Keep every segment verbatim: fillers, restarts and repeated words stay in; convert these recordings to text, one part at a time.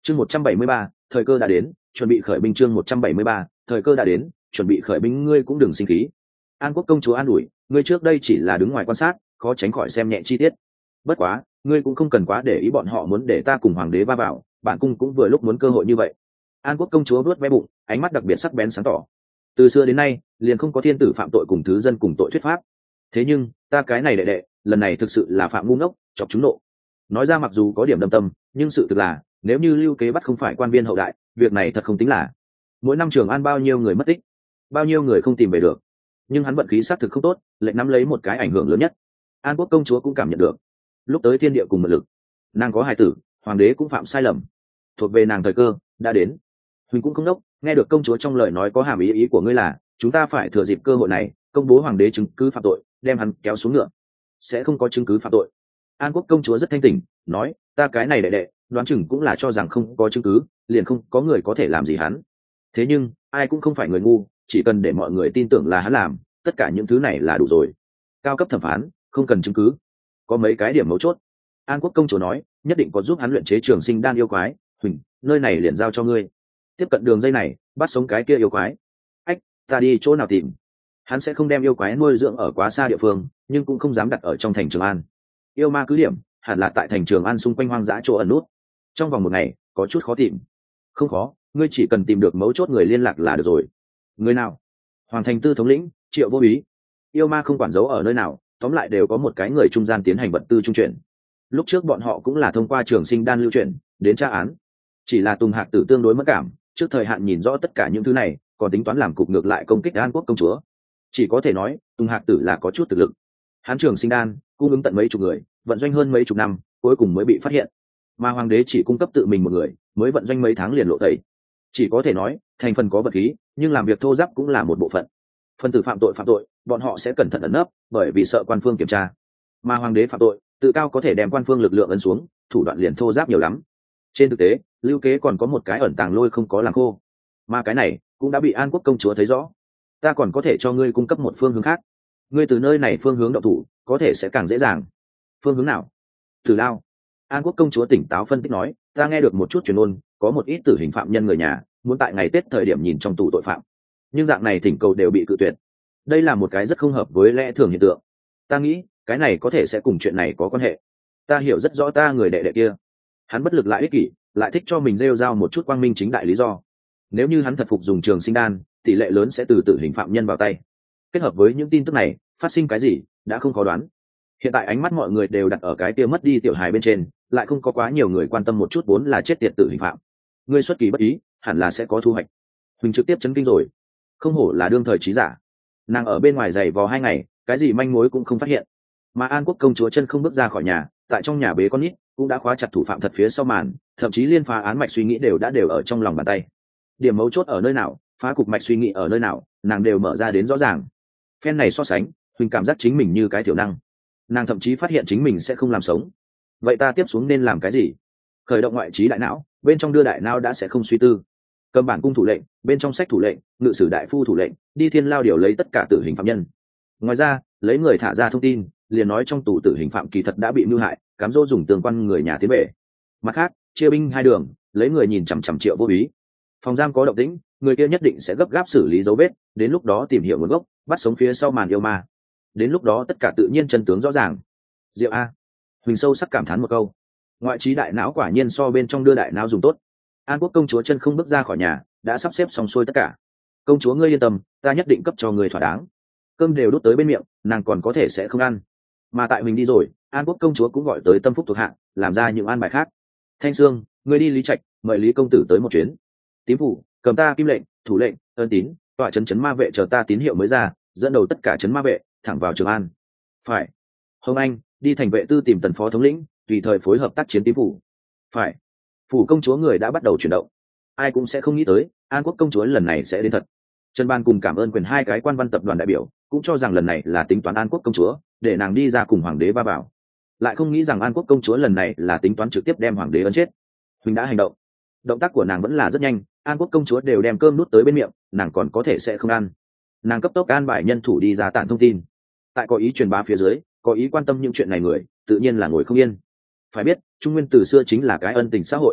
chương một trăm bảy mươi ba thời cơ đã đến, chuẩn bị khởi binh. Chương một trăm bảy mươi ba thời cơ đã đến, chuẩn bị khởi binh. Ngươi cũng đừng sinh khí. An Quốc công chúa an ủi, ngươi trước đây chỉ là đứng ngoài quan sát, khó tránh khỏi xem nhẹ chi tiết. Bất quá, ngươi cũng không cần quá để ý bọn họ muốn để ta cùng hoàng đế va vào, bản cung cũng vừa lúc muốn cơ hội như vậy. An Quốc công chúa vuốt ve bụng, ánh mắt đặc biệt sắc bén sáng tỏ. Từ xưa đến nay, liền không có thiên tử phạm tội cùng thứ dân cùng tội thuyết pháp. Thế nhưng, ta cái này đệ đệ, lần này thực sự là phạm ngu ngốc, chọc chúng nộ. Nói ra mặc dù có điểm đâm tâm, nhưng sự thực là, nếu như Lưu Kế bắt không phải quan viên hậu đại, việc này thật không tính là. Mỗi năm Trường An bao nhiêu người mất tích, bao nhiêu người không tìm về được. Nhưng hắn vận khí xác thực không tốt, lệnh nắm lấy một cái ảnh hưởng lớn nhất. An Quốc công chúa cũng cảm nhận được. Lúc tới thiên địa cùng một lực, nàng có hài tử, hoàng đế cũng phạm sai lầm. Thuộc về nàng thời cơ đã đến. Huỳnh cũng không đốc, nghe được công chúa trong lời nói có hàm ý ý của ngươi là, chúng ta phải thừa dịp cơ hội này, công bố hoàng đế chứng cứ phạm tội, đem hắn kéo xuống ngựa. Sẽ không có chứng cứ phạm tội. An Quốc công chúa rất thanh tỉnh, nói, ta cái này đệ đệ, đoán chừng cũng là cho rằng không có chứng cứ, liền không có người có thể làm gì hắn. Thế nhưng, ai cũng không phải người ngu, chỉ cần để mọi người tin tưởng là hắn làm, tất cả những thứ này là đủ rồi. Cao cấp thẩm phán, không cần chứng cứ. Có mấy cái điểm mấu chốt. An Quốc công chúa nói, nhất định có giúp hắn luyện chế trường sinh đan yêu quái. Huỳnh, nơi này liền giao cho ngươi. Tiếp cận đường dây này, bắt sống cái kia yêu quái. Ách, ta đi chỗ nào tìm? Hắn sẽ không đem yêu quái nuôi dưỡng ở quá xa địa phương, nhưng cũng không dám đặt ở trong thành Trường An. Yêu ma cứ điểm hẳn là tại thành Trường An xung quanh hoang dã chỗ ẩn nút. Trong vòng một ngày, có chút khó tìm. Không khó, ngươi chỉ cần tìm được mấu chốt người liên lạc là được rồi. Người nào? Hoàng thành tư thống lĩnh Triệu Vô Ý. Yêu ma không quản giấu ở nơi nào, tóm lại đều có một cái người trung gian tiến hành vật tư trung chuyển. Lúc trước bọn họ cũng là thông qua trường sinh đan lưu chuyển đến tra án. Chỉ là Tùng Hạc Tử tương đối mất cảm, trước thời hạn nhìn rõ tất cả những thứ này, còn tính toán làm cục ngược lại công kích An Quốc công chúa. Chỉ có thể nói, Tùng Hạc Tử là có chút thực lực. Hán trường sinh đan cung ứng tận mấy chục người, vận doanh hơn mấy chục năm, cuối cùng mới bị phát hiện. Mà hoàng đế chỉ cung cấp tự mình một người, mới vận doanh mấy tháng liền lộ tẩy. Chỉ có thể nói, thành phần có vật khí, nhưng làm việc thô giáp cũng là một bộ phận. Phần tử phạm tội phạm tội, bọn họ sẽ cẩn thận ẩn nấp, bởi vì sợ quan phương kiểm tra. Mà hoàng đế phạm tội, tự cao có thể đem quan phương lực lượng ấn xuống, thủ đoạn liền thô giáp nhiều lắm. Trên thực tế, Lưu Kế còn có một cái ẩn tàng lôi không có làng khô, mà cái này cũng đã bị An Quốc công chúa thấy rõ. Ta còn có thể cho ngươi cung cấp một phương hướng khác, ngươi từ nơi này phương hướng động thủ, có thể sẽ càng dễ dàng. Phương hướng nào? Tử Lao. An Quốc công chúa tỉnh táo phân tích nói, ta nghe được một chút truyền ngôn, có một ít tử hình phạm nhân người nhà muốn tại ngày Tết thời điểm nhìn trong tù tội phạm, nhưng dạng này thỉnh cầu đều bị cự tuyệt. Đây là một cái rất không hợp với lẽ thường hiện tượng. Ta nghĩ cái này có thể sẽ cùng chuyện này có quan hệ. Ta hiểu rất rõ ta người đệ đệ kia, hắn bất lực lại ích kỷ, lại thích cho mình rêu rao một chút quang minh chính đại lý do. Nếu như hắn thật phục dùng trường sinh đan, tỷ lệ lớn sẽ từ tử hình phạm nhân vào tay. Kết hợp với những tin tức này, phát sinh cái gì đã không khó đoán. Hiện tại ánh mắt mọi người đều đặt ở cái kia mất đi tiểu hài bên trên, lại không có quá nhiều người quan tâm một chút vốn là chết tiệt tử hình phạm. Ngươi xuất kỳ bất ý, hẳn là sẽ có thu hoạch. Huỳnh trực tiếp chấn kinh rồi. Không hổ là đương thời trí giả. Nàng ở bên ngoài giày vò hai ngày, cái gì manh mối cũng không phát hiện. Mà An Quốc công chúa chân không bước ra khỏi nhà, tại trong nhà bế con nít, cũng đã khóa chặt thủ phạm thật phía sau màn, thậm chí liên phá án mạch suy nghĩ đều đã đều ở trong lòng bàn tay. Điểm mấu chốt ở nơi nào, phá cục mạch suy nghĩ ở nơi nào, nàng đều mở ra đến rõ ràng. Phen này so sánh, Huỳnh cảm giác chính mình như cái thiểu năng. Nàng thậm chí phát hiện chính mình sẽ không làm sống. Vậy ta tiếp xuống nên làm cái gì? Khởi động ngoại trí đại não, bên trong đưa đại não đã sẽ không suy tư. Cầm bản cung thủ lệnh, bên trong sách thủ lệnh, ngự sử đại phu thủ lệnh, đi thiên lao điều lấy tất cả tử hình phạm nhân. Ngoài ra, lấy người thả ra thông tin, liền nói trong tù tử hình phạm kỳ thật đã bị mưu hại, cám dỗ dùng tương quan người nhà tiến về. Mặt khác, chia binh hai đường, lấy người nhìn chằm chằm Triệu Vô Ý. Phòng giam có động tĩnh, người kia nhất định sẽ gấp gáp xử lý dấu vết, đến lúc đó tìm hiểu nguồn gốc, bắt sống phía sau màn yêu ma. Đến lúc đó tất cả tự nhiên chân tướng rõ ràng. Diệu a. Huỳnh sâu sắc cảm thán một câu. Ngoại trí đại não quả nhiên so bên trong đưa đại não dùng tốt. An Quốc công chúa chân không bước ra khỏi nhà, đã sắp xếp xong xuôi tất cả. Công chúa ngươi yên tâm, ta nhất định cấp cho người thỏa đáng. Cơm đều đút tới bên miệng, nàng còn có thể sẽ không ăn. Mà tại mình đi rồi, An Quốc công chúa cũng gọi tới tâm phúc thuộc hạ, làm ra những an bài khác. Thanh Sương, ngươi đi Lý Trạch, mời Lý công tử tới một chuyến. Tím phủ, cầm ta kim lệnh, thủ lệnh, ơn tín, tọa chấn chấn ma vệ chờ ta tín hiệu mới ra, dẫn đầu tất cả chấn ma vệ, thẳng vào Trường An. Phải. Hồng Anh, đi thành vệ tư tìm tần phó thống lĩnh, tùy thời phối hợp tác chiến Tím phủ. Phải. Phủ công chúa người đã bắt đầu chuyển động. Ai cũng sẽ không nghĩ tới, An Quốc công chúa lần này sẽ đến thật. Trần Ban cùng cảm ơn quyền hai cái quan văn tập đoàn đại biểu, cũng cho rằng lần này là tính toán An Quốc công chúa, để nàng đi ra cùng hoàng đế va vào. Lại không nghĩ rằng An Quốc công chúa lần này là tính toán trực tiếp đem hoàng đế ấn chết. Huỳnh đã hành động. Động tác của nàng vẫn là rất nhanh, An Quốc công chúa đều đem cơm nút tới bên miệng, nàng còn có thể sẽ không ăn. Nàng cấp tốc an bài nhân thủ đi ra tản thông tin. Tại có ý truyền bá phía dưới, có ý quan tâm những chuyện này người, tự nhiên là ngồi không yên. Phải biết, Trung Nguyên từ xưa chính là cái ân tình xã hội.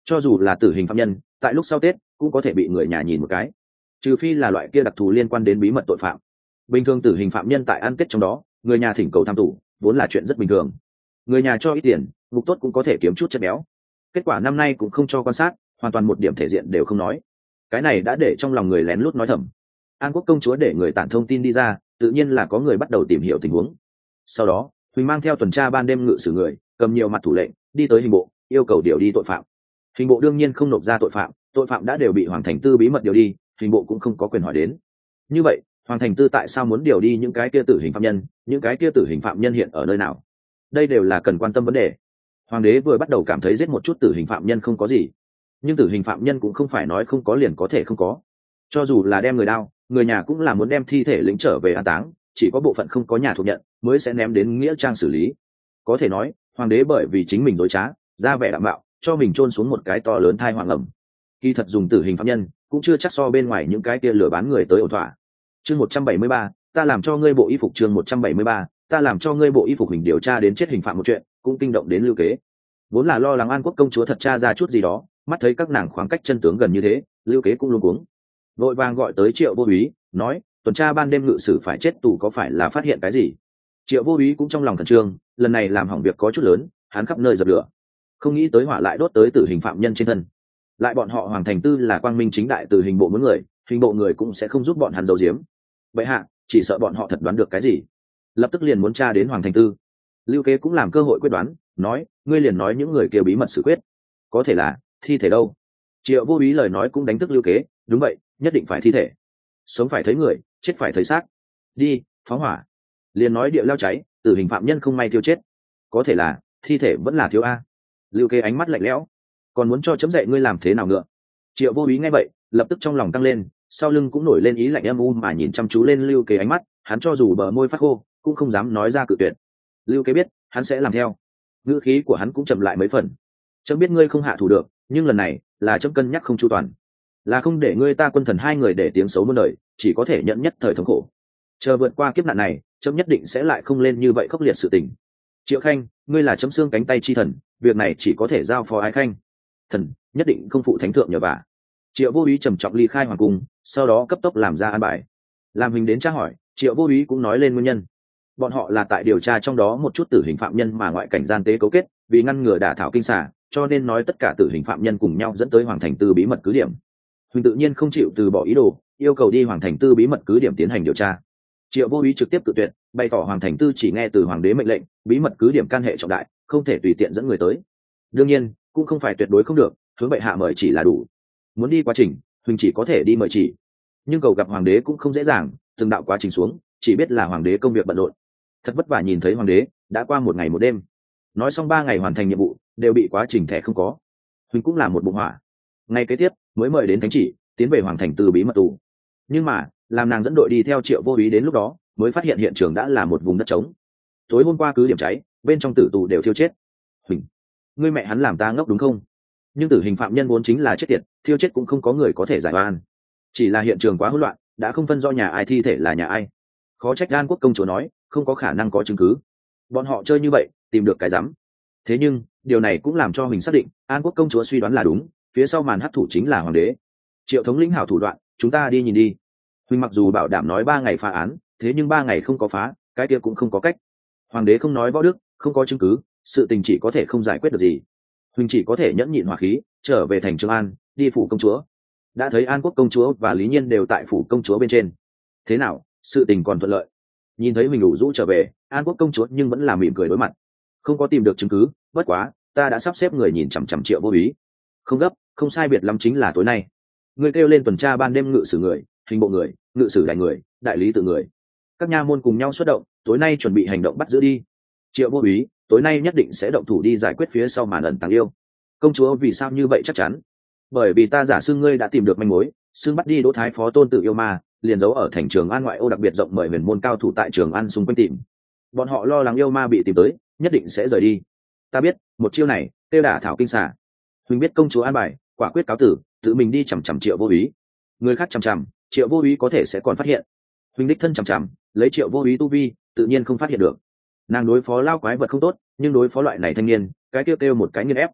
cho dù là tử hình phạm nhân tại lúc sau tết cũng có thể bị người nhà nhìn một cái, trừ phi là loại kia đặc thù liên quan đến bí mật tội phạm. Bình thường tử hình phạm nhân tại ăn tết trong đó, người nhà thỉnh cầu tham tù vốn là chuyện rất bình thường, người nhà cho ít tiền ngục tốt cũng có thể kiếm chút chất béo. Kết quả năm nay cũng không cho quan sát, hoàn toàn một điểm thể diện đều không nói. Cái này đã để trong lòng người lén lút nói thầm. An Quốc công chúa để người tản thông tin đi ra, tự nhiên là có người bắt đầu tìm hiểu tình huống. Sau đó Huỳnh mang theo tuần tra ban đêm ngự sử người, cầm nhiều mặt thủ lệnh đi tới hình bộ, yêu cầu điều đi tội phạm. Hình bộ đương nhiên không nộp ra tội phạm, tội phạm đã đều bị Hoàng Thành Tư bí mật điều đi, hình bộ cũng không có quyền hỏi đến. Như vậy Hoàng Thành Tư tại sao muốn điều đi những cái kia tử hình phạm nhân, những cái kia tử hình phạm nhân hiện ở nơi nào? Đây đều là cần quan tâm vấn đề. Hoàng đế vừa bắt đầu cảm thấy giết một chút tử hình phạm nhân không có gì, nhưng tử hình phạm nhân cũng không phải nói không có liền có thể không có. Cho dù là đem người đao, người nhà cũng là muốn đem thi thể lĩnh trở về an táng, chỉ có bộ phận không có nhà thuộc nhận mới sẽ ném đến nghĩa trang xử lý. Có thể nói hoàng đế bởi vì chính mình dối trá, ra vẻ đạm bạo, cho mình chôn xuống một cái to lớn thai hoàng ẩm. Khi thật dùng tử hình phạm nhân cũng chưa chắc so bên ngoài những cái kia lừa bán người tới ổn thỏa. Chương một trăm bảy mươi ba, ta làm cho ngươi bộ y phục. Chương một trăm bảy mươi ba, ta làm cho ngươi bộ y phục. Mình điều tra đến chết hình phạm một chuyện cũng kinh động đến Lưu Kế. Vốn là lo lắng An Quốc công chúa thật tra ra chút gì đó, mắt thấy các nàng khoảng cách chân tướng gần như thế, Lưu Kế cũng luống cuống, vội vàng gọi tới Triệu Vô Úy, nói tuần tra ban đêm ngự sử phải chết tù có phải là phát hiện cái gì. Triệu Vô Úy cũng trong lòng khẩn trương, lần này làm hỏng việc có chút lớn, hắn khắp nơi dập lửa, không nghĩ tới hỏa lại đốt tới tử hình phạm nhân trên thân. Lại bọn họ Hoàng Thành Tư là quang minh chính đại từ hình bộ muốn người, hình bộ người cũng sẽ không giúp bọn hắn giấu giếm. Vậy hạ chỉ sợ bọn họ thật đoán được cái gì, lập tức liền muốn tra đến Hoàng Thành Tư. Lưu Kế cũng làm cơ hội quyết đoán, nói ngươi liền nói những người kia bí mật xử quyết, có thể là thi thể đâu? Triệu Vô Úy lời nói cũng đánh thức Lưu Kế, đúng vậy, nhất định phải thi thể, sống phải thấy người, chết phải thấy xác. Đi phóng hỏa, liền nói địa lao cháy, tử hình phạm nhân không may thiêu chết, có thể là thi thể vẫn là thiếu a. Lưu Kế ánh mắt lạnh lẽo, còn muốn cho chấm dạy ngươi làm thế nào ngựa? Triệu Vô Úy nghe vậy lập tức trong lòng tăng lên, sau lưng cũng nổi lên ý lạnh âm u mà nhìn chăm chú lên Lưu Kế ánh mắt, hắn cho dù bờ môi phát khô cũng không dám nói ra cự tuyệt. Lưu Kế biết hắn sẽ làm theo, ngữ khí của hắn cũng chậm lại mấy phần. Chấm biết ngươi không hạ thủ được, nhưng lần này là chấm cân nhắc không chu toàn, là không để ngươi ta quân thần hai người để tiếng xấu muôn đời, chỉ có thể nhận nhất thời thống khổ. Chờ vượt qua kiếp nạn này, chấm nhất định sẽ lại không lên như vậy khốc liệt sự tình. Triệu Khanh, ngươi là chấm xương cánh tay chi thần, việc này chỉ có thể giao phó Ái Khanh. Thần nhất định không phụ thánh thượng nhờ vả. Triệu Vô Úy trầm trọng ly khai hoàng cung, sau đó cấp tốc làm ra an bài. Làm hình đến tra hỏi, Triệu Vô Úy cũng nói lên nguyên nhân. Bọn họ là tại điều tra trong đó một chút tử hình phạm nhân mà ngoại cảnh gian tế cấu kết, vì ngăn ngừa đả thảo kinh xà, cho nên nói tất cả tử hình phạm nhân cùng nhau dẫn tới Hoàng Thành Tư bí mật cứ điểm. Huỳnh tự nhiên không chịu từ bỏ ý đồ, yêu cầu đi Hoàng Thành Tư bí mật cứ điểm tiến hành điều tra. Triệu Vô Úy trực tiếp tự tuyệt, bày tỏ Hoàng Thành Tư chỉ nghe từ hoàng đế mệnh lệnh, bí mật cứ điểm can hệ trọng đại, không thể tùy tiện dẫn người tới. Đương nhiên cũng không phải tuyệt đối không được, hướng bệ hạ mời chỉ là đủ. Muốn đi quá trình, Huỳnh chỉ có thể đi mời chỉ, nhưng cầu gặp hoàng đế cũng không dễ dàng, từng đạo quá trình xuống chỉ biết là hoàng đế công việc bận rộn, thật vất vả nhìn thấy hoàng đế đã qua một ngày một đêm, nói xong ba ngày hoàn thành nhiệm vụ đều bị quá trình thẻ không có. Huỳnh cũng là một bụng hỏa, ngay kế tiếp mới mời đến thánh chỉ tiến về Hoàng Thành Tư bí mật tù, nhưng mà làm nàng dẫn đội đi theo Triệu Vô Úy đến lúc đó mới phát hiện hiện trường đã là một vùng đất trống. Tối hôm qua cứ điểm cháy, bên trong tử tù đều thiêu chết. Huỳnh, ngươi mẹ hắn làm ta ngốc đúng không? Nhưng tử hình phạm nhân vốn chính là chết tiệt, thiêu chết cũng không có người có thể giải oan, chỉ là hiện trường quá hỗn loạn, đã không phân rõ nhà ai thi thể là nhà ai. Khó trách An Quốc công chúa nói không có khả năng có chứng cứ, bọn họ chơi như vậy tìm được cái rắm. Thế nhưng điều này cũng làm cho mình xác định An Quốc công chúa suy đoán là đúng, phía sau màn hắc thủ chính là hoàng đế. Triệu thống lĩnh hảo thủ đoạn, chúng ta đi nhìn đi. Huỳnh mặc dù bảo đảm nói ba ngày phá án, thế nhưng ba ngày không có phá, cái kia cũng không có cách. Hoàng đế không nói võ đức, không có chứng cứ, sự tình chỉ có thể không giải quyết được gì. Huỳnh chỉ có thể nhẫn nhịn hỏa khí, trở về thành Trường An, đi phủ công chúa. Đã thấy An Quốc công chúa và Lý Nhiên đều tại phủ công chúa bên trên. Thế nào, sự tình còn thuận lợi? Nhìn thấy Huỳnh đủ rũ trở về, An Quốc công chúa nhưng vẫn là mỉm cười đối mặt. Không có tìm được chứng cứ, bất quá ta đã sắp xếp người nhìn chằm chằm Triệu Vô Úy. Không gấp, không sai biệt lắm chính là tối nay. Người kêu lên tuần tra ban đêm ngự sử người, hình bộ người, ngự sử đại người, đại lý tự người, các nha môn cùng nhau xuất động, tối nay chuẩn bị hành động bắt giữ đi Triệu Vô Úy. Tối nay nhất định sẽ động thủ đi giải quyết phía sau màn ẩn tàng yêu. Công chúa vì sao như vậy chắc chắn? Bởi vì ta giả xưng ngươi đã tìm được manh mối, xưng bắt đi Đỗ Thái Phó tôn tự yêu ma, liền giấu ở thành Trường An ngoại ô đặc biệt rộng mời huyền môn cao thủ tại Trường An xung quanh tìm. Bọn họ lo lắng yêu ma bị tìm tới, nhất định sẽ rời đi. Ta biết một chiêu này tiêu đả thảo kinh xà. Huỳnh biết công chúa an bài, quả quyết cáo tử, tự mình đi chằm chằm Triệu Vô Úy. Người khác chằm chằm, Triệu Vô Úy có thể sẽ còn phát hiện. Huỳnh đích thân chằm chằm, lấy Triệu Vô Úy tu vi, tự nhiên không phát hiện được. Nàng đối phó lao quái vật không tốt, nhưng đối phó loại này thanh niên, cái kêu kêu một cái nghiên ép.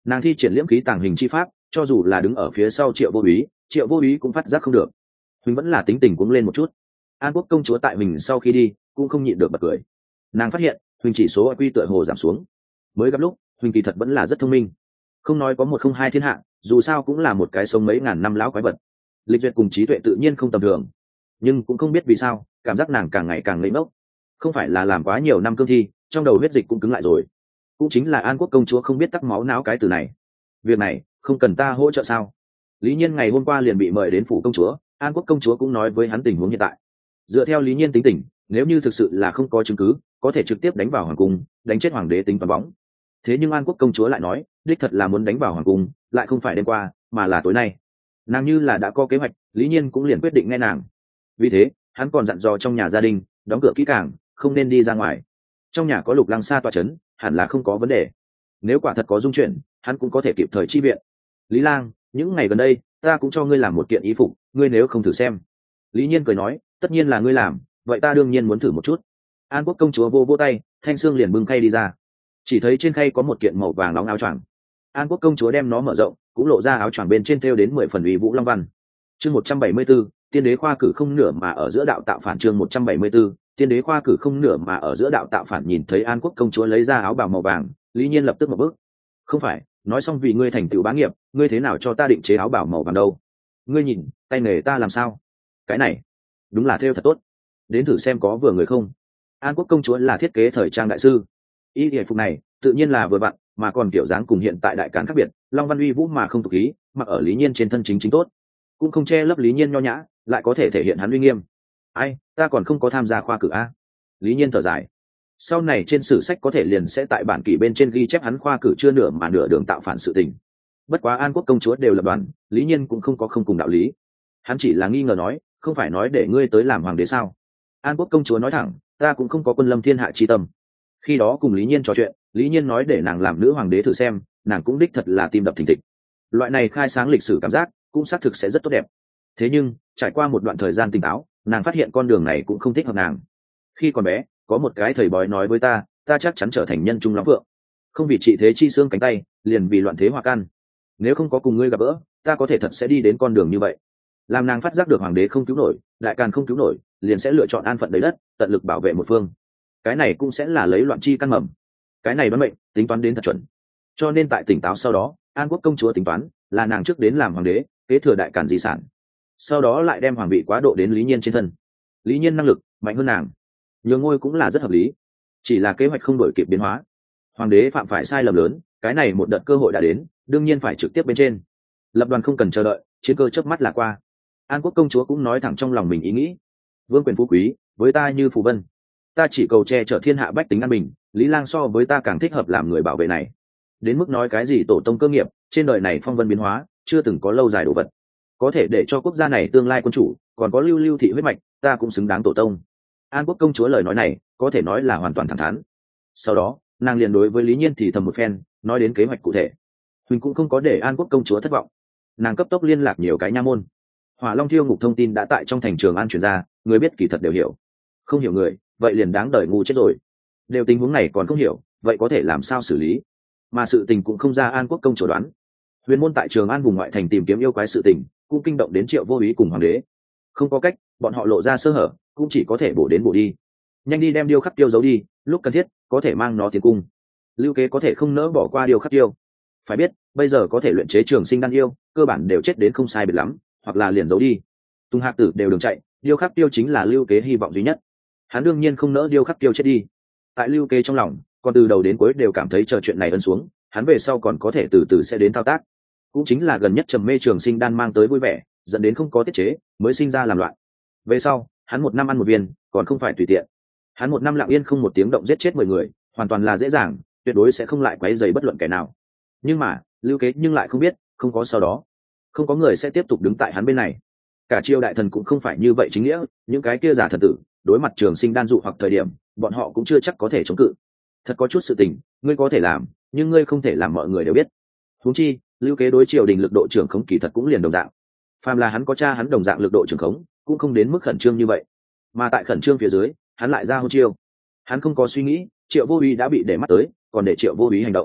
Nàng thi triển liễm khí tàng hình chi pháp, cho dù là đứng ở phía sau triệu vô úy, triệu vô úy cũng phát giác không được. Huỳnh vẫn là tính tình cuống lên một chút. An Quốc công chúa tại mình sau khi đi cũng không nhịn được bật cười. Nàng phát hiện Huỳnh chỉ số i kiu tựa hồ giảm xuống. Mới gặp lúc Huỳnh kỳ thật vẫn là rất thông minh, không nói có một không hai thiên hạ, dù sao cũng là một cái sống mấy ngàn năm lão quái vật. Lịch duyệt cùng trí tuệ tự nhiên không tầm thường, nhưng cũng không biết vì sao cảm giác nàng càng ngày càng ngây ngốc. Không phải là làm quá nhiều năm cương thi, trong đầu huyết dịch cũng cứng lại rồi. Cũng chính là An Quốc công chúa không biết tắc máu não cái từ này. Việc này không cần ta hỗ trợ sao? Lý Nhiên ngày hôm qua liền bị mời đến phủ công chúa, An Quốc công chúa cũng nói với hắn tình huống hiện tại. Dựa theo Lý Nhiên tính tình, nếu như thực sự là không có chứng cứ, có thể trực tiếp đánh vào hoàng cung, đánh chết hoàng đế tính toán bóng. Thế nhưng An Quốc công chúa lại nói, đích thật là muốn đánh vào hoàng cung, lại không phải đêm qua, mà là tối nay. Nàng như là đã có kế hoạch, Lý Nhiên cũng liền quyết định nghe nàng. Vì thế, hắn còn dặn dò trong nhà gia đình, đóng cửa kỹ càng, không nên đi ra ngoài. Trong nhà có Lục Lăng Sa tọa chấn, hẳn là không có vấn đề. Nếu quả thật có dung chuyển, hắn cũng có thể kịp thời chi viện. Lý Lang, những ngày gần đây, ta cũng cho ngươi làm một kiện y phục, ngươi nếu không thử xem. Lý Nhiên cười nói, tất nhiên là ngươi làm, vậy ta đương nhiên muốn thử một chút. An Quốc công chúa vô vô tay, thanh xương liền bưng khay đi ra. Chỉ thấy trên khay có một kiện màu vàng nóng áo choàng. An Quốc công chúa đem nó mở rộng, cũng lộ ra áo choàng bên trên thêu đến mười phần uy vũ long văn. Chương một trăm bảy mươi 174, tiên đế khoa cử không nửa mà ở giữa đạo tạo phản. Chương một trăm bảy mươi 174, tiên đế khoa cử không nửa mà ở giữa đạo tạo phản. Nhìn thấy An Quốc công chúa lấy ra áo bào màu vàng, Lý Nhiên lập tức một bước. Không phải, nói xong vì ngươi thành tựu bá nghiệp, ngươi thế nào cho ta định chế áo bào màu vàng đâu? Ngươi nhìn, tay nghề ta làm sao? Cái này, đúng là thêu thật tốt. Đến thử xem có vừa người không? An Quốc công chúa là thiết kế thời trang đại sư. Y y phục này, tự nhiên là vừa vặn, mà còn kiểu dáng cùng hiện tại đại cán khác biệt, long văn uy vũ mà không tục khí, mặc ở Lý Nhiên trên thân chính chính tốt, cũng không che lấp Lý Nhiên nho nhã, lại có thể thể hiện hắn uy nghiêm. Ai, ta còn không có tham gia khoa cử a. Lý Nhiên thở dài. Sau này trên sử sách có thể liền sẽ tại bản kỷ bên trên ghi chép hắn khoa cử chưa nửa mà nửa đường tạo phản sự tình. Bất quá An Quốc công chúa đều lập đoàn, Lý Nhiên cũng không có không cùng đạo lý. Hắn chỉ là nghi ngờ nói, không phải nói để ngươi tới làm hoàng đế sao? An Quốc công chúa nói thẳng, ta cũng không có quân lâm thiên hạ chi tâm. Khi đó cùng Lý Nhiên trò chuyện, Lý Nhiên nói để nàng làm nữ hoàng đế thử xem, nàng cũng đích thật là tim đập thình thịch. Loại này khai sáng lịch sử cảm giác, cũng xác thực sẽ rất tốt đẹp. Thế nhưng, trải qua một đoạn thời gian tỉnh táo, nàng phát hiện con đường này cũng không thích hợp nàng. Khi còn bé, có một cái thầy bói nói với ta, ta chắc chắn trở thành nhân trung lắm vượng. Không vì trị thế chi xương cánh tay, liền vì loạn thế hòa căn. Nếu không có cùng ngươi gặp gỡ, ta có thể thật sẽ đi đến con đường như vậy. Làm nàng phát giác được hoàng đế không cứu nổi, đại càn không cứu nổi, liền sẽ lựa chọn an phận đấy đất, tận lực bảo vệ một phương. Cái này cũng sẽ là lấy loạn chi căn mầm. Cái này đoán mệnh, tính toán đến thật chuẩn. Cho nên tại tỉnh táo sau đó, An Quốc công chúa tính toán là nàng trước đến làm hoàng đế, kế thừa đại càn di sản, sau đó lại đem hoàng vị quá độ đến Lý Nhiên trên thân. Lý Nhiên năng lực mạnh hơn nàng, nhường ngôi cũng là rất hợp lý. Chỉ là kế hoạch không đổi kịp biến hóa, hoàng đế phạm phải sai lầm lớn, cái này một đợt cơ hội đã đến, đương nhiên phải trực tiếp bên trên. Lập đoàn không cần chờ đợi, chiến cơ chớp mắt là qua. An Quốc công chúa cũng nói thẳng trong lòng mình ý nghĩ. Vương quyền phú quý, với ta như phù vân. Ta chỉ cầu che chở thiên hạ bách tính an bình, Lý Lang so với ta càng thích hợp làm người bảo vệ này. Đến mức nói cái gì tổ tông cơ nghiệp, trên đời này phong vân biến hóa, chưa từng có lâu dài đồ vật. Có thể để cho quốc gia này tương lai quân chủ, còn có lưu lưu thị huyết mạch, ta cũng xứng đáng tổ tông. An Quốc công chúa lời nói này, có thể nói là hoàn toàn thẳng thắn. Sau đó, nàng liền đối với Lý Nhiên thì thầm một phen, nói đến kế hoạch cụ thể. Huỳnh cũng không có để An Quốc công chúa thất vọng. Nàng cấp tốc liên lạc nhiều cái nha môn. Hỏa Long Thiêu Ngục thông tin đã tại trong thành Trường An truyền ra, người biết kỳ thật đều hiểu. Không hiểu người, vậy liền đáng đời ngu chết rồi. Đều tình huống này còn không hiểu, vậy có thể làm sao xử lý? Mà sự tình cũng không ra An Quốc công chúa đoán. Huyền môn tại Trường An vùng ngoại thành tìm kiếm yêu quái sự tình, cũng kinh động đến Triệu Vô Úy cùng hoàng đế. Không có cách, bọn họ lộ ra sơ hở, cũng chỉ có thể bổ đến bổ đi. Nhanh đi đem điêu khắc tiêu giấu đi, lúc cần thiết có thể mang nó tiến cung. Lưu Kế có thể không nỡ bỏ qua điêu khắc tiêu. Phải biết, bây giờ có thể luyện chế trường sinh đan yêu, cơ bản đều chết đến không sai biệt lắm, hoặc là liền giấu đi. Tùng Hạc Tử đều đường chạy, điêu khắc tiêu chính là Lưu Kế hy vọng duy nhất. Hắn đương nhiên không nỡ điêu khắc tiêu chết đi. Tại Lưu Kế trong lòng, còn từ đầu đến cuối đều cảm thấy chờ chuyện này ấn xuống, hắn về sau còn có thể từ từ sẽ đến thao tác. Cũng chính là gần nhất trầm mê trường sinh đan mang tới vui vẻ, dẫn đến không có tiết chế, mới sinh ra làm loạn. Về sau, hắn một năm ăn một viên, còn không phải tùy tiện. Hắn một năm lặng yên không một tiếng động giết chết mười người, hoàn toàn là dễ dàng, tuyệt đối sẽ không lại quấy rầy bất luận kẻ nào. Nhưng mà, Lưu Kế nhưng lại không biết, không có sau đó, không có người sẽ tiếp tục đứng tại hắn bên này. Cả Triều đại thần cũng không phải như vậy chính nghĩa, những cái kia giả thần tử, đối mặt trường sinh đan dụ hoặc thời điểm, bọn họ cũng chưa chắc có thể chống cự. Thật có chút sự tình, ngươi có thể làm, nhưng ngươi không thể làm mọi người đều biết. Huống chi, Lưu Kế đối triều đình lực độ trưởng khống kỳ thật cũng liền đồng dạng. Phàm là hắn có cha hắn đồng dạng lực độ trưởng khống, cũng không đến mức khẩn trương như vậy. Mà tại khẩn trương phía dưới, hắn lại ra hô chiêu. Hắn không có suy nghĩ, Triệu Vô Úy đã bị để mắt tới, còn để Triệu Vô Úy hành động.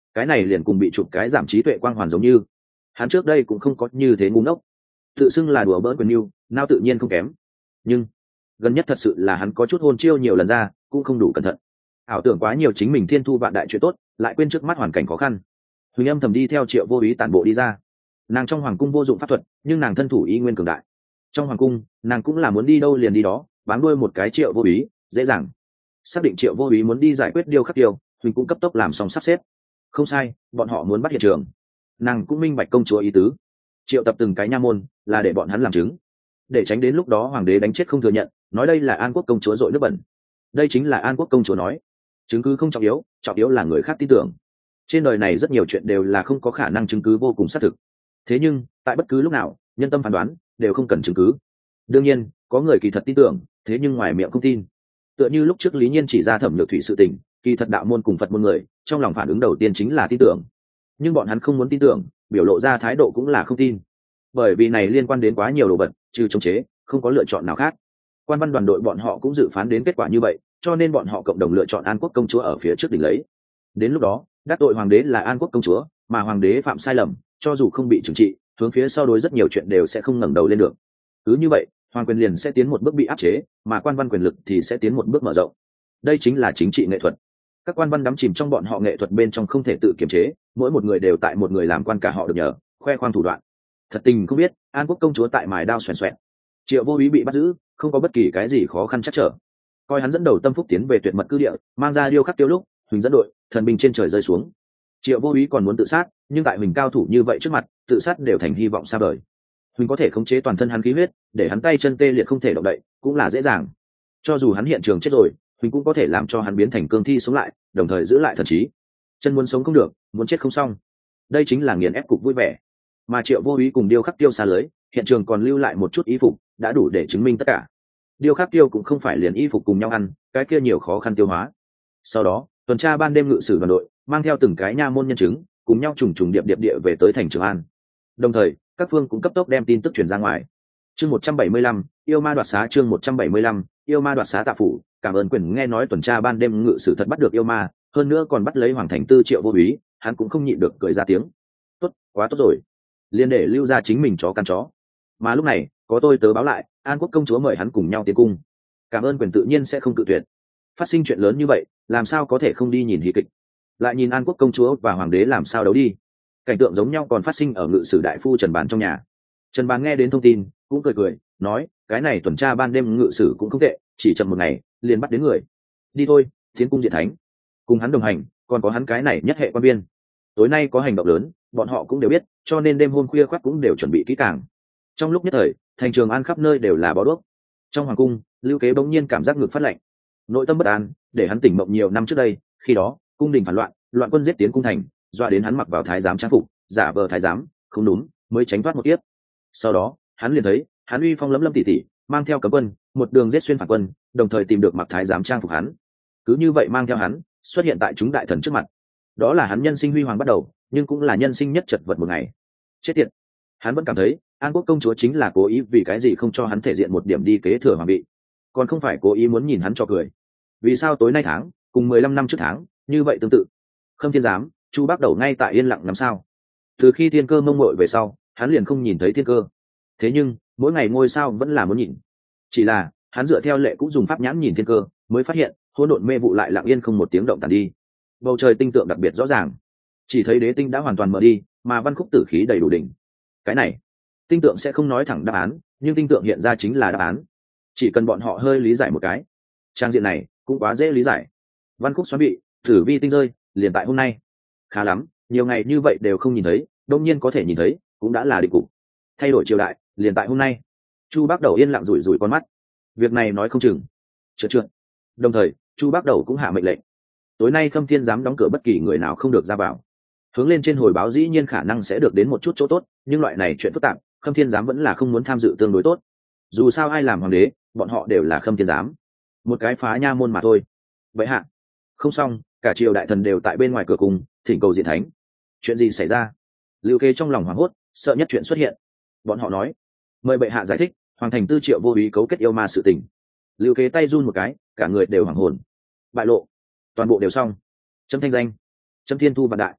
cái này liền cùng bị chụp cái giảm trí tuệ quang hoàn giống như hắn trước đây cũng không có như thế ngu ngốc, tự xưng là đùa bỡn quyền mưu, nào tự nhiên không kém. Nhưng gần nhất thật sự là hắn có chút hôn chiêu nhiều lần ra cũng không đủ cẩn thận, ảo tưởng quá nhiều chính mình thiên thu vạn đại chuyện tốt, lại quên trước mắt hoàn cảnh khó khăn. Huỳnh âm thầm đi theo Triệu Vô Ý tản bộ đi ra. Nàng trong hoàng cung vô dụng pháp thuật, nhưng nàng thân thủ y nguyên cường đại. Trong hoàng cung nàng cũng là muốn đi đâu liền đi đó, bám đuôi một cái Triệu Vô Ý dễ dàng. Xác định Triệu Vô Ý muốn đi giải quyết Điêu Khắc Tiêu, Huỳnh cũng cấp tốc làm xong sắp xếp. Không sai, bọn họ muốn bắt hiện trường. Nàng cũng minh bạch công chúa ý tứ, triệu tập từng cái nha môn là để bọn hắn làm chứng, để tránh đến lúc đó hoàng đế đánh chết không thừa nhận, nói đây là An Quốc công chúa dội nước bẩn. Đây chính là An Quốc công chúa nói, chứng cứ không trọng yếu, trọng yếu là người khác tin tưởng. Trên đời này rất nhiều chuyện đều là không có khả năng chứng cứ vô cùng xác thực, thế nhưng tại bất cứ lúc nào nhân tâm phán đoán đều không cần chứng cứ. Đương nhiên có người kỳ thật tin tưởng, thế nhưng ngoài miệng không tin. Tựa như lúc trước Lý Nhiên chỉ ra Thẩm Nhược Thủy sự tình, kỳ thật đạo môn cùng Phật môn người trong lòng phản ứng đầu tiên chính là tin tưởng, nhưng bọn hắn không muốn tin tưởng, biểu lộ ra thái độ cũng là không tin, bởi vì này liên quan đến quá nhiều đồ vật, trừ chống chế không có lựa chọn nào khác. Quan văn đoàn đội bọn họ cũng dự phán đến kết quả như vậy, cho nên bọn họ cộng đồng lựa chọn An Quốc công chúa ở phía trước đỉnh lấy. Đến lúc đó đắc tội hoàng đế là An Quốc công chúa, mà hoàng đế phạm sai lầm cho dù không bị trừng trị, hướng phía sau đối rất nhiều chuyện đều sẽ không ngẩng đầu lên được. Cứ như vậy hoàng quyền liền sẽ tiến một bước bị áp chế, mà quan văn quyền lực thì sẽ tiến một bước mở rộng. Đây chính là chính trị nghệ thuật. Các quan văn đắm chìm trong bọn họ nghệ thuật bên trong không thể tự kiềm chế, mỗi một người đều tại một người làm quan cả họ được nhờ, khoe khoang thủ đoạn. Thật tình không biết An Quốc công chúa tại mài đao xoèn xoẹn. Triệu Vô Ý bị bắt giữ không có bất kỳ cái gì khó khăn chắc trở, coi hắn dẫn đầu tâm phúc tiến về tuyệt mật cư địa, mang ra Điêu Khắc Tiêu lúc Huỳnh dẫn đội thần binh trên trời rơi xuống. Triệu Vô Ý còn muốn tự sát, nhưng tại Huỳnh cao thủ như vậy trước mặt, tự sát đều thành hy vọng xa vời. Huỳnh có thể khống chế toàn thân hắn khí huyết, để hắn tay chân tê liệt không thể động đậy, cũng là dễ dàng. Cho dù hắn hiện trường chết rồi, Huỳnh cũng có thể làm cho hắn biến thành cương thi sống lại, đồng thời giữ lại thần trí. Chân muốn sống không được, muốn chết không xong. Đây chính là nghiền ép cục vui vẻ. Mà Triệu Vô Ý cùng Điêu Khắc Tiêu xa lưới, hiện trường còn lưu lại một chút y phục, đã đủ để chứng minh tất cả. Điêu Khắc Tiêu cũng không phải liền y phục cùng nhau ăn, cái kia nhiều khó khăn tiêu hóa. Sau đó tuần tra ban đêm ngự sử đoàn đội mang theo từng cái nha môn nhân chứng, cùng nhau trùng trùng điệp điệp địa về tới thành Trường An. Đồng thời các phương cũng cấp tốc đem tin tức truyền ra ngoài. Chương một trăm bảy mươi lăm, yêu ma đoạt xá. Chương một trăm bảy mươi lăm, yêu ma đoạt xá. Tạ phủ cảm ơn quyền nghe nói tuần tra ban đêm ngự sử thật bắt được yêu ma, hơn nữa còn bắt lấy hoàng thành tư Triệu Vô Ý, hắn cũng không nhịn được cười ra tiếng. Tốt, quá tốt rồi, liền để lưu ra chính mình chó căn chó. Mà lúc này có tôi tớ báo lại, An Quốc công chúa mời hắn cùng nhau tiến cung. Cảm ơn quyền tự nhiên sẽ không cự tuyệt. Phát sinh chuyện lớn như vậy, làm sao có thể không đi nhìn hí kịch, lại nhìn An Quốc công chúa và hoàng đế làm sao đấu đi. Cảnh tượng giống nhau còn phát sinh ở ngự sử đại phu Trần Bán trong nhà. Trần Bán nghe đến thông tin cũng cười cười nói, cái này tuần tra ban đêm ngự sử cũng không tệ, chỉ chậm một ngày liền bắt đến người. Đi thôi, tiến cung diện thánh. Cùng hắn đồng hành còn có hắn cái này nhất hệ quan viên. Tối nay có hành động lớn, bọn họ cũng đều biết, cho nên đêm hôm khuya khoắt cũng đều chuẩn bị kỹ càng. Trong lúc nhất thời thành Trường An khắp nơi đều là bó đuốc. Trong hoàng cung Lưu Kế bỗng nhiên cảm giác ngực phát lạnh, nội tâm bất an để hắn tỉnh mộng nhiều năm trước đây, khi đó cung đình phản loạn, loạn quân giết tiến cung thành, dọa đến hắn mặc vào thái giám trang phục, giả vờ thái giám, không đúng, mới tránh thoát một kiếp. Sau đó hắn liền thấy hắn uy phong lấm lâm tỉ tỉ mang theo cấm quân một đường giết xuyên phản quân, đồng thời tìm được mặc thái giám trang phục hắn, cứ như vậy mang theo hắn xuất hiện tại chúng đại thần trước mặt. Đó là hắn nhân sinh huy hoàng bắt đầu, nhưng cũng là nhân sinh nhất chật vật một ngày. Chết tiệt, hắn vẫn cảm thấy An Quốc công chúa chính là cố ý, vì cái gì không cho hắn thể diện một điểm đi kế thừa hoàng vị, còn không phải cố ý muốn nhìn hắn cho cười. Vì sao tối nay tháng cùng mười lăm năm trước tháng như vậy tương tự? Khâm Thiên Giám, Chu Bác Đầu ngay tại yên lặng làm sao? Từ khi thiên cơ mông muội về sau, hắn liền không nhìn thấy thiên cơ. Thế nhưng mỗi ngày ngôi sao vẫn là muốn nhìn. Chỉ là hắn dựa theo lệ cũng dùng pháp nhãn nhìn thiên cơ, mới phát hiện hỗn độn mê vụ lại lặng yên không một tiếng động tàn đi. Bầu trời tinh tượng đặc biệt rõ ràng, chỉ thấy đế tinh đã hoàn toàn mở đi, mà văn khúc tử khí đầy đủ đỉnh. Cái này tinh tượng sẽ không nói thẳng đáp án, nhưng tinh tượng hiện ra chính là đáp án. Chỉ cần bọn họ hơi lý giải một cái, trang diện này cũng quá dễ lý giải. Văn khúc xoắn bị thử vi tinh rơi liền tại hôm nay. Khá lắm, nhiều ngày như vậy đều không nhìn thấy, đông nhiên có thể nhìn thấy cũng đã là định cục. Thay đổi triều đại liền tại hôm nay. Chu Bác Đầu yên lặng rủi rủi con mắt, việc này nói không chừng trượt trượt. Đồng thời Chu Bác Đầu cũng hạ mệnh lệnh, tối nay Khâm Thiên Giám đóng cửa, bất kỳ người nào không được ra vào. Hướng lên trên hồi báo dĩ nhiên khả năng sẽ được đến một chút chỗ tốt, nhưng loại này chuyện phức tạp Khâm Thiên Giám vẫn là không muốn tham dự tương đối tốt. Dù sao ai làm hoàng đế, bọn họ đều là Khâm Thiên Giám, một cái phá nha môn mà thôi. Vậy hạ không xong, cả triều đại thần đều tại bên ngoài cửa cùng thỉnh cầu diện thánh. Chuyện gì xảy ra? Lưu Kế trong lòng hoảng hốt, sợ nhất chuyện xuất hiện. Bọn họ nói mời bệ hạ giải thích hoàng thành tư Triệu Vô Ý cấu kết yêu ma sự tình. Lưu Kế tay run một cái, cả người đều hoảng hồn. Bại lộ, toàn bộ đều xong. Chấm thanh danh, chấm thiên thu vạn đại.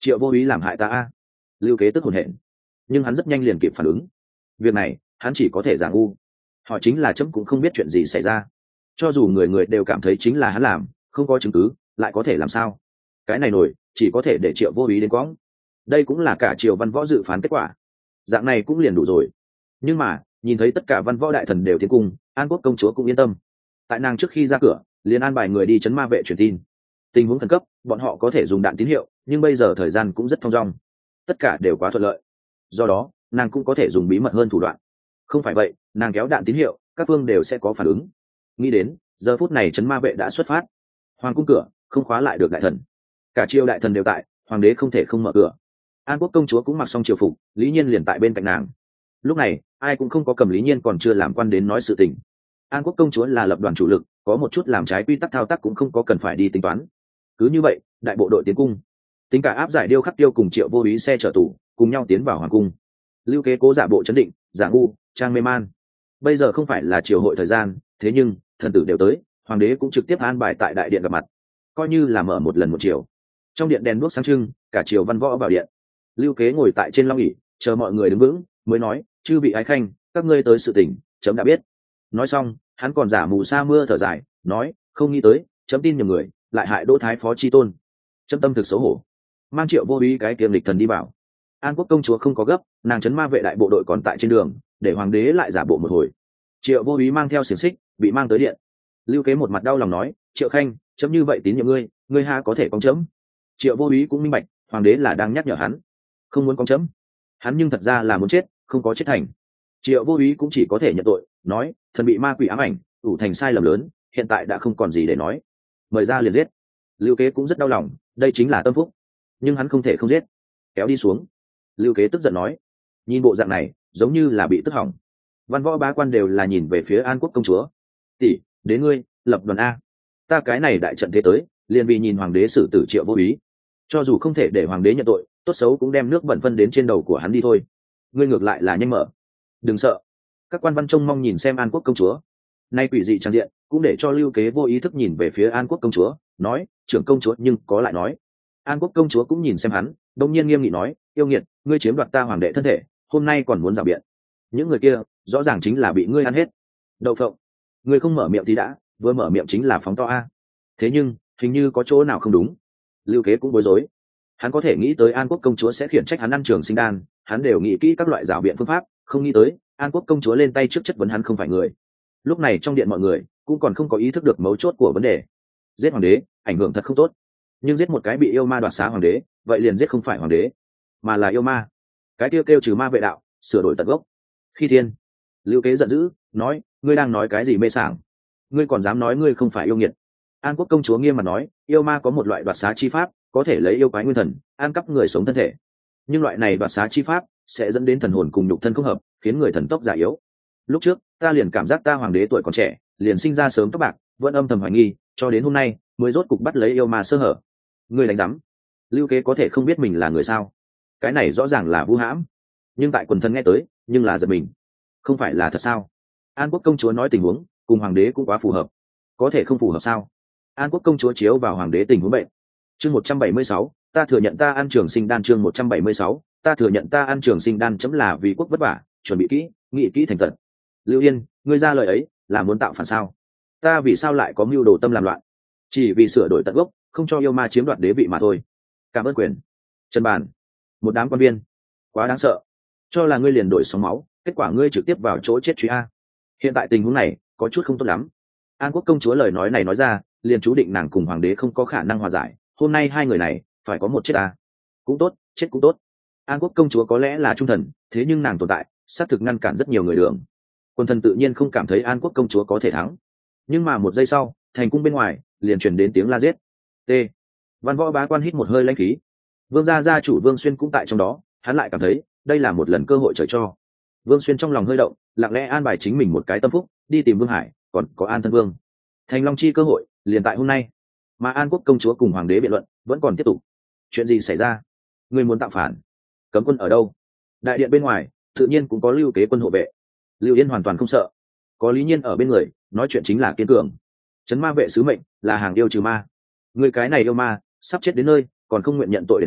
Triệu Vô Úy làm hại ta a. Lưu Kế tức hồn hển, nhưng hắn rất nhanh liền kịp phản ứng. Việc này hắn chỉ có thể giả ngu, họ chính là chấm cũng không biết chuyện gì xảy ra. Cho dù người người đều cảm thấy chính là hắn làm, không có chứng cứ lại có thể làm sao? Cái này nổi chỉ có thể để Triệu Vô Úy đến quõng. Đây cũng là cả Triều văn võ dự phán kết quả, dạng này cũng liền đủ rồi. Nhưng mà nhìn thấy tất cả văn võ đại thần đều tiến cung, An Quốc công chúa cũng yên tâm. Tại nàng trước khi ra cửa liền an bài người đi chấn ma vệ truyền tin. Tình huống khẩn cấp bọn họ có thể dùng đạn tín hiệu, nhưng bây giờ thời gian cũng rất thong dong, tất cả đều quá thuận lợi. Do đó nàng cũng có thể dùng bí mật hơn thủ đoạn. Không phải vậy nàng kéo đạn tín hiệu các phương đều sẽ có phản ứng. Nghĩ đến giờ phút này chấn ma vệ đã xuất phát, hoàng cung cửa không khóa lại được đại thần, cả triều đại thần đều tại, hoàng đế không thể không mở cửa. An Quốc công chúa cũng mặc xong triều phục, Lý Nhiên liền tại bên cạnh nàng. Lúc này ai cũng không có cầm Lý Nhiên còn chưa làm quan đến nói sự tình. An Quốc công chúa là lập đoàn chủ lực, có một chút làm trái quy tắc thao tác cũng không có cần phải đi tính toán. Cứ như vậy đại bộ đội tiến cung, tính cả áp giải Điêu Khắc Tiêu cùng Triệu Vô Úy xe chở tù cùng nhau tiến vào hoàng cung. Lưu Kế cố giả bộ chấn định, giả ngu, trang mê man. Bây giờ không phải là triều hội thời gian, thế nhưng thần tử đều tới, hoàng đế cũng trực tiếp an bài tại đại điện gặp mặt, coi như là mở một lần một chiều. Trong điện đèn đuốc sáng trưng, cả triều văn võ vào điện. Lưu Kế ngồi tại trên long ỷ chờ mọi người đứng vững mới nói, chư vị ái khanh, các ngươi tới sự tình chấm đã biết. Nói xong hắn còn giả mù sa mưa thở dài nói, không nghĩ tới chấm tin nhiều người lại hại Đỗ Thái Phó chi tôn, chấm tâm thực xấu hổ. Mang Triệu Vô Úy cái kiềm lịch thần đi bảo. An Quốc công chúa không có gấp, nàng chấn ma vệ đại bộ đội còn tại trên đường, để hoàng đế lại giả bộ một hồi. Triệu Vô Úy mang theo xiềng xích bị mang tới điện. Lưu Kế một mặt đau lòng nói, Triệu khanh, chấm như vậy tín nhiệm ngươi, ngươi ha có thể con chấm. Triệu Vô Úy cũng minh bạch hoàng đế là đang nhắc nhở hắn, không muốn con chấm. Hắn nhưng thật ra là muốn chết, không có chết thành. Triệu Vô Úy cũng chỉ có thể nhận tội, nói thần bị ma quỷ ám ảnh, ủ thành sai lầm lớn, hiện tại đã không còn gì để nói, mời ra liền giết. Lưu Kế cũng rất đau lòng, đây chính là tâm phúc, nhưng hắn không thể không giết. Kéo đi xuống. Lưu Kế tức giận nói, nhìn bộ dạng này giống như là bị tức hỏng. Văn võ bá quan đều là nhìn về phía An Quốc công chúa. Tỷ, đến ngươi lập đoàn a. Ta cái này đại trận thế tới liền vì nhìn hoàng đế xử tử Triệu Vô Úy, cho dù không thể để hoàng đế nhận tội, tốt xấu cũng đem nước bẩn phân đến trên đầu của hắn đi thôi. Ngươi ngược lại là nhanh mở, đừng sợ. Các quan văn trông mong nhìn xem An Quốc công chúa. Nay quỷ dị trang diện cũng để cho Lưu Kế vô ý thức nhìn về phía An Quốc công chúa, nói, trưởng công chúa nhưng có lại nói. An Quốc công chúa cũng nhìn xem hắn, đông nhiên nghiêm nghị nói, yêu nghiệt, ngươi chiếm đoạt ta hoàng đệ thân thể, hôm nay còn muốn rào biện. Những người kia rõ ràng chính là bị ngươi ăn hết. Đậu phộng, ngươi không mở miệng thì đã, vừa mở miệng chính là phóng to a. Thế nhưng hình như có chỗ nào không đúng. Lưu Kế cũng bối rối. Hắn có thể nghĩ tới An Quốc công chúa sẽ khiển trách hắn ăn trường sinh đan, hắn đều nghĩ kỹ các loại rào biện phương pháp, không nghĩ tới An Quốc công chúa lên tay trước chất vấn hắn không phải người. Lúc này trong điện mọi người cũng còn không có ý thức được mấu chốt của vấn đề. Giết hoàng đế ảnh hưởng thật không tốt, nhưng giết một cái bị yêu ma đoạt xá hoàng đế, vậy liền giết không phải hoàng đế mà là yêu ma. Cái kêu kêu trừ ma vệ đạo, sửa đổi tận gốc. Khi thiên. Lưu Kế giận dữ nói, ngươi đang nói cái gì mê sảng, ngươi còn dám nói ngươi không phải yêu nghiệt. An Quốc công chúa nghiêm mặt nói, yêu ma có một loại đoạt xá chi pháp, có thể lấy yêu quái nguyên thần ăn cắp người sống thân thể, nhưng loại này đoạt xá chi pháp sẽ dẫn đến thần hồn cùng nhục thân không hợp, khiến người thần tốc già yếu. Lúc trước ta liền cảm giác ta hoàng đế tuổi còn trẻ, liền sinh ra sớm tóc bạc, vẫn âm thầm hoài nghi, cho đến hôm nay mới rốt cục bắt lấy yêu ma sơ hở. Ngươi đánh rắm. Lưu Kế có thể không biết mình là người sao? Cái này rõ ràng là vu hãm, nhưng tại quần thần nghe tới nhưng là giật mình. Không phải là thật sao? An Quốc công chúa nói tình huống cùng hoàng đế cũng quá phù hợp, có thể không phù hợp sao? An Quốc công chúa chiếu vào hoàng đế tình huống bệnh. Chương một trăm bảy mươi sáu, ta thừa nhận ta ăn trường sinh đan. Chương một trăm bảy mươi sáu, ta thừa nhận ta ăn trường sinh đan chấm là vì quốc vất vả, chuẩn bị kỹ, nghĩ kỹ thành tận. Lưu Yên, ngươi ra lời ấy là muốn tạo phản sao? Ta vì sao lại có mưu đồ tâm làm loạn? Chỉ vì sửa đổi tận gốc, không cho yêu ma chiếm đoạt đế vị mà thôi. Cảm ơn quyền. Trần Bàn, một đám quan viên, quá đáng sợ. Cho là ngươi liền đổi sóng máu, kết quả ngươi trực tiếp vào chỗ chết truy a. Hiện tại tình huống này có chút không tốt lắm. An Quốc công chúa lời nói này nói ra, liền chú định nàng cùng hoàng đế không có khả năng hòa giải. Hôm nay hai người này phải có một chết a. Cũng tốt, chết cũng tốt. An Quốc công chúa có lẽ là trung thần, thế nhưng nàng tồn tại xác thực ngăn cản rất nhiều người đường. Quân thần tự nhiên không cảm thấy An Quốc công chúa có thể thắng. Nhưng mà một giây sau, thành cung bên ngoài liền truyền đến tiếng la giết. T. Văn võ bá quan hít một hơi lãnh khí. Vương gia gia chủ Vương Xuyên cũng tại trong đó, hắn lại cảm thấy đây là một lần cơ hội trời cho. Vương Xuyên trong lòng hơi động, lặng lẽ an bài chính mình một cái tâm phúc, đi tìm Vương Hải, còn có An Thân Vương. Thành Long Chi cơ hội liền tại hôm nay. Mà An Quốc công chúa cùng hoàng đế biện luận vẫn còn tiếp tục. Chuyện gì xảy ra? Người muốn tạo phản? Cấm quân ở đâu? Đại điện bên ngoài tự nhiên cũng có Lưu Kế quân hộ vệ. Lưu Yên hoàn toàn không sợ, có Lý Nhiên ở bên người, nói chuyện chính là kiên cường. Trấn ma vệ sứ mệnh là hàng yêu trừ ma. Người cái này yêu ma sắp chết đến nơi, còn không nguyện nhận tội đền tội,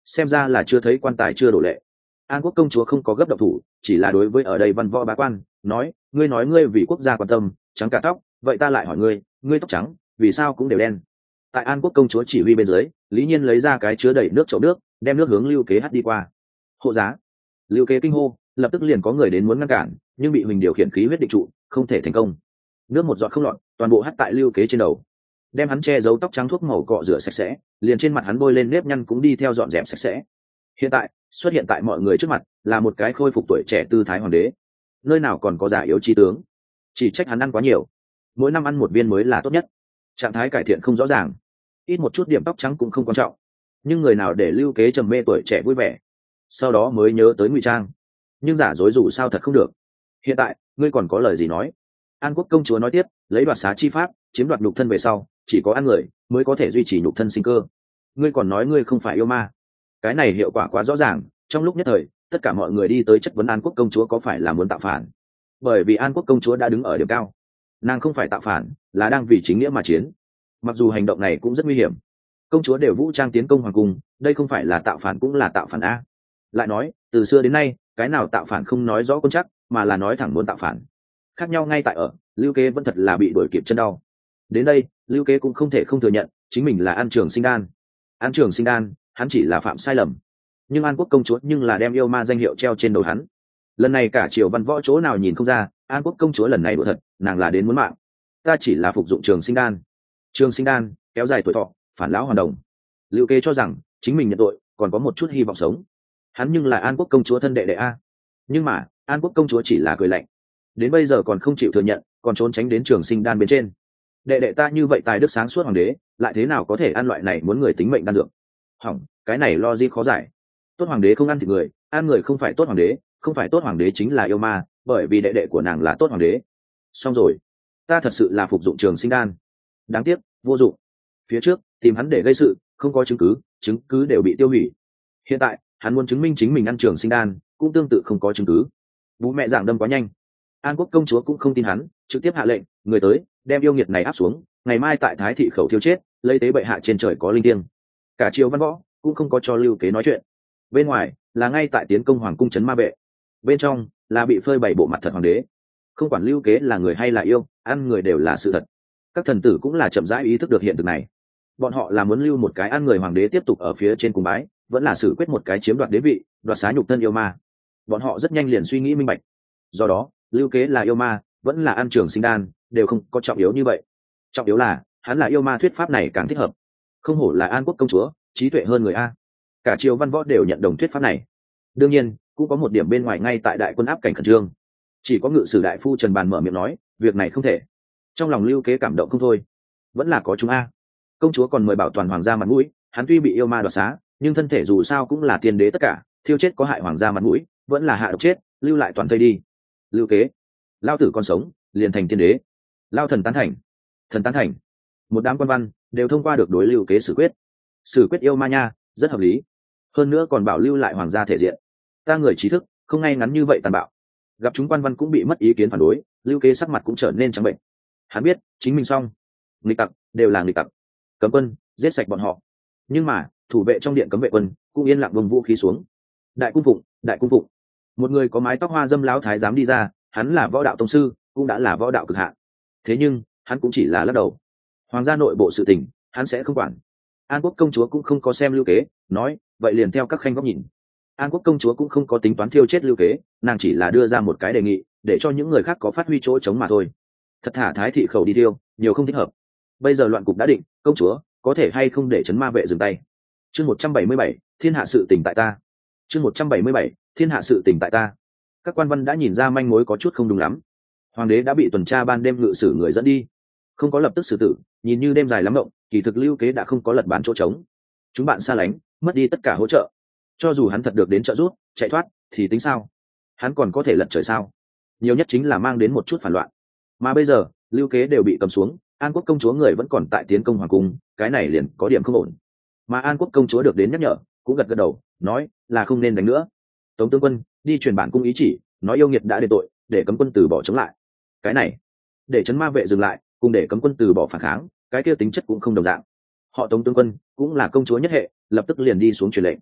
xem ra là chưa thấy quan tài chưa đổ lệ. An Quốc công chúa không có gấp động thủ, chỉ là đối với ở đây văn võ bá quan nói, ngươi nói ngươi vì quốc gia quan tâm trắng cả tóc, vậy ta lại hỏi ngươi, ngươi tóc trắng vì sao cũng đều đen? Tại An Quốc công chúa chỉ huy bên dưới, Lý Nhiên lấy ra cái chứa đầy nước chậu nước, đem nước hướng Lưu Kế hắt đi qua. Hộ giá! Lưu Kế kinh hô, lập tức liền có người đến muốn ngăn cản, nhưng bị Huỳnh điều khiển khí huyết định trụ, không thể thành công. Nước một giọt không lọt, toàn bộ hắt tại Lưu Kế trên đầu, đem hắn che giấu tóc trắng thuốc màu cọ rửa sạch sẽ, liền trên mặt hắn bôi lên nếp nhăn cũng đi theo dọn dẹp sạch sẽ. Hiện tại xuất hiện tại mọi người trước mặt là một cái khôi phục tuổi trẻ tư thái hoàng đế, nơi nào còn có già yếu chi tướng? Chỉ trách hắn ăn quá nhiều, mỗi năm ăn một viên mới là tốt nhất. Trạng thái cải thiện không rõ ràng, ít một chút điểm tóc trắng cũng không quan trọng, nhưng người nào để Lưu Kế trầm mê tuổi trẻ vui vẻ, sau đó mới nhớ tới ngụy trang, nhưng giả dối dù sao thật không được. Hiện tại ngươi còn có lời gì nói? An Quốc công chúa nói tiếp, lấy đoạt xá chi pháp chiếm đoạt nhục thân về sau, chỉ có ăn người mới có thể duy trì nhục thân sinh cơ. Ngươi còn nói ngươi không phải yêu ma, cái này hiệu quả quá rõ ràng. Trong lúc nhất thời, tất cả mọi người đi tới chất vấn An Quốc công chúa có phải là muốn tạo phản, bởi vì An Quốc công chúa đã đứng ở điểm cao, nàng không phải tạo phản, là đang vì chính nghĩa mà chiến. Mặc dù hành động này cũng rất nguy hiểm, công chúa đều vũ trang tiến công hoàng cung, đây không phải là tạo phản cũng là tạo phản a. Lại nói, từ xưa đến nay, cái nào tạo phản không nói rõ quân chắc, mà là nói thẳng muốn tạo phản. Khác nhau ngay tại ở, Lưu Kế vẫn thật là bị đuổi kịp chân đau. Đến đây, Lưu Kế cũng không thể không thừa nhận chính mình là An Trường Sinh Đan. An Trường Sinh Đan, hắn chỉ là phạm sai lầm, nhưng An Quốc công chúa nhưng là đem yêu ma danh hiệu treo trên đầu hắn. Lần này cả triều văn võ chỗ nào nhìn không ra, An Quốc công chúa lần này đùa thật, nàng là đến muốn mạng. Ta chỉ là phục dụng Trường Sinh Đan. Trường Sinh Đan kéo dài tuổi thọ, phản lão hoàn đồng. Lưu Kế cho rằng chính mình nhận tội còn có một chút hy vọng sống, hắn nhưng là An Quốc công chúa thân đệ đệ a. Nhưng mà An Quốc công chúa chỉ là cười lạnh, đến bây giờ còn không chịu thừa nhận, còn trốn tránh đến Trường Sinh Đan bên trên. Đệ đệ ta như vậy tài đức sáng suốt hoàng đế, lại thế nào có thể ăn loại này muốn người tính mệnh đan dược? Hỏng, cái này logic khó giải. Tốt hoàng đế không ăn thịt người, ăn người không phải tốt hoàng đế, không phải tốt hoàng đế chính là yêu ma, bởi vì đệ đệ của nàng là tốt hoàng đế. Xong rồi, ta thật sự là phục dụng Trường Sinh Đan, đáng tiếc vô dụng. Phía trước tìm hắn để gây sự, không có chứng cứ, chứng cứ đều bị tiêu hủy. Hiện tại hắn muốn chứng minh chính mình ăn Trường Sinh Đan, cũng tương tự không có chứng cứ. Bố mẹ giảng đâm quá nhanh, An Quốc công chúa cũng không tin hắn, trực tiếp hạ lệnh, người tới đem yêu nghiệt này áp xuống, ngày mai tại Thái thị khẩu thiêu chết, lấy tế bệ hạ trên trời có linh thiêng. Cả triều văn võ cũng không có cho Lưu Kế nói chuyện. Bên ngoài là ngay tại tiến công hoàng cung trấn ma vệ, bên trong là bị phơi bày bộ mặt thật hoàng đế. Không quản Lưu Kế là người hay là yêu, ăn người đều là sự thật. Các thần tử cũng là chậm rãi ý thức được hiện thực này. Bọn họ là muốn lưu một cái ăn người hoàng đế tiếp tục ở phía trên cùng bái, vẫn là xử quyết một cái chiếm đoạt đế vị, đoạt xá nhục thân yêu ma. Bọn họ rất nhanh liền suy nghĩ minh bạch. Do đó, Lưu Kế là yêu ma, vẫn là ăn Trường Sinh Đan, đều không có trọng yếu như vậy. Trọng yếu là hắn là yêu ma, thuyết pháp này càng thích hợp. Không hổ là An Quốc công chúa, trí tuệ hơn người a. Cả triều văn võ đều nhận đồng thuyết pháp này. Đương nhiên cũng có một điểm bên ngoài, ngay tại đại quân áp cảnh khẩn trương, chỉ có ngự sử đại phu Trần Bàn mở miệng nói việc này không thể. Trong lòng Lưu Kế cảm động không thôi, vẫn là có chúng a. Công chúa còn mời bảo toàn hoàng gia mặt mũi, hắn tuy bị yêu ma đoạt xá, nhưng thân thể dù sao cũng là tiên đế tất cả, thiêu chết có hại hoàng gia mặt mũi, vẫn là hạ độc chết, lưu lại toàn thây đi. Lưu Kế, lao tử còn sống liền thành tiên đế. Lao thần tán thành. Thần tán thành. Một đám quan văn đều thông qua được đối Lưu Kế xử quyết. Xử quyết yêu ma nha, rất hợp lý, hơn nữa còn bảo lưu lại hoàng gia thể diện. Ta người trí thức không ngay ngắn như vậy tàn bạo. Gặp chúng quan văn cũng bị mất ý kiến phản đối, Lưu Kế sắc mặt cũng trở nên trắng bệnh. Hắn biết chính mình xong, nghịch tặc đều là nghịch tặc, cấm quân giết sạch bọn họ. Nhưng mà thủ vệ trong điện cấm vệ quân cũng yên lặng vùng vũ khí xuống. Đại cung phụng, đại cung phụng. Một người có mái tóc hoa dâm lão thái giám đi ra, hắn là võ đạo tông sư, cũng đã là võ đạo cực hạn. Thế nhưng hắn cũng chỉ là lắc đầu. Hoàng gia nội bộ sự tình hắn sẽ không quản. An Quốc công chúa cũng không có xem Lưu Kế, nói vậy liền theo các khanh góc nhìn. An Quốc công chúa cũng không có tính toán thiêu chết Lưu Kế, nàng chỉ là đưa ra một cái đề nghị, để cho những người khác có phát huy chỗ chống mà thôi. Thật thả Thái thị khẩu đi thiêu, nhiều không thích hợp. Bây giờ loạn cục đã định, công chúa có thể hay không để trấn ma vệ dừng tay? Chương một trăm bảy mươi bảy, thiên hạ sự tình tại ta. Chương một trăm bảy mươi bảy, thiên hạ sự tình tại ta. Các quan văn đã nhìn ra manh mối có chút không đúng lắm. Hoàng đế đã bị tuần tra ban đêm ngự sử người dẫn đi, không có lập tức xử tử, nhìn như đêm dài lắm động, kỳ thực Lưu Kế đã không có lật bán chỗ trống. Chúng bạn xa lánh, mất đi tất cả hỗ trợ. Cho dù hắn thật được đến trợ giúp, chạy thoát thì tính sao? Hắn còn có thể lật trời sao? Nhiều nhất chính là mang đến một chút phản loạn. Mà bây giờ Lưu Kế đều bị cầm xuống, An Quốc công chúa người vẫn còn tại tiến công hoàng cung, cái này liền có điểm không ổn. Mà An Quốc công chúa được đến nhắc nhở, cũng gật gật đầu, nói là không nên đánh nữa. Tống tướng quân đi truyền bản cung ý chỉ, nói yêu nghiệt đã đền tội, để cấm quân từ bỏ chống lại. Cái này để trấn ma vệ dừng lại, cùng để cấm quân từ bỏ phản kháng, cái kia tính chất cũng không đồng dạng. Họ Tống tướng quân cũng là công chúa nhất hệ, lập tức liền đi xuống truyền lệnh.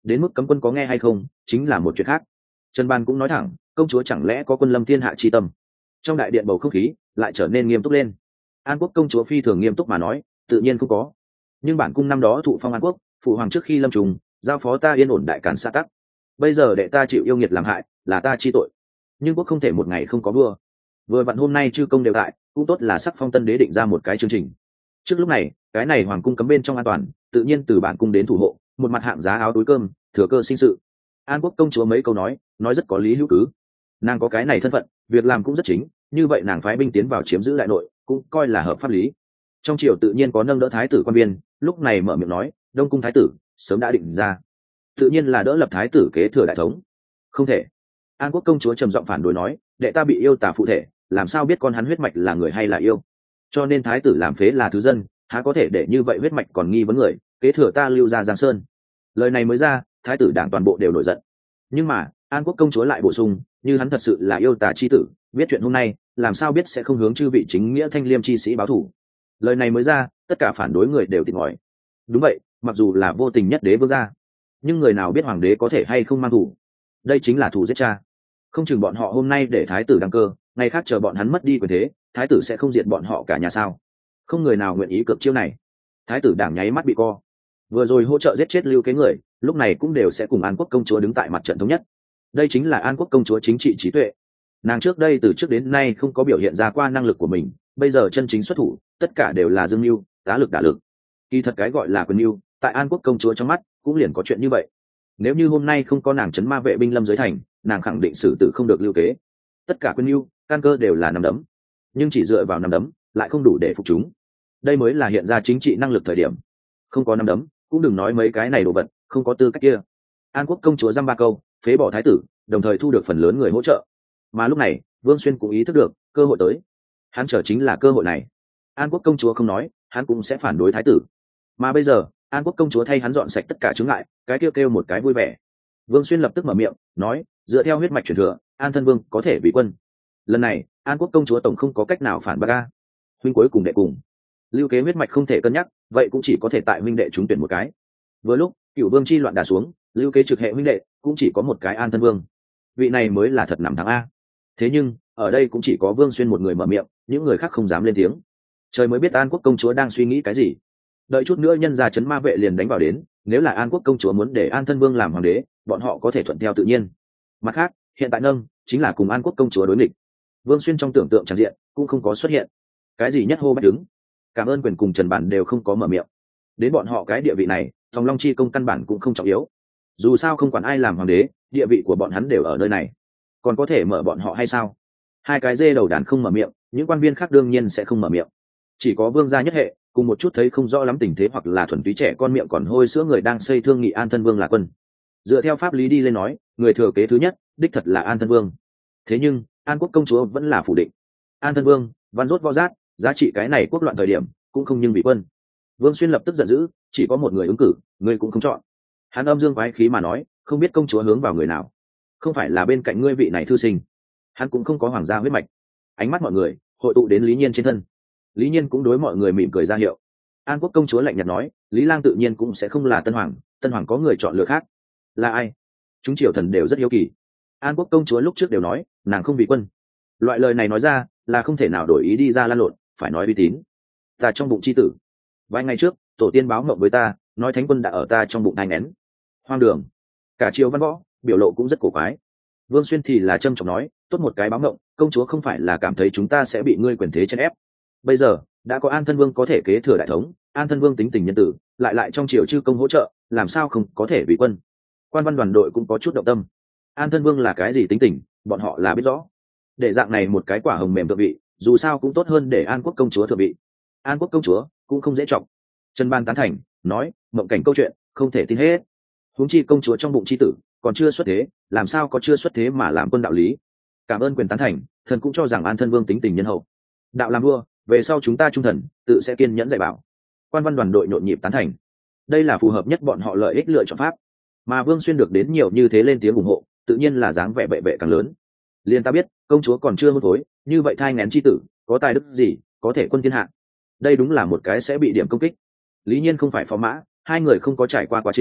đến mức cấm quân có nghe hay không chính là một chuyện khác. Trần Ban cũng nói thẳng, công chúa chẳng lẽ có quân lâm thiên hạ chi tâm? Trong đại điện bầu không khí lại trở nên nghiêm túc lên. An Quốc công chúa phi thường nghiêm túc mà nói, tự nhiên không có. Nhưng bản cung năm đó thụ phong An Quốc, phụ hoàng trước khi lâm trùng giao phó ta yên ổn đại càn xã tắc. Bây giờ đệ ta chịu yêu nghiệt làm hại, là ta chi tội. Nhưng quốc không thể một ngày không có vua. Vừa vặn hôm nay chư công đều tại, cũng tốt là sắc phong tân đế định ra một cái chương trình. Trước lúc này, cái này hoàng cung cấm bên trong an toàn, tự nhiên từ bản cung đến thủ hộ, một mặt hạng giá áo túi cơm, thừa cơ sinh sự. An Quốc công chúa mấy câu nói, nói rất có lý hữu cứ. Nàng có cái này thân phận, việc làm cũng rất chính, như vậy nàng phái binh tiến vào chiếm giữ đại nội, cũng coi là hợp pháp lý. Trong triều tự nhiên có nâng đỡ thái tử quan viên, lúc này mở miệng nói, Đông cung thái tử sớm đã định ra, tự nhiên là đỡ lập thái tử kế thừa đại thống. Không thể. An Quốc công chúa trầm giọng phản đối nói, đệ ta bị yêu tà phụ thể, làm sao biết con hắn huyết mạch là người hay là yêu? Cho nên thái tử làm phế là thứ dân, há có thể để như vậy huyết mạch còn nghi vấn người, kế thừa ta lưu ra Giang Sơn. Lời này mới ra, thái tử đảng toàn bộ đều nổi giận. Nhưng mà An Quốc công chúa lại bổ sung, như hắn thật sự là yêu tà chi tử, biết chuyện hôm nay, làm sao biết sẽ không hướng chư vị chính nghĩa thanh liêm chi sĩ báo thù. Lời này mới ra, tất cả phản đối người đều tỉnh ngòi. Đúng vậy, mặc dù là vô tình nhất đế vương gia, nhưng người nào biết hoàng đế có thể hay không mang thù? Đây chính là thù giết cha. Không chừng bọn họ hôm nay để thái tử đăng cơ, ngày khác chờ bọn hắn mất đi quyền thế, thái tử sẽ không diệt bọn họ cả nhà sao? Không người nào nguyện ý cược chiêu này. Thái tử đảng nháy mắt bị co. Vừa rồi hỗ trợ giết chết lưu kế người, lúc này cũng đều sẽ cùng An Quốc công chúa đứng tại mặt trận thống nhất. Đây chính là An Quốc công chúa chính trị trí tuệ. Nàng trước đây từ trước đến nay không có biểu hiện ra qua năng lực của mình, bây giờ chân chính xuất thủ, tất cả đều là dương mưu, tá lực đả lực. Kỳ thật cái gọi là quyền mưu, tại An Quốc công chúa trong mắt cũng liền có chuyện như vậy. Nếu như hôm nay không có nàng trấn ma vệ binh lâm giới thành, nàng khẳng định xử tử không được lưu kế. Tất cả quyền mưu, căn cơ đều là nắm đấm, nhưng chỉ dựa vào nắm đấm lại không đủ để phục chúng. Đây mới là hiện ra chính trị năng lực thời điểm. Không có nắm đấm, cũng đừng nói mấy cái này đồ vật, không có tư cách kia. An Quốc công chúa dăm ba câu, phế bỏ thái tử, đồng thời thu được phần lớn người hỗ trợ. Mà lúc này, Vương Xuyên cũng ý thức được cơ hội tới. Hắn chờ chính là cơ hội này. An Quốc công chúa không nói, hắn cũng sẽ phản đối thái tử. Mà bây giờ, An Quốc công chúa thay hắn dọn sạch tất cả chướng ngại, cái kêu kêu một cái vui vẻ. Vương Xuyên lập tức mở miệng, nói, dựa theo huyết mạch truyền thừa, An thân vương có thể bị quân. Lần này, An Quốc công chúa tổng không có cách nào phản bác a. Huynh cuối cùng đệ cùng. Lưu kế huyết mạch không thể cân nhắc, vậy cũng chỉ có thể tại huynh đệ trúng tuyển một cái. Vừa lúc, Cửu Vương chi loạn đả xuống, lưu kế trực hệ huynh đệ cũng chỉ có một cái An thân vương. Vị này mới là thật nằm thắng a. Thế nhưng, ở đây cũng chỉ có Vương Xuyên một người mở miệng, những người khác không dám lên tiếng. Trời mới biết An Quốc công chúa đang suy nghĩ cái gì. Đợi chút nữa nhân gia trấn ma vệ liền đánh vào đến, nếu là An Quốc công chúa muốn để An thân vương làm hoàng đế, bọn họ có thể thuận theo tự nhiên. Mặt khác, hiện tại nâng chính là cùng An Quốc công chúa đối nghịch. Vương Xuyên trong tưởng tượng tràn diện cũng không có xuất hiện. Cái gì nhất hô bách đứng, cảm ơn quyền cùng Trần Bản đều không có mở miệng. Đến bọn họ cái địa vị này, Thòng Long chi công căn bản cũng không trọng yếu. Dù sao không quản ai làm hoàng đế, địa vị của bọn hắn đều ở nơi này. Còn có thể mở bọn họ hay sao? Hai cái dê đầu đàn không mở miệng, những quan viên khác đương nhiên sẽ không mở miệng. Chỉ có Vương gia nhất hệ, cùng một chút thấy không rõ lắm tình thế hoặc là thuần túy trẻ con miệng còn hôi sữa người đang xây thương nghị An thân vương là quân. Dựa theo pháp lý đi lên nói, người thừa kế thứ nhất, đích thật là An thân vương. Thế nhưng, An Quốc công chúa vẫn là phủ định. An thân vương, văn rốt võ giác, giá trị cái này quốc loạn thời điểm, cũng không nhưng bị quân. Vương Xuyên lập tức giận dữ, chỉ có một người ứng cử, ngươi cũng không chọn. Hắn âm dương quái khí mà nói, không biết công chúa hướng vào người nào. Không phải là bên cạnh ngươi vị này thư sinh. Hắn cũng không có hoàng gia huyết mạch. Ánh mắt mọi người hội tụ đến Lý Nhiên trên thân. Lý Nhiên cũng đối mọi người mỉm cười ra hiệu. An Quốc công chúa lạnh nhạt nói, Lý Lang tự nhiên cũng sẽ không là tân hoàng, tân hoàng có người chọn lựa khác. Là ai? Chúng triều thần đều rất hiếu kỳ. An Quốc công chúa lúc trước đều nói, nàng không vì quân. Loại lời này nói ra, là không thể nào đổi ý đi ra lan lộn, phải nói uy tín. Ta trong bụng chi tử. Vài ngày trước, tổ tiên báo mộng với ta, nói thánh quân đã ở ta trong bụng thai nén. Hoang đường. Cả triều văn võ, biểu lộ cũng rất cổ quái. Vương Xuyên thì là trâm trọng nói, tốt một cái báo mộng, công chúa không phải là cảm thấy chúng ta sẽ bị ngươi quyền thế chèn ép. Bây giờ, đã có An thân vương có thể kế thừa đại thống, An thân vương tính tình nhân tử, lại lại trong triều chư công hỗ trợ, làm sao không có thể bị quân. Quan văn đoàn đội cũng có chút động tâm. An thân vương là cái gì tính tình, bọn họ là biết rõ. Để dạng này một cái quả hồng mềm thượng vị, dù sao cũng tốt hơn để An Quốc công chúa thượng vị. An Quốc công chúa cũng không dễ trọng. Trần Ban tán thành, nói, mộng cảnh câu chuyện không thể tin hết. Huống chi công chúa trong bụng chi tử còn chưa xuất thế, làm sao có chưa xuất thế mà làm quân đạo lý. Cảm ơn quyền tán thành, thần cũng cho rằng An thân vương tính tình nhân hậu. Đạo làm vua, về sau chúng ta trung thần tự sẽ kiên nhẫn dạy bảo. Quan văn đoàn đội nhộn nhịp tán thành. Đây là phù hợp nhất bọn họ lợi ích lựa chọn pháp. Mà Vương Xuyên được đến nhiều như thế lên tiếng ủng hộ, tự nhiên là dáng vẻ bệ bệ càng lớn. Liên ta biết, công chúa còn chưa hôn phối, như vậy thai nghén chi tử, có tài đức gì, có thể quân thiên hạ. Đây đúng là một cái sẽ bị điểm công kích. Lý Nhiên không phải phó mã, hai người không có trải qua quá trình,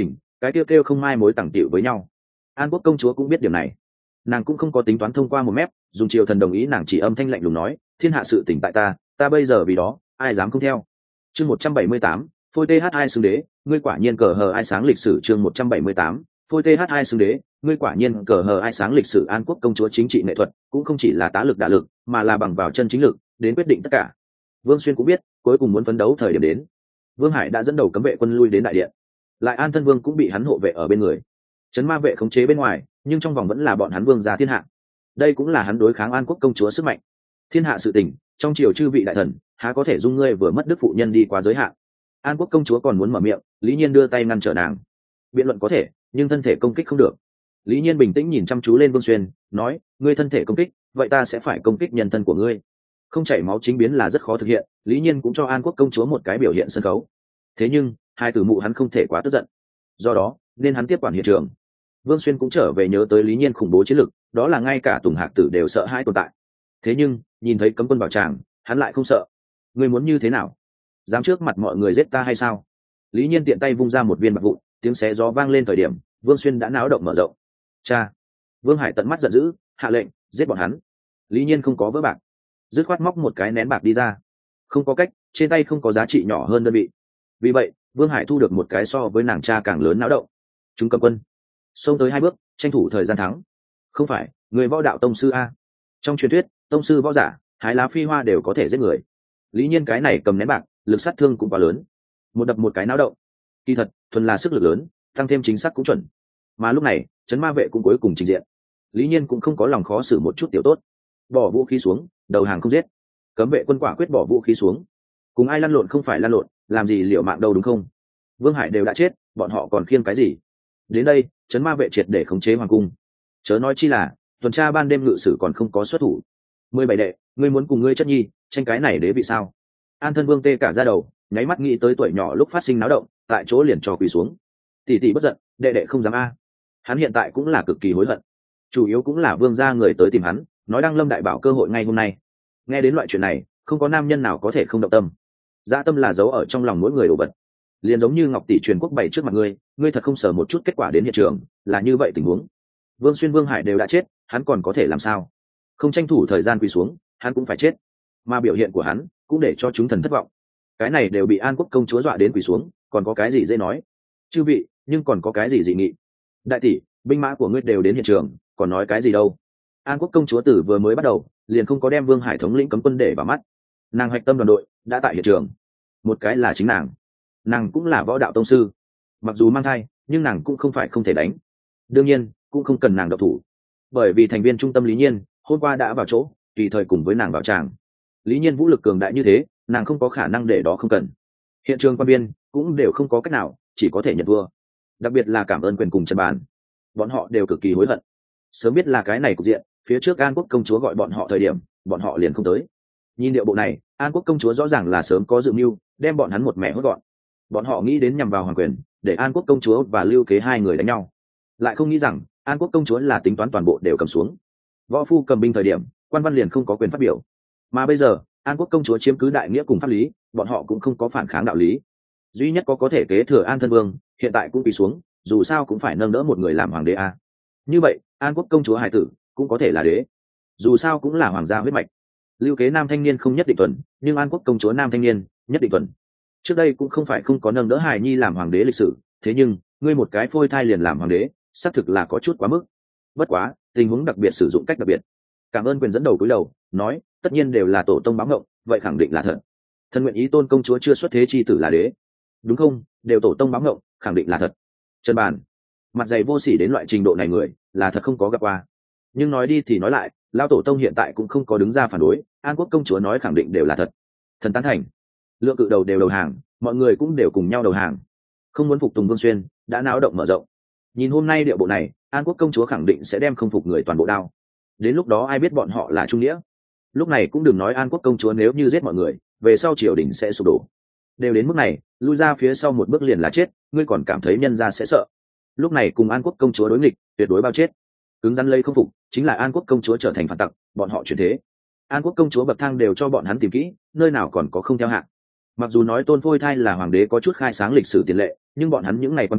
cái kêu kêu không mai mối tẳng tiệu với nhau. An Quốc công chúa cũng biết điểm này, nàng cũng không có tính toán thông qua một mép, dùng triều thần đồng ý nàng chỉ âm thanh lạnh lùng nói, thiên hạ sự tỉnh tại ta, ta bây giờ vì đó, ai dám không theo. Chương một trăm bảy mươi tám, phôi th hai xưng đế, ngươi quả nhiên cờ hờ ai sáng lịch sử. Chương một trăm bảy mươi tám, phôi th hai xưng đế, ngươi quả nhiên cờ hờ ai sáng lịch sử. An Quốc công chúa chính trị nghệ thuật cũng không chỉ là tá lực đả lực, mà là bằng vào chân chính lực đến quyết định tất cả. Vương Xuyên cũng biết, cuối cùng muốn phấn đấu thời điểm đến. Vương Hải đã dẫn đầu cấm vệ quân lui đến đại điện, lại An Thân Vương cũng bị hắn hộ vệ ở bên người, trấn ma vệ khống chế bên ngoài, nhưng trong vòng vẫn là bọn hắn vương gia thiên hạ. Đây cũng là hắn đối kháng An Quốc công chúa sức mạnh. Thiên hạ sự tình, trong triều chư vị đại thần há có thể dung ngươi vừa mất đức phụ nhân đi quá giới hạn. An Quốc công chúa còn muốn mở miệng, Lý Nhiên đưa tay ngăn trở nàng. Biện luận có thể, nhưng thân thể công kích không được. Lý Nhiên bình tĩnh nhìn chăm chú lên Vương Xuyên, nói, ngươi thân thể công kích, vậy ta sẽ phải công kích nhân thân của ngươi. Không chảy máu chính biến là rất khó thực hiện, Lý Nhiên cũng cho An Quốc công chúa một cái biểu hiện sân khấu. Thế nhưng hai tử mụ hắn không thể quá tức giận, do đó nên hắn tiếp quản hiện trường. Vương Xuyên cũng trở về nhớ tới Lý Nhiên khủng bố chiến lực, đó là ngay cả Tùng Hạc Tử đều sợ hãi tồn tại. Thế nhưng nhìn thấy cấm quân bảo tràng, hắn lại không sợ. Ngươi muốn như thế nào? Dám trước mặt mọi người giết ta hay sao? Lý Nhiên tiện tay vung ra một viên bạc vụn, tiếng xé gió vang lên thời điểm, Vương Xuyên đã náo động mở rộng. Cha! Vương Hải tận mắt giận dữ, hạ lệnh giết bọn hắn. Lý Nhiên không có vỡ bạc, dứt khoát móc một cái nén bạc đi ra. Không có cách, trên tay không có giá trị nhỏ hơn đơn vị. Vì vậy, Vương Hải thu được một cái so với nàng cha càng lớn náo động. Chúng cầm quân xông tới hai bước, tranh thủ thời gian thắng. Không phải người võ đạo tông sư a? Trong truyền thuyết, tông sư võ giả hái lá phi hoa đều có thể giết người. Lý Nhiên cái này cầm nén bạc, lực sát thương cũng quá lớn, một đập một cái náo động. Kỳ thật thuần là sức lực lớn, tăng thêm chính xác cũng chuẩn. Mà lúc này trấn ma vệ cũng cuối cùng trình diện. Lý Nhiên cũng không có lòng khó xử một chút tiểu tốt, bỏ vũ khí xuống, đầu hàng không giết. Cấm vệ quân quả quyết bỏ vũ khí xuống, cùng ai lăn lộn không phải lăn lộn, làm gì liệu mạng đâu, đúng không? Vương Hải đều đã chết, bọn họ còn khiêng cái gì? Đến đây trấn ma vệ triệt để khống chế hoàng cung, chớ nói chi là tuần tra ban đêm ngự sử còn không có xuất thủ. Mười bảy đệ, ngươi muốn cùng ngươi chất nhi tranh cái này đế vị sao? An Thân Vương tê cả ra đầu, nháy mắt nghĩ tới tuổi nhỏ lúc phát sinh náo động, tại chỗ liền trò quỳ xuống. Tỷ tỷ bất giận, đệ đệ không dám a. Hắn hiện tại cũng là cực kỳ hối hận, chủ yếu cũng là vương gia người tới tìm hắn, nói đăng lâm đại bảo cơ hội ngay hôm nay. Nghe đến loại chuyện này, không có nam nhân nào có thể không động tâm. Dạ tâm là giấu ở trong lòng mỗi người đồ vật, liền giống như Ngọc tỷ truyền quốc bày trước mặt ngươi, ngươi thật không sờ một chút kết quả đến hiện trường, là như vậy tình huống. Vương Xuyên Vương Hải đều đã chết, hắn còn có thể làm sao? Không tranh thủ thời gian quỳ xuống, hắn cũng phải chết. Mà biểu hiện của hắn cũng để cho chúng thần thất vọng. Cái này đều bị An Quốc công chúa dọa đến quỳ xuống, còn có cái gì dễ nói? Chư vị, nhưng còn có cái gì dị nghị? Đại tỷ, binh mã của ngươi đều đến hiện trường, còn nói cái gì đâu? An Quốc công chúa tử vừa mới bắt đầu, liền không có đem Vương Hải thống lĩnh cấm quân để vào mắt. Nàng hoạch tâm đoàn đội đã tại hiện trường. Một cái là chính nàng, nàng cũng là võ đạo tông sư, mặc dù mang thai nhưng nàng cũng không phải không thể đánh. Đương nhiên cũng không cần nàng độc thủ, bởi vì thành viên trung tâm Lý Nhiên hôm qua đã vào chỗ, tùy thời cùng với nàng vào tràng. Lý Nhiên vũ lực cường đại như thế, nàng không có khả năng để đó không cần. Hiện trường quan biên cũng đều không có cách nào, chỉ có thể nhận vua. Đặc biệt là cảm ơn quyền cùng Trần Bàn, bọn họ đều cực kỳ hối hận. Sớm biết là cái này cục diện, phía trước An Quốc công chúa gọi bọn họ thời điểm, bọn họ liền không tới. Nhìn điệu bộ này, An Quốc công chúa rõ ràng là sớm có dự mưu, đem bọn hắn một mẻ hốt gọn. Bọn họ nghĩ đến nhằm vào hoàng quyền, để An Quốc công chúa và Lưu Kế hai người đánh nhau, lại không nghĩ rằng An Quốc công chúa là tính toán toàn bộ đều cầm xuống. Võ phu cầm binh thời điểm, quan văn liền không có quyền phát biểu, mà bây giờ An Quốc công chúa chiếm cứ đại nghĩa cùng pháp lý, bọn họ cũng không có phản kháng đạo lý. Duy nhất có có thể kế thừa An Thân Vương, hiện tại cũng bị xuống, dù sao cũng phải nâng đỡ một người làm hoàng đế a. Như vậy An Quốc công chúa hải tử cũng có thể là đế, dù sao cũng là hoàng gia huyết mạch. Lưu Kế nam thanh niên không nhất định tuần, nhưng An Quốc công chúa nam thanh niên nhất định tuần. Trước đây cũng không phải không có nâng đỡ hài nhi làm hoàng đế lịch sử, thế nhưng ngươi một cái phôi thai liền làm hoàng đế, xác thực là có chút quá mức. Bất quá tình huống đặc biệt sử dụng cách đặc biệt. Cảm ơn quyền dẫn đầu cúi đầu nói, tất nhiên đều là tổ tông báo ngộng, vậy khẳng định là thật. Thần nguyện ý tôn công chúa chưa xuất thế chi tử là đế, đúng không? Đều tổ tông báo ngộng, khẳng định là thật. Trần Bàn mặt dày vô sỉ đến loại trình độ này người là thật không có gặp qua. Nhưng nói đi thì nói lại, lão tổ tông hiện tại cũng không có đứng ra phản đối, An Quốc công chúa nói khẳng định đều là thật. Thần tán thành. Lượng cự đầu đều đầu hàng, mọi người cũng đều cùng nhau đầu hàng. Không muốn phục tùng Vương Xuyên đã náo động mở rộng. Nhìn hôm nay điệu bộ này, An Quốc công chúa khẳng định sẽ đem không phục người toàn bộ đao. Đến lúc đó ai biết bọn họ là trung nghĩa. Lúc này cũng đừng nói An Quốc công chúa nếu như giết mọi người, về sau triều đình sẽ sụp đổ. Đều đến mức này, lui ra phía sau một bước liền là chết, ngươi còn cảm thấy nhân gia sẽ sợ? Lúc này cùng An Quốc công chúa đối nghịch, tuyệt đối bao chết. Cứng rắn lấy không phục, chính là An Quốc công chúa trở thành phản tặc, bọn họ chuyển thế. An Quốc công chúa bậc thang đều cho bọn hắn tìm kỹ, nơi nào còn có không theo hạng. Mặc dù nói tôn phôi thai là hoàng đế có chút khai sáng lịch sử tiền lệ, nhưng bọn hắn những ngày quan văn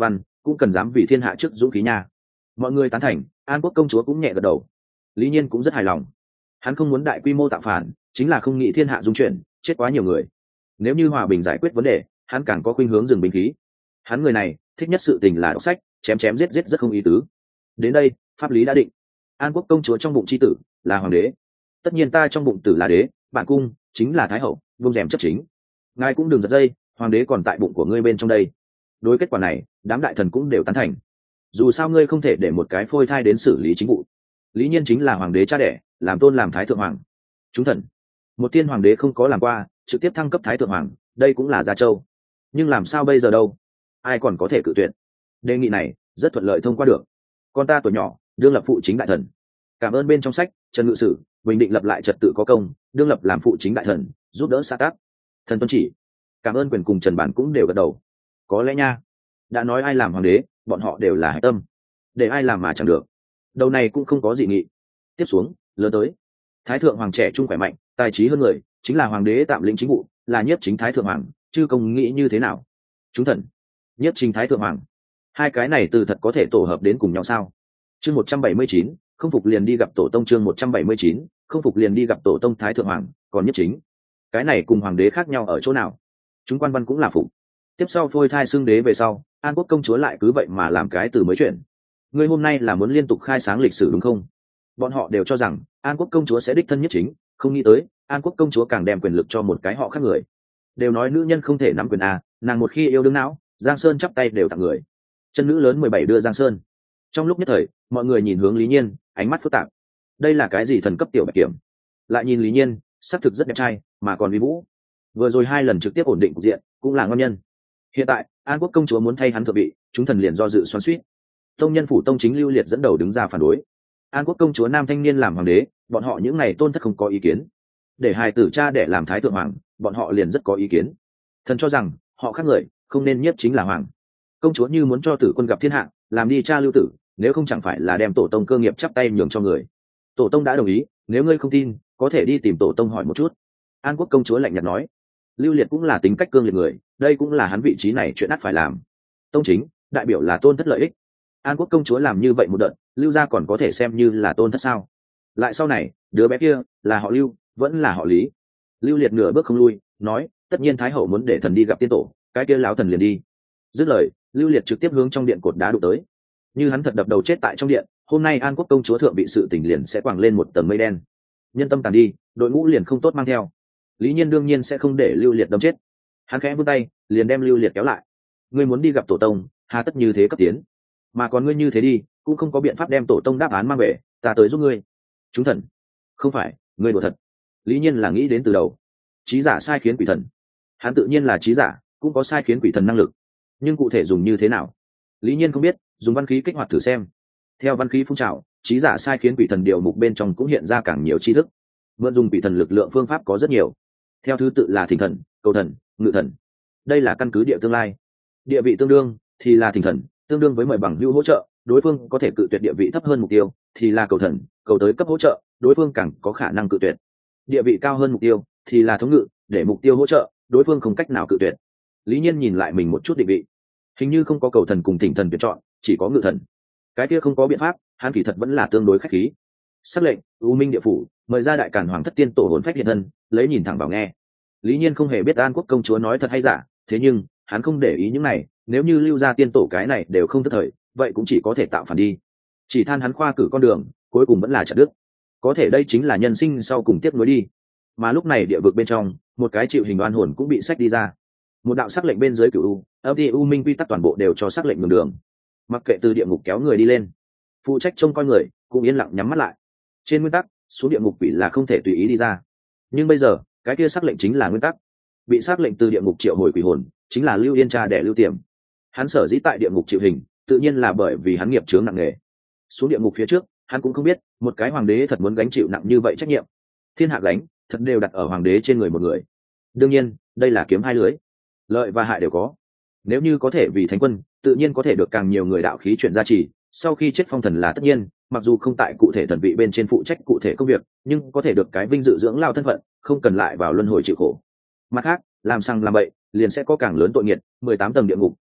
cũng cần dám vì thiên hạ trước dũng khí nha. Mọi người tán thành, An Quốc công chúa cũng nhẹ gật đầu. Lý Nhiên cũng rất hài lòng. Hắn không muốn đại quy mô tạo phản, chính là không nghĩ thiên hạ dung chuyển, chết quá nhiều người. Nếu như hòa bình giải quyết vấn đề, hắn càng có khuynh hướng dừng binh khí. Hắn người này thích nhất sự tình là đọc sách, chém chém giết giết rất không ý tứ. Đến đây, pháp lý đã định. An Quốc công chúa trong bụng chi tử là hoàng đế, tất nhiên ta trong bụng tử là đế, bạn cung chính là thái hậu, vung rèm chấp chính. Ngài cũng đừng giật dây, hoàng đế còn tại bụng của ngươi bên trong đây. Đối kết quả này, đám đại thần cũng đều tán thành. Dù sao ngươi không thể để một cái phôi thai đến xử lý chính vụ. Lý Nhiên chính là hoàng đế cha đẻ, làm tôn làm thái thượng hoàng. Chúng thần, một tiên hoàng đế không có làm qua, trực tiếp thăng cấp thái thượng hoàng, đây cũng là gia châu. Nhưng làm sao bây giờ đâu? Ai còn có thể cự tuyệt? Đề nghị này rất thuận lợi thông qua được. Con ta tuổi nhỏ, đương lập phụ chính đại thần. Cảm ơn bên trong sách, Trần Ngự Sử, bình định lập lại trật tự có công, đương lập làm phụ chính đại thần, giúp đỡ xã tác. Thần tuân chỉ. Cảm ơn quyền cùng Trần Bản cũng đều gật đầu. Có lẽ nha, đã nói ai làm hoàng đế, bọn họ đều là hải tâm. Để ai làm mà chẳng được. Đầu này cũng không có dị nghị. Tiếp xuống, lớn tới. Thái thượng hoàng trẻ trung khỏe mạnh, tài trí hơn người, chính là hoàng đế tạm lĩnh chính vụ, là nhiếp chính thái thượng hoàng, chư công nghĩ như thế nào? Chúng thần, nhiếp chính thái thượng hoàng, hai cái này từ thật có thể tổ hợp đến cùng nhau sao? Chương một trăm bảy mươi chín, không phục liền đi gặp tổ tông. Chương một trăm bảy mươi chín, không phục liền đi gặp tổ tông. Thái thượng hoàng, còn nhiếp chính, cái này cùng hoàng đế khác nhau ở chỗ nào? Chúng quan văn cũng là phục. Tiếp sau phôi thai xưng đế về sau, An Quốc công chúa lại cứ vậy mà làm cái từ mới chuyện. Ngươi hôm nay là muốn liên tục khai sáng lịch sử đúng không? Bọn họ đều cho rằng An Quốc công chúa sẽ đích thân nhiếp chính, không nghĩ tới An Quốc công chúa càng đem quyền lực cho một cái họ khác người. Đều nói nữ nhân không thể nắm quyền a, nàng một khi yêu đương não, Giang Sơn chắp tay đều tặng người. Chân nữ lớn mười bảy đưa Giang Sơn. Trong lúc nhất thời, mọi người nhìn hướng Lý Nhiên, ánh mắt phức tạp. Đây là cái gì thần cấp tiểu bạch kiểm? Lại nhìn Lý Nhiên, sắc thực rất đẹp trai, mà còn uy vũ. Vừa rồi hai lần trực tiếp ổn định cục diện, cũng là ngon nhân. Hiện tại, An Quốc công chúa muốn thay hắn thượng vị, chúng thần liền do dự xoắn xuýt. Tông nhân phủ tông chính Lưu Liệt dẫn đầu đứng ra phản đối. An Quốc công chúa nam thanh niên làm hoàng đế, bọn họ những này tôn thất không có ý kiến. Để hài tử cha để làm thái thượng hoàng, bọn họ liền rất có ý kiến. Thần cho rằng họ khác người, không nên nhiếp chính là hoàng. Công chúa như muốn cho tử quân gặp thiên hạ, làm đi cha lưu tử, nếu không chẳng phải là đem tổ tông cơ nghiệp chắp tay nhường cho người. Tổ tông đã đồng ý, nếu ngươi không tin, có thể đi tìm tổ tông hỏi một chút. An Quốc công chúa lạnh nhạt nói. Lưu Liệt cũng là tính cách cương liệt người, đây cũng là hắn vị trí này chuyện ắt phải làm. Tông chính đại biểu là tôn thất lợi ích. An Quốc công chúa làm như vậy một đợt, Lưu gia còn có thể xem như là tôn thất sao? Lại sau này, đứa bé kia là họ Lưu, vẫn là họ Lý. Lưu Liệt nửa bước không lui, nói, tất nhiên thái hậu muốn để thần đi gặp tiên tổ, cái kia lão thần liền đi. Dứt lời, Lưu Liệt trực tiếp hướng trong điện cột đá đụng tới. Như hắn thật đập đầu chết tại trong điện, hôm nay An Quốc công chúa thượng bị sự tình liền sẽ quàng lên một tầng mây đen. Nhân tâm tàn đi, đội ngũ liền không tốt mang theo. Lý Nhiên đương nhiên sẽ không để Lưu Liệt đâm chết. Hắn khẽ vươn tay, liền đem Lưu Liệt kéo lại. Ngươi muốn đi gặp tổ tông, hà tất như thế cấp tiến? Mà còn ngươi như thế đi, cũng không có biện pháp đem tổ tông đáp án mang về, ta tới giúp ngươi. Chúng thần, không phải, ngươi đùa thật. Lý Nhiên là nghĩ đến từ đầu. Trí giả sai khiến quỷ thần. Hắn tự nhiên là trí giả, cũng có sai khiến quỷ thần năng lực. Nhưng cụ thể dùng như thế nào? Lý Nhiên không biết, dùng văn khí kích hoạt thử xem. Theo văn khí phun trào, trí giả sai khiến quỷ thần điều mục bên trong cũng hiện ra càng nhiều tri thức. Mượn dùng quỷ thần lực lượng phương pháp có rất nhiều. Theo thứ tự là thỉnh thần, cầu thần, ngự thần. Đây là căn cứ địa tương lai. Địa vị tương đương thì là thỉnh thần, tương đương với mời bằng hữu hỗ trợ, đối phương có thể cự tuyệt địa vị thấp hơn mục tiêu thì là cầu thần, cầu tới cấp hỗ trợ, đối phương càng có khả năng cự tuyệt. Địa vị cao hơn mục tiêu thì là thống ngự, để mục tiêu hỗ trợ, đối phương không cách nào cự tuyệt. Lý Nhiên nhìn lại mình một chút định vị, hình như không có cầu thần cùng thỉnh thần tuyển chọn, chỉ có ngự thần. Cái kia không có biện pháp, hắn kỳ thật vẫn là tương đối khách khí. Sắc lệnh, U Minh địa phủ, mời ra đại càn hoàng thất tiên tổ hồn phách hiện thân, lấy nhìn thẳng vào nghe. Lý Nhiên không hề biết An Quốc công chúa nói thật hay giả, thế nhưng hắn không để ý những này, nếu như Lưu gia tiên tổ cái này đều không thất thời, vậy cũng chỉ có thể tạo phản đi. Chỉ than hắn khoa cử con đường, cuối cùng vẫn là chặt đứt. Có thể đây chính là nhân sinh sau cùng tiếp nối đi. Mà lúc này địa vực bên trong, một cái chịu hình oan hồn cũng bị sách đi ra. Một đạo sắc lệnh bên dưới cửu u, âm đi u minh quy tắc toàn bộ đều cho sắc lệnh đường đường. Mặc kệ từ địa ngục kéo người đi lên, phụ trách trông coi người cũng yên lặng nhắm mắt lại. Trên nguyên tắc, xuống địa ngục quỷ là không thể tùy ý đi ra. Nhưng bây giờ, cái kia sắc lệnh chính là nguyên tắc. Bị sắc lệnh từ địa ngục triệu hồi quỷ hồn, chính là Lưu Yên cha đẻ Lưu Tiềm. Hắn sở dĩ tại địa ngục chịu hình, tự nhiên là bởi vì hắn nghiệp chướng nặng nề. Xuống địa ngục phía trước, hắn cũng không biết, một cái hoàng đế thật muốn gánh chịu nặng như vậy trách nhiệm. Thiên hạ gánh, thật đều đặt ở hoàng đế trên người một người. Đương nhiên, đây là kiếm hai lưới, lợi và hại đều có. Nếu như có thể vì thánh quân, tự nhiên có thể được càng nhiều người đạo khí chuyển gia trì, sau khi chết phong thần là tất nhiên, mặc dù không tại cụ thể thần vị bên trên phụ trách cụ thể công việc, nhưng có thể được cái vinh dự dưỡng lao thân phận, không cần lại vào luân hồi chịu khổ. Mặt khác, làm sang làm bậy, liền sẽ có càng lớn tội nghiệt, mười tám tầng địa ngục,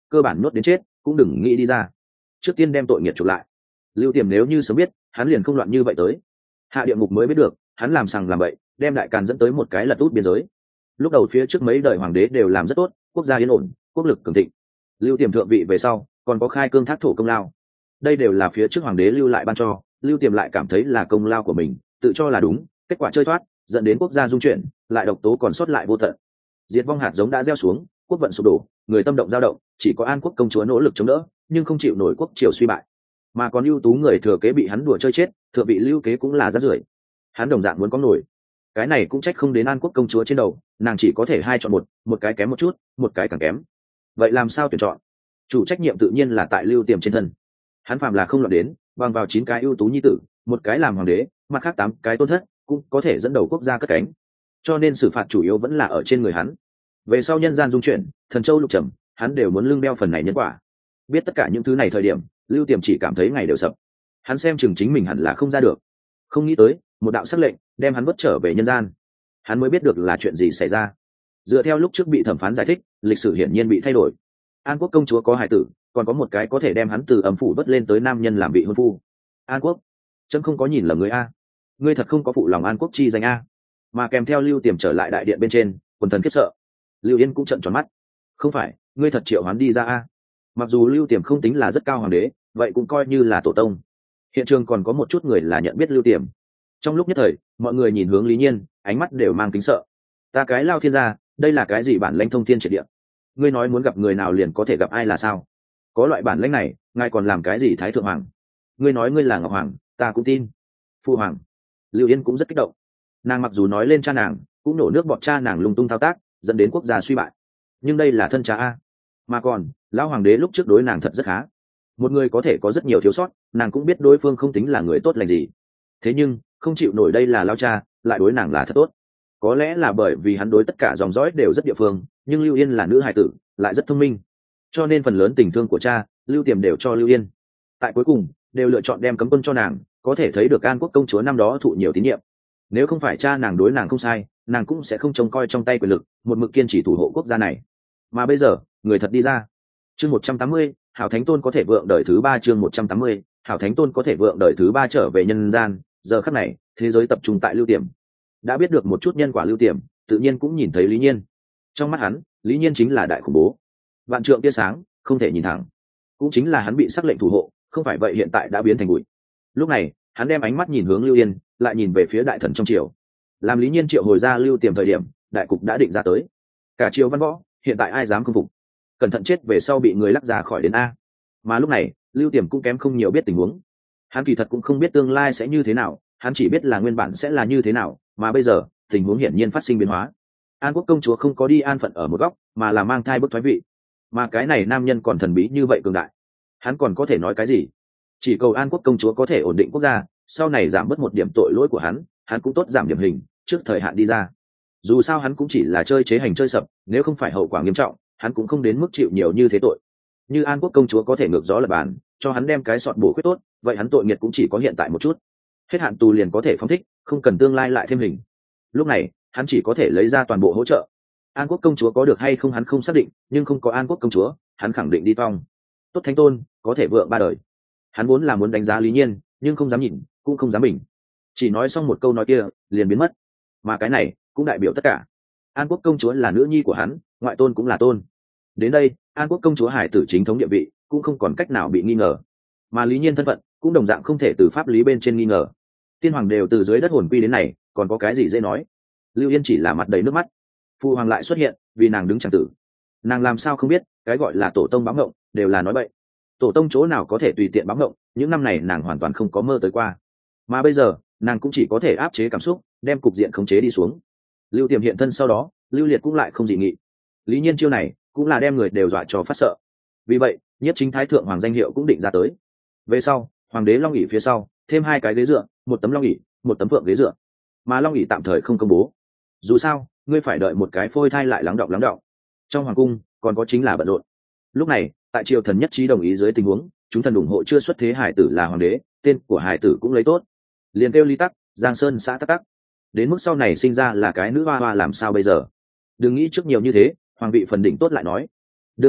cơ bản nuốt đến chết cũng đừng nghĩ đi ra. Trước tiên đem tội nghiệt chuộc lại. Lưu Tiềm nếu như sớm biết, hắn liền không loạn như vậy tới. Hạ địa ngục mới biết được, hắn làm sằng làm bậy, đem đại càn dẫn tới một cái lật út biên giới. Lúc đầu phía trước mấy đời hoàng đế đều làm rất tốt, quốc gia yên ổn, quốc lực cường thịnh. Lưu Tiềm thượng vị về sau, còn có khai cương thác thổ công lao. Đây đều là phía trước hoàng đế lưu lại ban cho, Lưu Tiềm lại cảm thấy là công lao của mình, tự cho là đúng, kết quả chơi thoát, dẫn đến quốc gia dung chuyển, lại độc tố còn sót lại vô tận. Diệt vong hạt giống đã gieo xuống, quốc vận sụp đổ, người tâm động dao động, chỉ có An Quốc công chúa nỗ lực chống đỡ, nhưng không chịu nổi quốc triều suy bại. Mà còn ưu tú người thừa kế bị hắn đùa chơi chết, thừa bị lưu kế cũng là rác rưởi. Hắn đồng dạng muốn có nổi. Cái này cũng trách không đến An Quốc công chúa trên đầu, nàng chỉ có thể hai chọn một, một cái kém một chút, một cái càng kém. Vậy làm sao tuyển chọn? Chủ trách nhiệm tự nhiên là tại Lưu Tiềm trên thân. Hắn phàm là không lọt đến, bằng vào chín cái ưu tú nhi tử, một cái làm hoàng đế, mặt khác tám cái tôn thất, cũng có thể dẫn đầu quốc gia cất cánh. Cho nên xử phạt chủ yếu vẫn là ở trên người hắn. Về sau nhân gian dung chuyển, thần châu lục trầm, hắn đều muốn lưng đeo phần này nhân quả. Biết tất cả những thứ này thời điểm, Lưu Tiềm chỉ cảm thấy ngày đều sập. Hắn xem chừng chính mình hẳn là không ra được. Không nghĩ tới, một đạo sắc lệnh đem hắn vất trở về nhân gian. Hắn mới biết được là chuyện gì xảy ra. Dựa theo lúc trước bị thẩm phán giải thích, lịch sử hiển nhiên bị thay đổi. An Quốc công chúa có hài tử, còn có một cái có thể đem hắn từ âm phủ vớt lên tới nam nhân làm vị hôn phu. An Quốc, chấm không có nhìn lầm người a, ngươi thật không có phụ lòng An Quốc chi danh a. Mà kèm theo Lưu Tiềm trở lại đại điện bên trên, quần thần khiếp sợ. Lưu Yên cũng trợn tròn mắt. Không phải, ngươi thật triệu hắn đi ra a? Mặc dù Lưu Tiềm không tính là rất cao hoàng đế, vậy cũng coi như là tổ tông. Hiện trường còn có một chút người là nhận biết Lưu Tiềm. Trong lúc nhất thời, mọi người nhìn hướng Lý Nhiên, ánh mắt đều mang kính sợ. Ta cái Lao thiên gia, đây là cái gì bản lãnh thông thiên triệt địa? Ngươi nói muốn gặp người nào liền có thể gặp ai là sao? Có loại bản lãnh này, ngài còn làm cái gì thái thượng hoàng? Ngươi nói ngươi là Ngọc Hoàng, ta cũng tin. Phu hoàng. Lưu Yên cũng rất kích động. Nàng mặc dù nói lên cha nàng, cũng nổ nước bọt cha nàng lung tung thao tác, dẫn đến quốc gia suy bại. Nhưng đây là thân cha a. Mà còn, lão hoàng đế lúc trước đối nàng thật rất khá. Một người có thể có rất nhiều thiếu sót, nàng cũng biết đối phương không tính là người tốt lành gì. Thế nhưng, không chịu nổi đây là lão cha, lại đối nàng là thật tốt. Có lẽ là bởi vì hắn đối tất cả dòng dõi đều rất địa phương, nhưng Lưu Yên là nữ hài tử, lại rất thông minh. Cho nên phần lớn tình thương của cha, Lưu Tiềm đều cho Lưu Yên. Tại cuối cùng, đều lựa chọn đem cấm quân cho nàng, có thể thấy được An Quốc công chúa năm đó thụ nhiều tín nhiệm. Nếu không phải cha nàng đối nàng không sai, nàng cũng sẽ không trông coi trong tay quyền lực, một mực kiên trì thủ hộ quốc gia này. Mà bây giờ, người thật đi ra. Chương một trăm tám mươi, Hảo Thánh Tôn có thể vượng đời thứ ba. Chương một trăm tám mươi, Hảo Thánh Tôn có thể vượng đời thứ ba trở về nhân gian. Giờ khắc này, thế giới tập trung tại Lưu Tiềm. Đã biết được một chút nhân quả Lưu Tiềm, tự nhiên cũng nhìn thấy Lý Nhiên. Trong mắt hắn, Lý Nhiên chính là đại khủng bố. Vạn trượng tia sáng, không thể nhìn thẳng. Cũng chính là hắn bị sắc lệnh thủ hộ, không phải vậy hiện tại đã biến thành bụi. Lúc này, hắn đem ánh mắt nhìn hướng Lưu Yên, lại nhìn về phía đại thần trong triều. Làm Lý Nhiên triệu hồi ra Lưu Tiềm thời điểm, đại cục đã định ra tới. Cả triều văn võ, hiện tại ai dám không phục? Cẩn thận chết về sau bị người lắc ra khỏi đến a. Mà lúc này, Lưu Tiềm cũng kém không nhiều biết tình huống. Hắn kỳ thật cũng không biết tương lai sẽ như thế nào, hắn chỉ biết là nguyên bản sẽ là như thế nào, mà bây giờ, tình huống hiển nhiên phát sinh biến hóa. An Quốc công chúa không có đi an phận ở một góc, mà là mang thai bức thoái vị. Mà cái này nam nhân còn thần bí như vậy cường đại, hắn còn có thể nói cái gì? Chỉ cầu An Quốc công chúa có thể ổn định quốc gia, sau này giảm bớt một điểm tội lỗi của hắn, hắn cũng tốt giảm điểm hình, trước thời hạn đi ra. Dù sao hắn cũng chỉ là chơi chế hành chơi sập, nếu không phải hậu quả nghiêm trọng, hắn cũng không đến mức chịu nhiều như thế tội. Như An Quốc công chúa có thể ngược gió lập bàn, cho hắn đem cái sọt bổ khuyết tốt, vậy hắn tội nghiệt cũng chỉ có hiện tại một chút. Hết hạn tù liền có thể phóng thích, không cần tương lai lại thêm hình. Lúc này, hắn chỉ có thể lấy ra toàn bộ hỗ trợ. An Quốc công chúa có được hay không hắn không xác định, nhưng không có An Quốc công chúa, hắn khẳng định đi tong. Tốt Thánh Tôn, có thể vượng ba đời. Hắn vốn là muốn đánh giá Lý Nhiên, nhưng không dám nhìn, cũng không dám bình. Chỉ nói xong một câu nói kia, liền biến mất. Mà cái này cũng đại biểu tất cả. An Quốc công chúa là nữ nhi của hắn, ngoại tôn cũng là tôn. Đến đây, An Quốc công chúa hải tử chính thống địa vị, cũng không còn cách nào bị nghi ngờ. Mà Lý Nhiên thân phận, cũng đồng dạng không thể từ pháp lý bên trên nghi ngờ. Tiên hoàng đều từ dưới đất hồn quy đến này, còn có cái gì dễ nói? Lưu Yên chỉ là mặt đầy nước mắt. Phu hoàng lại xuất hiện, vì nàng đứng chẳng tử. Nàng làm sao không biết, cái gọi là tổ tông báo ngộng, đều là nói bậy. Tổ tông chỗ nào có thể tùy tiện báo ngộng, những năm này nàng hoàn toàn không có mơ tới qua. Mà bây giờ, nàng cũng chỉ có thể áp chế cảm xúc, đem cục diện khống chế đi xuống. Lưu Tiềm hiện thân sau đó, Lưu Liệt cũng lại không dị nghị. Lý Nhiên chiêu này, cũng là đem người đều dọa cho phát sợ. Vì vậy, Nhiếp Chính Thái thượng hoàng danh hiệu cũng định ra tới. Về sau, hoàng đế long ỷ phía sau, thêm hai cái ghế dựa, một tấm long ỷ, một tấm phượng ghế dựa. Mà long ỷ tạm thời không công bố. Dù sao, ngươi phải đợi một cái phôi thai lại lắng đọng lắng đọng. Trong hoàng cung, còn có chính là bận rộn. Lúc này, tại triều thần nhất trí đồng ý dưới tình huống, chúng thần ủng hộ chưa xuất thế hải tử là hoàng đế, tên của hải tử cũng lấy tốt. Liền kêu Lý Tắc, Giang Sơn xã Tắc Tắc. Đến mức sau này sinh ra là cái nữ hoa hoa làm sao bây giờ? Đừng nghĩ trước nhiều như thế, hoàng vị phần đỉnh tốt lại nói. Đương nhiên,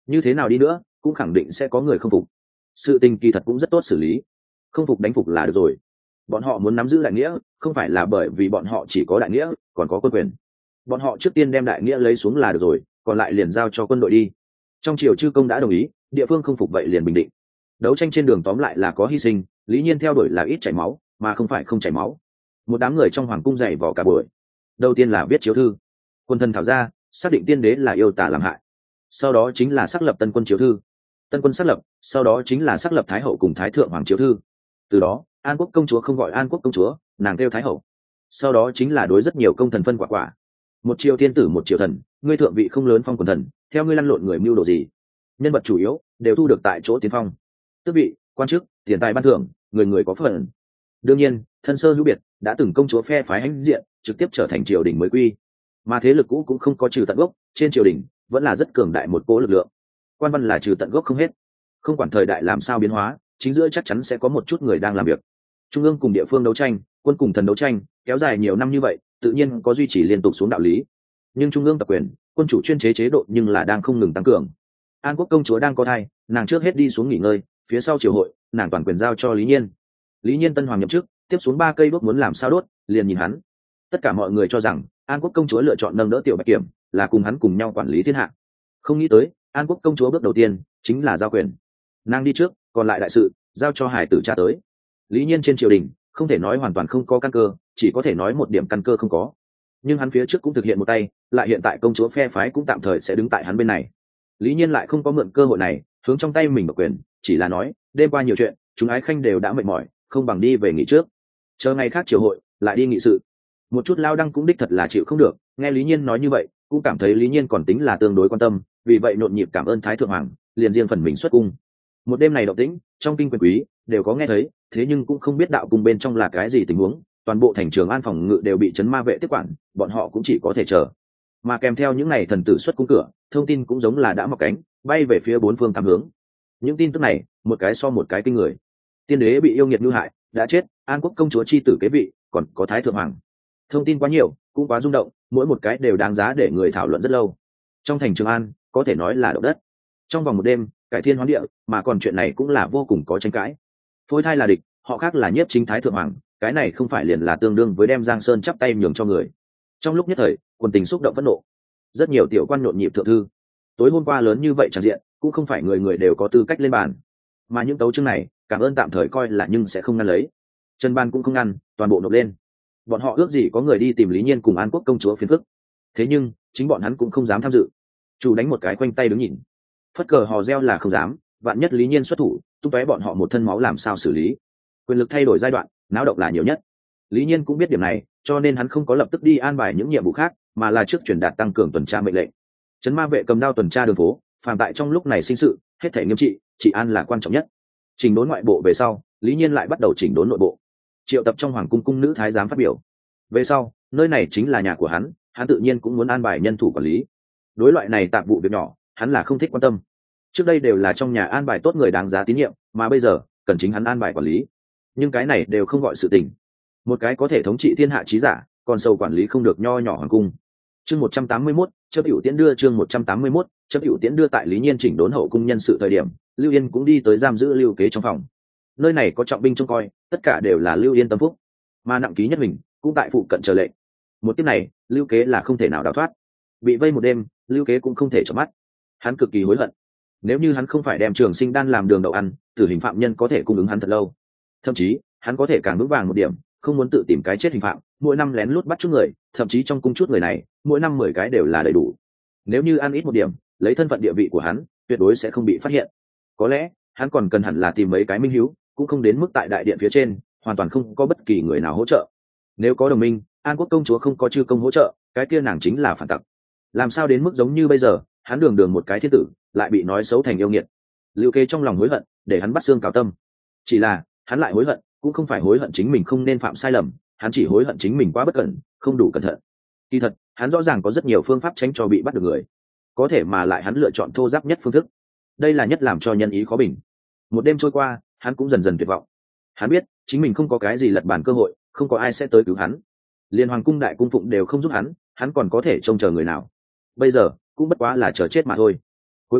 như thế nào đi nữa cũng khẳng định sẽ có người không phục. Sự tình kỳ thật cũng rất tốt xử lý, không phục đánh phục là được rồi. Bọn họ muốn nắm giữ đại nghĩa không phải là bởi vì bọn họ chỉ có đại nghĩa còn có quân quyền, bọn họ trước tiên đem đại nghĩa lấy xuống là được rồi, còn lại liền giao cho quân đội đi. Trong triều chư công đã đồng ý, địa phương không phục vậy liền bình định. Đấu tranh trên đường tóm lại là có hy sinh, lý nhiên theo đuổi là ít chảy máu mà không phải không chảy máu. Một đám người trong hoàng cung dày vò cả buổi. Đầu tiên là viết chiếu thư, quân thần thảo ra xác định tiên đế là yêu tả làm hại, sau đó chính là xác lập tân quân chiếu thư, tân quân xác lập, sau đó chính là xác lập thái hậu cùng thái thượng hoàng chiếu thư. Từ đó an quốc công chúa không gọi an quốc công chúa, nàng kêu thái hậu. Sau đó chính là đối rất nhiều công thần phân quả quả. Một triều thiên tử một triều thần, ngươi thượng vị không lớn phong quần thần, theo ngươi lăn lộn người mưu đồ gì, nhân vật chủ yếu đều thu được tại chỗ tiến phong, tước vị, quan chức, tiền tài ban thưởng, người người có phần. Đương nhiên thân sơ hữu biệt, đã từng công chúa phe phái hãnh diện trực tiếp trở thành triều đình mới quy, mà thế lực cũ cũng không có trừ tận gốc, trên triều đình vẫn là rất cường đại một cỗ lực lượng. Quan văn là trừ tận gốc không hết, không quản thời đại làm sao biến hóa, chính giữa chắc chắn sẽ có một chút người đang làm việc. Trung ương cùng địa phương đấu tranh, quân cùng thần đấu tranh kéo dài nhiều năm như vậy, tự nhiên có duy trì liên tục xuống đạo lý. Nhưng trung ương tập quyền, quân chủ chuyên chế chế độ nhưng là đang không ngừng tăng cường. An quốc công chúa đang có thai, nàng trước hết đi xuống nghỉ ngơi, phía sau triều hội nàng toàn quyền giao cho lý nhiên. Lý nhiên tân hoàng nhậm chức, tiếp xuống ba cây đuốc muốn làm sao đốt, liền nhìn hắn. Tất cả mọi người cho rằng an quốc công chúa lựa chọn nâng đỡ tiểu bạch kiểm là cùng hắn cùng nhau quản lý thiên hạ, không nghĩ tới an quốc công chúa bước đầu tiên chính là giao quyền. Nàng đi trước, còn lại đại sự giao cho hải tử cha tới. Lý nhiên trên triều đình không thể nói hoàn toàn không có căn cơ, chỉ có thể nói một điểm căn cơ không có, nhưng hắn phía trước cũng thực hiện một tay, lại hiện tại công chúa phe phái cũng tạm thời sẽ đứng tại hắn bên này. Lý nhiên lại không có mượn cơ hội này hướng trong tay mình độc quyền, chỉ là nói đêm qua nhiều chuyện, chúng ái khanh đều đã mệt mỏi, không bằng đi về nghỉ trước, chờ ngày khác triều hội lại đi nghị sự. Một chút lao đăng cũng đích thật là chịu không được, nghe Lý nhiên nói như vậy cũng cảm thấy Lý nhiên còn tính là tương đối quan tâm, vì vậy nhộn nhịp cảm ơn thái thượng hoàng, liền riêng phần mình xuất cung. Một đêm này động tĩnh trong kinh quyền quý đều có nghe thấy, thế nhưng cũng không biết đạo cung bên trong là cái gì tình huống. Toàn bộ thành trường an phòng ngự đều bị chấn ma vệ tiếp quản, bọn họ cũng chỉ có thể chờ. Mà kèm theo những ngày thần tử xuất cung cửa, thông tin cũng giống là đã mọc cánh bay về phía bốn phương tám hướng. Những tin tức này một cái so một cái kinh người. Tiên đế bị yêu nghiệt mưu hại, đã chết, an quốc công chúa chi tử kế vị, còn có thái thượng hoàng. Thông tin quá nhiều, cũng quá rung động, mỗi một cái đều đáng giá để người thảo luận rất lâu. Trong thành trường an có thể nói là động đất. Trong vòng một đêm cải thiên hoán địa, mà còn chuyện này cũng là vô cùng có tranh cãi. Phôi thai là địch, họ khác là nhiếp chính thái thượng hoàng, cái này không phải liền là tương đương với đem giang sơn chắp tay nhường cho người. Trong lúc nhất thời quần tình xúc động phẫn nộ, rất nhiều tiểu quan nhộn nhịp thượng thư. Tối hôm qua lớn như vậy tràn diện, cũng không phải người người đều có tư cách lên bàn, mà những tấu chương này cảm ơn tạm thời coi là nhưng sẽ không ngăn lấy. Trần Ban cũng không ngăn, toàn bộ nộp lên. Bọn họ ước gì có người đi tìm Lý Nhiên cùng an quốc công chúa phiền phức, thế nhưng chính bọn hắn cũng không dám tham dự, chủ đánh một cái quanh tay đứng nhìn. Phất cờ hò reo là không dám, vạn nhất Lý Nhiên xuất thủ, tung tóe bọn họ một thân máu làm sao xử lý. Quyền lực thay đổi giai đoạn, náo động là nhiều nhất. Lý Nhiên cũng biết điểm này, cho nên hắn không có lập tức đi an bài những nhiệm vụ khác, mà là trước truyền đạt tăng cường tuần tra mệnh lệnh. Trấn ma vệ cầm đao tuần tra đường phố, phàm tại trong lúc này sinh sự, hết thảy nghiêm trị, trị an là quan trọng nhất. Chỉnh đốn ngoại bộ về sau, Lý Nhiên lại bắt đầu chỉnh đốn nội bộ. Triệu tập trong hoàng cung cung nữ thái giám phát biểu. Về sau, nơi này chính là nhà của hắn, hắn tự nhiên cũng muốn an bài nhân thủ quản lý. Đối loại này tạp vụ việc nhỏ, hắn là không thích quan tâm. Trước đây đều là trong nhà an bài tốt người đáng giá tín nhiệm, mà bây giờ cần chính hắn an bài quản lý. Nhưng cái này đều không gọi sự tình. Một cái có thể thống trị thiên hạ trí giả, còn sâu quản lý không được nho nhỏ hoàng cung. Chương một trăm tám mươi mốt, chấp hữu tiễn đưa chương một trăm tám mươi mốt, chấp hữu tiễn đưa tại Lý Nhiên chỉnh đốn hậu cung nhân sự thời điểm, Lưu Yên cũng đi tới giam giữ Lưu Kế trong phòng. Nơi này có trọng binh trông coi, tất cả đều là Lưu Yên tâm phúc, mà nặng ký nhất mình cũng tại phụ cận chờ lệnh. Một tiếp này, Lưu Kế là không thể nào đào thoát. Bị vây một đêm, Lưu Kế cũng không thể chợp mắt. Hắn cực kỳ hối hận. Nếu như hắn không phải đem Trường Sinh đan làm đường đậu ăn, tử hình phạm nhân có thể cung ứng hắn thật lâu. Thậm chí, hắn có thể càng vững vàng một điểm, không muốn tự tìm cái chết hình phạm, mỗi năm lén lút bắt chút người, thậm chí trong cung chút người này, mỗi năm mười cái đều là đầy đủ. Nếu như ăn ít một điểm, lấy thân phận địa vị của hắn, tuyệt đối sẽ không bị phát hiện. Có lẽ, hắn còn cần hẳn là tìm mấy cái minh hiếu, cũng không đến mức tại đại điện phía trên, hoàn toàn không có bất kỳ người nào hỗ trợ. Nếu có đồng minh, An Quốc công chúa không có chư công hỗ trợ, cái kia nàng chính là phản tặc. Làm sao đến mức giống như bây giờ, hắn đường đường một cái thiên tử, lại bị nói xấu thành yêu nghiệt. Lưu Kế trong lòng hối hận, để hắn bắt xương cào tâm. Chỉ là, hắn lại hối hận, cũng không phải hối hận chính mình không nên phạm sai lầm, hắn chỉ hối hận chính mình quá bất cẩn, không đủ cẩn thận. Kỳ thật, hắn rõ ràng có rất nhiều phương pháp tránh cho bị bắt được người, có thể mà lại hắn lựa chọn thô giáp nhất phương thức. Đây là nhất làm cho nhân ý khó bình. Một đêm trôi qua, hắn cũng dần dần tuyệt vọng. Hắn biết, chính mình không có cái gì lật bàn cơ hội, không có ai sẽ tới cứu hắn. Liên hoàng cung đại cung phụng đều không giúp hắn, hắn còn có thể trông chờ người nào? Bây giờ, cũng bất quá là chờ chết mà thôi. Cuối cùng,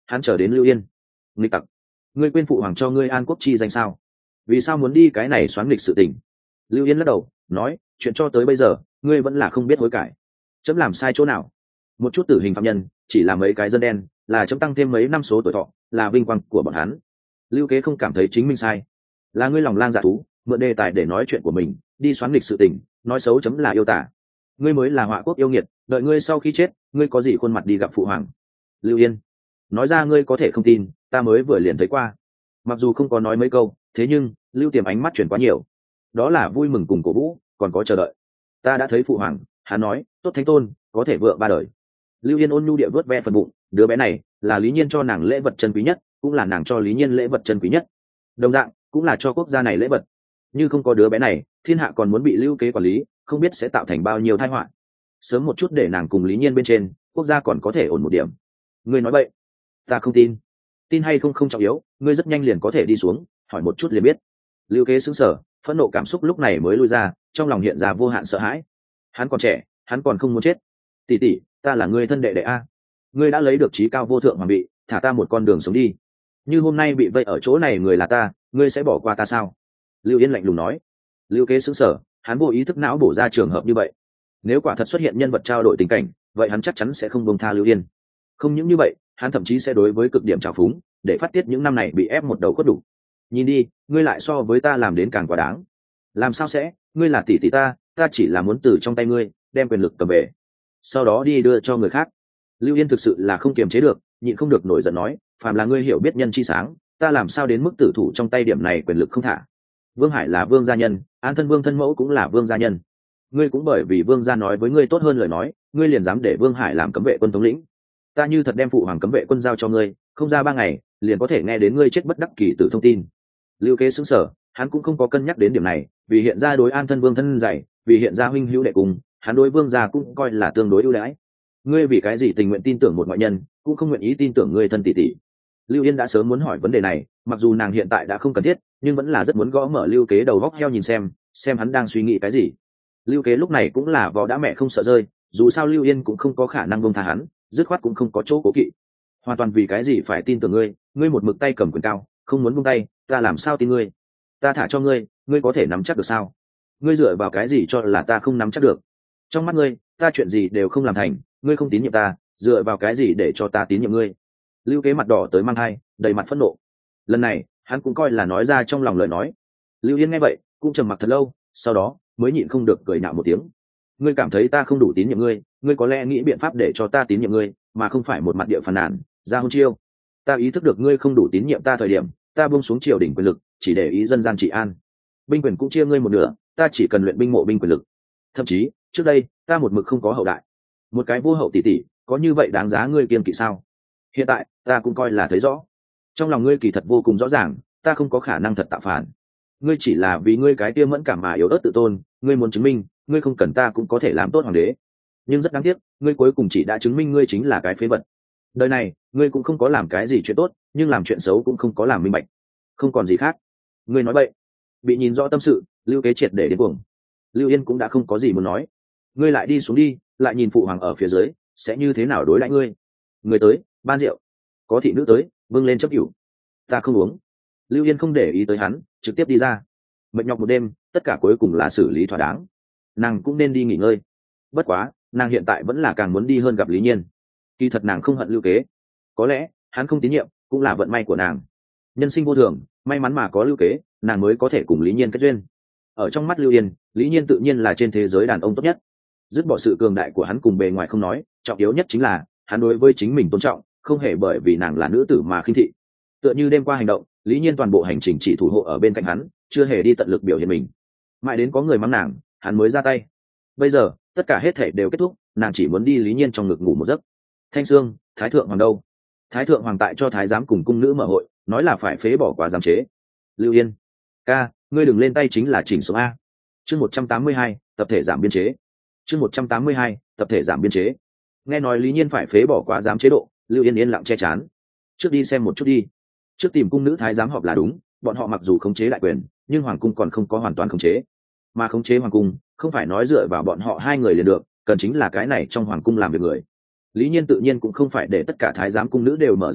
hắn chờ đến lưu yên. Nghịch tặc, ngươi quên phụ hoàng cho ngươi an quốc chi danh sao? Vì sao muốn đi cái này xoắn nghịch sự tình? Lưu yên lắc đầu nói, chuyện cho tới bây giờ ngươi vẫn là không biết hối cải. Chấm làm sai chỗ nào? Một chút tử hình phạm nhân chỉ là mấy cái dân đen, là chấm tăng thêm mấy năm số tuổi thọ, là vinh quang của bọn hắn. Lưu Kế không cảm thấy chính mình sai, là ngươi lòng lang dạ thú, mượn đề tài để nói chuyện của mình, đi xoắn nghịch sự tình, nói xấu chấm là yêu tả. Ngươi mới là họa quốc yêu nghiệt, đợi ngươi sau khi chết, ngươi có gì khuôn mặt đi gặp phụ hoàng? Lưu Yên nói ra, ngươi có thể không tin, ta mới vừa liền thấy qua. Mặc dù không có nói mấy câu, thế nhưng Lưu Tiềm ánh mắt chuyển quá nhiều, đó là vui mừng cùng cổ vũ, còn có chờ đợi. Ta đã thấy phụ hoàng, hắn nói, tốt thánh tôn, có thể vượng ba đời. Lưu Yên ôn nhu địa vớt ve phần bụng, đứa bé này là Lý Nhiên cho nàng lễ vật chân quý nhất, cũng là nàng cho Lý Nhiên lễ vật chân quý nhất, đồng dạng cũng là cho quốc gia này lễ vật. Như không có đứa bé này, thiên hạ còn muốn bị Lưu Kế quản lý, không biết sẽ tạo thành bao nhiêu tai họa. Sớm một chút để nàng cùng Lý Nhiên bên trên, quốc gia còn có thể ổn một điểm. Ngươi nói vậy, ta không tin. Tin hay không không trọng yếu, ngươi rất nhanh liền có thể đi xuống, hỏi một chút liền biết. Lưu Kế sững sờ, phẫn nộ cảm xúc lúc này mới lui ra, trong lòng hiện ra vô hạn sợ hãi. Hắn còn trẻ, hắn còn không muốn chết. Tỷ tỷ, ta là ngươi thân đệ đệ a, ngươi đã lấy được trí cao vô thượng hoàng vị, thả ta một con đường sống đi. Như hôm nay bị vây ở chỗ này người là ta, ngươi sẽ bỏ qua ta sao? Lưu Yên lạnh lùng nói. Lưu Kế sững sờ, hắn vô ý thức não bổ ra trường hợp như vậy. Nếu quả thật xuất hiện nhân vật trao đổi tình cảnh, vậy hắn chắc chắn sẽ không buông tha Lưu Yên. Không những như vậy, hắn thậm chí sẽ đối với cực điểm trào phúng, để phát tiết những năm này bị ép một đầu khuất đủ. Nhìn đi, ngươi lại so với ta làm đến càng quá đáng. Làm sao sẽ? Ngươi là tỷ tỷ ta, ta chỉ là muốn từ trong tay ngươi đem quyền lực cầm về, sau đó đi đưa cho người khác. Lưu Yên thực sự là không kiềm chế được, nhịn không được nổi giận nói, phàm là ngươi hiểu biết nhân chi sáng, ta làm sao đến mức tử thủ trong tay điểm này quyền lực không thả? Vương Hải là vương gia nhân, An Thân Vương thân mẫu cũng là vương gia nhân. Ngươi cũng bởi vì vương gia nói với ngươi tốt hơn lời nói, ngươi liền dám để Vương Hải làm cấm vệ quân thống lĩnh. Ta như thật đem phụ hoàng cấm vệ quân giao cho ngươi, không ra ba ngày liền có thể nghe đến ngươi chết bất đắc kỳ tử thông tin. Lưu Kế sững sờ, hắn cũng không có cân nhắc đến điểm này, vì hiện ra đối An Thân Vương thân dạy, vì hiện ra huynh hữu đệ cùng, hắn đối vương gia cũng coi là tương đối ưu đãi. Ngươi vì cái gì tình nguyện tin tưởng một ngoại nhân, cũng không nguyện ý tin tưởng ngươi thân tỷ tỷ? Lưu Yên đã sớm muốn hỏi vấn đề này, mặc dù nàng hiện tại đã không cần thiết, nhưng vẫn là rất muốn gõ mở Lưu Kế đầu góc heo nhìn xem, xem hắn đang suy nghĩ cái gì. Lưu Kế lúc này cũng là vò đã mẹ không sợ rơi, dù sao Lưu Yên cũng không có khả năng buông tha hắn, dứt khoát cũng không có chỗ cố kỵ. Hoàn toàn vì cái gì phải tin tưởng ngươi? Ngươi một mực tay cầm quyền cao, không muốn buông tay, ta làm sao tin ngươi? Ta thả cho ngươi, ngươi có thể nắm chắc được sao? Ngươi dựa vào cái gì cho là ta không nắm chắc được? Trong mắt ngươi, ta chuyện gì đều không làm thành, ngươi không tín nhiệm ta, dựa vào cái gì để cho ta tín nhiệm ngươi? Lưu Kế mặt đỏ tới mang hai, đầy mặt phẫn nộ. Lần này hắn cũng coi là nói ra trong lòng lời nói. Lưu Yên nghe vậy cũng trầm mặc thật lâu, sau đó mới nhịn không được cười nhạo một tiếng. Ngươi cảm thấy ta không đủ tín nhiệm ngươi, ngươi có lẽ nghĩ biện pháp để cho ta tín nhiệm ngươi, mà không phải một mặt địa phàn nàn ra hôn chiêu. Ta ý thức được ngươi không đủ tín nhiệm ta thời điểm, ta buông xuống triều đình quyền lực, chỉ để ý dân gian trị an. Binh quyền cũng chia ngươi một nửa, ta chỉ cần luyện binh mộ binh quyền lực. Thậm chí trước đây ta một mực không có hậu đại, một cái vô hậu tỷ tỷ có như vậy đáng giá ngươi kiêng kỵ sao? Hiện tại ta cũng coi là thấy rõ, trong lòng ngươi kỳ thật vô cùng rõ ràng, ta không có khả năng thật tạo phản. Ngươi chỉ là vì ngươi cái kia mẫn cảm mà yếu ớt tự tôn, ngươi muốn chứng minh ngươi không cần ta cũng có thể làm tốt hoàng đế. Nhưng rất đáng tiếc, ngươi cuối cùng chỉ đã chứng minh ngươi chính là cái phế vật. Đời này ngươi cũng không có làm cái gì chuyện tốt, nhưng làm chuyện xấu cũng không có làm minh bạch, không còn gì khác. Ngươi nói bậy. Bị nhìn rõ tâm sự, Lưu Kế triệt để đến cuồng. Lưu Yên cũng đã không có gì muốn nói. Ngươi lại đi xuống đi, lại nhìn phụ hoàng ở phía dưới sẽ như thế nào đối đãi ngươi. Người tới ban rượu, có thị nữ tới vâng lên chấp cửu. Ta không uống. Lưu Yên không để ý tới hắn, trực tiếp đi ra. Mệt nhọc một đêm, tất cả cuối cùng là xử lý thỏa đáng, nàng cũng nên đi nghỉ ngơi. Bất quá nàng hiện tại vẫn là càng muốn đi hơn gặp Lý Nhiên. Kỳ thật nàng không hận Lưu Kế, có lẽ hắn không tín nhiệm cũng là vận may của nàng. Nhân sinh vô thường, may mắn mà có Lưu Kế, nàng mới có thể cùng Lý Nhiên kết duyên. Ở trong mắt Lưu Yên, Lý Nhiên tự nhiên là trên thế giới đàn ông tốt nhất. Dứt bỏ sự cường đại của hắn cùng bề ngoài không nói, trọng yếu nhất chính là hắn đối với chính mình tôn trọng, không hề bởi vì nàng là nữ tử mà khinh thị. Tựa như đêm qua hành động, Lý Nhiên toàn bộ hành trình chỉ thủ hộ ở bên cạnh hắn, chưa hề đi tận lực biểu hiện mình. Mãi đến có người mắng nàng, hắn mới ra tay. Bây giờ tất cả hết thể đều kết thúc, nàng chỉ muốn đi Lý Nhiên trong ngực ngủ một giấc. Thanh Sương, Thái thượng hoàng đâu? Thái thượng hoàng tại cho thái giám cùng cung nữ mở hội, nói là phải phế bỏ quá giám chế. Lưu Yên, ca, ngươi đừng lên tay chính là chỉnh số a. Chương một trăm tám mươi hai, tập thể giảm biên chế. Chương một trăm tám mươi hai, tập thể giảm biên chế. Nghe nói Lý Nhiên phải phế bỏ quá giám chế độ, Lưu Yên yên lặng che chắn. Trước đi xem một chút đi. Trước tìm cung nữ thái giám họp là đúng, bọn họ mặc dù khống chế đại quyền, nhưng hoàng cung còn không có hoàn toàn khống chế. Mà khống chế hoàng cung, không phải nói dựa vào bọn họ hai người liền được, cần chính là cái này trong hoàng cung làm việc người. Lý Nhiên tự nhiên cũng không phải để tất cả thái giám cung nữ đều mở ra hội,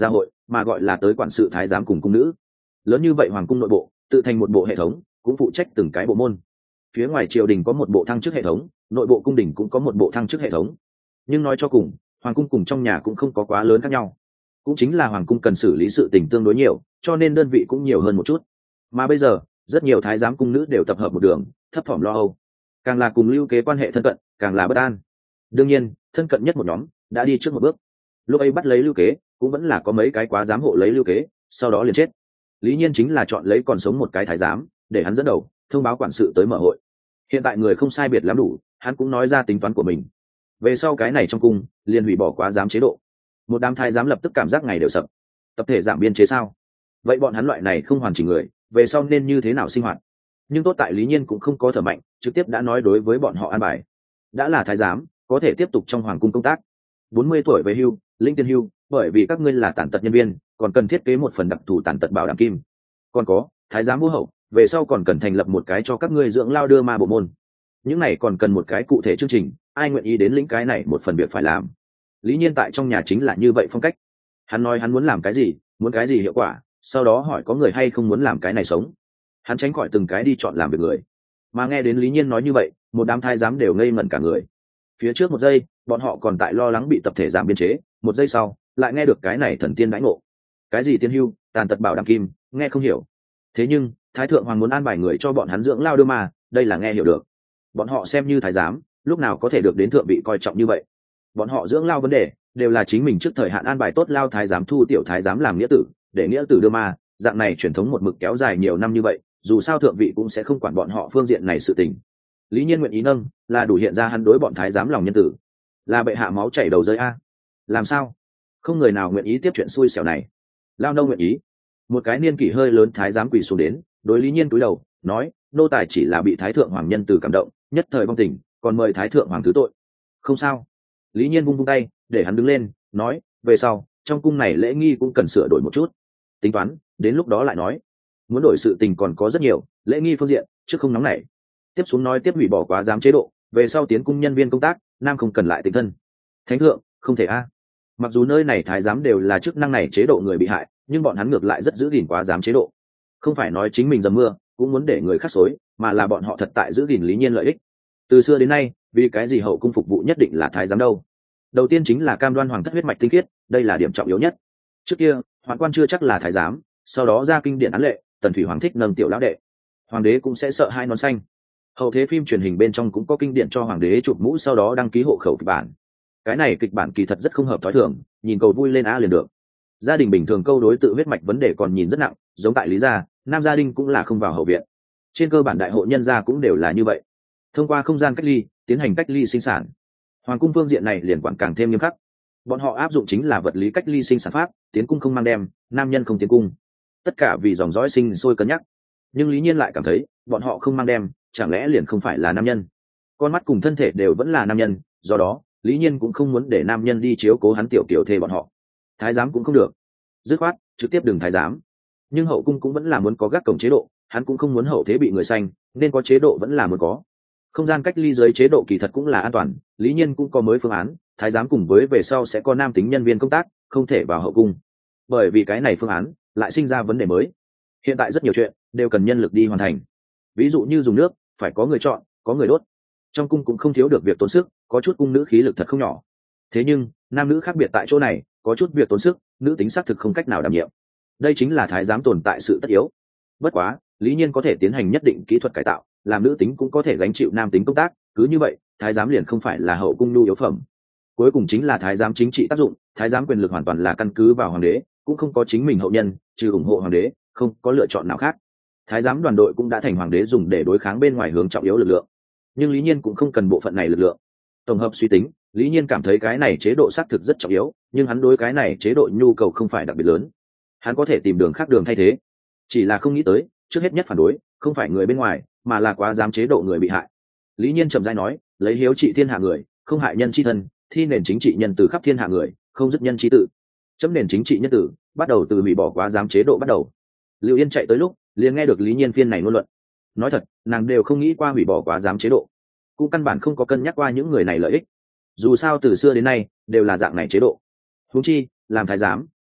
mà gọi là tới quản sự thái giám cùng cung nữ. Lớn như vậy hoàng cung nội bộ tự thành một bộ hệ thống, cũng phụ trách từng cái bộ môn. Phía ngoài triều đình có một bộ thăng chức hệ thống, nội bộ cung đình cũng có một bộ thăng chức hệ thống. Nhưng nói cho cùng, hoàng cung cùng trong nhà cũng không có quá lớn khác nhau. Cũng chính là hoàng cung cần xử lý sự tình tương đối nhiều, cho nên đơn vị cũng nhiều hơn một chút. Mà bây giờ rất nhiều thái giám cung nữ đều tập hợp một đường, thấp thỏm lo âu. Càng là cùng Lưu Kế quan hệ thân cận, càng là bất an. Đương nhiên, thân cận nhất một nhóm đã đi trước một bước. Lúc ấy bắt lấy Lưu Kế, cũng vẫn là có mấy cái quá giám hộ lấy Lưu Kế, sau đó liền chết. Lý Nhiên chính là chọn lấy còn sống một cái thái giám, để hắn dẫn đầu, thông báo quản sự tới mở hội. Hiện tại người không sai biệt lắm đủ, hắn cũng nói ra tính toán của mình. Về sau cái này trong cung, liền hủy bỏ quá giám chế độ. Một đám thái giám lập tức cảm giác ngày đều sập. Tập thể giảm biên chế sao? Vậy bọn hắn loại này không hoàn chỉnh người, về sau nên như thế nào sinh hoạt? Nhưng tốt tại Lý Nhiên cũng không có thở mạnh, trực tiếp đã nói đối với bọn họ an bài. Đã là thái giám, có thể tiếp tục trong hoàng cung công tác. bốn mươi tuổi về hưu, linh tiền hưu, bởi vì các ngươi là tàn tật nhân viên, còn cần thiết kế một phần đặc thù tàn tật bảo đảm kim. Còn có, thái giám vô hậu, về sau còn cần thành lập một cái cho các ngươi dưỡng lao đưa ma bộ môn. Những này còn cần một cái cụ thể chương trình, ai nguyện ý đến lĩnh cái này một phần việc phải làm. Lý Nhiên tại trong nhà chính là như vậy phong cách. Hắn nói hắn muốn làm cái gì, muốn cái gì hiệu quả, sau đó hỏi có người hay không muốn làm cái này sống. Hắn tránh khỏi từng cái đi chọn làm việc người. Mà nghe đến Lý Nhiên nói như vậy, một đám thái giám đều ngây ngẩn cả người. Phía trước một giây, bọn họ còn tại lo lắng bị tập thể giảm biên chế, một giây sau, lại nghe được cái này thần tiên đãi ngộ. Cái gì tiên hưu, tàn tật bảo đảm kim, nghe không hiểu. Thế nhưng, thái thượng hoàng muốn an bài người cho bọn hắn dưỡng lao đưa mà, đây là nghe hiểu được. Bọn họ xem như thái giám, lúc nào có thể được đến thượng vị coi trọng như vậy. Bọn họ dưỡng lao vấn đề đều là chính mình trước thời hạn an bài tốt lao thái giám thu tiểu thái giám làm nghĩa tử, để nghĩa tử đưa ma, dạng này truyền thống một mực kéo dài nhiều năm như vậy, dù sao thượng vị cũng sẽ không quản bọn họ phương diện này sự tình. Lý Nhiên nguyện ý nâng, là đủ hiện ra hắn đối bọn thái giám lòng nhân tử. Là bệ hạ máu chảy đầu rơi a. Làm sao? Không người nào nguyện ý tiếp chuyện xui xẻo này. Lao nông nguyện ý. Một cái niên kỷ hơi lớn thái giám quỳ xuống đến, đối Lý Nhiên cúi đầu, nói, nô tài chỉ là bị thái thượng hoàng nhân từ cảm động, nhất thời vong tình, còn mời thái thượng hoàng thứ tội. Không sao. Lý Nhiên vung vung tay, để hắn đứng lên, nói, về sau, trong cung này lễ nghi cũng cần sửa đổi một chút. Tính toán, đến lúc đó lại nói. Muốn đổi sự tình còn có rất nhiều, lễ nghi phương diện, chứ không nóng nảy. Tiếp xuống nói tiếp hủy bỏ quá giám chế độ, về sau tiến cung nhân viên công tác, nam không cần lại tình thân. Thánh thượng, không thể a. Mặc dù nơi này thái giám đều là chức năng này chế độ người bị hại, nhưng bọn hắn ngược lại rất giữ gìn quá giám chế độ. Không phải nói chính mình dầm mưa, cũng muốn để người khác xối, mà là bọn họ thật tại giữ gìn Lý Nhiên lợi ích. Từ xưa đến nay, vì cái gì hậu cung phục vụ nhất định là thái giám đâu? Đầu tiên chính là cam đoan hoàng thất huyết mạch tinh khiết, đây là điểm trọng yếu nhất. Trước kia, hoàng quan chưa chắc là thái giám, sau đó ra kinh điển án lệ, tần thủy hoàng thích nâng tiểu lão đệ, hoàng đế cũng sẽ sợ hai nón xanh. Hậu thế phim truyền hình bên trong cũng có kinh điển cho hoàng đế chụp mũ sau đó đăng ký hộ khẩu kịch bản. Cái này kịch bản kỳ thật rất không hợp thói thường, nhìn cầu vui lên a liền được. Gia đình bình thường câu đối tự huyết mạch vấn đề còn nhìn rất nặng, giống tại Lý gia, nam gia đình cũng là không vào hậu viện. Trên cơ bản đại hộ nhân gia cũng đều là như vậy. Thông qua không gian cách ly, tiến hành cách ly sinh sản. Hoàng cung phương diện này liền quản càng thêm nghiêm khắc. Bọn họ áp dụng chính là vật lý cách ly sinh sản pháp, tiến cung không mang đem, nam nhân không tiến cung. Tất cả vì dòng dõi sinh sôi cân nhắc. Nhưng Lý Nhiên lại cảm thấy, bọn họ không mang đem, chẳng lẽ liền không phải là nam nhân? Con mắt cùng thân thể đều vẫn là nam nhân, do đó, Lý Nhiên cũng không muốn để nam nhân đi chiếu cố hắn tiểu kiểu thê bọn họ. Thái giám cũng không được. Dứt khoát, trực tiếp đừng thái giám. Nhưng hậu cung cũng vẫn là muốn có gác cổng chế độ, hắn cũng không muốn hậu thế bị người xanh, nên có chế độ vẫn là muốn có. Không gian cách ly dưới chế độ kỳ thật cũng là an toàn, Lý Nhiên cũng có mới phương án, thái giám cùng với về sau sẽ có nam tính nhân viên công tác, không thể vào hậu cung. Bởi vì cái này phương án lại sinh ra vấn đề mới. Hiện tại rất nhiều chuyện đều cần nhân lực đi hoàn thành. Ví dụ như dùng nước, phải có người chọn, có người đốt. Trong cung cũng không thiếu được việc tốn sức, có chút cung nữ khí lực thật không nhỏ. Thế nhưng, nam nữ khác biệt tại chỗ này, có chút việc tốn sức, nữ tính xác thực không cách nào đảm nhiệm. Đây chính là thái giám tồn tại sự tất yếu. Bất quá, Lý Nhiên có thể tiến hành nhất định kỹ thuật cải tạo, làm nữ tính cũng có thể gánh chịu nam tính công tác, cứ như vậy, thái giám liền không phải là hậu cung nhu yếu phẩm. Cuối cùng chính là thái giám chính trị tác dụng, thái giám quyền lực hoàn toàn là căn cứ vào hoàng đế, cũng không có chính mình hậu nhân, trừ ủng hộ hoàng đế, không có lựa chọn nào khác. Thái giám đoàn đội cũng đã thành hoàng đế dùng để đối kháng bên ngoài hướng trọng yếu lực lượng. Nhưng Lý Nhiên cũng không cần bộ phận này lực lượng. Tổng hợp suy tính, Lý Nhiên cảm thấy cái này chế độ xác thực rất trọng yếu, nhưng hắn đối cái này chế độ nhu cầu không phải đặc biệt lớn. Hắn có thể tìm đường khác đường thay thế, chỉ là không nghĩ tới, trước hết nhất phản đối, không phải người bên ngoài, mà là quá giám chế độ người bị hại. Lý Nhiên trầm rãi nói, lấy hiếu trị thiên hạ người, không hại nhân chi thân, thi nền chính trị nhân từ khắp thiên hạ người, không dứt nhân chi tự. Chấm nền chính trị nhân tử, bắt đầu từ hủy bỏ quá giám chế độ bắt đầu. Lưu Yên chạy tới lúc, liền nghe được Lý Nhiên phiên này ngôn luận. Nói thật, nàng đều không nghĩ qua hủy bỏ quá giám chế độ, cũng căn bản không có cân nhắc qua những người này lợi ích. Dù sao từ xưa đến nay đều là dạng này chế độ. Huống chi, làm thái giám,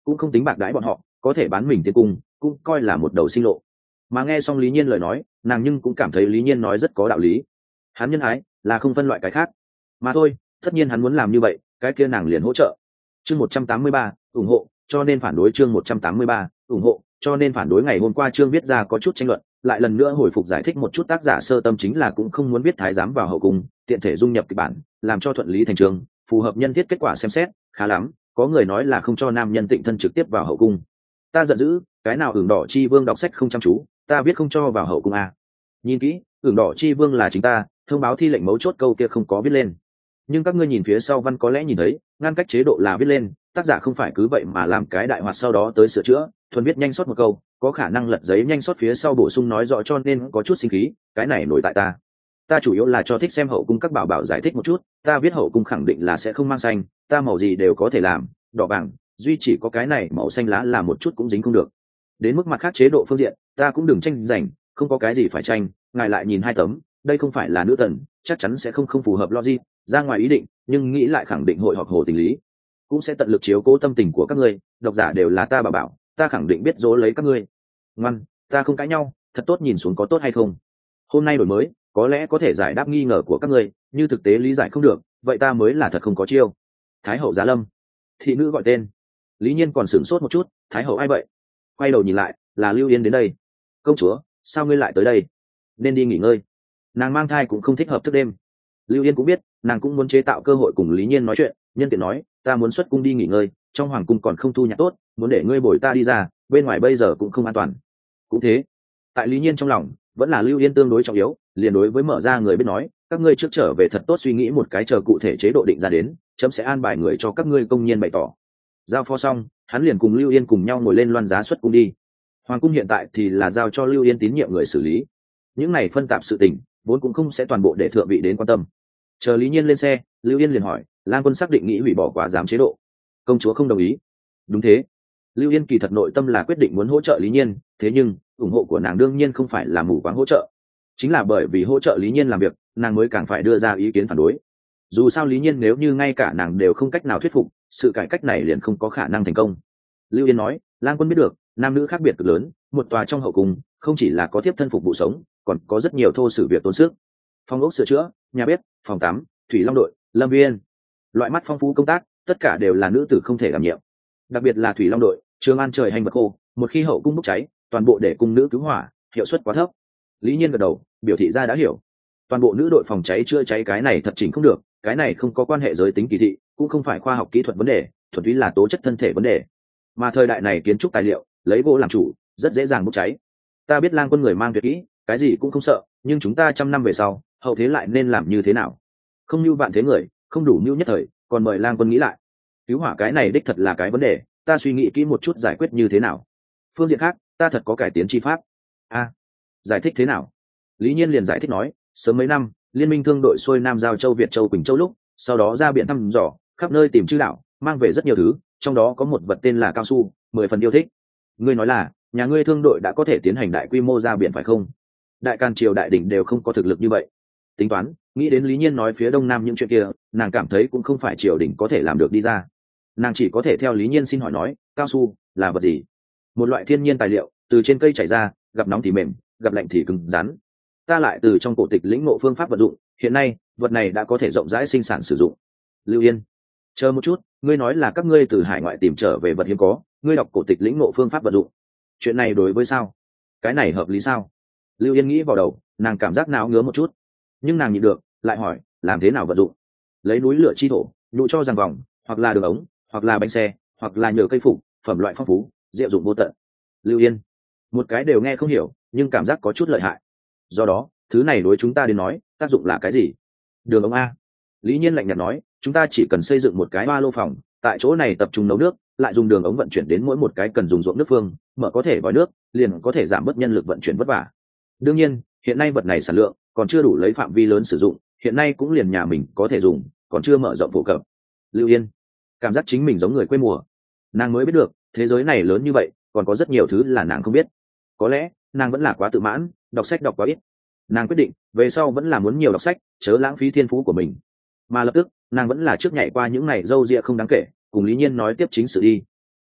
cũng không tính bạc đãi bọn họ, có thể bán mình tiến cung cũng coi là một đầu sinh lộ. Mà nghe xong Lý Nhiên lời nói, nàng nhưng cũng cảm thấy Lý Nhiên nói rất có đạo lý. Hắn nhân ái là không phân loại cái khác, mà thôi, tất nhiên hắn muốn làm như vậy, cái kia nàng liền hỗ trợ. Chương một trăm tám mươi ba, ủng hộ, cho nên phản đối. Chương một trăm tám mươi ba, ủng hộ, cho nên phản đối. Ngày hôm qua chương viết ra có chút tranh luận, lại lần nữa hồi phục giải thích một chút, tác giả sơ tâm chính là cũng không muốn viết thái giám vào hậu cung, tiện thể dung nhập kịch bản, làm cho thuận lý thành trường, phù hợp nhân thiết kết quả xem xét, khá lắm. Có người nói là không cho nam nhân tịnh thân trực tiếp vào hậu cung. Ta giận dữ, cái nào Ửng Đỏ Chi Vương đọc sách không chăm chú, ta viết không cho vào hậu cung à. Nhìn kỹ, Ửng Đỏ Chi Vương là chính ta, thông báo thi lệnh mấu chốt câu kia không có viết lên. Nhưng các ngươi nhìn phía sau văn có lẽ nhìn thấy, ngăn cách chế độ là viết lên, tác giả không phải cứ vậy mà làm cái đại hoạt sau đó tới sửa chữa, thuần viết nhanh sót một câu, có khả năng lật giấy nhanh sót phía sau bổ sung nói rõ, cho nên có chút sinh khí, cái này nổi tại ta. Ta chủ yếu là cho thích xem hậu cung các bảo bảo giải thích một chút, ta viết hậu cung khẳng định là sẽ không mang xanh, ta màu gì đều có thể làm, đỏ vàng, duy chỉ có cái này màu xanh lá là một chút cũng dính không được. Đến mức mặt khác chế độ phương diện, ta cũng đừng tranh giành, không có cái gì phải tranh, ngài lại nhìn hai tấm, đây không phải là nữ tần, chắc chắn sẽ không không phù hợp logic, ra ngoài ý định, nhưng nghĩ lại khẳng định hội họp hồ tình lý, cũng sẽ tận lực chiếu cố tâm tình của các ngươi, độc giả đều là ta bảo bảo, ta khẳng định biết dỗ lấy các ngươi. Ngoan, ta không cãi nhau, thật tốt nhìn xuống có tốt hay không. Hôm nay đổi mới, có lẽ có thể giải đáp nghi ngờ của các ngươi, như thực tế lý giải không được, vậy ta mới là thật không có chiêu. Thái hậu Giá Lâm. Thị nữ gọi tên. Lý Nhiên còn sửng sốt một chút, Thái hậu ai vậy? Quay đầu nhìn lại, là Lưu Yên đến đây. Công chúa, sao ngươi lại tới đây? Nên đi nghỉ ngơi. Nàng mang thai cũng không thích hợp thức đêm. Lưu Yên cũng biết, nàng cũng muốn chế tạo cơ hội cùng Lý Nhiên nói chuyện, nhân tiện nói, ta muốn xuất cung đi nghỉ ngơi, trong hoàng cung còn không thu nhặt tốt, muốn để ngươi bồi ta đi ra, bên ngoài bây giờ cũng không an toàn. Cũng thế, tại Lý Nhiên trong lòng, vẫn là Lưu Yên tương đối trọng yếu, liền đối với mở ra người biết nói, các ngươi trước trở về thật tốt suy nghĩ một cái, chờ cụ thể chế độ định ra đến, chấm sẽ an bài người cho các ngươi công nhiên bày tỏ. Giao phó xong, hắn liền cùng Lưu Yên cùng nhau ngồi lên loan giá xuất cung đi. Hoàng cung hiện tại thì là giao cho Lưu Yên tín nhiệm người xử lý, những này phân tạp sự tình vốn cũng không sẽ toàn bộ để thượng vị đến quan tâm. Chờ Lý Nhiên lên xe, Lưu Yên liền hỏi, Lang Quân xác định nghĩ hủy bỏ quá giám chế độ? Công chúa không đồng ý. Đúng thế. Lưu Yên kỳ thật nội tâm là quyết định muốn hỗ trợ Lý Nhiên, thế nhưng ủng hộ của nàng đương nhiên không phải là mù quáng hỗ trợ, chính là bởi vì hỗ trợ Lý Nhiên làm việc, nàng mới càng phải đưa ra ý kiến phản đối. Dù sao Lý Nhiên nếu như ngay cả nàng đều không cách nào thuyết phục, sự cải cách này liền không có khả năng thành công. Lưu Yên nói, Lang Quân biết được, nam nữ khác biệt cực lớn, một tòa trong hậu cung không chỉ là có tiếp thân phục vụ sống, còn có rất nhiều thô sử việc tốn sức. Phòng ốc sửa chữa, nhà bếp, phòng tắm, thủy long đội, lâm viên, loại mắt phong phú công tác, tất cả đều là nữ tử không thể đảm nhiệm. Đặc biệt là thủy long đội, trường an trời hành vật khô, một khi hậu cung bốc cháy, toàn bộ để cung nữ cứu hỏa, hiệu suất quá thấp. Lý Nhiên gật đầu, biểu thị ra đã hiểu. Toàn bộ nữ đội phòng cháy chữa cháy cái này thật chỉnh không được, cái này không có quan hệ giới tính kỳ thị, cũng không phải khoa học kỹ thuật vấn đề, thuần túy là tố chất thân thể vấn đề. Mà thời đại này kiến trúc tài liệu, lấy gỗ làm chủ, rất dễ dàng bốc cháy. Ta biết Lang Quân người mang tuyệt kỹ, cái gì cũng không sợ, nhưng chúng ta trăm năm về sau, hậu thế lại nên làm như thế nào? Không như vạn thế người, không đủ mưu nhất thời, còn mời Lang Quân nghĩ lại. Cứu hỏa cái này đích thật là cái vấn đề, ta suy nghĩ kỹ một chút giải quyết như thế nào. Phương diện khác, ta thật có cải tiến chi pháp. A, giải thích thế nào? Lý Nhiên liền giải thích nói, sớm mấy năm, liên minh thương đội xuôi Nam giao châu Việt châu Quỳnh châu lúc, sau đó ra biển thăm dò, khắp nơi tìm chư đảo, mang về rất nhiều thứ, trong đó có một vật tên là cao su, mười phần yêu thích. Ngươi nói là, nhà ngươi thương đội đã có thể tiến hành đại quy mô ra biển phải không? Đại Càn triều đại đỉnh đều không có thực lực như vậy. Tính toán, nghĩ đến Lý Nhiên nói phía đông nam những chuyện kia, nàng cảm thấy cũng không phải triều đình có thể làm được đi ra. Nàng chỉ có thể theo Lý Nhiên xin hỏi nói, cao su là vật gì? Một loại thiên nhiên tài liệu, từ trên cây chảy ra, gặp nóng thì mềm, gặp lạnh thì cứng rắn. Ta lại từ trong cổ tịch lĩnh ngộ phương pháp vận dụng, hiện nay vật này đã có thể rộng rãi sinh sản sử dụng. Lưu Yên, chờ một chút, ngươi nói là các ngươi từ hải ngoại tìm trở về vật hiếm có, ngươi đọc cổ tịch lĩnh ngộ phương pháp vận dụng, chuyện này đối với sao? Cái này hợp lý sao? Lưu Yên nghĩ vào đầu, nàng cảm giác não ngứa một chút, nhưng nàng nhịn được, lại hỏi, làm thế nào vận dụng? Lấy núi lửa chi thổ, nhụ cho giằng vòng, hoặc là đường ống, hoặc là bánh xe, hoặc là nhờ cây phục, phẩm loại phong phú, diệu dụng vô tận. Lưu Yên, một cái đều nghe không hiểu, nhưng cảm giác có chút lợi hại. Do đó, thứ này đối chúng ta đến nói, tác dụng là cái gì? Đường ống a. Lý Nhiên lạnh nhạt nói, chúng ta chỉ cần xây dựng một cái ba lô phòng, tại chỗ này tập trung nấu nước, lại dùng đường ống vận chuyển đến mỗi một cái cần dùng ruộng nước phương, mở có thể vòi nước, liền có thể giảm bớt nhân lực vận chuyển vất vả. Đương nhiên, hiện nay vật này sản lượng còn chưa đủ lấy phạm vi lớn sử dụng, hiện nay cũng liền nhà mình có thể dùng, còn chưa mở rộng phổ cập. Lưu Yên cảm giác chính mình giống người quê mùa, nàng mới biết được thế giới này lớn như vậy, còn có rất nhiều thứ là nàng không biết. Có lẽ nàng vẫn là quá tự mãn, đọc sách đọc quá ít. Nàng quyết định về sau vẫn là muốn nhiều đọc sách, chớ lãng phí thiên phú của mình. Mà lập tức nàng vẫn là trước nhảy qua những này râu ria không đáng kể, cùng Lý Nhiên nói tiếp chính sự đi.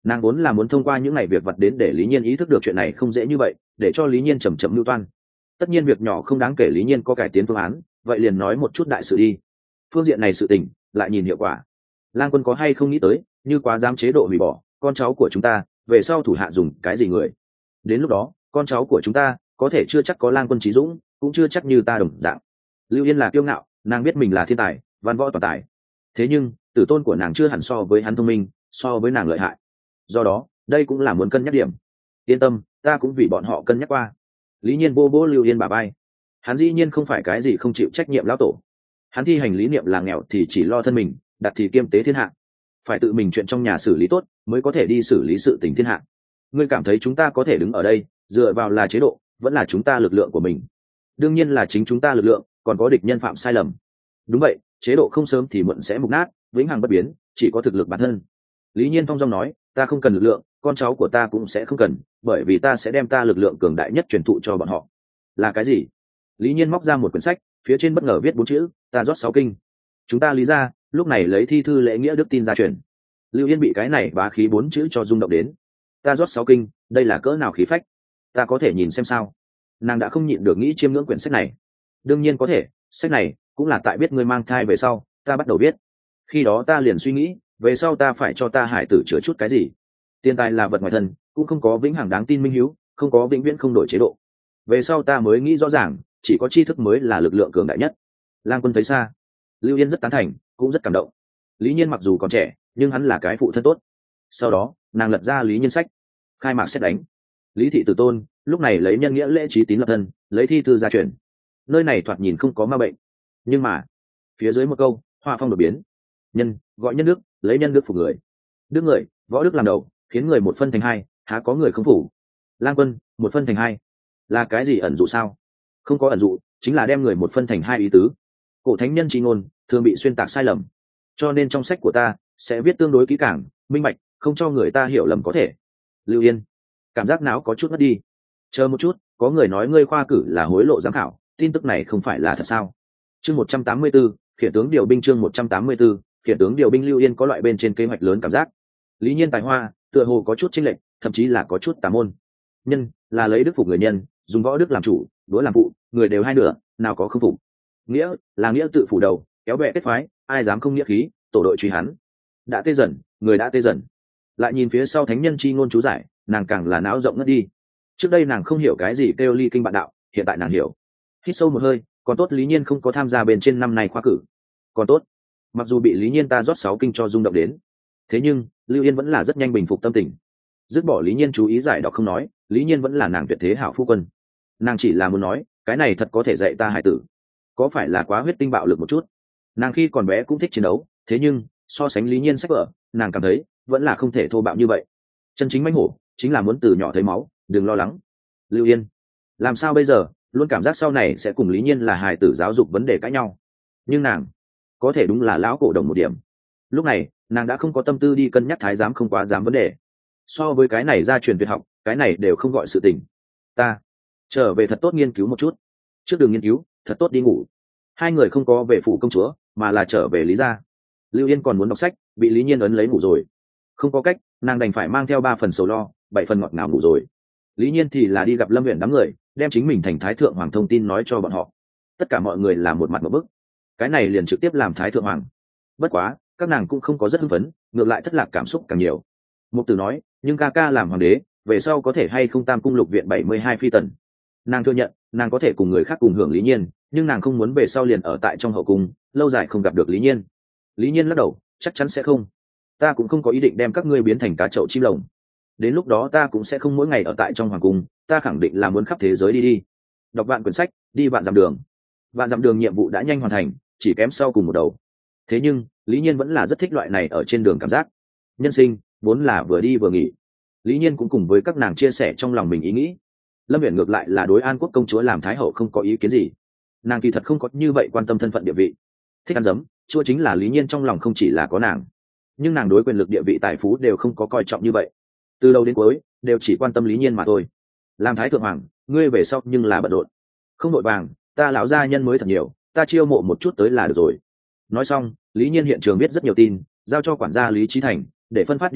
Nàng vốn là muốn thông qua những ngày việc vặt đến để lý nhiên ý thức được chuyện này không dễ như vậy, để cho lý nhiên chầm chậm lưu toan. Tất nhiên việc nhỏ không đáng kể, lý nhiên có cải tiến phương án, vậy liền nói một chút đại sự đi. Phương diện này sự tình lại nhìn hiệu quả. Lang Quân có hay không nghĩ tới, như quá dám chế độ hủy bỏ con cháu của chúng ta, về sau thủ hạ dùng cái gì người? Đến lúc đó con cháu của chúng ta có thể chưa chắc có Lang Quân trí dũng, cũng chưa chắc như ta đồng dạng. Lưu Yên là kiêu ngạo, nàng biết mình là thiên tài, văn võ toàn tài. Thế nhưng tử tôn của nàng chưa hẳn so với hắn thông minh, so với nàng lợi hại. Do đó đây cũng là muốn cân nhắc điểm. Yên tâm, ta cũng vì bọn họ cân nhắc qua. Lý nhiên vô bố Lưu Yên bà bay. Hắn dĩ nhiên không phải cái gì không chịu trách nhiệm lão tổ. Hắn thi hành lý niệm là nghèo thì chỉ lo thân mình, đặt thì kiêm tế thiên hạ. Phải tự mình chuyện trong nhà xử lý tốt, mới có thể đi xử lý sự tình thiên hạ. Ngươi cảm thấy chúng ta có thể đứng ở đây dựa vào là chế độ, vẫn là chúng ta lực lượng của mình? Đương nhiên là chính chúng ta lực lượng, còn có địch nhân phạm sai lầm. Đúng vậy, chế độ không sớm thì muộn sẽ mục nát, vĩnh hằng bất biến, chỉ có thực lực bản thân. Lý nhiên thong dong nói, ta không cần lực lượng, con cháu của ta cũng sẽ không cần, bởi vì ta sẽ đem ta lực lượng cường đại nhất truyền thụ cho bọn họ. Là cái gì? Lý nhiên móc ra một quyển sách, phía trên bất ngờ viết bốn chữ, ta rót sáu kinh. Chúng ta lý ra lúc này lấy thi thư lễ nghĩa đức tin ra truyền. Lưu Yên bị cái này bá khí bốn chữ cho rung động đến. Ta rót sáu kinh, đây là cỡ nào khí phách? Ta có thể nhìn xem sao? Nàng đã không nhịn được nghĩ chiêm ngưỡng quyển sách này. Đương nhiên có thể, sách này cũng là tại biết ngươi mang thai về sau ta bắt đầu biết. Khi đó ta liền suy nghĩ, về sau ta phải cho ta hải tử chữa chút cái gì. Tiền tài là vật ngoài thân, cũng không có vĩnh hằng đáng tin minh hiếu, không có vĩnh viễn không đổi chế độ. Về sau ta mới nghĩ rõ ràng, chỉ có tri thức mới là lực lượng cường đại nhất. Lang Quân thấy xa. Lưu Yên rất tán thành, cũng rất cảm động. Lý nhiên mặc dù còn trẻ, nhưng hắn là cái phụ thân tốt. Sau đó nàng lật ra Lý Nhiên sách, khai mạc xét đánh. Lý thị tử tôn lúc này lấy nhân nghĩa lễ trí tín lập thân, lấy thi thư gia truyền. Nơi này thoạt nhìn không có ma bệnh, nhưng mà phía dưới một câu hoa phong đột biến. Nhân gọi nhân đức, lấy nhân đức phục người. Đức người, võ đức làm đầu, khiến người một phân thành hai, há có người không phủ. Lang Quân một phân thành hai là cái gì ẩn dụ sao? Không có ẩn dụ, chính là đem người một phân thành hai ý tứ. Cổ thánh nhân chi ngôn thường bị xuyên tạc sai lầm, cho nên trong sách của ta sẽ viết tương đối kỹ càng, minh bạch, không cho người ta hiểu lầm có thể. Lưu Yên cảm giác não có chút mất đi. Chờ một chút, có người nói ngươi khoa cử là hối lộ giám khảo, tin tức này không phải là thật sao? Chương một trăm tám mươi 184, khiển tướng điều binh. Chương một trăm tám mươi 184, khiển tướng điều binh. Lưu Yên có loại bên trên kế hoạch lớn cảm giác. Lý Nhiên tài hoa tựa hồ có chút chênh lệch, thậm chí là có chút tà môn. Nhân là lấy đức phục người nhân, dùng võ đức làm chủ, đối làm phụ, người đều hai nửa, nào có không phục. Nghĩa là nghĩa tự phủ đầu, kéo bè kết phái, ai dám không nghĩa khí, tổ đội truy hắn. Đã tê dần, người đã tê dần. Lại nhìn phía sau thánh nhân chi ngôn chú giải, nàng càng là não rộng ngất đi. Trước đây nàng không hiểu cái gì kêu ly kinh bạn đạo, hiện tại nàng hiểu. Hít sâu một hơi, còn tốt Lý Nhiên không có tham gia bên trên năm nay khoa cử. Còn tốt, mặc dù bị Lý Nhiên ta rót sáu kinh cho rung động đến, thế nhưng Lưu Yên vẫn là rất nhanh bình phục tâm tình. Dứt bỏ Lý Nhiên chú ý giải đọc không nói, Lý Nhiên vẫn là nàng tuyệt thế hảo phu quân. Nàng chỉ là muốn nói, cái này thật có thể dạy ta hải tử. Có phải là quá huyết tinh bạo lực một chút? Nàng khi còn bé cũng thích chiến đấu, thế nhưng so sánh Lý Nhiên sách vở, nàng cảm thấy vẫn là không thể thô bạo như vậy. Chân chính mãnh hổ chính là muốn từ nhỏ thấy máu, đừng lo lắng. Lưu Yên làm sao bây giờ, luôn cảm giác sau này sẽ cùng Lý Nhiên là hài tử giáo dục vấn đề cãi nhau. Nhưng nàng có thể đúng là lão cổ đồng một điểm. Lúc này nàng đã không có tâm tư đi cân nhắc thái giám không quá dám vấn đề. So với cái này gia truyền tuyệt học, cái này đều không gọi sự tình. Ta trở về thật tốt nghiên cứu một chút. Trước đường nghiên cứu, thật tốt đi ngủ. Hai người không có về phủ công chúa, mà là trở về Lý gia. Lưu Yên còn muốn đọc sách, bị Lý Nhiên ấn lấy ngủ rồi. Không có cách, nàng đành phải mang theo ba phần sầu lo, bảy phần ngọt ngào ngủ rồi. Lý Nhiên thì là đi gặp Lâm Uyển đám người, đem chính mình thành thái thượng hoàng thông tin nói cho bọn họ. Tất cả mọi người là một mặt một bức. Cái này liền trực tiếp làm thái thượng hoàng. Bất quá các nàng cũng không có rất hưng phấn, ngược lại thất lạc cảm xúc càng nhiều. Mục Tử nói, nhưng ca ca làm hoàng đế về sau có thể hay không tam cung lục viện bảy mươi hai phi tần. Nàng thừa nhận nàng có thể cùng người khác cùng hưởng Lý Nhiên, nhưng nàng không muốn về sau liền ở tại trong hậu cung lâu dài không gặp được Lý Nhiên. Lý Nhiên lắc đầu, chắc chắn sẽ không. Ta cũng không có ý định đem các ngươi biến thành cá chậu chim lồng. Đến lúc đó ta cũng sẽ không mỗi ngày ở tại trong hoàng cung, ta khẳng định là muốn khắp thế giới đi đi. Đọc vạn quyển sách, đi vạn dặm đường. Vạn dặm đường nhiệm vụ đã nhanh hoàn thành, chỉ kém sau cùng một đầu. Thế nhưng Lý Nhiên vẫn là rất thích loại này ở trên đường cảm giác. Nhân sinh vốn là vừa đi vừa nghỉ. Lý Nhiên cũng cùng với các nàng chia sẻ trong lòng mình ý nghĩ. Lâm Uyển ngược lại là đối An Quốc công chúa làm thái hậu không có ý kiến gì. Nàng kỳ thật không có như vậy quan tâm thân phận địa vị. Thích ăn dấm, chua chính là Lý Nhiên trong lòng không chỉ là có nàng. Nhưng nàng đối quyền lực địa vị tài phú đều không có coi trọng như vậy. Từ đầu đến cuối đều chỉ quan tâm Lý Nhiên mà thôi. Làm thái thượng hoàng, ngươi về sau nhưng là bận rộn. Không đội vàng, ta lão gia nhân mới thật nhiều, ta chiêu mộ một chút tới là được rồi. Nói xong, Lý Nhiên hiện trường biết rất nhiều tin, giao cho quản gia Lý Chí Thành để phân phát đi ra,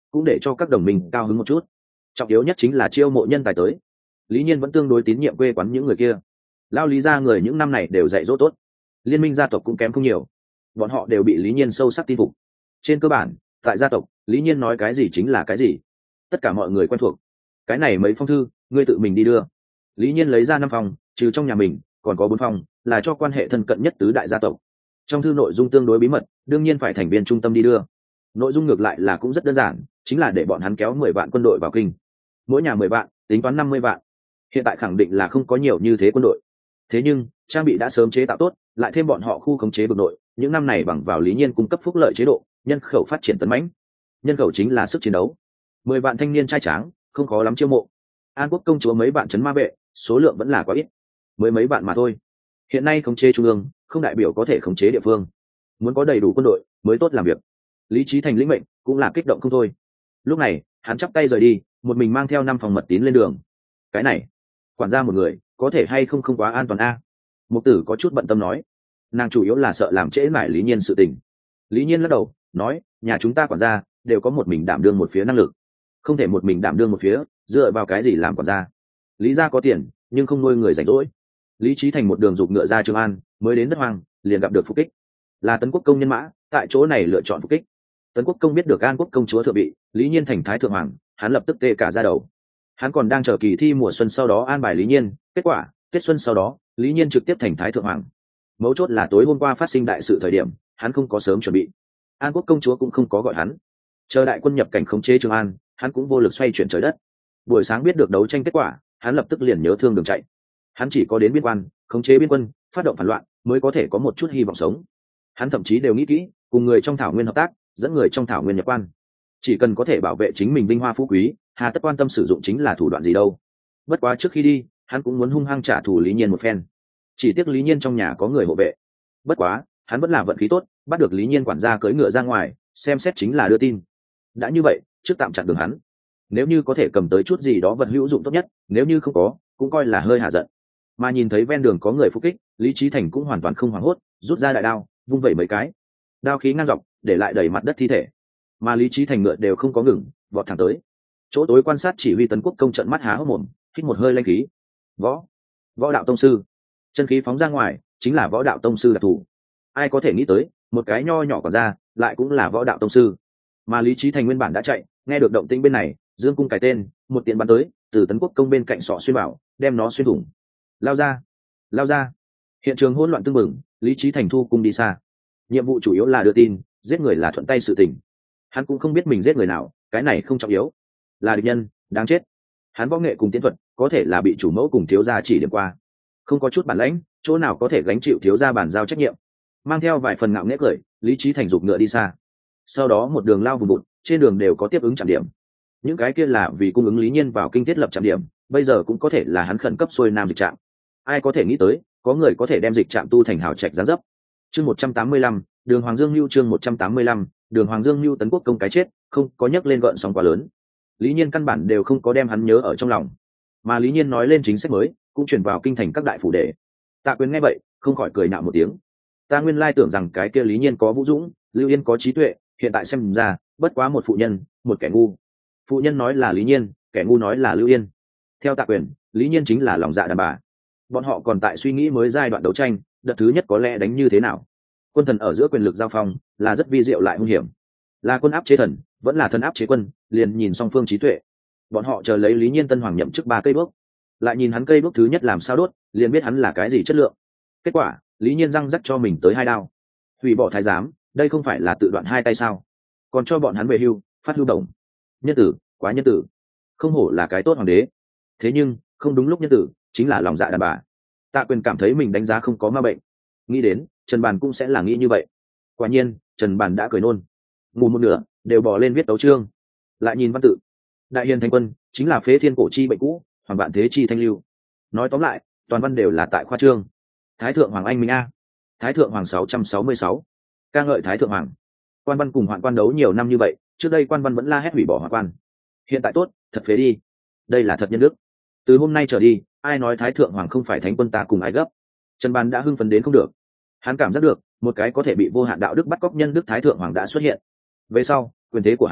cũng để cho các đồng minh cao hứng một chút. Trọng yếu nhất chính là chiêu mộ nhân tài tới. Lý Nhiên vẫn tương đối tín nhiệm quê quán những người kia. Lao Lý gia người những năm này đều dạy dỗ tốt, liên minh gia tộc cũng kém không nhiều, bọn họ đều bị Lý Nhiên sâu sắc tin phục. Trên cơ bản, tại gia tộc, Lý Nhiên nói cái gì chính là cái gì, tất cả mọi người quen thuộc. Cái này mấy phong thư, ngươi tự mình đi đưa. Lý Nhiên lấy ra năm phòng, trừ trong nhà mình, còn có bốn phòng là cho quan hệ thân cận nhất tứ đại gia tộc. Trong thư nội dung tương đối bí mật, đương nhiên phải thành viên trung tâm đi đưa. Nội dung ngược lại là cũng rất đơn giản, chính là để bọn hắn kéo mười vạn quân đội vào kinh. Mỗi nhà mười vạn, tính toán năm mươi vạn. Hiện tại khẳng định là không có nhiều như thế quân đội. Thế nhưng, trang bị đã sớm chế tạo tốt, lại thêm bọn họ khu khống chế bực nội, những năm này bằng vào Lý Nhiên cung cấp phúc lợi chế độ, nhân khẩu phát triển tấn mãnh. Nhân khẩu chính là sức chiến đấu. Mười vạn thanh niên trai tráng, không khó lắm chiêu mộ. An Quốc công chúa mấy bạn trấn ma vệ, số lượng vẫn là quá ít, mới mấy bạn mà thôi. Hiện nay khống chế trung ương, không đại biểu có thể khống chế địa phương. Muốn có đầy đủ quân đội mới tốt làm việc. Lý Chí Thành lĩnh mệnh, cũng là kích động không thôi. Lúc này, hắn chắp tay rời đi, một mình mang theo năm phòng mật tín lên đường. Cái này, quản gia một người, có thể hay không không quá an toàn a? Mục Tử có chút bận tâm nói. Nàng chủ yếu là sợ làm trễ nải Lý Nhiên sự tình. Lý Nhiên lắc đầu, nói, nhà chúng ta quản gia đều có một mình đảm đương một phía năng lực, không thể một mình đảm đương một phía, dựa vào cái gì làm quản gia? Lý gia có tiền, nhưng không nuôi người rảnh rỗi. Lý Chí Thành một đường dục ngựa ra Trường An, mới đến đất hoang, liền gặp được Phục Kích, là Tấn Quốc công nhân mã, tại chỗ này lựa chọn Phục Kích. Tấn Quốc công biết được An Quốc công chúa thượng vị, Lý Nhiên thành thái thượng hoàng, hắn lập tức tê cả da đầu. Hắn còn đang chờ kỳ thi mùa xuân sau đó an bài Lý Nhiên, kết quả, Tết xuân sau đó, Lý Nhiên trực tiếp thành thái thượng hoàng. Mấu chốt là tối hôm qua phát sinh đại sự thời điểm, hắn không có sớm chuẩn bị. An Quốc công chúa cũng không có gọi hắn. Chờ đại quân nhập cảnh khống chế Trường An, hắn cũng vô lực xoay chuyển trời đất. Buổi sáng biết được đấu tranh kết quả, hắn lập tức liền nhớ thương đường chạy. Hắn chỉ có đến biên quan, khống chế biên quân, phát động phản loạn, mới có thể có một chút hy vọng sống. Hắn thậm chí đều nghĩ kỹ, cùng người trong thảo nguyên hợp tác, dẫn người trong thảo nguyên nhập quan. Chỉ cần có thể bảo vệ chính mình vinh hoa phú quý, hà tất quan tâm sử dụng chính là thủ đoạn gì đâu. Bất quá trước khi đi, hắn cũng muốn hung hăng trả thù Lý Nhiên một phen. Chỉ tiếc Lý Nhiên trong nhà có người hộ vệ. Bất quá, hắn vẫn là vận khí tốt, bắt được Lý Nhiên quản gia cưỡi ngựa ra ngoài, xem xét chính là đưa tin. Đã như vậy, trước tạm chặn đường hắn. Nếu như có thể cầm tới chút gì đó vật hữu dụng tốt nhất, nếu như không có, cũng coi là hơi hạ giận. Mà nhìn thấy ven đường có người phục kích, Lý Chí Thành cũng hoàn toàn không hoảng hốt, rút ra đại đao, vung vẩy mấy cái. Đao khí ngang dọc, để lại đầy mặt đất thi thể. Mà Lý Chí Thành ngựa đều không có ngừng, vọt thẳng tới. Chỗ tối quan sát chỉ huy Tấn Quốc công trợn mắt há hốc mồm, hít một hơi lanh khí. Võ, võ đạo tông sư. Chân khí phóng ra ngoài, chính là võ đạo tông sư đặc thủ. Ai có thể nghĩ tới, một cái nho nhỏ còn ra, lại cũng là võ đạo tông sư. Mà Lý Chí Thành nguyên bản đã chạy, nghe được động tĩnh bên này, dương cung cài tên, một tiện bắn tới, từ Tấn Quốc công bên cạnh sọ xuyên bảo, đem nó xuyên thủng. Lao ra, lao ra. Hiện trường hỗn loạn tưng bừng, Lý Chí Thành thu cung đi xa. Nhiệm vụ chủ yếu là đưa tin, giết người là thuận tay sự tình. Hắn cũng không biết mình giết người nào, cái này không trọng yếu. Là địch nhân, đáng chết. Hắn võ nghệ cùng tiến thuật, có thể là bị chủ mẫu cùng thiếu gia chỉ điểm qua, không có chút bản lãnh, chỗ nào có thể gánh chịu thiếu gia bản giao trách nhiệm. Mang theo vài phần ngạo nghễ cười, Lý Chí Thành giục ngựa đi xa. Sau đó một đường lao vùng bụt, trên đường đều có tiếp ứng trạm điểm. Những cái kia là vì cung ứng Lý Nhiên vào kinh thiết lập trạm điểm, bây giờ cũng có thể là hắn khẩn cấp xuôi nam dịch trạm. Ai có thể nghĩ tới, có người có thể đem dịch trạm tu thành hào trạch giáng dấp. Chương một trăm tám mươi lăm, Đường Hoàng Dương Nưu chương một trăm tám mươi lăm, Đường Hoàng Dương Nưu Tấn Quốc công cái chết, không có nhắc lên gợn sóng quá lớn. Lý Nhiên căn bản đều không có đem hắn nhớ ở trong lòng. Mà Lý Nhiên nói lên chính sách mới, cũng truyền vào kinh thành các đại phủ đệ. Tạ Quyền nghe vậy, không khỏi cười nhạo một tiếng. Ta nguyên lai tưởng rằng cái kia Lý Nhiên có vũ dũng, Lưu Yên có trí tuệ, hiện tại xem ra, bất quá một phụ nhân, một kẻ ngu. Phụ nhân nói là Lý Nhiên, kẻ ngu nói là Lưu Yên. Theo Tạ Quyền, Lý Nhiên chính là lòng dạ đàn bà. Bọn họ còn tại suy nghĩ mới giai đoạn đấu tranh, đợt thứ nhất có lẽ đánh như thế nào. Quân thần ở giữa quyền lực giao phong, là rất vi diệu lại hung hiểm. Là quân áp chế thần, vẫn là thần áp chế quân, liền nhìn song phương trí tuệ. Bọn họ chờ lấy Lý Nhiên tân hoàng nhậm chức ba cây bước, lại nhìn hắn cây bước thứ nhất làm sao đốt, liền biết hắn là cái gì chất lượng. Kết quả, Lý Nhiên răng rắc cho mình tới hai đao. Hủy bỏ thái giám, đây không phải là tự đoạn hai tay sao? Còn cho bọn hắn về hưu, phát hưu đồng. Nhân tử, quá nhân tử. Không hổ là cái tốt hoàng đế. Thế nhưng, không đúng lúc nhân tử, chính là lòng dạ đàn bà. Tạ Quyền cảm thấy mình đánh giá không có ma bệnh. Nghĩ đến, Trần Bàn cũng sẽ là nghĩ như vậy. Quả nhiên, Trần Bàn đã cười nôn. Ngủ một nửa, đều bỏ lên viết tấu chương. Lại nhìn văn tự. Đại hiền thành quân, chính là phế thiên cổ chi bệnh cũ, hoàng vạn thế chi thanh lưu. Nói tóm lại, toàn văn đều là tại khoa trương. Thái thượng hoàng anh minh a. Thái thượng hoàng sáu trăm sáu mươi sáu. Ca ngợi Thái thượng hoàng. Quan văn cùng hoạn quan đấu nhiều năm như vậy, trước đây quan văn vẫn la hét hủy bỏ hoạn quan. Hiện tại tốt, thật phế đi. Đây là thật nhân đức. Từ hôm nay trở đi, ai nói Thái thượng hoàng không phải thánh quân ta cùng ai gấp. Trần Bàn đã hưng phấn đến không được. Hắn cảm giác được, một cái có thể bị vô hạn đạo đức bắt cóc nhân đức Thái thượng hoàng đã xuất hiện. Về sau, quyền thế của hắn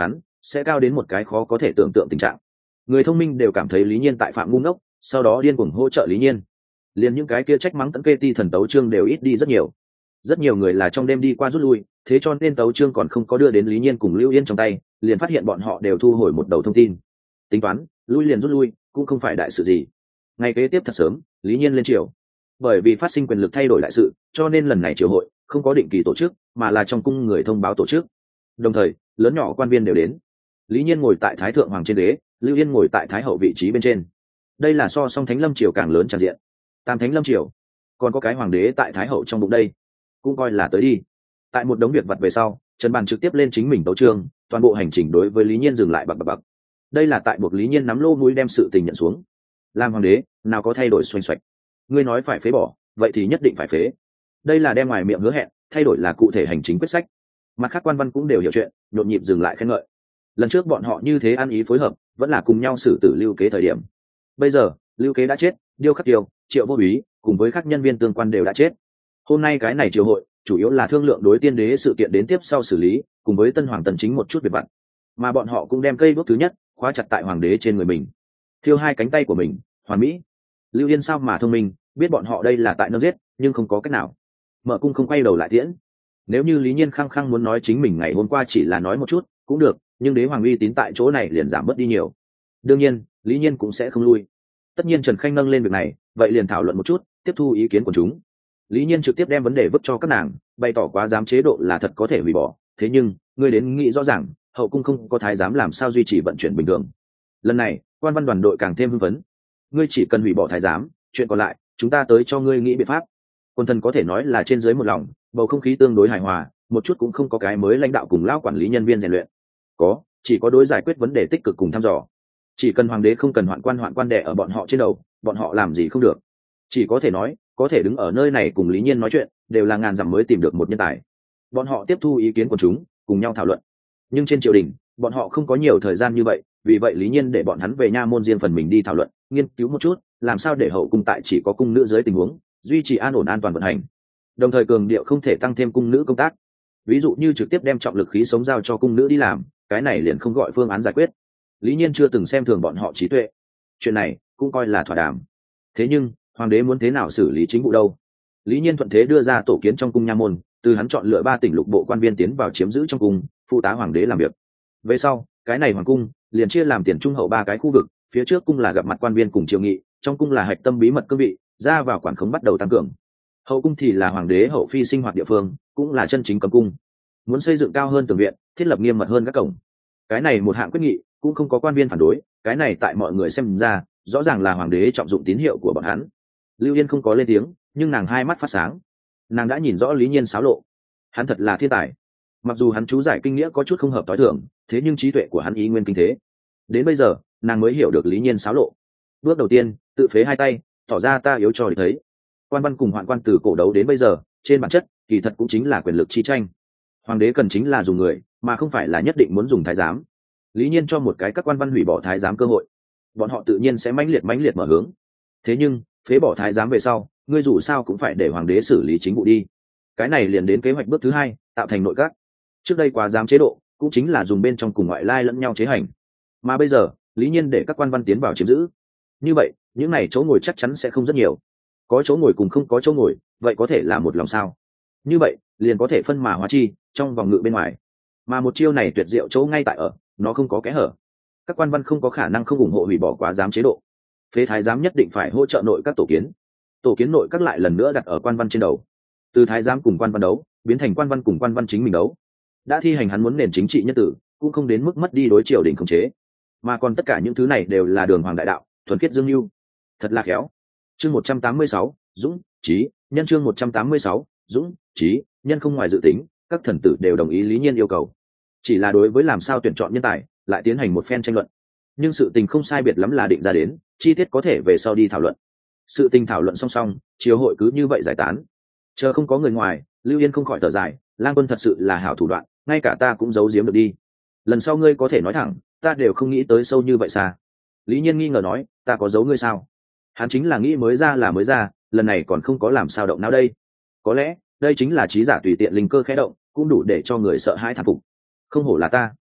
sẽ cao đến một cái khó có thể tưởng tượng tình trạng. Người thông minh đều cảm thấy Lý Nhiên tại phạm ngu ngốc, sau đó điên cuồng hỗ trợ Lý Nhiên. Liền những cái kia trách mắng tận kê ti thần tấu chương đều ít đi rất nhiều. Rất nhiều người là trong đêm đi qua rút lui, thế cho nên tấu chương còn không có đưa đến Lý Nhiên cùng Lưu Yên trong tay, liền phát hiện bọn họ đều thu hồi một đầu thông tin. Tính toán, lui liền rút lui, cũng không phải đại sự gì. Ngày kế tiếp thật sớm, Lý Nhiên lên triều. Bởi vì phát sinh quyền lực thay đổi đại sự, cho nên lần này triều hội không có định kỳ tổ chức, mà là trong cung người thông báo tổ chức. Đồng thời, lớn nhỏ quan viên đều đến. Lý Nhiên ngồi tại Thái thượng hoàng trên ghế, Lưu Yên ngồi tại Thái hậu vị trí bên trên. Đây là so song Thánh Lâm triều càng lớn tràn diện. Tam Thánh Lâm triều, còn có cái hoàng đế tại Thái hậu trong bụng đây, cũng coi là tới đi. Tại một đống việc vặt về sau, Trần Bàn trực tiếp lên chính mình tấu chương, toàn bộ hành trình đối với Lý Nhiên dừng lại bập bập bập. Đây là tại buộc Lý Nhiên nắm lô mũi đem sự tình nhận xuống. Làm hoàng đế, nào có thay đổi xoành xoạch. Ngươi nói phải phế bỏ, vậy thì nhất định phải phế. Đây là đem ngoài miệng hứa hẹn, thay đổi là cụ thể hành chính quyết sách. Mặt khác quan văn cũng đều hiểu chuyện, nhộn nhịp dừng lại khen ngợi. Lần trước bọn họ như thế ăn ý phối hợp, vẫn là cùng nhau xử tử Lưu Kế thời điểm. Bây giờ, Lưu Kế đã chết, Điêu Khắc Tiêu, Triệu Vô Úy cùng với các nhân viên tương quan đều đã chết. Hôm nay cái này triều hội chủ yếu là thương lượng đối tiên đế sự kiện đến tiếp sau xử lý, cùng với tân hoàng tần chính một chút việc vặt. Mà bọn họ cũng đem cây đuốc thứ nhất khóa chặt tại hoàng đế trên người mình, thiêu hai cánh tay của mình, hoàn mỹ. Lưu Yên sao mà thông minh, biết bọn họ đây là tại nâng giết, nhưng không có cách nào. Mở cung không quay đầu lại tiễn. Nếu như Lý Nhiên khăng khăng muốn nói chính mình ngày hôm qua chỉ là nói một chút, cũng được, nhưng đế hoàng uy tín tại chỗ này liền giảm bớt đi nhiều. Đương nhiên, Lý Nhiên cũng sẽ không lui. Tất nhiên Trần Khanh nâng lên việc này, vậy liền thảo luận một chút, tiếp thu ý kiến của chúng. Lý Nhiên trực tiếp đem vấn đề vứt cho các nàng, bày tỏ quá giám chế độ là thật có thể hủy bỏ, thế nhưng, ngươi đến nghĩ rõ ràng, hậu cung không có thái giám làm sao duy trì vận chuyển bình thường. Lần này, quan văn đoàn đội càng thêm hưng phấn. Ngươi chỉ cần hủy bỏ thái giám, chuyện còn lại, chúng ta tới cho ngươi nghĩ biện pháp. Quân thần có thể nói là trên dưới một lòng, bầu không khí tương đối hài hòa, một chút cũng không có cái mới lãnh đạo cùng lão quản lý nhân viên rèn luyện. Có, chỉ có đối giải quyết vấn đề tích cực cùng thăm dò. Chỉ cần hoàng đế không cần hoạn quan hoạn quan đè ở bọn họ trên đầu, bọn họ làm gì không được. Chỉ có thể nói, có thể đứng ở nơi này cùng Lý Nhiên nói chuyện, đều là ngàn dặm mới tìm được một nhân tài. Bọn họ tiếp thu ý kiến của chúng, cùng nhau thảo luận. Nhưng trên triều đình, bọn họ không có nhiều thời gian như vậy, vì vậy Lý Nhiên để bọn hắn về nha môn riêng phần mình đi thảo luận, nghiên cứu một chút, làm sao để hậu cung tại chỉ có cung nữ dưới tình huống, duy trì an ổn an toàn vận hành. Đồng thời cường điệu không thể tăng thêm cung nữ công tác. Ví dụ như trực tiếp đem trọng lực khí sống giao cho cung nữ đi làm, cái này liền không gọi phương án giải quyết. Lý Nhiên chưa từng xem thường bọn họ trí tuệ. Chuyện này cũng coi là thỏa đàm. Thế nhưng, hoàng đế muốn thế nào xử lý chính vụ đâu? Lý Nhiên thuận thế đưa ra tổ kiến trong cung nha môn, từ hắn chọn lựa ba tỉnh lục bộ quan viên tiến vào chiếm giữ trong cung, phụ tá hoàng đế làm việc. Về sau, cái này hoàng cung liền chia làm tiền trung hậu ba cái khu vực, phía trước cung là gặp mặt quan viên cùng triều nghị, trong cung là hạch tâm bí mật cương vị, ra vào quản khống bắt đầu tăng cường. Hậu cung thì là hoàng đế hậu phi sinh hoạt địa phương, cũng là chân chính cấm cung. Muốn xây dựng cao hơn tường viện, thiết lập nghiêm mật hơn các cổng. Cái này một hạng quyết nghị, cũng không có quan viên phản đối, cái này tại mọi người xem ra, rõ ràng là hoàng đế trọng dụng tín hiệu của bọn hắn. Lưu Yên không có lên tiếng, nhưng nàng hai mắt phát sáng. Nàng đã nhìn rõ Lý Nhiên xáo lộ. Hắn thật là thiên tài. Mặc dù hắn chú giải kinh nghĩa có chút không hợp tối thường, thế nhưng trí tuệ của hắn ý nguyên kinh thế. Đến bây giờ, nàng mới hiểu được Lý Nhiên xáo lộ. Bước đầu tiên, tự phế hai tay, tỏ ra ta yếu cho để thấy. Quan văn cùng hoạn quan từ cổ đấu đến bây giờ, trên bản chất, kỳ thật cũng chính là quyền lực chi tranh. Hoàng đế cần chính là dùng người, mà không phải là nhất định muốn dùng thái giám. Lý Nhiên cho một cái các quan văn hủy bỏ thái giám cơ hội, bọn họ tự nhiên sẽ mãnh liệt mãnh liệt mở hướng. Thế nhưng, phế bỏ thái giám về sau, ngươi dù sao cũng phải để hoàng đế xử lý chính vụ đi. Cái này liền đến kế hoạch bước thứ hai, tạo thành nội các. Trước đây quá giám chế độ, cũng chính là dùng bên trong cùng ngoại lai lẫn nhau chế hành. Mà bây giờ, Lý Nhiên để các quan văn tiến vào chiếm giữ. Như vậy, những này chỗ ngồi chắc chắn sẽ không rất nhiều. Có chỗ ngồi cùng không có chỗ ngồi, vậy có thể là một lòng sao? Như vậy, liền có thể phân mà hóa chi, trong vòng ngự bên ngoài. Mà một chiêu này tuyệt diệu chỗ ngay tại ở, nó không có kẽ hở. Các quan văn không có khả năng không ủng hộ hủy bỏ quá giám chế độ. Phế thái giám nhất định phải hỗ trợ nội các tổ kiến. Tổ kiến nội các lại lần nữa đặt ở quan văn trên đầu. Từ thái giám cùng quan văn đấu, biến thành quan văn cùng quan văn chính mình đấu. Đã thi hành hắn muốn nền chính trị nhân tử, cũng không đến mức mất đi đối triều đình khống chế. Mà còn tất cả những thứ này đều là đường hoàng đại đạo, thuần khiết dương lưu. Thật là khéo. Chương một trăm tám mươi sáu, Dũng, Trí, nhân chương một trăm tám mươi sáu, Dũng, Trí, nhân không ngoài dự tính, các thần tử đều đồng ý Lý Nhiên yêu cầu. Chỉ là đối với làm sao tuyển chọn nhân tài, lại tiến hành một phen tranh luận. Nhưng sự tình không sai biệt lắm là định ra đến, chi tiết có thể về sau đi thảo luận. Sự tình thảo luận song song, chiều hội cứ như vậy giải tán. Chờ không có người ngoài, Lưu Yên không khỏi thở dài, Lang Quân thật sự là hảo thủ đoạn, ngay cả ta cũng giấu giếm được đi. Lần sau ngươi có thể nói thẳng, ta đều không nghĩ tới sâu như vậy xa. Lý Nhiên nghi ngờ nói, ta có giấu ngươi sao? Hắn chính là nghĩ mới ra là mới ra, lần này còn không có làm sao động não đây. Có lẽ, đây chính là trí giả tùy tiện linh cơ khẽ động, cũng đủ để cho người sợ hãi thán phục. Không hổ là ta.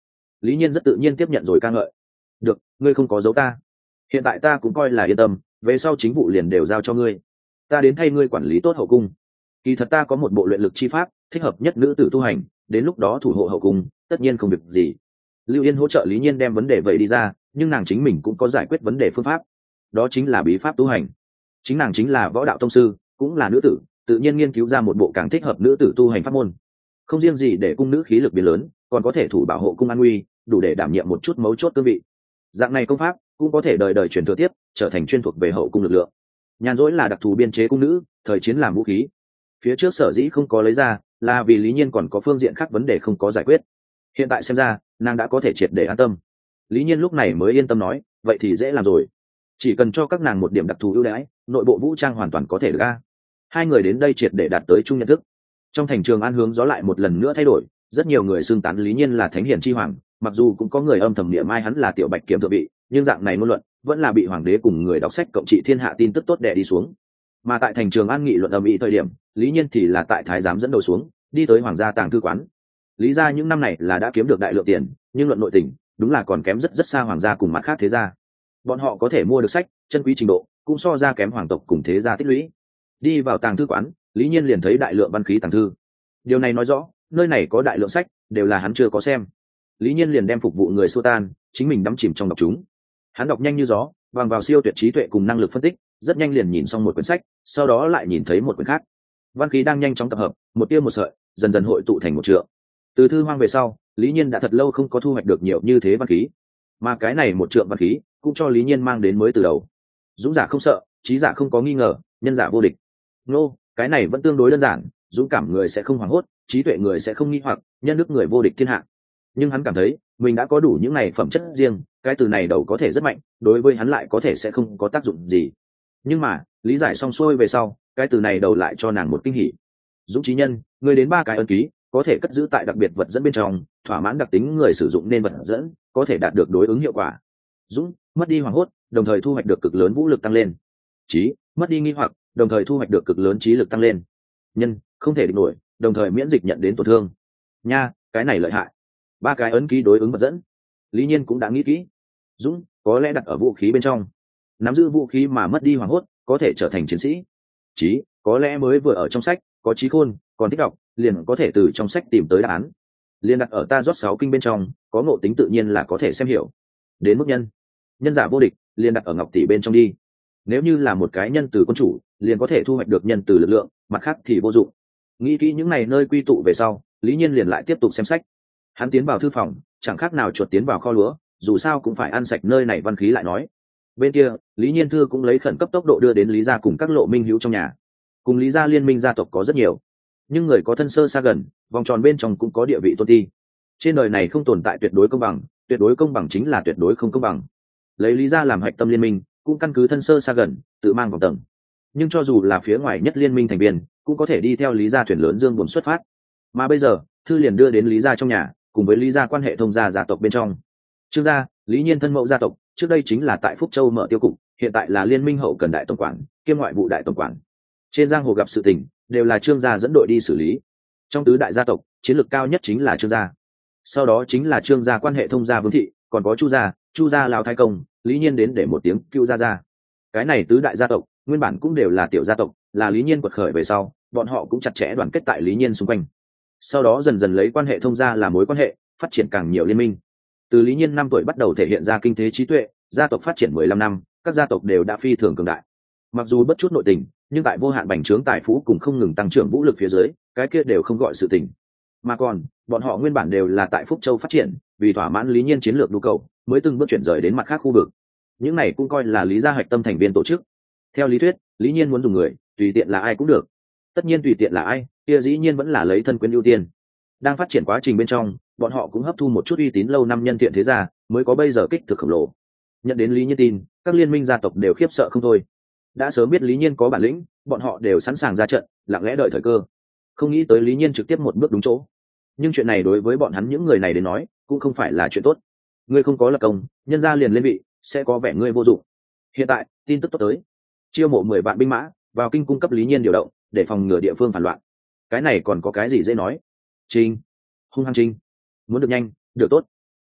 Lý Nhiên rất tự nhiên tiếp nhận rồi ca ngợi. Được, ngươi không có giấu ta, hiện tại ta cũng coi là yên tâm, về sau chính vụ liền đều giao cho ngươi, ta đến thay ngươi quản lý tốt hậu cung. Kỳ thật ta có một bộ luyện lực chi pháp thích hợp nhất nữ tử tu hành, đến lúc đó thủ hộ hậu cung tất nhiên không việc gì. Lưu Yên hỗ trợ Lý Nhiên đem vấn đề vậy đi ra, nhưng nàng chính mình cũng có giải quyết vấn đề phương pháp, đó chính là bí pháp tu hành. Chính nàng chính là võ đạo tông sư, cũng là nữ tử, tự nhiên nghiên cứu ra một bộ càng thích hợp nữ tử tu hành pháp môn. Không riêng gì để cung nữ khí lực biến lớn, còn có thể thủ bảo hộ cung an nguy, đủ để đảm nhiệm một chút mấu chốt cương vị. Dạng này công pháp cũng có thể đời đời truyền thừa tiếp, trở thành chuyên thuộc về hậu cung lực lượng. Nhàn rỗi là đặc thù biên chế cung nữ, thời chiến làm vũ khí. Phía trước sở dĩ không có lấy ra, là vì Lý Nhiên còn có phương diện khác vấn đề không có giải quyết. Hiện tại xem ra, nàng đã có thể triệt để an tâm. Lý Nhiên lúc này mới yên tâm nói, vậy thì dễ làm rồi, chỉ cần cho các nàng một điểm đặc thù ưu đãi, nội bộ vũ trang hoàn toàn có thể được a. Hai người đến đây triệt để đạt tới chung nhận thức. Trong thành Trường An hướng gió lại một lần nữa thay đổi, rất nhiều người xưng tán Lý Nhiên là thánh hiển chi hoàng, mặc dù cũng có người âm thầm niệm mai hắn là tiểu bạch kiếm thượng vị, nhưng dạng này ngôn luận vẫn là bị hoàng đế cùng người đọc sách cộng trị thiên hạ tin tức tốt đè đi xuống. Mà tại thành Trường An nghị luận âm ĩ thời điểm, Lý Nhiên thì là tại thái giám dẫn đầu xuống, đi tới hoàng gia tàng thư quán. Lý gia những năm này là đã kiếm được đại lượng tiền, nhưng luận nội tình, đúng là còn kém rất rất xa hoàng gia cùng mặt khác thế gia. Bọn họ có thể mua được sách, chân quý trình độ cũng so ra kém hoàng tộc cùng thế gia tích lũy. Đi vào tàng thư quán, Lý Nhiên liền thấy đại lượng văn khí tàng thư. Điều này nói rõ, nơi này có đại lượng sách, đều là hắn chưa có xem. Lý Nhiên liền đem phục vụ người xua tan, chính mình đắm chìm trong đọc chúng. Hắn đọc nhanh như gió, bằng vào siêu tuyệt trí tuệ cùng năng lực phân tích, rất nhanh liền nhìn xong một quyển sách, sau đó lại nhìn thấy một quyển khác. Văn khí đang nhanh chóng tập hợp, một tia một sợi, dần dần hội tụ thành một trượng. Từ thư hoang về sau, Lý Nhiên đã thật lâu không có thu hoạch được nhiều như thế văn khí, mà cái này một trượng văn khí cũng cho Lý Nhiên mang đến mới từ đầu. Dũng giả không sợ, trí giả không có nghi ngờ, nhân giả vô địch. Nô, cái này vẫn tương đối đơn giản, dũng cảm người sẽ không hoảng hốt, trí tuệ người sẽ không nghi hoặc, nhân đức người vô địch thiên hạ. Nhưng hắn cảm thấy mình đã có đủ những này phẩm chất riêng, cái từ này đầu có thể rất mạnh, đối với hắn lại có thể sẽ không có tác dụng gì. Nhưng mà lý giải xong xuôi về sau, cái từ này đầu lại cho nàng một kinh hỉ. Dũng trí nhân, người đến ba cái ấn ký có thể cất giữ tại đặc biệt vật dẫn bên trong, thỏa mãn đặc tính người sử dụng nên vật dẫn, có thể đạt được đối ứng hiệu quả. Dũng, mất đi hoảng hốt, đồng thời thu hoạch được cực lớn vũ lực tăng lên. Trí, mất đi nghi hoặc, đồng thời thu hoạch được cực lớn trí lực tăng lên. Nhân, không thể địch nổi, đồng thời miễn dịch nhận đến tổn thương. Nha, cái này lợi hại. Ba cái ấn ký đối ứng vật dẫn, Lý Nhiên cũng đã nghĩ kỹ. Dũng có lẽ đặt ở vũ khí bên trong, nắm giữ vũ khí mà mất đi hoảng hốt, có thể trở thành chiến sĩ. Trí, có lẽ mới vừa ở trong sách, có trí khôn, còn thích đọc, liền có thể từ trong sách tìm tới đáp án. Liên đặt ở ta rót sáu kinh bên trong, có ngộ tính tự nhiên là có thể xem hiểu. Đến mức nhân, nhân giả vô địch, liền đặt ở ngọc tỷ bên trong đi. Nếu như là một cái nhân từ quân chủ, liền có thể thu hoạch được nhân từ lực lượng, mặt khác thì vô dụng. Nghĩ kỹ những này nơi quy tụ về sau, Lý Nhiên liền lại tiếp tục xem sách. Hắn tiến vào thư phòng, chẳng khác nào chuột tiến vào kho lúa, dù sao cũng phải ăn sạch nơi này văn khí lại nói. Bên kia, Lý Nhiên thư cũng lấy khẩn cấp tốc độ đưa đến Lý gia cùng các lộ minh hữu trong nhà. Cùng Lý gia liên minh gia tộc có rất nhiều, nhưng người có thân sơ xa gần, vòng tròn bên trong cũng có địa vị tôn ti. Trên đời này không tồn tại tuyệt đối công bằng, tuyệt đối công bằng chính là tuyệt đối không công bằng. Lấy Lý gia làm hạch tâm liên minh, cũng căn cứ thân sơ xa gần, tự mang vòng tầng. Nhưng cho dù là phía ngoài nhất liên minh thành viên, cũng có thể đi theo Lý gia thuyền lớn dương buồn xuất phát. Mà bây giờ, thư liền đưa đến Lý gia trong nhà, cùng với Lý gia quan hệ thông gia gia tộc bên trong. Trương gia, Lý Nhiên thân mẫu gia tộc, trước đây chính là tại Phúc Châu mở tiêu cục, hiện tại là liên minh hậu cần đại tổng quản, kiêm ngoại vụ đại tổng quản. Trên giang hồ gặp sự tình, đều là Trương gia dẫn đội đi xử lý. Trong tứ đại gia tộc, chiến lược cao nhất chính là Trương gia. Sau đó chính là Trương gia quan hệ thông gia Vương thị, còn có Chu gia, Chu gia lão thái công, Lý Nhiên đến để một tiếng Cưu gia gia. Cái này tứ đại gia tộc, nguyên bản cũng đều là tiểu gia tộc, là Lý Nhiên quật khởi về sau, bọn họ cũng chặt chẽ đoàn kết tại Lý Nhiên xung quanh. Sau đó dần dần lấy quan hệ thông gia là mối quan hệ, phát triển càng nhiều liên minh. Từ Lý Nhiên năm tuổi bắt đầu thể hiện ra kinh thế trí tuệ, gia tộc phát triển mười lăm năm, các gia tộc đều đã phi thường cường đại. Mặc dù bất chút nội tình, nhưng tại vô hạn bành trướng tài phú cùng không ngừng tăng trưởng vũ lực phía dưới, cái kia đều không gọi sự tình. Mà còn, bọn họ nguyên bản đều là tại Phúc Châu phát triển, vì thỏa mãn Lý Nhiên chiến lược nhu cầu, mới từng bước chuyển rời đến mặt khác khu vực. Những này cũng coi là Lý gia hạch tâm thành viên tổ chức. Theo lý thuyết, Lý Nhiên muốn dùng người, tùy tiện là ai cũng được. Tất nhiên tùy tiện là ai, kia dĩ nhiên vẫn là lấy thân quyến ưu tiên. Đang phát triển quá trình bên trong, bọn họ cũng hấp thu một chút uy tín lâu năm nhân thiện thế gia, mới có bây giờ kích thước khổng lồ. Nhận đến Lý Nhiên tin, các liên minh gia tộc đều khiếp sợ không thôi. Đã sớm biết Lý Nhiên có bản lĩnh, bọn họ đều sẵn sàng ra trận, lặng lẽ đợi thời cơ. Không nghĩ tới Lý Nhiên trực tiếp một bước đúng chỗ. Nhưng chuyện này đối với bọn hắn những người này đến nói, cũng không phải là chuyện tốt. Ngươi không có lập công, nhân gia liền lên vị, sẽ có vẻ ngươi vô dụng. Hiện tại, tin tức tốt tới. Chiêu mộ mười vạn binh mã, vào kinh cung cấp Lý Nhiên điều động, để phòng ngừa địa phương phản loạn. Cái này còn có cái gì dễ nói? Trinh, hung hăng trinh, muốn được nhanh, được tốt.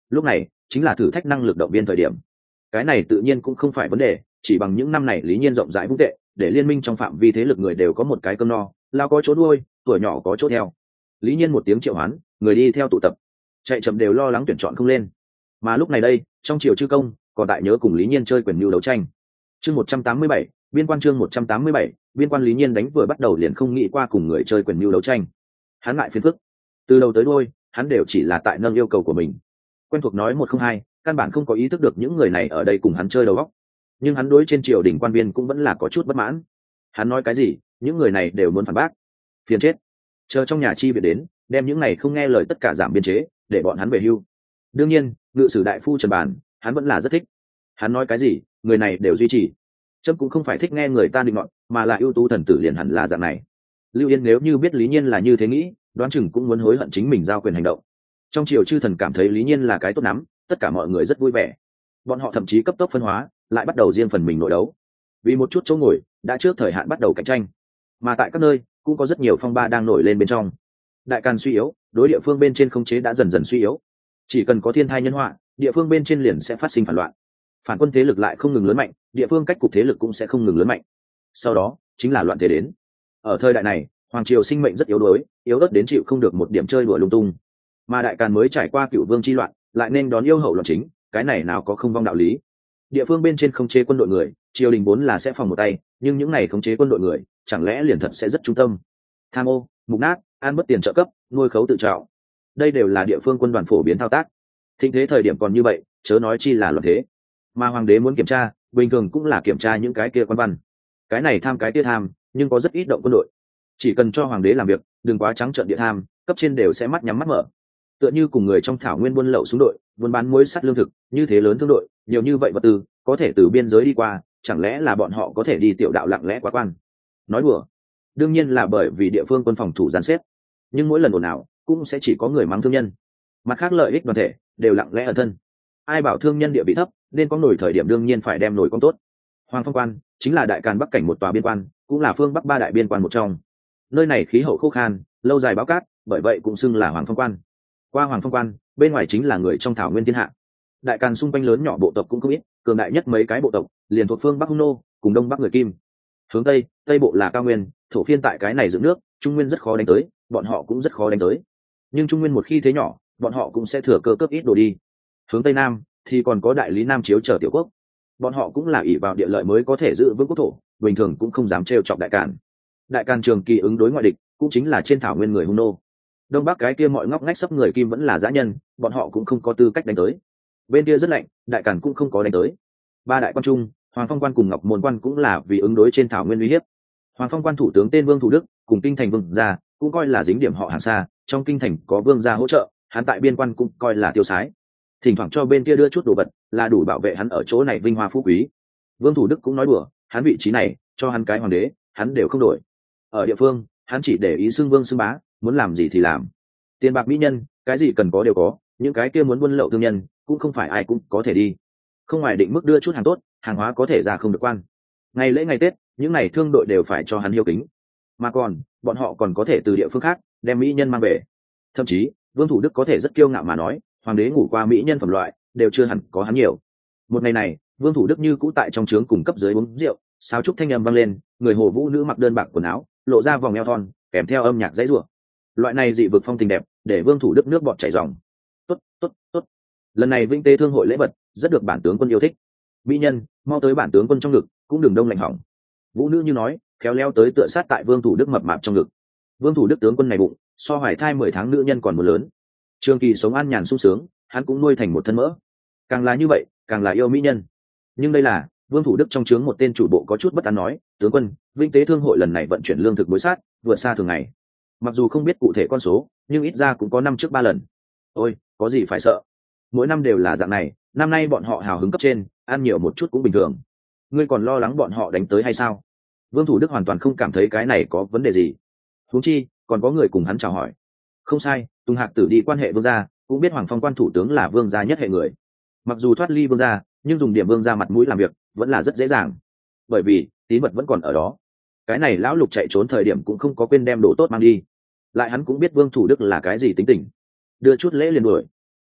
lúc này chính là thử thách năng lực động viên thời điểm. Cái này tự nhiên cũng không phải vấn đề, chỉ bằng những năm này lý nhiên rộng rãi vung tệ, để liên minh trong phạm vi thế lực người đều có một cái cơm no, lao có chỗ nuôi, tuổi nhỏ có chỗ theo. Lý nhiên một tiếng triệu hoán, người đi theo tụ tập, chạy chậm đều lo lắng tuyển chọn không lên. Mà lúc này đây, trong triều chư công còn tại nhớ cùng lý nhiên chơi quyền mưu đấu tranh. Chương một trăm tám mươi bảy, biên quan chương một trăm tám mươi bảy, biên quan lý nhiên đánh vừa bắt đầu liền không nghĩ qua cùng người chơi quyền mưu đấu tranh. Hắn ngại phiền phức, từ đầu tới đuôi, hắn đều chỉ là tại nâng yêu cầu của mình. Quen thuộc nói một không hai, căn bản không có ý thức được những người này ở đây cùng hắn chơi đầu óc. Nhưng hắn đối trên triều đình quan viên cũng vẫn là có chút bất mãn. Hắn nói cái gì, những người này đều muốn phản bác. Phiền chết. Chờ trong nhà chi viện đến, đem những này không nghe lời tất cả giảm biên chế, để bọn hắn về hưu. Đương nhiên, ngự sử đại phu Trần Bản, hắn vẫn là rất thích. Hắn nói cái gì, người này đều duy trì. Trâm cũng không phải thích nghe người ta định ngọn, mà là ưu tú thần tử liền hẳn là dạng này. Lưu Yên nếu như biết Lý Nhiên là như thế nghĩ, đoán chừng cũng muốn hối hận chính mình giao quyền hành động. Trong triều chư thần cảm thấy Lý Nhiên là cái tốt lắm, tất cả mọi người rất vui vẻ. Bọn họ thậm chí cấp tốc phân hóa, lại bắt đầu riêng phần mình nội đấu. Vì một chút chỗ ngồi, đã trước thời hạn bắt đầu cạnh tranh. Mà tại các nơi, cũng có rất nhiều phong ba đang nổi lên bên trong. Đại Càn suy yếu, đối địa phương bên trên khống chế đã dần dần suy yếu. Chỉ cần có thiên thai nhân họa, địa phương bên trên liền sẽ phát sinh phản loạn. Phản quân thế lực lại không ngừng lớn mạnh, địa phương cách cục thế lực cũng sẽ không ngừng lớn mạnh. Sau đó, chính là loạn thế đến. Ở thời đại này, hoàng triều sinh mệnh rất yếu đuối, yếu ớt đến chịu không được một điểm chơi đùa lung tung. Mà Đại Càn mới trải qua Cửu Vương chi loạn, lại nên đón yêu hậu loạn chính, cái này nào có không vong đạo lý. Địa phương bên trên khống chế quân đội người, triều đình vốn là sẽ phòng một tay, nhưng những này khống chế quân đội người, chẳng lẽ liền thật sẽ rất trung tâm. Tham ô, mục nát, ăn bất tiền trợ cấp, nuôi khấu tự trọng. Đây đều là địa phương quân đoàn phổ biến thao tác. Thịnh thế thời điểm còn như vậy, chớ nói chi là loạn thế. Mà hoàng đế muốn kiểm tra, bình thường cũng là kiểm tra những cái kia quan văn. Cái này tham cái kia tham, nhưng có rất ít động quân đội. Chỉ cần cho hoàng đế làm việc, đừng quá trắng trợn địa tham, cấp trên đều sẽ mắt nhắm mắt mở. Tựa như cùng người trong thảo nguyên buôn lậu xuống đội, buôn bán muối sắt lương thực, như thế lớn thương đội, nhiều như vậy vật tư, có thể từ biên giới đi qua, chẳng lẽ là bọn họ có thể đi tiểu đạo lặng lẽ quá quan? Nói đùa. Đương nhiên là bởi vì địa phương quân phòng thủ giàn xếp. Nhưng mỗi lần ồn ào, cũng sẽ chỉ có người mắng thương nhân. Mặt khác lợi ích đoàn thể đều lặng lẽ ẩn thân. Ai bảo thương nhân địa vị thấp, nên có nổi thời điểm đương nhiên phải đem nổi con tốt. Hoàng Phong Quan chính là Đại Càn Bắc cảnh một tòa biên quan, cũng là phương Bắc ba đại biên quan một trong. Nơi này khí hậu khô khan, lâu dài báo cát, bởi vậy cũng xưng là Hoàng Phong Quan. Qua Hoàng Phong Quan, bên ngoài chính là người trong thảo nguyên thiên hạ. Đại Càn xung quanh lớn nhỏ bộ tộc cũng không ít, cường đại nhất mấy cái bộ tộc, liền thuộc phương Bắc Hung nô, cùng đông bắc người Kim. Hướng tây, tây bộ là cao nguyên, thổ phiên tại cái này dựng nước, trung nguyên rất khó đánh tới, bọn họ cũng rất khó đánh tới. Nhưng trung nguyên một khi thế nhỏ, bọn họ cũng sẽ thừa cơ cướp ít đồ đi. Hướng tây nam thì còn có đại lý Nam Chiếu chờ tiểu quốc, bọn họ cũng là ỷ vào địa lợi mới có thể giữ vững quốc thổ, bình thường cũng không dám trêu chọc Đại Càn. Đại Càn trường kỳ ứng đối ngoại địch, cũng chính là trên thảo nguyên người Hung nô. Đông bắc cái kia mọi ngóc ngách sấp người Kim vẫn là dã nhân, bọn họ cũng không có tư cách đánh tới. Bên kia rất lạnh, Đại Càn cũng không có đánh tới. Ba đại quan trung, Hoàng Phong Quan cùng Ngọc Môn Quan cũng là vì ứng đối trên thảo nguyên uy hiếp. Hoàng Phong Quan thủ tướng tên Vương Thủ Đức, cùng kinh thành vương gia, cũng coi là dính điểm họ hàng xa, trong kinh thành có vương gia hỗ trợ, hắn tại biên quan cũng coi là tiêu sái. Thỉnh thoảng cho bên kia đưa chút đồ vật, là đủ bảo vệ hắn ở chỗ này vinh hoa phú quý. Vương Thủ Đức cũng nói đùa, hắn vị trí này, cho hắn cái hoàng đế, hắn đều không đổi. Ở địa phương, hắn chỉ để ý xưng vương xưng bá, muốn làm gì thì làm. Tiền bạc mỹ nhân, cái gì cần có đều có, những cái kia muốn buôn lậu thương nhân, cũng không phải ai cũng có thể đi. Không ngoài định mức đưa chút hàng tốt, hàng hóa có thể ra không được quan. Ngày lễ ngày Tết, những này thương đội đều phải cho hắn hiếu kính. Mà còn, bọn họ còn có thể từ địa phương khác đem mỹ nhân mang về. Thậm chí, Vương Thủ Đức có thể rất kiêu ngạo mà nói, hoàng đế ngủ qua mỹ nhân phẩm loại, đều chưa hẳn có hắn nhiều. Một ngày này, Vương Thủ Đức như cũ tại trong trướng cùng cấp dưới uống rượu, sao trúc thanh âm vang lên, người hồ vũ nữ mặc đơn bạc quần áo, lộ ra vòng eo thon, kèm theo âm nhạc dãy rủa. Loại này dị vực phong tình đẹp, để Vương Thủ Đức nước bọt chảy ròng. Tốt, tốt, tốt. Lần này Vinh Tế Thương hội lễ vật, rất được bản tướng quân yêu thích. Mỹ nhân, mau tới bản tướng quân trong ngực, cũng đừng đông lạnh hỏng. Vũ nữ như nói, khéo léo tới tựa sát tại Vương Thủ Đức mập mạp trong ngực. Vương Thủ Đức tướng quân này bụng, so hoài thai mười tháng nữ nhân còn một lớn. Trường kỳ sống an nhàn sung sướng, hắn cũng nuôi thành một thân mỡ. Càng là như vậy, càng là yêu mỹ nhân. Nhưng đây là Vương Thủ Đức trong trướng một tên chủ bộ có chút bất an nói, tướng quân, Vinh Tế Thương hội lần này vận chuyển lương thực đối sát, vượt xa thường ngày. Mặc dù không biết cụ thể con số, nhưng ít ra cũng có năm trước ba lần. Ôi, có gì phải sợ? Mỗi năm đều là dạng này, năm nay bọn họ hào hứng cấp trên, ăn nhiều một chút cũng bình thường. Ngươi còn lo lắng bọn họ đánh tới hay sao? Vương Thủ Đức hoàn toàn không cảm thấy cái này có vấn đề gì. Huống chi, còn có người cùng hắn chào hỏi. Không sai, Tùng Hạc Tử đi quan hệ vương gia, cũng biết Hoàng Phong Quan thủ tướng là vương gia nhất hệ người. Mặc dù thoát ly vương gia, nhưng dùng điểm vương gia mặt mũi làm việc vẫn là rất dễ dàng. Bởi vì tín vật vẫn còn ở đó. Cái này lão Lục chạy trốn thời điểm cũng không có quên đem đồ tốt mang đi. Lại hắn cũng biết Vương Thủ Đức là cái gì tính tình, đưa chút lễ liền đuổi.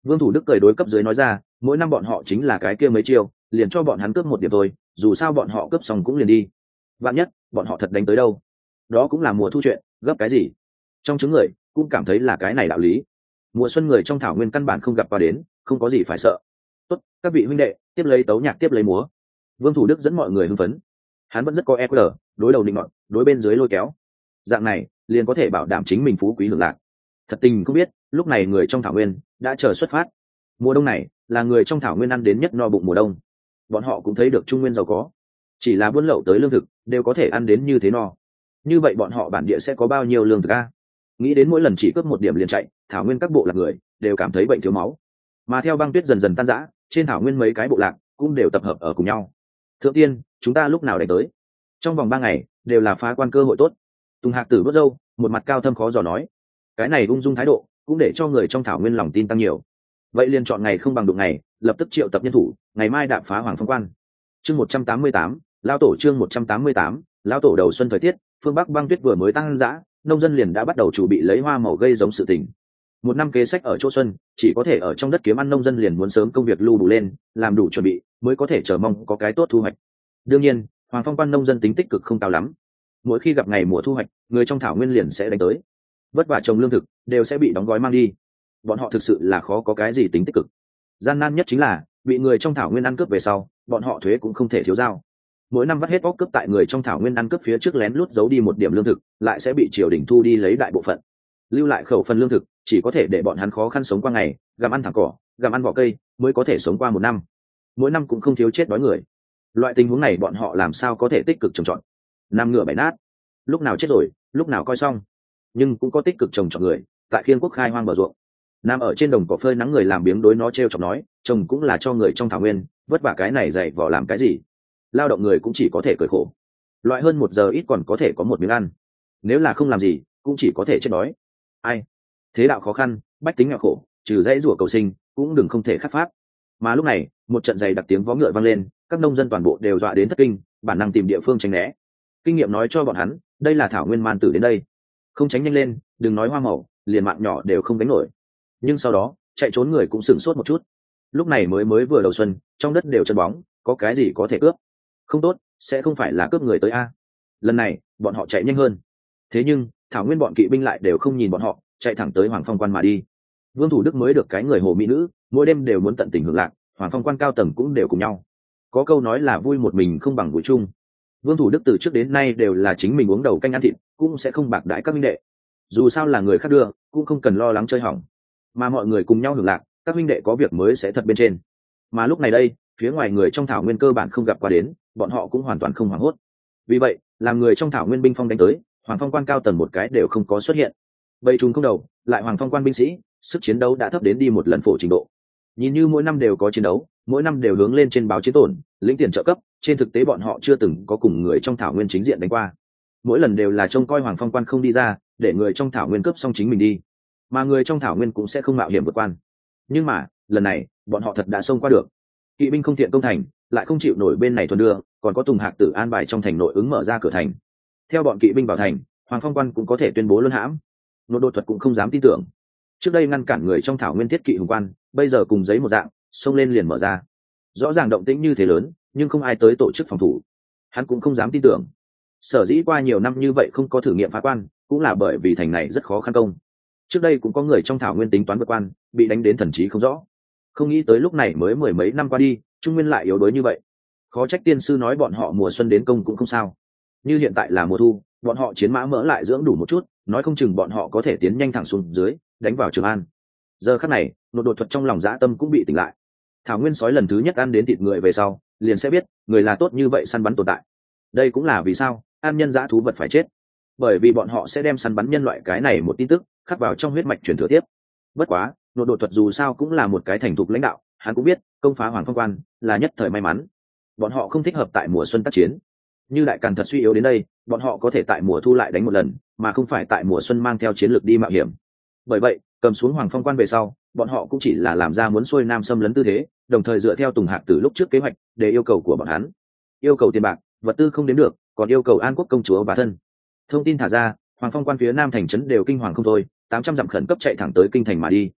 Vương Thủ Đức cười đối cấp dưới nói ra, mỗi năm bọn họ chính là cái kia mấy chiêu, liền cho bọn hắn cướp một điểm thôi, dù sao bọn họ cướp xong cũng liền đi. Vạn nhất bọn họ thật đánh tới đâu, đó cũng là mùa thu chuyện, gấp cái gì? Trong chúng người cũng cảm thấy là cái này đạo lý. Mùa xuân người trong thảo nguyên căn bản không gặp qua đến, không có gì phải sợ. Tốt, các vị huynh đệ, tiếp lấy tấu nhạc tiếp lấy múa. Vương Thủ Đức dẫn mọi người hưng phấn. Hắn vẫn rất có e quy, đối đầu định ngọn, đối bên dưới lôi kéo. Dạng này liền có thể bảo đảm chính mình phú quý hưởng lạc. Thật tình không biết, lúc này người trong thảo nguyên đã chờ xuất phát. Mùa đông này là người trong thảo nguyên ăn đến nhất no bụng mùa đông. Bọn họ cũng thấy được Trung Nguyên giàu có, chỉ là buôn lậu tới lương thực đều có thể ăn đến như thế no. Như vậy bọn họ bản địa sẽ có bao nhiêu lương thực a? Nghĩ đến mỗi lần chỉ cướp một điểm liền chạy, thảo nguyên các bộ lạc người đều cảm thấy bệnh thiếu máu. Mà theo băng tuyết dần dần tan rã, trên thảo nguyên mấy cái bộ lạc cũng đều tập hợp ở cùng nhau. Thượng tiên, chúng ta lúc nào đánh tới? Trong vòng ba ngày đều là phá quan cơ hội tốt. Tùng Hạc Tử vớt râu, một mặt cao thâm khó dò nói. Cái này ung dung thái độ cũng để cho người trong thảo nguyên lòng tin tăng nhiều. Vậy liền chọn ngày không bằng đụng ngày, lập tức triệu tập nhân thủ, ngày mai đạp phá Hoàng Phong Quan. Chương một trăm tám mươi tám, lão tổ chương một trăm tám mươi tám, lão tổ đầu xuân thời tiết, phương Bắc băng tuyết vừa mới tăng dã, nông dân liền đã bắt đầu chuẩn bị lấy hoa màu gây giống sự tình. Một năm kế sách ở chỗ xuân, chỉ có thể ở trong đất kiếm ăn, nông dân liền muốn sớm công việc lưu đủ lên, làm đủ chuẩn bị, mới có thể chờ mong có cái tốt thu hoạch. Đương nhiên, Hoàng Phong Quan nông dân tính tích cực không cao lắm. Mỗi khi gặp ngày mùa thu hoạch, người trong thảo nguyên liền sẽ đánh tới. Vất vả trồng lương thực đều sẽ bị đóng gói mang đi. Bọn họ thực sự là khó có cái gì tính tích cực. Gian nan nhất chính là bị người trong thảo nguyên ăn cướp về sau, bọn họ thuế cũng không thể thiếu giao. Mỗi năm vắt hết óc cướp tại người trong thảo nguyên ăn cướp phía trước lén lút giấu đi một điểm lương thực, lại sẽ bị triều đình thu đi lấy đại bộ phận. Lưu lại khẩu phần lương thực, chỉ có thể để bọn hắn khó khăn sống qua ngày, gặm ăn thẳng cỏ, gặm ăn vỏ cây, mới có thể sống qua một năm. Mỗi năm cũng không thiếu chết đói người. Loại tình huống này bọn họ làm sao có thể tích cực trồng trọt? Năm ngựa bảy nát, lúc nào chết rồi, lúc nào coi xong. Nhưng cũng có tích cực trồng trọt người, tại Khiên Quốc khai hoang bờ ruộng, nằm ở trên đồng cỏ phơi nắng người làm biếng đối nó trêu chọc nói, trồng cũng là cho người trong thảo nguyên, vất vả cái này dày vò làm cái gì? Lao động người cũng chỉ có thể cười khổ. Loại hơn một giờ ít còn có thể có một miếng ăn, nếu là không làm gì cũng chỉ có thể chết đói. Ai? Thế đạo khó khăn, bách tính nghèo khổ, trừ dãy rủa cầu sinh, cũng đừng không thể khắc pháp. Mà lúc này, một trận giày đặc tiếng vó ngựa vang lên, các nông dân toàn bộ đều dọa đến thất kinh, bản năng tìm địa phương tránh né. Kinh nghiệm nói cho bọn hắn, đây là thảo nguyên man tử đến đây, không tránh nhanh lên, đừng nói hoa màu, liền mạng nhỏ đều không đánh nổi. Nhưng sau đó, chạy trốn người cũng sửng sốt một chút. Lúc này mới mới vừa đầu xuân, trong đất đều chân bóng, có cái gì có thể cướp? Không tốt, sẽ không phải là cướp người tới a. Lần này, bọn họ chạy nhanh hơn. Thế nhưng, thảo nguyên bọn kỵ binh lại đều không nhìn bọn họ, chạy thẳng tới Hoàng Phong Quan mà đi. Vương Thủ Đức mới được cái người hồ mỹ nữ, mỗi đêm đều muốn tận tình hưởng lạc, Hoàng Phong Quan cao tầng cũng đều cùng nhau. Có câu nói là vui một mình không bằng vui chung. Vương Thủ Đức từ trước đến nay đều là chính mình uống đầu canh ăn thịt, cũng sẽ không bạc đãi các minh đệ. Dù sao là người khác đưa, cũng không cần lo lắng chơi hỏng. Mà mọi người cùng nhau hưởng lạc, các minh đệ có việc mới sẽ thật bên trên. Mà lúc này đây, phía ngoài người trong thảo nguyên cơ bản không gặp qua đến, bọn họ cũng hoàn toàn không hoảng hốt. Vì vậy, làm người trong thảo nguyên binh phong đánh tới, Hoàng Phong Quan cao tầng một cái đều không có xuất hiện. Bầy trùng không đầu, lại Hoàng Phong Quan binh sĩ, sức chiến đấu đã thấp đến đi một lần phổ trình độ. Nhìn như mỗi năm đều có chiến đấu, mỗi năm đều hướng lên trên báo chiến tổn, lĩnh tiền trợ cấp, trên thực tế bọn họ chưa từng có cùng người trong thảo nguyên chính diện đánh qua. Mỗi lần đều là trông coi Hoàng Phong Quan không đi ra, để người trong thảo nguyên cướp xong chính mình đi, mà người trong thảo nguyên cũng sẽ không mạo hiểm vượt quan. Nhưng mà lần này bọn họ thật đã xông qua được. Kỵ binh không thiện công thành, lại không chịu nổi bên này thuần đưa, còn có Tùng Hạc Tử an bài trong thành nội ứng mở ra cửa thành. Theo bọn kỵ binh vào thành, Hoàng Phong Quan cũng có thể tuyên bố luân hãm. Nô đột thuật cũng không dám tin tưởng. Trước đây ngăn cản người trong thảo nguyên thiết kỵ hùng quan, bây giờ cùng giấy một dạng, xông lên liền mở ra. Rõ ràng động tĩnh như thế lớn, nhưng không ai tới tổ chức phòng thủ. Hắn cũng không dám tin tưởng. Sở dĩ qua nhiều năm như vậy không có thử nghiệm phá quan, cũng là bởi vì thành này rất khó khăn công. Trước đây cũng có người trong thảo nguyên tính toán vượt quan, bị đánh đến thần trí không rõ. Không nghĩ tới lúc này mới mười mấy năm qua đi, Trung Nguyên lại yếu đuối như vậy. Khó trách tiên sư nói bọn họ mùa xuân đến công cũng không sao. Như hiện tại là mùa thu, bọn họ chiến mã mỡ lại dưỡng đủ một chút, nói không chừng bọn họ có thể tiến nhanh thẳng xuống dưới, đánh vào Trường An. Giờ khắc này, nột đột thuật trong lòng dã tâm cũng bị tỉnh lại. Thảo nguyên sói lần thứ nhất ăn đến thịt người về sau, liền sẽ biết người là tốt như vậy săn bắn tồn tại. Đây cũng là vì sao ăn nhân dã thú vật phải chết, bởi vì bọn họ sẽ đem săn bắn nhân loại cái này một tin tức khắc vào trong huyết mạch truyền thừa tiếp. Bất quá, nột đột thuật dù sao cũng là một cái thành thục lãnh đạo, hắn cũng biết công phá Hoàng Phong Quan là nhất thời may mắn. Bọn họ không thích hợp tại mùa xuân tác chiến. Như đại càn thật suy yếu đến đây, bọn họ có thể tại mùa thu lại đánh một lần, mà không phải tại mùa xuân mang theo chiến lược đi mạo hiểm. Bởi vậy, cầm xuống Hoàng Phong Quan về sau, bọn họ cũng chỉ là làm ra muốn xuôi nam xâm lấn tư thế, đồng thời dựa theo Tùng Hạc Tử lúc trước kế hoạch để yêu cầu của bọn hắn. Yêu cầu tiền bạc, vật tư không đến được, còn yêu cầu An Quốc công chúa và thân. Thông tin thả ra, Hoàng Phong Quan phía nam thành trấn đều kinh hoàng không thôi, tám trăm dặm khẩn cấp chạy thẳng tới kinh thành mà đi.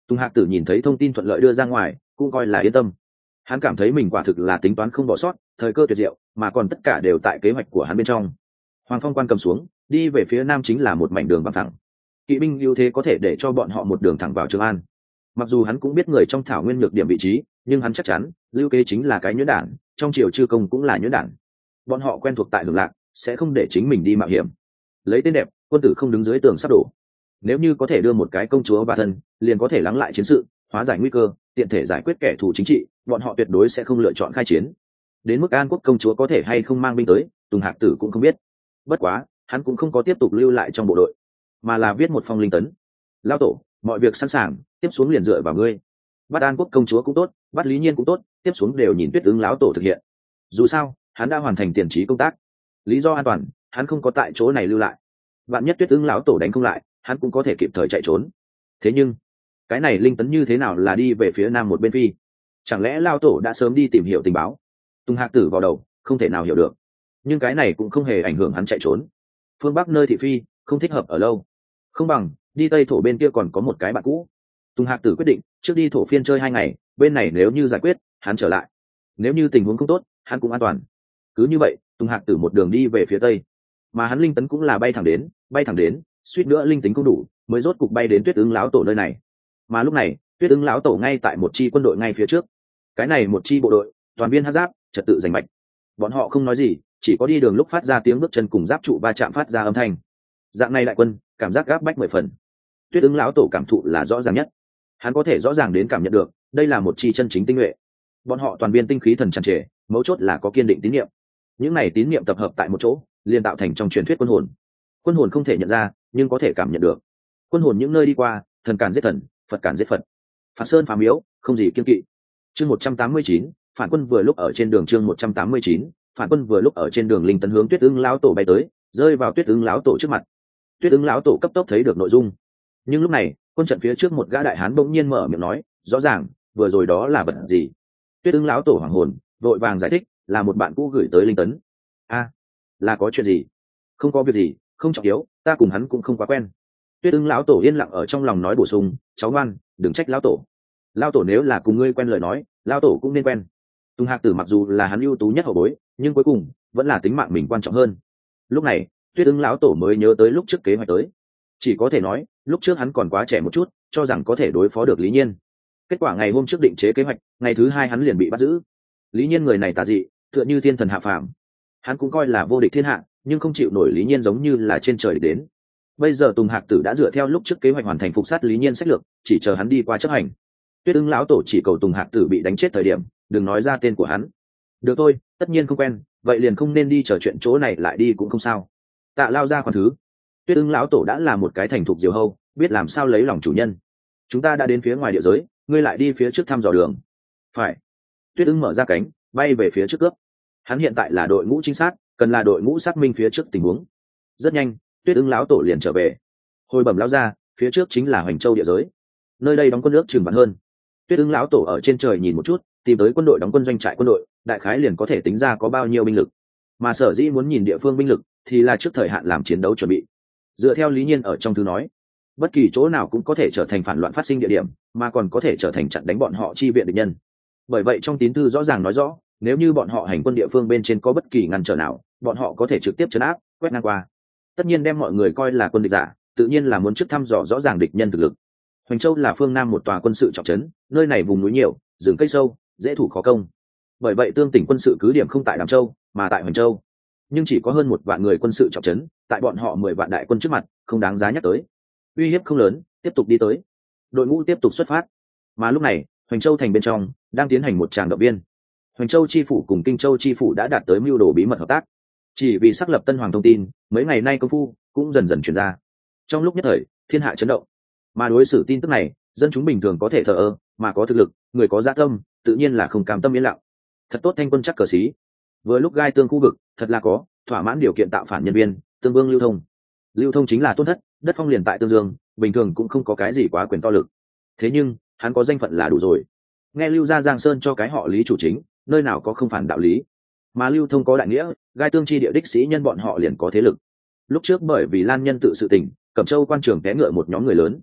Tùng Hạc Tử nhìn thấy thông tin thuận lợi đưa ra ngoài cũng coi là yên tâm. Hắn cảm thấy mình quả thực là tính toán không bỏ sót thời cơ tuyệt diệu, mà còn tất cả đều tại kế hoạch của hắn bên trong. Hoàng Phong quan cầm xuống, đi về phía nam chính là một mảnh đường bằng thẳng. Kỵ binh ưu thế có thể để cho bọn họ một đường thẳng vào Trường An. Mặc dù hắn cũng biết người trong thảo nguyên nhược điểm vị trí, nhưng hắn chắc chắn lưu kế chính là cái nhuyễn đản, trong triều chư công cũng là nhuyễn đản. Bọn họ quen thuộc tại Hưởng Lạc, sẽ không để chính mình đi mạo hiểm. Lấy tên đẹp, quân tử không đứng dưới tường sắp đổ. Nếu như có thể đưa một cái công chúa và thân, liền có thể lắng lại chiến sự, hóa giải nguy cơ, tiện thể giải quyết kẻ thù chính trị, bọn họ tuyệt đối sẽ không lựa chọn khai chiến. Đến mức An Quốc công chúa có thể hay không mang binh tới, Tùng Hạc Tử cũng không biết. Bất quá, hắn cũng không có tiếp tục lưu lại trong bộ đội, mà là viết một phong linh tấn. Lao tổ, mọi việc sẵn sàng, tiếp xuống liền dựa vào ngươi. Bắt An Quốc công chúa cũng tốt, bắt Lý Nhiên cũng tốt, tiếp xuống đều nhìn Tuyết Ứng lão tổ thực hiện. Dù sao, hắn đã hoàn thành tiền trí công tác. Lý do an toàn, hắn không có tại chỗ này lưu lại. Vạn nhất Tuyết Ứng lão tổ đánh không lại, hắn cũng có thể kịp thời chạy trốn. Thế nhưng, cái này linh tấn như thế nào là đi về phía nam một bên phi? Chẳng lẽ Lao tổ đã sớm đi tìm hiểu tình báo? Tùng Hạc Tử vào đầu, không thể nào hiểu được. Nhưng cái này cũng không hề ảnh hưởng hắn chạy trốn. Phương Bắc nơi thị phi, không thích hợp ở lâu. Không bằng đi Tây thổ bên kia còn có một cái bạn cũ. Tùng Hạc Tử quyết định trước đi thổ phiên chơi hai ngày, bên này nếu như giải quyết, hắn trở lại. Nếu như tình huống không tốt, hắn cũng an toàn. Cứ như vậy, Tùng Hạc Tử một đường đi về phía tây, mà hắn linh tấn cũng là bay thẳng đến, bay thẳng đến, suýt nữa linh tính không đủ, mới rốt cục bay đến Tuyết Ứng lão tổ nơi này. Mà lúc này, Tuyết Ứng lão tổ ngay tại một chi quân đội ngay phía trước. Cái này một chi bộ đội, toàn viên hắc giáp, trật tự giành mạch. Bọn họ không nói gì, chỉ có đi đường lúc phát ra tiếng bước chân cùng giáp trụ va chạm phát ra âm thanh. Dạng này đại quân, cảm giác gáp bách mười phần. Tuyết Ứng lão tổ cảm thụ là rõ ràng nhất. Hắn có thể rõ ràng đến cảm nhận được, đây là một chi chân chính tinh nhuệ. Bọn họ toàn viên tinh khí thần tràn trề, mấu chốt là có kiên định tín niệm. Những này tín niệm tập hợp tại một chỗ, liền tạo thành trong truyền thuyết quân hồn. Quân hồn không thể nhận ra, nhưng có thể cảm nhận được. Quân hồn những nơi đi qua, thần càn giết thần, Phật càn giết Phật. Phạt sơn phá miếu, không gì kiêng kỵ. Chương một trăm tám mươi chín, phản quân vừa lúc ở trên đường chương một trăm tám mươi chín, phản quân vừa lúc ở trên đường linh tấn hướng Tuyết Ứng lão tổ bay tới, rơi vào Tuyết Ứng lão tổ trước mặt. Tuyết Ứng lão tổ cấp tốc thấy được nội dung. Nhưng lúc này, quân trận phía trước một gã đại hán bỗng nhiên mở miệng nói, rõ ràng, vừa rồi đó là vật gì? Tuyết Ứng lão tổ hoảng hồn, vội vàng giải thích, là một bạn cũ gửi tới linh tấn. A, là có chuyện gì? Không có việc gì, không trọng yếu, ta cùng hắn cũng không quá quen. Tuyết Ứng lão tổ yên lặng ở trong lòng nói bổ sung, cháu ngoan, đừng trách lão tổ. Lão tổ nếu là cùng ngươi quen lời nói, lão tổ cũng nên quen. Tùng Hạc Tử mặc dù là hắn ưu tú nhất hậu bối, nhưng cuối cùng vẫn là tính mạng mình quan trọng hơn. Lúc này, Tuyết Ứng lão tổ mới nhớ tới lúc trước kế hoạch tới. Chỉ có thể nói, lúc trước hắn còn quá trẻ một chút, cho rằng có thể đối phó được Lý Nhiên. Kết quả ngày hôm trước định chế kế hoạch, ngày thứ hai hắn liền bị bắt giữ. Lý Nhiên người này tà dị, tựa như thiên thần hạ phàm. Hắn cũng coi là vô địch thiên hạ, nhưng không chịu nổi Lý Nhiên giống như là trên trời đến. Bây giờ Tùng Hạc Tử đã dựa theo lúc trước kế hoạch hoàn thành phục sát Lý Nhiên sách lược, chỉ chờ hắn đi qua chấp hành. Tuyết Ứng lão tổ chỉ cầu Tùng Hạc Tử bị đánh chết thời điểm, đừng nói ra tên của hắn. Được thôi, tất nhiên không quen, vậy liền không nên đi chờ chuyện chỗ này lại đi cũng không sao. Tạ lao ra khoan thứ. Tuyết Ứng lão tổ đã là một cái thành thục diều hâu, biết làm sao lấy lòng chủ nhân. Chúng ta đã đến phía ngoài địa giới, ngươi lại đi phía trước thăm dò đường. Phải. Tuyết Ứng mở ra cánh, bay về phía trước cướp. Hắn hiện tại là đội ngũ trinh sát, cần là đội ngũ xác minh phía trước tình huống. Rất nhanh, Tuyết Ứng lão tổ liền trở về. Hồi bẩm lão ra, phía trước chính là Hoành Châu địa giới. Nơi đây đóng quân nước chừng vạn hơn. Tuyết Ứng lão tổ ở trên trời nhìn một chút, tìm tới quân đội đóng quân doanh trại quân đội, đại khái liền có thể tính ra có bao nhiêu binh lực. Mà sở dĩ muốn nhìn địa phương binh lực, thì là trước thời hạn làm chiến đấu chuẩn bị. Dựa theo Lý Nhiên ở trong thư nói, bất kỳ chỗ nào cũng có thể trở thành phản loạn phát sinh địa điểm, mà còn có thể trở thành chặn đánh bọn họ chi viện địch nhân. Bởi vậy trong tín thư rõ ràng nói rõ, nếu như bọn họ hành quân địa phương bên trên có bất kỳ ngăn trở nào, bọn họ có thể trực tiếp trấn áp, quét ngang qua. Tất nhiên đem mọi người coi là quân địch giả, tự nhiên là muốn trước thăm dò rõ ràng địch nhân thực lực. Hoành Châu là phương nam một tòa quân sự trọng trấn, nơi này vùng núi nhiều, rừng cây sâu, dễ thủ khó công. Bởi vậy tương tỉnh quân sự cứ điểm không tại Đàm Châu, mà tại Hoành Châu. Nhưng chỉ có hơn một vạn người quân sự trọng trấn, tại bọn họ mười vạn đại quân trước mặt, không đáng giá nhắc tới. Uy hiếp không lớn, tiếp tục đi tới. Đội ngũ tiếp tục xuất phát. Mà lúc này, Hoành Châu thành bên trong đang tiến hành một tràng động viên. Hoành Châu chi phủ cùng Kinh Châu chi phủ đã đạt tới mưu đồ bí mật hợp tác. Chỉ vì xác lập Tân Hoàng thông tin, mấy ngày nay công phu cũng dần dần truyền ra. Trong lúc nhất thời, thiên hạ chấn động. Mà đối xử tin tức này, dân chúng bình thường có thể thờ ơ, mà có thực lực, người có dạ tâm, tự nhiên là không cam tâm yên lặng. Thật tốt thanh quân chắc cờ xí. Vừa lúc gai tương khu vực, thật là có thỏa mãn điều kiện tạo phản nhân viên, tương vương lưu thông. Lưu thông chính là tôn thất, đất phong liền tại Tương Dương, bình thường cũng không có cái gì quá quyền to lực. Thế nhưng, hắn có danh phận là đủ rồi. Nghe Lưu gia Giang Sơn cho cái họ Lý chủ chính, nơi nào có không phản đạo lý. Mà Lưu thông có đại nghĩa, gai tương chi địa đích sĩ nhân bọn họ liền có thế lực. Lúc trước bởi vì Lan Nhân tự sự tình, Cẩm Châu quan trường té ngựa một nhóm người lớn.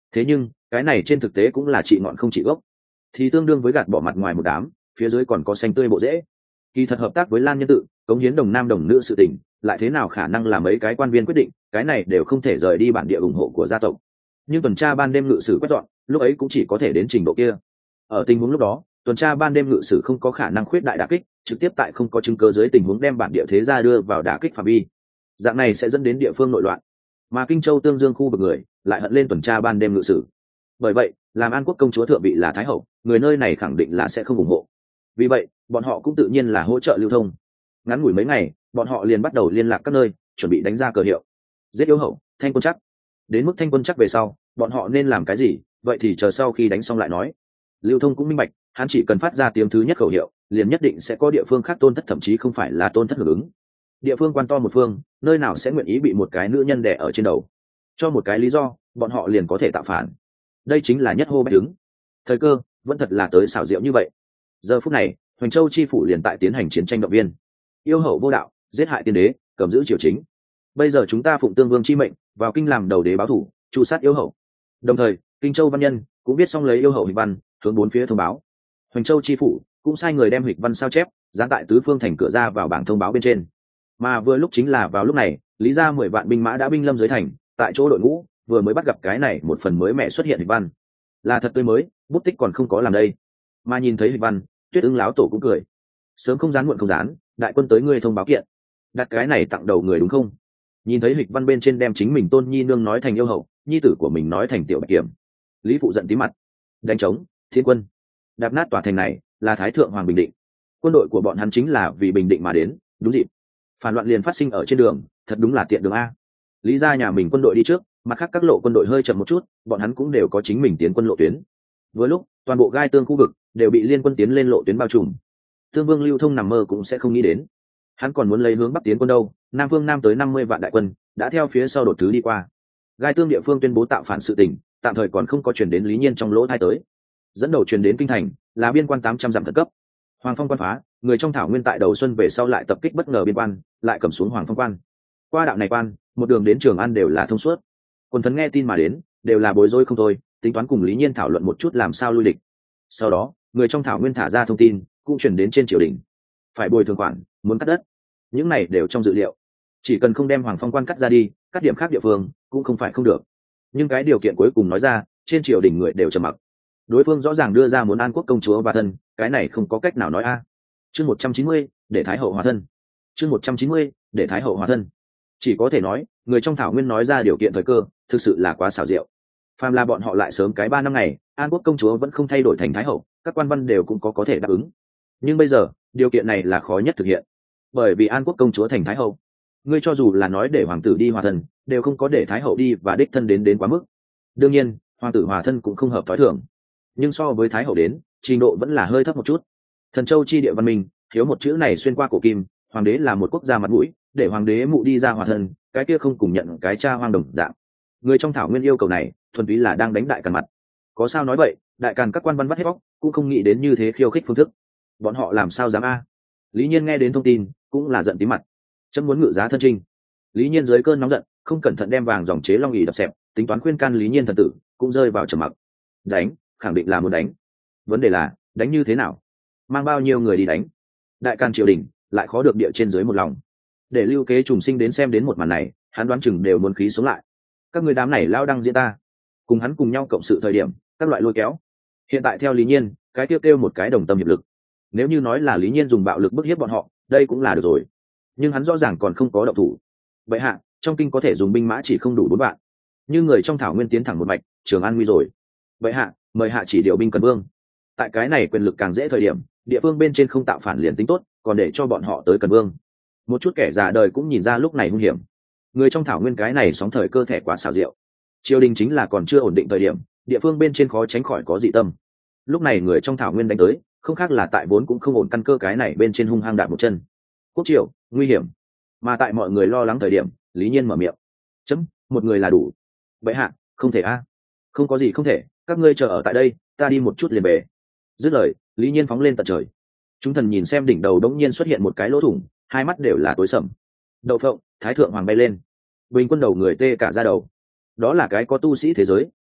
Thế nhưng cái này trên thực tế cũng là trị ngọn không trị gốc, thì tương đương với gạt bỏ mặt ngoài một đám, phía dưới còn có xanh tươi bộ rễ. Kỳ thật hợp tác với Lan Nhân Tự, cống hiến đồng nam đồng nữ sự tình, lại thế nào khả năng là mấy cái quan viên quyết định, cái này đều không thể rời đi bản địa ủng hộ của gia tộc. Nhưng tuần tra ban đêm ngự sử quét dọn, lúc ấy cũng chỉ có thể đến trình độ kia. Ở tình huống lúc đó, tuần tra ban đêm ngự sử không có khả năng khuyết đại đả kích, trực tiếp tại không có chứng cứ dưới tình huống đem bản địa thế gia đưa vào đả kích phạm vi. Dạng này sẽ dẫn đến địa phương nội loạn, mà Kinh Châu Tương Dương khu vực người lại hận lên tuần tra ban đêm ngự sử. Bởi vậy, làm An Quốc công chúa thượng vị là thái hậu, người nơi này khẳng định là sẽ không ủng hộ. Vì vậy, bọn họ cũng tự nhiên là hỗ trợ lưu thông. Ngắn ngủi mấy ngày, bọn họ liền bắt đầu liên lạc các nơi, chuẩn bị đánh ra cờ hiệu. Giết yếu hậu, thanh quân chắc. Đến mức thanh quân chắc về sau, bọn họ nên làm cái gì, vậy thì chờ sau khi đánh xong lại nói. Lưu thông cũng minh bạch, hắn chỉ cần phát ra tiếng thứ nhất khẩu hiệu, liền nhất định sẽ có địa phương khác tôn thất, thậm chí không phải là tôn thất hưởng ứng. Địa phương quan to một phương, nơi nào sẽ nguyện ý bị một cái nữ nhân đẻ ở trên đầu. Cho một cái lý do, bọn họ liền có thể tạo phản. Đây chính là nhất hô bách đứng. Thời cơ vẫn thật là tới xảo diệu như vậy. Giờ phút này, Hoành Châu chi phủ liền tại tiến hành chiến tranh động viên. Yêu hậu vô đạo, giết hại tiên đế, cầm giữ triều chính. Bây giờ chúng ta phụng Tương Vương chi mệnh, vào kinh làm đầu đế báo thủ, tru sát yêu hậu. Đồng thời, Kinh Châu văn nhân cũng biết xong lấy yêu hậu Hịch Văn, hướng bốn phía thông báo. Hoành Châu chi phủ cũng sai người đem Hịch Văn sao chép, dán tại tứ phương thành cửa ra vào bảng thông báo bên trên. Mà vừa lúc chính là vào lúc này, Lý gia mười vạn binh mã đã binh lâm dưới thành, tại chỗ đội ngũ vừa mới bắt gặp cái này một phần mới mẹ xuất hiện Hịch Văn. Là thật tươi mới, bút tích còn không có làm đây. Mà nhìn thấy Hịch Văn, Tuyết Ưng láo tổ cũng cười. Sớm không dán muộn không dán, đại quân tới ngươi thông báo kiện. Đặt cái này tặng đầu người đúng không? Nhìn thấy Hịch Văn bên trên đem chính mình tôn nhi nương nói thành yêu hậu, nhi tử của mình nói thành tiểu bạch kiểm. Lý phụ giận tí mặt. Đánh trống, thiên quân. Đạp nát tòa thành này, là Thái Thượng Hoàng bình định. Quân đội của bọn hắn chính là vì bình định mà đến, đúng dịp. Phản loạn liền phát sinh ở trên đường, thật đúng là tiện đường a. Lý gia nhà mình quân đội đi trước, mặt khác các lộ quân đội hơi chậm một chút, bọn hắn cũng đều có chính mình tiến quân lộ tuyến. Vừa lúc, toàn bộ gai tương khu vực đều bị liên quân tiến lên lộ tuyến bao trùm. Tương Vương Lưu Thông nằm mơ cũng sẽ không nghĩ đến, hắn còn muốn lấy hướng bắc tiến quân đâu. Nam Vương Nam tới năm mươi vạn đại quân đã theo phía sau đột thứ đi qua. Gai tương địa phương tuyên bố tạo phản sự tình, tạm thời còn không có truyền đến Lý Nhiên trong lỗ tai tới. Dẫn đầu truyền đến kinh thành là biên quan tám trăm dặm thần cấp. Hoàng Phong quan phá, người trong thảo nguyên tại đầu xuân về sau lại tập kích bất ngờ biên quan, lại cầm xuống Hoàng Phong quan. Qua đạo này quan, một đường đến Trường An đều là thông suốt. Quân thần nghe tin mà đến, đều là bối rối không thôi, tính toán cùng Lý Nhiên thảo luận một chút làm sao lui địch. Sau đó, người trong thảo nguyên thả ra thông tin, cũng chuyển đến trên triều đình. Phải bồi thường khoản, muốn cắt đất. Những này đều trong dự liệu. Chỉ cần không đem Hoàng Phong quan cắt ra đi, các điểm khác địa phương cũng không phải không được. Nhưng cái điều kiện cuối cùng nói ra, trên triều đình người đều trầm mặc. Đối phương rõ ràng đưa ra muốn An Quốc công chúa và thân, cái này không có cách nào nói a. Chương một trăm chín mươi, để thái hậu hòa thân. Chương một trăm chín mươi, để thái hậu hòa thân. Chỉ có thể nói, người trong thảo nguyên nói ra điều kiện thời cơ, thực sự là quá xảo diệu. Phàm là bọn họ lại sớm cái ba năm ngày, An Quốc công chúa vẫn không thay đổi thành thái hậu, các quan văn đều cũng có có thể đáp ứng. Nhưng bây giờ, điều kiện này là khó nhất thực hiện. Bởi vì An Quốc công chúa thành thái hậu, ngươi cho dù là nói để hoàng tử đi hòa thân, đều không có để thái hậu đi và đích thân đến đến quá mức. Đương nhiên, hoàng tử hòa thân cũng không hợp thói thường. Nhưng so với thái hậu đến, trình độ vẫn là hơi thấp một chút. Thần châu chi địa văn minh, thiếu một chữ này xuyên qua cổ kim, hoàng đế là một quốc gia mặt mũi, để hoàng đế mụ đi ra hòa thân, cái kia không cùng nhận cái cha hoang đồng dạng. Người trong thảo nguyên yêu cầu này, thuần túy là đang đánh đại càn mặt. Có sao nói vậy, đại càn các quan văn vắt hết bóc, cũng không nghĩ đến như thế khiêu khích phương thức. Bọn họ làm sao dám a? Lý Nhiên nghe đến thông tin, cũng là giận tí mặt. Chấm muốn ngự giá thân trinh. Lý Nhiên dưới cơn nóng giận, không cẩn thận đem vàng dòng chế long ỷ đập xẹp, tính toán khuyên can Lý Nhiên thần tử, cũng rơi vào trầm mặc. Đánh, khẳng định là muốn đánh. Vấn đề là, đánh như thế nào? Mang bao nhiêu người đi đánh? Đại càn triều đình lại khó được địa trên dưới một lòng. Để Lưu Kế trùng sinh đến xem đến một màn này, hắn đoán chừng đều muốn khí sống lại. Các người đám này lao đăng diễn ta, cùng hắn cùng nhau cộng sự thời điểm, các loại lôi kéo. Hiện tại theo Lý Nhiên, cái kêu kêu một cái đồng tâm hiệp lực. Nếu như nói là Lý Nhiên dùng bạo lực bức hiếp bọn họ, đây cũng là được rồi. Nhưng hắn rõ ràng còn không có động thủ. Vậy hạ, trong kinh có thể dùng binh mã chỉ không đủ bốn vạn. Như người trong thảo nguyên tiến thẳng một mạch, Trường An nguy rồi. Vậy hạ, mời hạ chỉ điều binh Cần Vương. Tại cái này quyền lực càng dễ thời điểm, địa phương bên trên không tạo phản liền tính tốt, còn để cho bọn họ tới Cần Vương. Một chút kẻ già đời cũng nhìn ra lúc này hung hiểm. Người trong thảo nguyên cái này sóng thời cơ thể quá xảo diệu. Triều đình chính là còn chưa ổn định thời điểm, địa phương bên trên khó tránh khỏi có dị tâm. Lúc này người trong thảo nguyên đánh tới, không khác là tại vốn cũng không ổn căn cơ cái này bên trên hung hăng đạp một chân. Quốc triều nguy hiểm. Mà tại mọi người lo lắng thời điểm, Lý Nhiên mở miệng. Chấm, một người là đủ. Vậy hạ, không thể a. Không có gì không thể, các ngươi chờ ở tại đây, ta đi một chút liền về. Dứt lời, Lý Nhiên phóng lên tận trời. Chúng thần nhìn xem đỉnh đầu đống nhiên xuất hiện một cái lỗ thủng, hai mắt đều là tối sầm. Đậu phộng, thái thượng hoàng bay lên. Bình quân đầu người tê cả da đầu. Đó là cái có tu sĩ thế giới,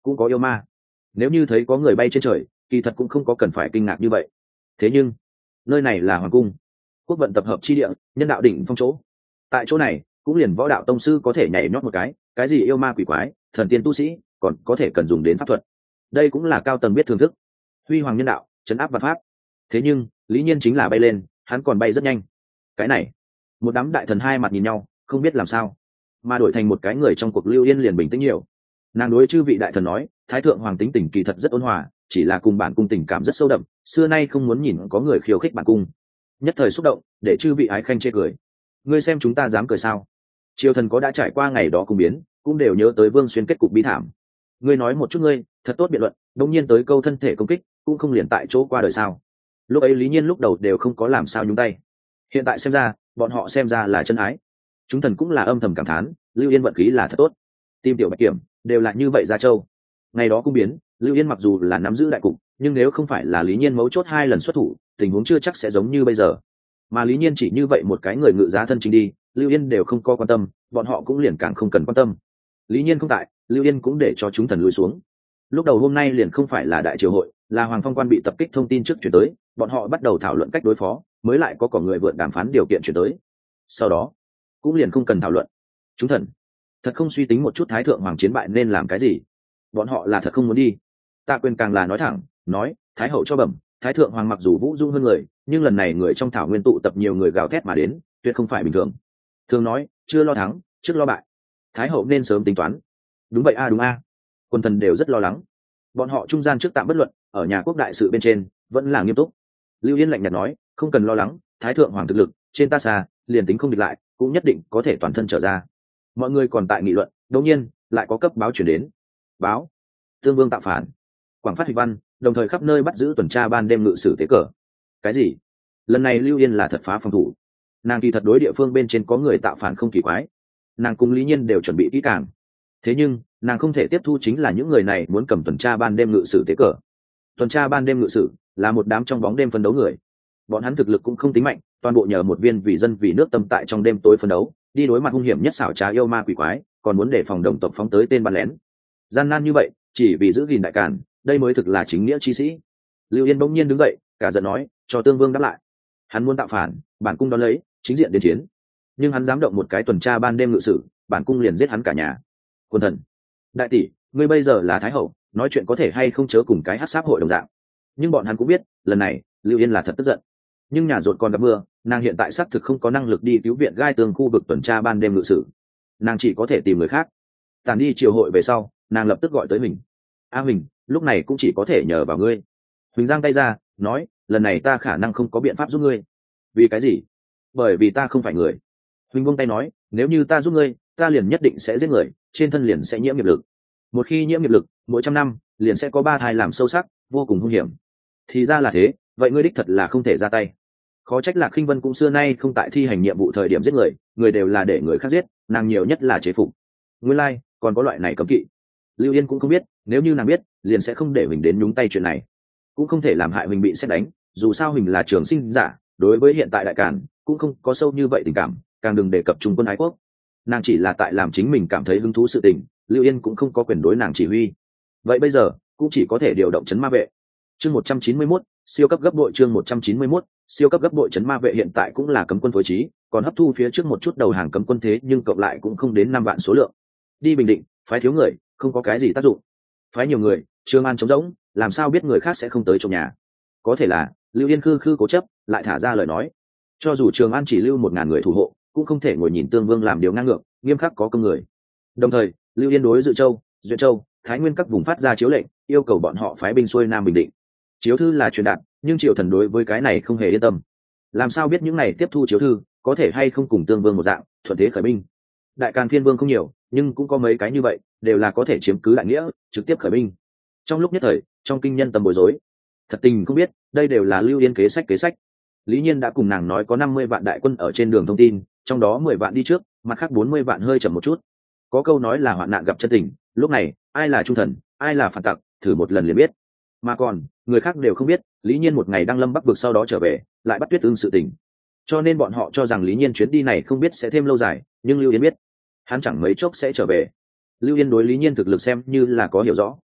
cũng có yêu ma. Nếu như thấy có người bay trên trời, kỳ thật cũng không có cần phải kinh ngạc như vậy. Thế nhưng nơi này là hoàng cung, quốc vận tập hợp chi địa, nhân đạo đỉnh phong chỗ. Tại chỗ này cũng liền võ đạo tông sư có thể nhảy nhót một cái, cái gì yêu ma quỷ quái, thần tiên tu sĩ còn có thể cần dùng đến pháp thuật. Đây cũng là cao tầng biết thưởng thức. Huy hoàng nhân đạo, chấn áp vạn pháp. Thế nhưng lý nhiên chính là bay lên, hắn còn bay rất nhanh. Cái này, một đám đại thần hai mặt nhìn nhau, không biết làm sao, mà đổi thành một cái người trong cuộc Lưu Yên liền bình tĩnh nhiều. Nàng đối chư vị đại thần nói, thái thượng hoàng tính tình kỳ thật rất ôn hòa, chỉ là cùng bản cung tình cảm rất sâu đậm, xưa nay không muốn nhìn có người khiêu khích bản cung. Nhất thời xúc động, để chư vị ái khanh chê cười. Ngươi xem chúng ta dám cười sao? Triều thần có đã trải qua ngày đó cùng biến, cũng đều nhớ tới Vương Xuyên kết cục bi thảm. Ngươi nói một chút ngươi, thật tốt biện luận, đống nhiên tới câu thân thể công kích, cũng không liền tại chỗ qua đời sao? Lúc ấy lý nhiên lúc đầu đều không có làm sao nhúng tay, hiện tại xem ra bọn họ xem ra là chân ái. Chúng thần cũng là âm thầm cảm thán, Lưu Yên vận khí là thật tốt. Tim tiểu bạch kiểm đều là như vậy ra châu. Ngày đó cung biến, Lưu Yên mặc dù là nắm giữ đại cục, nhưng nếu không phải là lý nhiên mấu chốt hai lần xuất thủ, tình huống chưa chắc sẽ giống như bây giờ. Mà lý nhiên chỉ như vậy một cái người ngự giá thân chính đi, Lưu Yên đều không có quan tâm, bọn họ cũng liền càng không cần quan tâm. Lý nhiên không tại, Lưu Yên cũng để cho chúng thần lùi xuống. Lúc đầu hôm nay liền không phải là đại triều hội, là Hoàng Phong quan bị tập kích thông tin trước chuyển tới, bọn họ bắt đầu thảo luận cách đối phó, mới lại có cỏ người vượt đàm phán điều kiện chuyển tới. Sau đó cũng liền không cần thảo luận. Chúng thần thật không suy tính một chút thái thượng hoàng chiến bại nên làm cái gì, bọn họ là thật không muốn đi. Tạ Quyền càng là nói thẳng, nói thái hậu cho bẩm, thái thượng hoàng mặc dù vũ dung hơn người, nhưng lần này người trong thảo nguyên tụ tập nhiều người gào thét mà đến, tuyệt không phải bình thường. Thường nói chưa lo thắng trước lo bại, thái hậu nên sớm tính toán. Đúng vậy a, đúng a. Quân thần đều rất lo lắng. Bọn họ trung gian trước tạm bất luận, ở nhà quốc đại sự bên trên vẫn là nghiêm túc. Lưu Yên lạnh nhạt nói, không cần lo lắng, thái thượng hoàng thực lực trên ta xa, liền tính không địch lại cũng nhất định có thể toàn thân trở ra. Mọi người còn tại nghị luận, đột nhiên lại có cấp báo chuyển đến. Báo Tương Vương tạo phản, quảng phát hịch văn, đồng thời khắp nơi bắt giữ tuần tra ban đêm ngự sử tế cờ. Cái gì? Lần này Lưu Yên là thật phá phòng thủ. Nàng kỳ thật đối địa phương bên trên có người tạo phản không kỳ quái, nàng cùng Lý Nhiên đều chuẩn bị kỹ càng. Thế nhưng nàng không thể tiếp thu chính là những người này muốn cầm tuần tra ban đêm ngự sử tế cờ. Tuần tra ban đêm ngự sử là một đám trong bóng đêm phân đấu người, bọn hắn thực lực cũng không tính mạnh, toàn bộ nhờ một viên vì dân vì nước tâm tại trong đêm tối phân đấu, đi đối mặt hung hiểm nhất xảo trá yêu ma quỷ quái, còn muốn để phòng đồng tộc phóng tới tên bắn lén. Gian nan như vậy, chỉ vì giữ gìn đại càn, đây mới thực là chính nghĩa chi sĩ. Lưu Yên bỗng nhiên đứng dậy, cả giận nói, cho Tương Vương đáp lại. Hắn muốn tạo phản, bản cung đón lấy, chính diện đến chiến. Nhưng hắn dám động một cái tuần tra ban đêm ngự sử, bản cung liền giết hắn cả nhà. Quân thần, đại tỷ, ngươi bây giờ là thái hậu, nói chuyện có thể hay không chớ cùng cái hắc sáp hội đồng dạng. Nhưng bọn hắn cũng biết, lần này Lưu Yên là thật tức giận. Nhưng nhà rột còn gặp mưa, nàng hiện tại xác thực không có năng lực đi cứu viện gai tường khu vực tuần tra ban đêm ngự sử, nàng chỉ có thể tìm người khác. Tàn đi triều hội về sau, nàng lập tức gọi tới mình. A Huỳnh, lúc này cũng chỉ có thể nhờ vào ngươi. Huỳnh giang tay ra, nói, lần này ta khả năng không có biện pháp giúp ngươi. Vì cái gì? Bởi vì ta không phải người. Huỳnh buông tay nói, nếu như ta giúp ngươi, ta liền nhất định sẽ giết người, trên thân liền sẽ nhiễm nghiệp lực. Một khi nhiễm nghiệp lực, mỗi trăm năm liền sẽ có ba thai làm sâu sắc, vô cùng hung hiểm. Thì ra là thế, vậy ngươi đích thật là không thể ra tay. Khó trách Lạc Khinh Vân cũng xưa nay không tại thi hành nhiệm vụ thời điểm giết người, người đều là để người khác giết, nàng nhiều nhất là chế phục. Nguyên lai, like, còn có loại này cấm kỵ. Lưu Yên cũng không biết, nếu như nàng biết, liền sẽ không để mình đến nhúng tay chuyện này, cũng không thể làm hại mình bị xét đánh. Dù sao mình là trường sinh giả, đối với hiện tại đại càn cũng không có sâu như vậy tình cảm, càng đừng đề cập trung quân ái quốc. Nàng chỉ là tại làm chính mình cảm thấy hứng thú sự tình, Lưu Yên cũng không có quyền đối nàng chỉ huy. Vậy bây giờ cũng chỉ có thể điều động chấn ma vệ. Chương một trăm chín mươi mốt, siêu cấp gấp bội. Chương một trăm chín mươi mốt, siêu cấp gấp bội. Chấn ma vệ hiện tại cũng là cấm quân phối trí, còn hấp thu phía trước một chút đầu hàng cấm quân, thế nhưng cộng lại cũng không đến năm vạn số lượng. Đi Bình Định, phái thiếu người không có cái gì tác dụng, phái nhiều người, Trường An trống rỗng, làm sao biết người khác sẽ không tới trong nhà. Có thể là Lưu Yên khư khư cố chấp, lại thả ra lời nói, cho dù Trường An chỉ lưu một ngàn người thủ hộ, cũng không thể ngồi nhìn Tương Vương làm điều ngang ngược, nghiêm khắc có công người. Đồng thời Lưu Yên đối Dự Châu, Duyện Châu, Thái Nguyên các vùng phát ra chiếu lệnh, yêu cầu bọn họ phái binh xuôi nam Bình Định. Chiếu thư là truyền đạt, nhưng triều thần đối với cái này không hề yên tâm. Làm sao biết những này tiếp thu chiếu thư có thể hay không cùng Tương Vương một dạng thuận thế khởi binh. Đại Càn phiên vương không nhiều, nhưng cũng có mấy cái như vậy, đều là có thể chiếm cứ đại nghĩa, trực tiếp khởi binh. Trong lúc nhất thời, trong kinh nhân tâm bối rối. Thật tình không biết, đây đều là Lưu Yên kế sách kế sách. Lý Nhiên đã cùng nàng nói có năm mươi vạn đại quân ở trên đường thông tin, trong đó mười vạn đi trước, mặt khác bốn mươi vạn hơi chậm một chút. Có câu nói là hoạn nạn gặp chân tình, lúc này ai là trung thần, ai là phản tặc, thử một lần liền biết. Mà còn người khác đều không biết, Lý Nhiên một ngày đang lâm bắc vực sau đó trở về, lại bắt Tuyết Ưng sự tình. Cho nên bọn họ cho rằng Lý Nhiên chuyến đi này không biết sẽ thêm lâu dài, nhưng Lưu Yên biết, hắn chẳng mấy chốc sẽ trở về. Lưu Yên đối Lý Nhiên thực lực xem như là có hiểu rõ,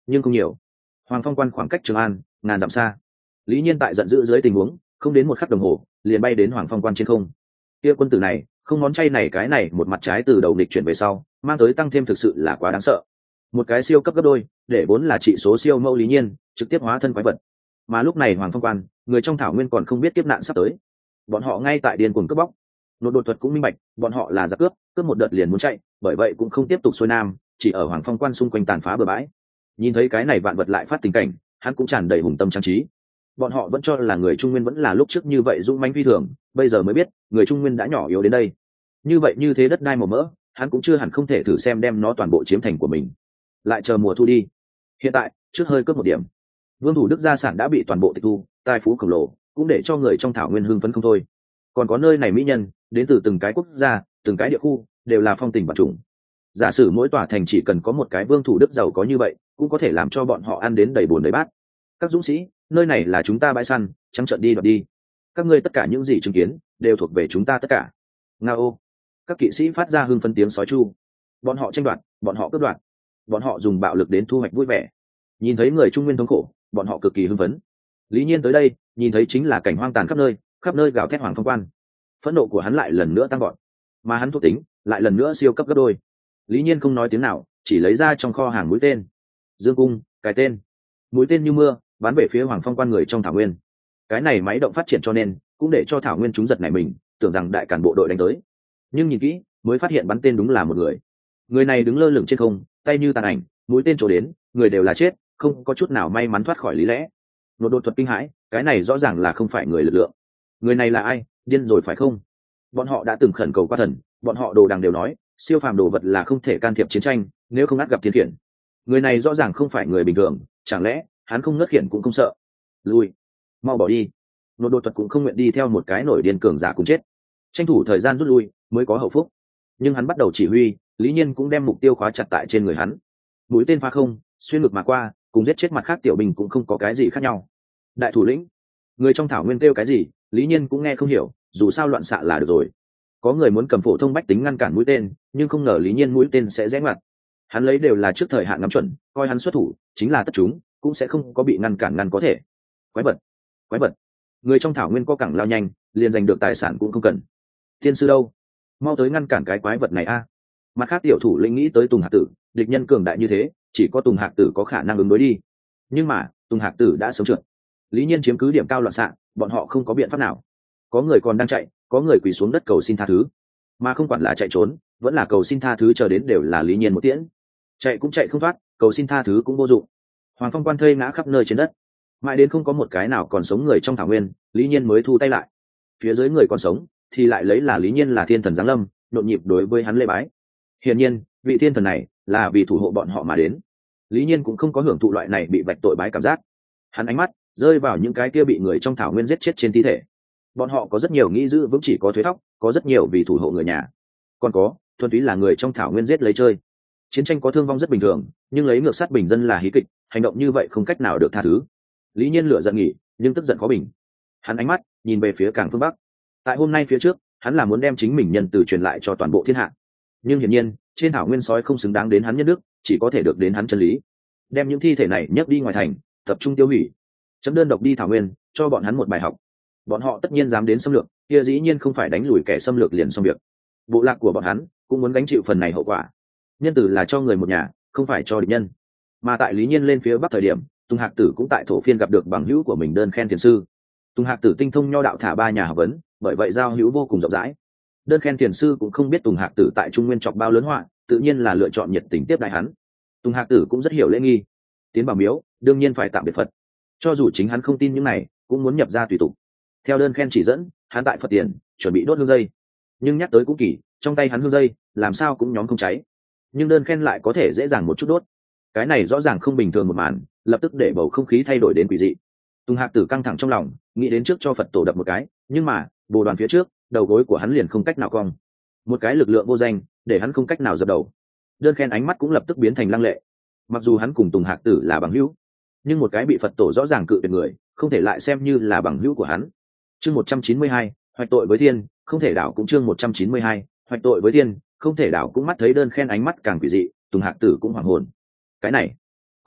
nhưng không nhiều. Hoàng Phong Quan khoảng cách Trường An ngàn dặm xa. Lý Nhiên tại giận dữ dưới tình huống, không đến một khắc đồng hồ, liền bay đến Hoàng Phong Quan trên không. Kia quân tử này, không món chay này cái này một mặt trái từ đầu nghịch chuyển về sau, mang tới tăng thêm thực sự là quá đáng sợ. Một cái siêu cấp gấp đôi, để vốn là trị số siêu mẫu Lý Nhiên, trực tiếp hóa thân quái vật. Mà lúc này Hoàng Phong Quan, người trong thảo nguyên còn không biết kiếp nạn sắp tới. Bọn họ ngay tại điên cuồng cướp bóc. Nột đột thuật cũng minh bạch, bọn họ là giặc cướp, cướp một đợt liền muốn chạy, bởi vậy cũng không tiếp tục xuôi nam, chỉ ở Hoàng Phong Quan xung quanh tàn phá bừa bãi. Nhìn thấy cái này vạn vật lại phát tình cảnh, hắn cũng tràn đầy hùng tâm trang trí. Bọn họ vẫn cho là người Trung Nguyên vẫn là lúc trước như vậy dũng mãnh phi thường, bây giờ mới biết, người Trung Nguyên đã nhỏ yếu đến đây. Như vậy như thế đất đai màu mỡ, hắn cũng chưa hẳn không thể thử xem đem nó toàn bộ chiếm thành của mình. Lại chờ mùa thu đi. Hiện tại, trước hơi cướp một điểm. Vương Thủ Đức gia sản đã bị toàn bộ tịch thu, tài phú khổng lồ, cũng để cho người trong thảo nguyên hưng phấn không thôi. Còn có nơi này mỹ nhân, đến từ từng cái quốc gia, từng cái địa khu, đều là phong tình vật chủng. Giả sử mỗi tòa thành chỉ cần có một cái Vương Thủ Đức giàu có như vậy, cũng có thể làm cho bọn họ ăn đến đầy bồn đầy bát. Các dũng sĩ, nơi này là chúng ta bãi săn, trắng trợn đi đoạt đi. Các ngươi tất cả những gì chứng kiến, đều thuộc về chúng ta tất cả. Ngao. Các kỵ sĩ phát ra hưng phấn tiếng sói chu. Bọn họ tranh đoạt, bọn họ cướp đoạt, bọn họ dùng bạo lực đến thu hoạch vui vẻ. Nhìn thấy người Trung Nguyên thống khổ, bọn họ cực kỳ hưng phấn. Lý Nhiên tới đây, nhìn thấy chính là cảnh hoang tàn khắp nơi, khắp nơi gào thét Hoàng Phong Quan. Phẫn nộ của hắn lại lần nữa tăng gọn, mà hắn thuộc tính lại lần nữa siêu cấp gấp đôi. Lý Nhiên không nói tiếng nào, chỉ lấy ra trong kho hàng mũi tên. Dương cung, cái tên. Mũi tên như mưa, bắn về phía Hoàng Phong Quan người trong thảo nguyên. Cái này máy động phát triển cho nên, cũng để cho thảo nguyên chúng giật nảy mình, tưởng rằng đại cản bộ đội đánh tới. Nhưng nhìn kỹ, mới phát hiện bắn tên đúng là một người. Người này đứng lơ lửng trên không, tay như tàn ảnh, mũi tên trổ đến, người đều là chết, không có chút nào may mắn thoát khỏi lý lẽ. Nột đột thuật kinh hãi, cái này rõ ràng là không phải người lực lượng. Người này là ai, điên rồi phải không? Bọn họ đã từng khẩn cầu qua thần, bọn họ đồ đằng đều nói, siêu phàm đồ vật là không thể can thiệp chiến tranh, nếu không ắt gặp thiên khiển. Người này rõ ràng không phải người bình thường, chẳng lẽ hắn không ngất khiển cũng không sợ? Lui, mau bỏ đi. Nột đột thuật cũng không nguyện đi theo một cái nổi điên cường giả cùng chết, tranh thủ thời gian rút lui mới có hậu phúc. Nhưng hắn bắt đầu chỉ huy, Lý Nhiên cũng đem mục tiêu khóa chặt tại trên người hắn. Mũi tên phá không, xuyên ngực mà qua, cùng giết chết mặt khác tiểu binh cũng không có cái gì khác nhau. Đại thủ lĩnh, người trong thảo nguyên kêu cái gì, Lý Nhiên cũng nghe không hiểu, dù sao loạn xạ là được rồi. Có người muốn cầm phổ thông bách tính ngăn cản mũi tên, nhưng không ngờ Lý Nhiên mũi tên sẽ rẽ ngoặt. Hắn lấy đều là trước thời hạn ngắm chuẩn, coi hắn xuất thủ chính là tất chúng, cũng sẽ không có bị ngăn cản ngăn có thể. Quái vật, quái vật. Người trong thảo nguyên có cẳng lao nhanh, liền giành được tài sản cũng không cần. Tiên sư đâu? Mau tới ngăn cản cái quái vật này a. Mặt khác tiểu thủ lĩnh nghĩ tới Tùng Hạc Tử, địch nhân cường đại như thế, chỉ có Tùng Hạc Tử có khả năng ứng đối đi. Nhưng mà, Tùng Hạc Tử đã sống trượt. Lý Nhiên chiếm cứ điểm cao loạn xạ, bọn họ không có biện pháp nào. Có người còn đang chạy, có người quỳ xuống đất cầu xin tha thứ. Mà không quản là chạy trốn, vẫn là cầu xin tha thứ, chờ đến đều là Lý Nhiên một tiễn. Chạy cũng chạy không thoát, cầu xin tha thứ cũng vô dụng. Hoàng Phong Quan thây ngã khắp nơi trên đất. Mãi đến không có một cái nào còn sống người trong thảo nguyên, Lý Nhiên mới thu tay lại. Phía dưới người còn sống thì lại lấy là Lý Nhiên là thiên thần giáng lâm, nhộn nhịp đối với hắn lễ bái. Hiển nhiên, vị thiên thần này là vì thủ hộ bọn họ mà đến. Lý Nhiên cũng không có hưởng thụ loại này bị vạch tội bái cảm giác. Hắn ánh mắt rơi vào những cái kia bị người trong thảo nguyên giết chết trên thi thể. Bọn họ có rất nhiều nghĩ giữ vững chỉ có thuế thóc, có rất nhiều vì thủ hộ người nhà, còn có thuần túy là người trong thảo nguyên giết lấy chơi. Chiến tranh có thương vong rất bình thường, nhưng lấy ngược sát bình dân là hí kịch, hành động như vậy không cách nào được tha thứ. Lý Nhiên lửa giận nghỉ, nhưng tức giận khó bình. Hắn ánh mắt nhìn về phía cảng phương bắc. Tại hôm nay phía trước, hắn là muốn đem chính mình nhân từ truyền lại cho toàn bộ thiên hạ. Nhưng hiển nhiên, trên thảo nguyên sói không xứng đáng đến hắn nhân đức, chỉ có thể được đến hắn chân lý. Đem những thi thể này nhấc đi ngoài thành, tập trung tiêu hủy. Chấm đơn độc đi thảo nguyên, cho bọn hắn một bài học. Bọn họ tất nhiên dám đến xâm lược, kia dĩ nhiên không phải đánh lùi kẻ xâm lược liền xong việc. Bộ lạc của bọn hắn cũng muốn gánh chịu phần này hậu quả. Nhân tử là cho người một nhà, không phải cho địch nhân. Mà tại Lý Nhiên lên phía bắc thời điểm, Tùng Hạc Tử cũng tại thổ phiên gặp được bằng hữu của mình Đơn Khen Thiền sư. Tùng Hạc Tử tinh thông nho đạo thả ba nhà học vấn, bởi vậy giao hữu vô cùng rộng rãi. Đơn Khen Thiền sư cũng không biết Tùng Hạc Tử tại Trung Nguyên chọc bao lớn họa, tự nhiên là lựa chọn nhiệt tình tiếp đại hắn. Tùng Hạc Tử cũng rất hiểu lễ nghi, tiến vào miếu đương nhiên phải tạm biệt Phật, cho dù chính hắn không tin những này cũng muốn nhập ra tùy tục. Theo Đơn Khen chỉ dẫn, hắn tại Phật tiền chuẩn bị đốt hương dây, nhưng nhắc tới cũng kỳ, trong tay hắn hương dây làm sao cũng nhóm không cháy, nhưng Đơn Khen lại có thể dễ dàng một chút đốt. Cái này rõ ràng không bình thường một màn, lập tức để bầu không khí thay đổi đến quỷ dị. Tùng Hạc Tử căng thẳng trong lòng, nghĩ đến trước cho Phật tổ đập một cái, nhưng mà bồ đoàn phía trước, đầu gối của hắn liền không cách nào cong, một cái lực lượng vô danh để hắn không cách nào dập đầu. Đơn Khen ánh mắt cũng lập tức biến thành lăng lệ. Mặc dù hắn cùng Tùng Hạc Tử là bằng hữu, nhưng một cái bị Phật tổ rõ ràng cự tuyệt người, không thể lại xem như là bằng hữu của hắn. Chương một trăm chín mươi hai, hoạch tội với thiên, không thể đảo cũng chương một trăm chín mươi hai, hoạch tội với thiên, không thể đảo cũng. Mắt thấy Đơn Khen ánh mắt càng quỷ dị, Tùng Hạc Tử cũng hoảng hồn. Cái này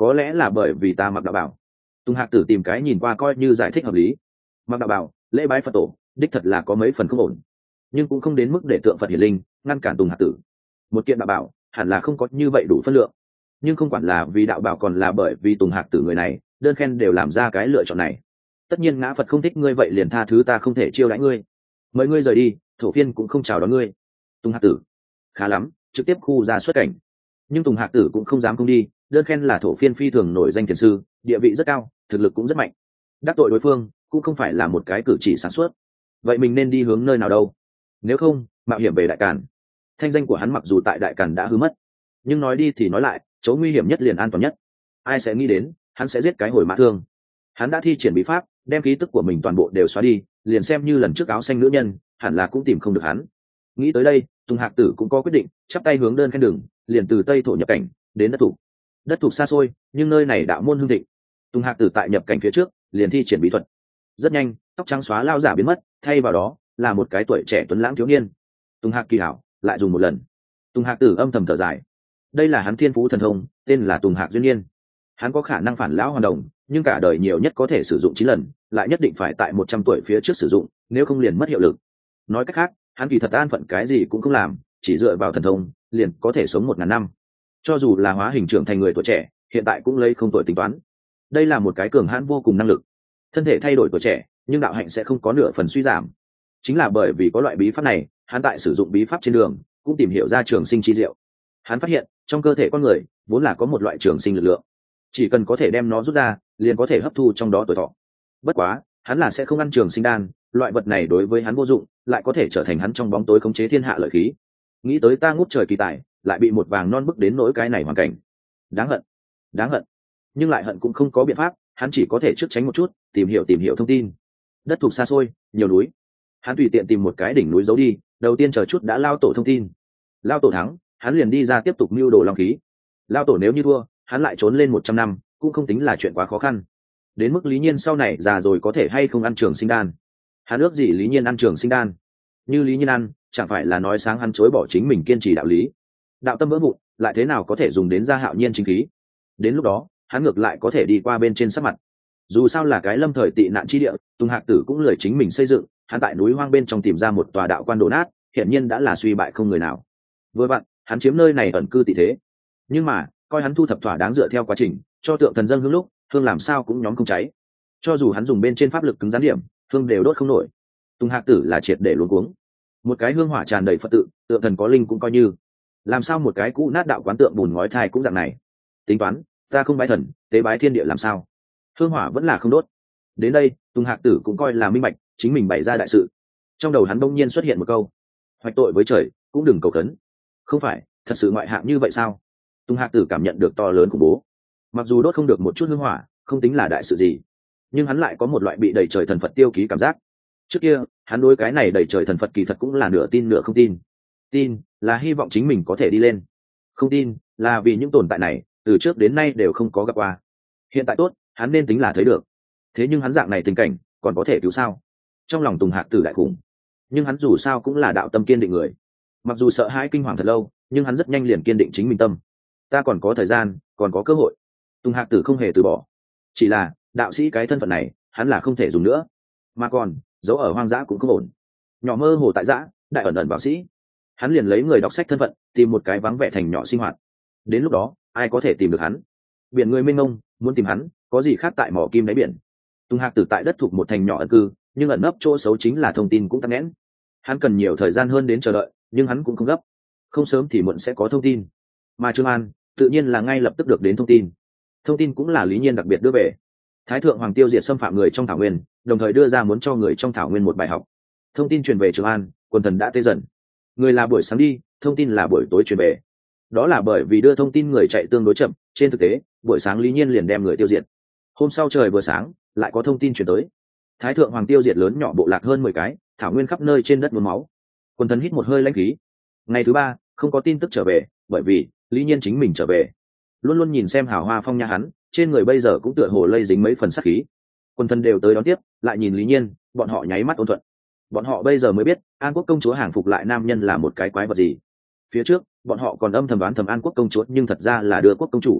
có lẽ là bởi vì ta mặc đạo bảo. Tùng Hạc Tử tìm cái nhìn qua coi như giải thích hợp lý. Mặc đạo bảo lễ bái Phật tổ đích thật là có mấy phần không ổn, nhưng cũng không đến mức để tượng Phật hiển linh ngăn cản Tùng Hạc Tử. Một kiện đạo bảo hẳn là không có như vậy đủ phân lượng, nhưng không quản là vì đạo bảo còn là bởi vì Tùng Hạc Tử người này đơn khen đều làm ra cái lựa chọn này. Tất nhiên ngã Phật không thích ngươi vậy liền tha thứ ta không thể chiêu đãi ngươi, mời ngươi rời đi, thổ phiên cũng không chào đón ngươi. Tùng Hạc Tử khá lắm, trực tiếp khu ra xuất cảnh. Nhưng Tùng Hạc Tử cũng không dám không đi, đơn khen là thổ phiên phi thường nổi danh thiền sư, địa vị rất cao, thực lực cũng rất mạnh. Đắc tội đối phương cũng không phải là một cái cử chỉ sáng suốt. Vậy mình nên đi hướng nơi nào đâu? Nếu không mạo hiểm về Đại Càn. Thanh danh của hắn mặc dù tại Đại Càn đã hư mất, nhưng nói đi thì nói lại, chỗ nguy hiểm nhất liền an toàn nhất. Ai sẽ nghĩ đến hắn sẽ giết cái hồi mã thương. Hắn đã thi triển bí pháp đem khí tức của mình toàn bộ đều xóa đi, liền xem như lần trước áo xanh nữ nhân hẳn là cũng tìm không được hắn. Nghĩ tới đây, Tùng Hạc Tử cũng có quyết định, chắp tay hướng đơn khen đường, liền từ Tây thổ nhập cảnh đến đất thủ. Đất thủ xa xôi nhưng nơi này đạo môn hưng thịnh. Tùng Hạc Tử tại nhập cảnh phía trước liền thi triển bí thuật. Rất nhanh tóc trắng xóa lao giả biến mất, thay vào đó là một cái tuổi trẻ tuấn lãng thiếu niên. Tùng Hạc kỳ hảo lại dùng một lần. Tùng Hạc Tử âm thầm thở dài, đây là hắn thiên phú thần thông, tên là Tùng Hạc duyên niên. Hắn có khả năng phản lão hoàn đồng, nhưng cả đời nhiều nhất có thể sử dụng chín lần, lại nhất định phải tại một trăm tuổi phía trước sử dụng, nếu không liền mất hiệu lực. Nói cách khác, hắn kỳ thật an phận cái gì cũng không làm, chỉ dựa vào thần thông liền có thể sống một ngàn năm. Cho dù là hóa hình trưởng thành người tuổi trẻ, hiện tại cũng lấy không tuổi tính toán. Đây là một cái cường hãn vô cùng năng lực. Thân thể thay đổi tuổi trẻ, nhưng đạo hạnh sẽ không có nửa phần suy giảm. Chính là bởi vì có loại bí pháp này, hắn tại sử dụng bí pháp trên đường cũng tìm hiểu ra trường sinh chi diệu. Hắn phát hiện trong cơ thể con người vốn là có một loại trường sinh lực lượng, chỉ cần có thể đem nó rút ra liền có thể hấp thu trong đó tuổi thọ. Bất quá hắn là sẽ không ăn trường sinh đan, loại vật này đối với hắn vô dụng, lại có thể trở thành hắn trong bóng tối khống chế thiên hạ lợi khí. Nghĩ tới ta ngút trời kỳ tài lại bị một vàng non bức đến nỗi cái này hoàn cảnh, đáng hận đáng hận. Nhưng lại hận cũng không có biện pháp, hắn chỉ có thể trước tránh một chút, tìm hiểu tìm hiểu thông tin. Đất thuộc xa xôi nhiều núi, hắn tùy tiện tìm một cái đỉnh núi giấu đi, đầu tiên chờ chút đã lao tổ thông tin. Lao tổ thắng, hắn liền đi ra tiếp tục mưu đồ long khí. Lao tổ nếu như thua, hắn lại trốn lên một trăm năm, cũng không tính là chuyện quá khó khăn. Đến mức Lý Nhiên sau này già rồi có thể hay không ăn trường sinh đan, hắn ước gì Lý Nhiên ăn trường sinh đan. Như Lý Nhiên ăn, chẳng phải là nói sáng hắn chối bỏ chính mình kiên trì đạo lý. Đạo tâm vỡ vụn, lại thế nào có thể dùng đến gia hạo nhiên chính khí. Đến lúc đó hắn ngược lại có thể đi qua bên trên sắc mặt. Dù sao là cái lâm thời tị nạn chi địa, Tùng Hạc Tử cũng lười chính mình xây dựng, hắn tại núi hoang bên trong tìm ra một tòa đạo quan đổ nát, hiển nhiên đã là suy bại không người nào. Vừa vặn hắn chiếm nơi này ẩn cư tị thế. Nhưng mà coi hắn thu thập thỏa đáng dựa theo quá trình, cho tượng thần dân hương lúc hương làm sao cũng nhóm không cháy. Cho dù hắn dùng bên trên pháp lực cứng rắn điểm, hương đều đốt không nổi. Tùng Hạc Tử là triệt để luống cuống. Một cái hương hỏa tràn đầy Phật tự, tượng thần có linh cũng coi như, làm sao một cái cũ nát đạo quán tượng bùn ngói thai cũng dạng này. Tính toán ta không bái thần, tế bái thiên địa làm sao, hương hỏa vẫn là không đốt. Đến đây Tùng Hạc Tử cũng coi là minh bạch chính mình bày ra đại sự. Trong đầu hắn đông nhiên xuất hiện một câu: hoạch tội với trời cũng đừng cầu khấn. Không phải thật sự ngoại hạng như vậy sao? Tùng Hạc Tử cảm nhận được to lớn khủng bố. Mặc dù đốt không được một chút hương hỏa, không tính là đại sự gì, nhưng hắn lại có một loại bị đẩy trời thần Phật tiêu ký cảm giác. Trước kia hắn đối cái này đẩy trời thần Phật kỳ thật cũng là nửa tin nửa không tin. Tin là hy vọng chính mình có thể đi lên, không tin là vì những tồn tại này từ trước đến nay đều không có gặp qua. Hiện tại tốt, hắn nên tính là thấy được. Thế nhưng hắn dạng này tình cảnh còn có thể cứu sao? Trong lòng Tùng Hạc Tử đại khủng, nhưng hắn dù sao cũng là đạo tâm kiên định người. Mặc dù sợ hãi kinh hoàng thật lâu, nhưng hắn rất nhanh liền kiên định chính mình tâm. Ta còn có thời gian, còn có cơ hội. Tùng Hạc Tử không hề từ bỏ. Chỉ là đạo sĩ cái thân phận này hắn là không thể dùng nữa, mà còn giấu ở hoang dã cũng không ổn. Nhỏ mơ hồ tại dã, đại ẩn ẩn bảo sĩ. Hắn liền lấy người đọc sách thân phận tìm một cái vắng vẻ thành nhỏ sinh hoạt. Đến lúc đó ai có thể tìm được hắn? Biển người mênh mông, muốn tìm hắn có gì khác tại mỏ kim đáy biển. Tùng Hạc Tử tại đất thuộc một thành nhỏ ẩn cư, nhưng ẩn nấp chỗ xấu chính là thông tin cũng tắc nghẽn. Hắn cần nhiều thời gian hơn đến chờ đợi, nhưng hắn cũng không gấp. Không sớm thì muộn sẽ có thông tin. Mà Trương An tự nhiên là ngay lập tức được đến thông tin. Thông tin cũng là Lý Nhiên đặc biệt đưa về. Thái thượng hoàng tiêu diệt xâm phạm người trong thảo nguyên, đồng thời đưa ra muốn cho người trong thảo nguyên một bài học. Thông tin truyền về Trường An, quần thần đã tê dần. Người là buổi sáng đi, thông tin là buổi tối truyền về. Đó là bởi vì đưa thông tin người chạy tương đối chậm, trên thực tế buổi sáng Lý Nhiên liền đem người tiêu diệt. Hôm sau trời vừa sáng lại có thông tin truyền tới. Thái thượng hoàng tiêu diệt lớn nhỏ bộ lạc hơn mười cái, thảo nguyên khắp nơi trên đất nhuốm máu. Quần thần hít một hơi lãnh khí. Ngày thứ ba không có tin tức trở về, bởi vì Lý Nhiên chính mình trở về. Luôn luôn nhìn xem hào hoa phong nha hắn, trên người bây giờ cũng tựa hồ lây dính mấy phần sát khí. Quần thần đều tới đón tiếp, lại nhìn Lý Nhiên, bọn họ nháy mắt ôn thuận. Bọn họ bây giờ mới biết An Quốc công chúa hàng phục lại nam nhân là một cái quái vật gì. Phía trước bọn họ còn âm thầm đoán thầm An Quốc công chúa, nhưng thật ra là Đưa Quốc công chủ.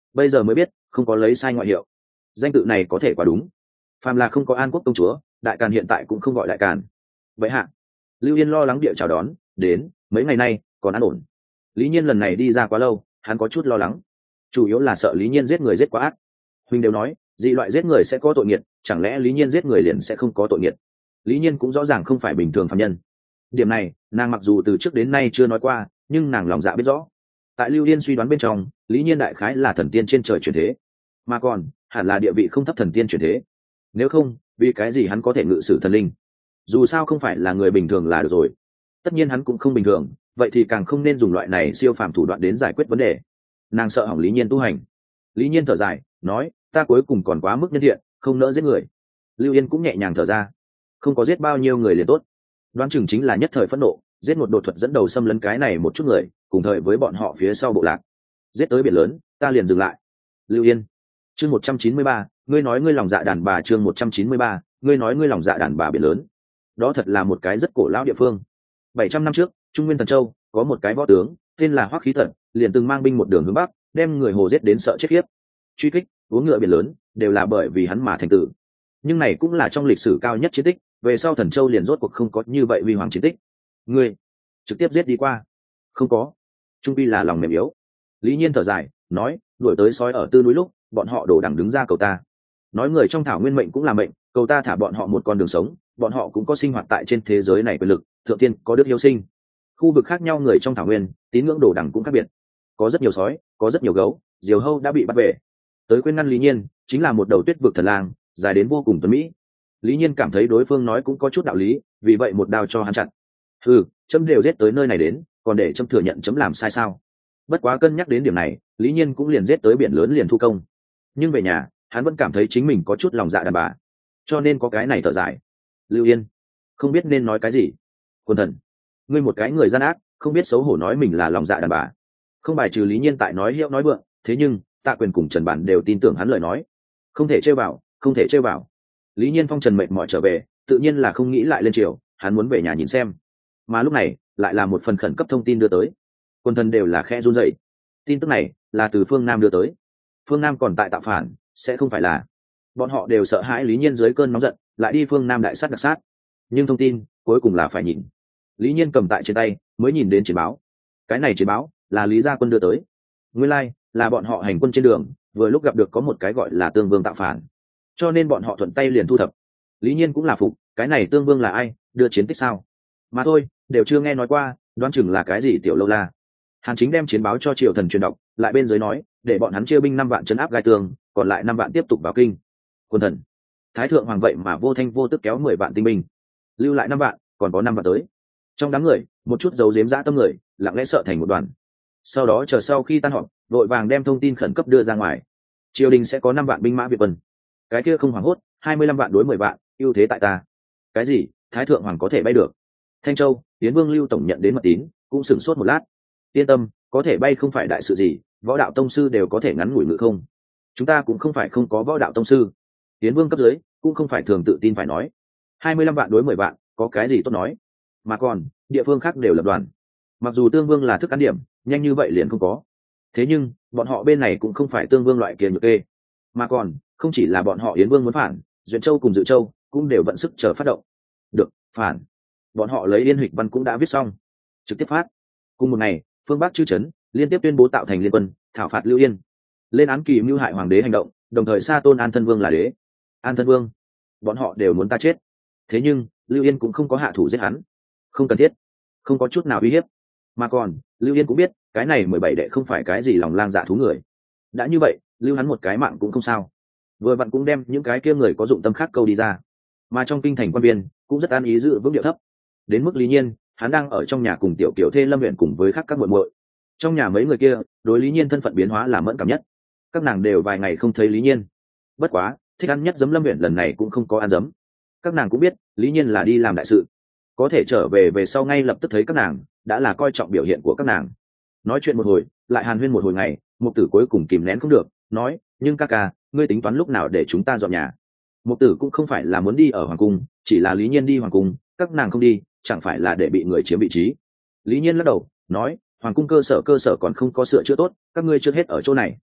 bây giờ mới biết không có lấy sai ngoại hiệu, danh tự này có thể quá đúng. Phàm là không có An Quốc công chúa, đại càn hiện tại cũng không gọi đại càn. Vậy hạ, Lưu Yên lo lắng địa chào đón đến, mấy ngày nay còn an ổn. Lý Nhiên lần này đi ra quá lâu, hắn có chút lo lắng, chủ yếu là sợ Lý Nhiên giết người giết quá ác. Huynh đều nói dị loại giết người sẽ có tội nghiệt, chẳng lẽ Lý Nhiên giết người liền sẽ không có tội nghiệt? Lý Nhiên cũng rõ ràng không phải bình thường phàm nhân. Điểm này nàng mặc dù từ trước đến nay chưa nói qua, nhưng nàng lòng dạ biết rõ. Tại Lưu Yên suy đoán bên trong, Lý Nhiên đại khái là thần tiên trên trời chuyển thế, mà còn hẳn là địa vị không thấp thần tiên chuyển thế. Nếu không, vì cái gì hắn có thể ngự sử thần linh? Dù sao không phải là người bình thường là được rồi. Tất nhiên hắn cũng không bình thường, vậy thì càng không nên dùng loại này siêu phàm thủ đoạn đến giải quyết vấn đề. Nàng sợ hỏng Lý Nhiên tu hành. Lý Nhiên thở dài nói, ta cuối cùng còn quá mức nhân thiện, không nỡ giết người. Lưu Yên cũng nhẹ nhàng thở ra, không có giết bao nhiêu người liền tốt. Đoán chừng chính là nhất thời phẫn nộ, giết một đột thuật dẫn đầu xâm lấn cái này một chút người, cùng thời với bọn họ phía sau bộ lạc. Giết tới biển lớn, ta liền dừng lại. Lưu Yên. Chương một trăm chín mươi ba, ngươi nói ngươi lòng dạ đàn bà. Chương một trăm chín mươi ba, ngươi nói ngươi lòng dạ đàn bà biển lớn. Đó thật là một cái rất cổ lão địa phương. Bảy trăm năm trước, Trung Nguyên Thần Châu có một cái võ tướng, tên là Hoắc Khí Tận, liền từng mang binh một đường hướng bắc, đem người Hồ giết đến sợ chết khiếp. Truy kích, uống ngựa biển lớn, đều là bởi vì hắn mà thành tử. Nhưng này cũng là trong lịch sử cao nhất chiến tích, về sau Thần Châu liền rốt cuộc không có như vậy huy hoàng chiến tích. Ngươi trực tiếp giết đi qua? Không có, trung pi là lòng mềm yếu. Lý Nhiên thở dài nói, đuổi tới sói ở tư núi lúc, bọn họ đổ đằng đứng ra cầu ta, nói người trong thảo nguyên mệnh cũng là mệnh, cầu ta thả bọn họ một con đường sống, bọn họ cũng có sinh hoạt tại trên thế giới này quyền lực, thượng tiên có đức hiếu sinh. Khu vực khác nhau người trong thảo nguyên tín ngưỡng đổ đằng cũng khác biệt, có rất nhiều sói, có rất nhiều gấu, diều hâu đã bị bắt về. Tới khuyên ngăn Lý Nhiên chính là một đầu tuyết vực thần lang, dài đến vô cùng tuấn mỹ. Lý Nhiên cảm thấy đối phương nói cũng có chút đạo lý, vì vậy một đao cho hắn chặt. Ừ, chấm đều giết tới nơi này đến, còn để chấm thừa nhận chấm làm sai sao? Bất quá cân nhắc đến điểm này, Lý Nhiên cũng liền giết tới biển lớn liền thu công. Nhưng về nhà, hắn vẫn cảm thấy chính mình có chút lòng dạ đàn bà, cho nên có cái này thở dài. Lưu Yên không biết nên nói cái gì. Quân thần, ngươi một cái người gian ác, không biết xấu hổ nói mình là lòng dạ đàn bà. Không bài trừ Lý Nhiên tại nói hiệu nói vượng, thế nhưng Tạ Quyền cùng Trần Bản đều tin tưởng hắn lời nói, không thể trêu vào, không thể trêu vào. Lý Nhiên phong trần mệt mỏi trở về, tự nhiên là không nghĩ lại lên triều, hắn muốn về nhà nhìn xem. Mà lúc này lại là một phần khẩn cấp thông tin đưa tới. Quân thần đều là khe run rẩy. Tin tức này là từ phương Nam đưa tới. Phương Nam còn tại tạo phản, sẽ không phải là bọn họ đều sợ hãi Lý Nhiên dưới cơn nóng giận lại đi phương Nam đại sát đặc sát. Nhưng thông tin cuối cùng là phải nhìn. Lý Nhiên cầm tại trên tay mới nhìn đến chiến báo. Cái này chiến báo là Lý Gia Quân đưa tới. Nguyên lai like, là bọn họ hành quân trên đường, vừa lúc gặp được có một cái gọi là Tương Vương tạo phản, cho nên bọn họ thuận tay liền thu thập. Lý Nhiên cũng là phục, cái này Tương Vương là ai, đưa chiến tích sao? Mà thôi, đều chưa nghe nói qua, đoán chừng là cái gì tiểu lâu la. Hàn Chính đem chiến báo cho Triều Thần truyền đọc, lại bên dưới nói, để bọn hắn chia binh năm vạn trấn áp Gai Tường, còn lại năm vạn tiếp tục vào kinh. Quân thần, Thái thượng hoàng vậy mà vô thanh vô tức kéo mười vạn tinh binh, lưu lại năm vạn, còn có năm vạn tới. Trong đám người, một chút dấu giếm dã tâm người, lặng lẽ sợ thành một đoàn. Sau đó chờ sau khi tan họp, đội vàng đem thông tin khẩn cấp đưa ra ngoài. Triều đình sẽ có năm vạn binh mã Việt quân. Cái kia không hoảng hốt, hai mươi lăm vạn đối mười vạn, ưu thế tại ta. Cái gì? Thái thượng hoàng có thể bay được? Thanh Châu, Tiến Vương Lưu tổng nhận đến mật tín, cũng sửng sốt một lát. Yên tâm, có thể bay không phải đại sự gì, võ đạo tông sư đều có thể ngắn ngủi ngự không. Chúng ta cũng không phải không có võ đạo tông sư. Tiến Vương cấp dưới cũng không phải thường tự tin phải nói. hai mươi lăm vạn đối mười vạn, có cái gì tốt nói? Mà còn, địa phương khác đều lập đoàn. Mặc dù Tương Vương là thức ăn điểm, nhanh như vậy liền không có. Thế nhưng, bọn họ bên này cũng không phải Tương Vương loại kia nhược kê. Mà còn, không chỉ là bọn họ Yến Vương muốn phản, Duyện Châu cùng Dự Châu cũng đều vận sức chờ phát động. Được, phản. Bọn họ lấy Liên Hịch Văn cũng đã viết xong, trực tiếp phát. Cùng một ngày, phương Bắc chư trấn liên tiếp tuyên bố tạo thành liên quân, thảo phạt Lưu Yên, lên án kỳ mưu hại hoàng đế hành động, đồng thời sa tôn An Thân Vương là đế. An Thân Vương, bọn họ đều muốn ta chết. Thế nhưng, Lưu Yên cũng không có hạ thủ giết hắn, không cần thiết, không có chút nào uy hiếp. Mà còn, Lưu Yên cũng biết, cái này mười bảy đệ không phải cái gì lòng lang dạ thú người. Đã như vậy, lưu hắn một cái mạng cũng không sao. Vừa vặn cũng đem những cái kia người có dụng tâm khác câu đi ra. Mà trong kinh thành quan viên cũng rất an ý giữ vững điệu thấp. Đến mức Lý Nhiên, hắn đang ở trong nhà cùng tiểu kiểu thê Lâm Uyển cùng với khác các muội muội. Trong nhà mấy người kia, đối Lý Nhiên thân phận biến hóa là mẫn cảm nhất. Các nàng đều vài ngày không thấy Lý Nhiên. Bất quá, thích ăn nhất giấm Lâm Uyển lần này cũng không có ăn giấm. Các nàng cũng biết, Lý Nhiên là đi làm đại sự, có thể trở về về sau ngay lập tức thấy các nàng, đã là coi trọng biểu hiện của các nàng. Nói chuyện một hồi, lại hàn huyên một hồi ngày, Mục Tử cuối cùng kìm nén không được, nói, nhưng ca ca, ngươi tính toán lúc nào để chúng ta dọn nhà? Mục Tử cũng không phải là muốn đi ở hoàng cung, chỉ là Lý Nhiên đi hoàng cung, các nàng không đi, chẳng phải là để bị người chiếm vị trí. Lý Nhiên lắc đầu, nói, hoàng cung cơ sở cơ sở còn không có sửa chữa tốt, các ngươi trước hết ở chỗ này.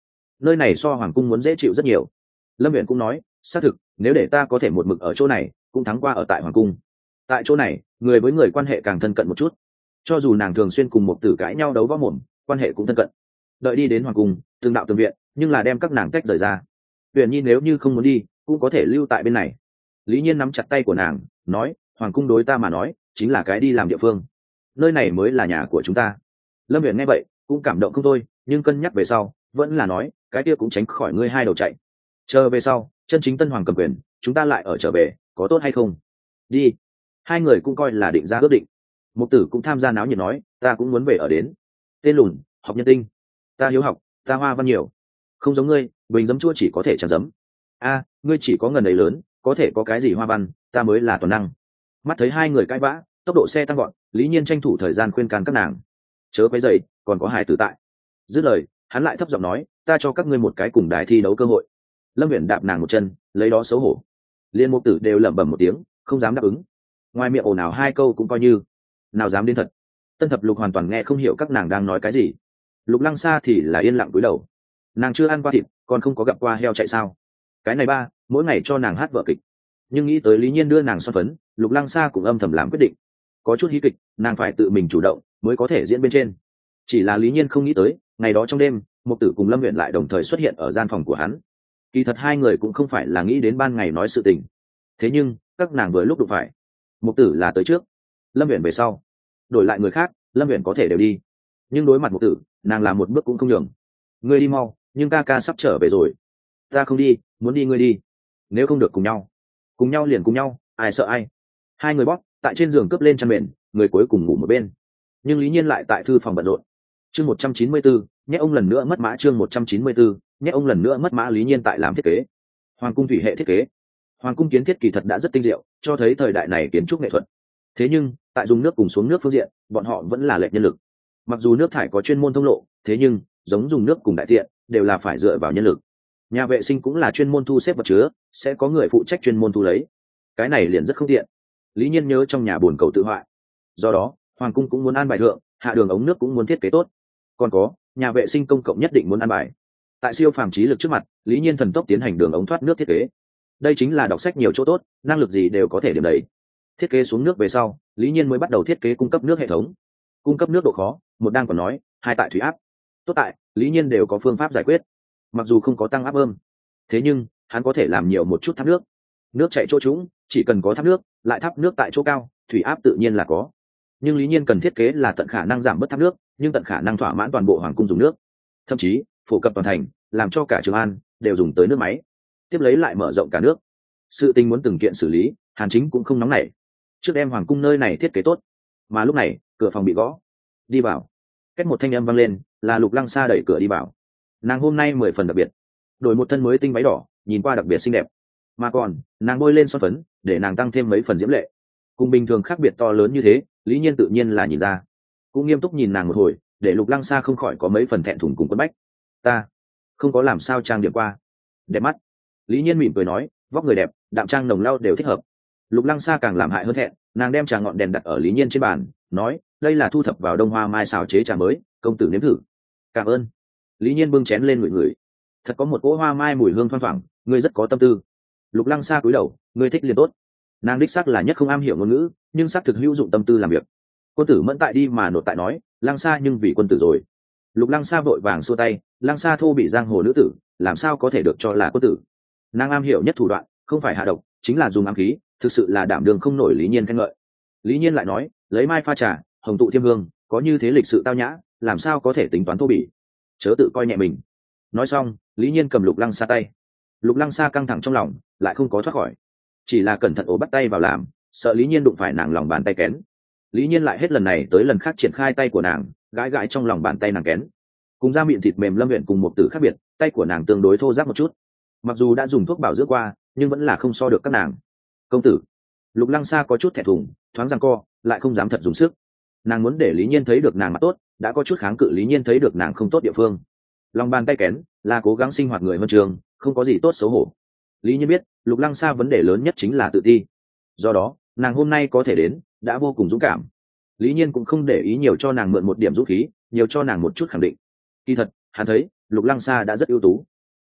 nơi này so hoàng cung muốn dễ chịu rất nhiều. Lâm Viễn cũng nói, xác thực, nếu để ta có thể một mực ở chỗ này cũng thắng qua ở tại hoàng cung. Tại chỗ này người với người quan hệ càng thân cận một chút, cho dù nàng thường xuyên cùng một tử cãi nhau đấu võ mồm, quan hệ cũng thân cận. Đợi đi đến hoàng cung, từng đạo từng viện, nhưng là đem các nàng tách rời ra. Huyền Nhi nếu như không muốn đi cũng có thể lưu tại bên này. Lý Nhiên nắm chặt tay của nàng nói, hoàng cung đối ta mà nói chính là cái đi làm địa phương, nơi này mới là nhà của chúng ta. Lâm Viễn nghe vậy cũng cảm động không thôi, nhưng cân nhắc về sau vẫn là nói, cái kia cũng tránh khỏi ngươi hai đầu chạy. Chờ về sau chân chính tân hoàng cầm quyền, chúng ta lại ở trở về, có tốt hay không? Đi. Hai người cũng coi là định ra ước định. Mục tử cũng tham gia náo nhiệt nói, ta cũng muốn về ở đến. Tên lùn học nhân tinh, ta hiếu học, ta hoa văn nhiều, không giống ngươi bình giấm chua chỉ có thể chẳng giấm. A, ngươi chỉ có ngần ấy lớn, có thể có cái gì hoa văn, ta mới là toàn năng. Mắt thấy hai người cãi vã, tốc độ xe tăng gọn, Lý Nhiên tranh thủ thời gian khuyên can các nàng, chớ quấy rầy, còn có hài tử tại. Dứt lời hắn lại thấp giọng nói, ta cho các ngươi một cái cùng đài thi đấu cơ hội. Lâm Viễn đạp nàng một chân, lấy đó xấu hổ. Liên Mục tử đều lẩm bẩm một tiếng, không dám đáp ứng. Ngoài miệng ồn ào hai câu cũng coi như, nào dám đến thật. Tân Thập Lục hoàn toàn nghe không hiểu các nàng đang nói cái gì. Lục Lăng Sa thì là yên lặng cúi đầu. Nàng chưa ăn qua thịt, còn không có gặp qua heo chạy sao? Cái này ba, mỗi ngày cho nàng hát vở kịch. Nhưng nghĩ tới Lý Nhiên đưa nàng son phấn, Lục Lăng Sa cũng âm thầm làm quyết định. Có chút hí kịch, nàng phải tự mình chủ động mới có thể diễn bên trên. Chỉ là Lý Nhiên không nghĩ tới, ngày đó trong đêm, Mục tử cùng Lâm Viễn lại đồng thời xuất hiện ở gian phòng của hắn. Kỳ thật hai người cũng không phải là nghĩ đến ban ngày nói sự tình. Thế nhưng các nàng vừa lúc đụng phải. Mục tử là tới trước, Lâm Viễn về sau. Đổi lại người khác, Lâm Viễn có thể đều đi, nhưng đối mặt Mục tử, nàng làm một bước cũng không nhường. Ngươi đi mau, nhưng ca ca sắp trở về rồi. Ta không đi, muốn đi ngươi đi. Nếu không được cùng nhau, cùng nhau liền cùng nhau, ai sợ ai. Hai người bóp tại trên giường cướp lên chăn mền, người cuối cùng ngủ một bên. Nhưng Lý Nhiên lại tại thư phòng bận rộn. Chương một trăm chín mươi bốn, nhé ông lần nữa mất mã. Chương một trăm chín mươi bốn, nhé ông lần nữa mất mã. Lý Nhiên tại làm thiết kế. Hoàng cung thủy hệ thiết kế. Hoàng cung kiến thiết kỳ thật đã rất tinh diệu, cho thấy thời đại này kiến trúc nghệ thuật. Thế nhưng tại dùng nước cùng xuống nước phương diện, bọn họ vẫn là lệch nhân lực. Mặc dù nước thải có chuyên môn thông lộ, thế nhưng giống dùng nước cùng đại tiện đều là phải dựa vào nhân lực. Nhà vệ sinh cũng là chuyên môn thu xếp vật chứa, sẽ có người phụ trách chuyên môn thu lấy. Cái này liền rất không tiện. Lý Nhiên nhớ trong nhà buồn cầu tự hoại. Do đó hoàng cung cũng muốn an bài thượng, hạ đường ống nước cũng muốn thiết kế tốt. Còn có nhà vệ sinh công cộng nhất định muốn an bài. Tại siêu phàm trí lực trước mặt, Lý Nhiên thần tốc tiến hành đường ống thoát nước thiết kế. Đây chính là đọc sách nhiều chỗ tốt, năng lực gì đều có thể điểm đầy. Thiết kế xuống nước về sau, Lý Nhiên mới bắt đầu thiết kế cung cấp nước hệ thống. Cung cấp nước độ khó, một đang còn nói, hai tại thủy áp. Tốt tại Lý Nhiên đều có phương pháp giải quyết. Mặc dù không có tăng áp bơm, thế nhưng hắn có thể làm nhiều một chút tháp nước. Nước chảy chỗ trũng, chỉ cần có tháp nước, lại tháp nước tại chỗ cao, thủy áp tự nhiên là có. Nhưng Lý Nhiên cần thiết kế là tận khả năng giảm bớt tháp nước, nhưng tận khả năng thỏa mãn toàn bộ hoàng cung dùng nước. Thậm chí phổ cập toàn thành, làm cho cả Trường An đều dùng tới nước máy. Tiếp lấy lại mở rộng cả nước. Sự tình muốn từng kiện xử lý, Hàn Chính cũng không nóng nảy. Trước đem hoàng cung nơi này thiết kế tốt. Mà lúc này cửa phòng bị gõ. Đi vào. Cách một thanh âm vang lên, là Lục Lăng Sa đẩy cửa đi vào. Nàng hôm nay mười phần đặc biệt, đổi một thân mới tinh váy đỏ, nhìn qua đặc biệt xinh đẹp. Mà còn nàng bôi lên son phấn, để nàng tăng thêm mấy phần diễm lệ. Cùng bình thường khác biệt to lớn như thế, Lý Nhiên tự nhiên là nhìn ra. Cũng nghiêm túc nhìn nàng một hồi, để Lục Lăng Sa không khỏi có mấy phần thẹn thùng cùng quấn bách. Ta không có làm sao trang điểm qua. Đẹp mắt. Lý Nhiên mỉm cười nói, vóc người đẹp, đạm trang nồng lau đều thích hợp. Lục Lăng Sa càng làm hại hơn thẹn, nàng đem trà ngọn đèn đặt ở Lý Nhiên trên bàn, nói, đây là thu thập vào đông hoa mai xào chế trà mới, công tử nếm thử. Cảm ơn. Lý Nhiên bưng chén lên ngửi ngửi, thật có một cỗ hoa mai mùi hương thoang thoảng, ngươi rất có tâm tư. Lục Lăng Sa cúi đầu, ngươi thích liền tốt. Nàng đích xác là nhất không am hiểu ngôn ngữ, nhưng xác thực hữu dụng tâm tư làm việc. Quân tử Mẫn tại đi mà nột tại nói, Lăng Sa nhưng vì quân tử rồi. Lục Lăng Sa vội vàng xua tay, Lăng Sa thô bị giang hồ nữ tử, làm sao có thể được cho là quân tử. Nàng am hiểu nhất thủ đoạn, không phải hạ độc, chính là dùng ám khí, thực sự là đảm đường không nổi. Lý Nhiên khen ngợi. Lý Nhiên lại nói, lấy mai pha trà, hồng tụ thiêm hương, có như thế lịch sự tao nhã, làm sao có thể tính toán thô bỉ. Chớ tự coi nhẹ mình. Nói xong, Lý Nhiên cầm Lục Lăng Sa tay. Lục Lăng Sa căng thẳng trong lòng, lại không có thoát khỏi, chỉ là cẩn thận ố bắt tay vào làm, sợ Lý Nhiên đụng phải nàng lòng bàn tay kén. Lý Nhiên lại hết lần này tới lần khác triển khai tay của nàng, gãi gãi trong lòng bàn tay nàng kén. Cùng da miệng thịt mềm Lâm Viễn cùng một tử khác biệt, tay của nàng tương đối thô ráp một chút. Mặc dù đã dùng thuốc bảo dưỡng qua, nhưng vẫn là không so được các nàng. Công tử. Lục Lăng Sa có chút thẹn thùng, thoáng giằng co, lại không dám thật dùng sức. Nàng muốn để Lý Nhiên thấy được nàng mặt tốt, đã có chút kháng cự Lý Nhiên thấy được nàng không tốt địa phương. Lòng bàn tay kén là cố gắng sinh hoạt người hơn trường, không có gì tốt xấu hổ. Lý Nhiên biết Lục Lăng Sa vấn đề lớn nhất chính là tự ti, do đó nàng hôm nay có thể đến đã vô cùng dũng cảm. Lý Nhiên cũng không để ý nhiều cho nàng mượn một điểm dũng khí, nhiều cho nàng một chút khẳng định. Kỳ thật hắn thấy Lục Lăng Sa đã rất ưu tú.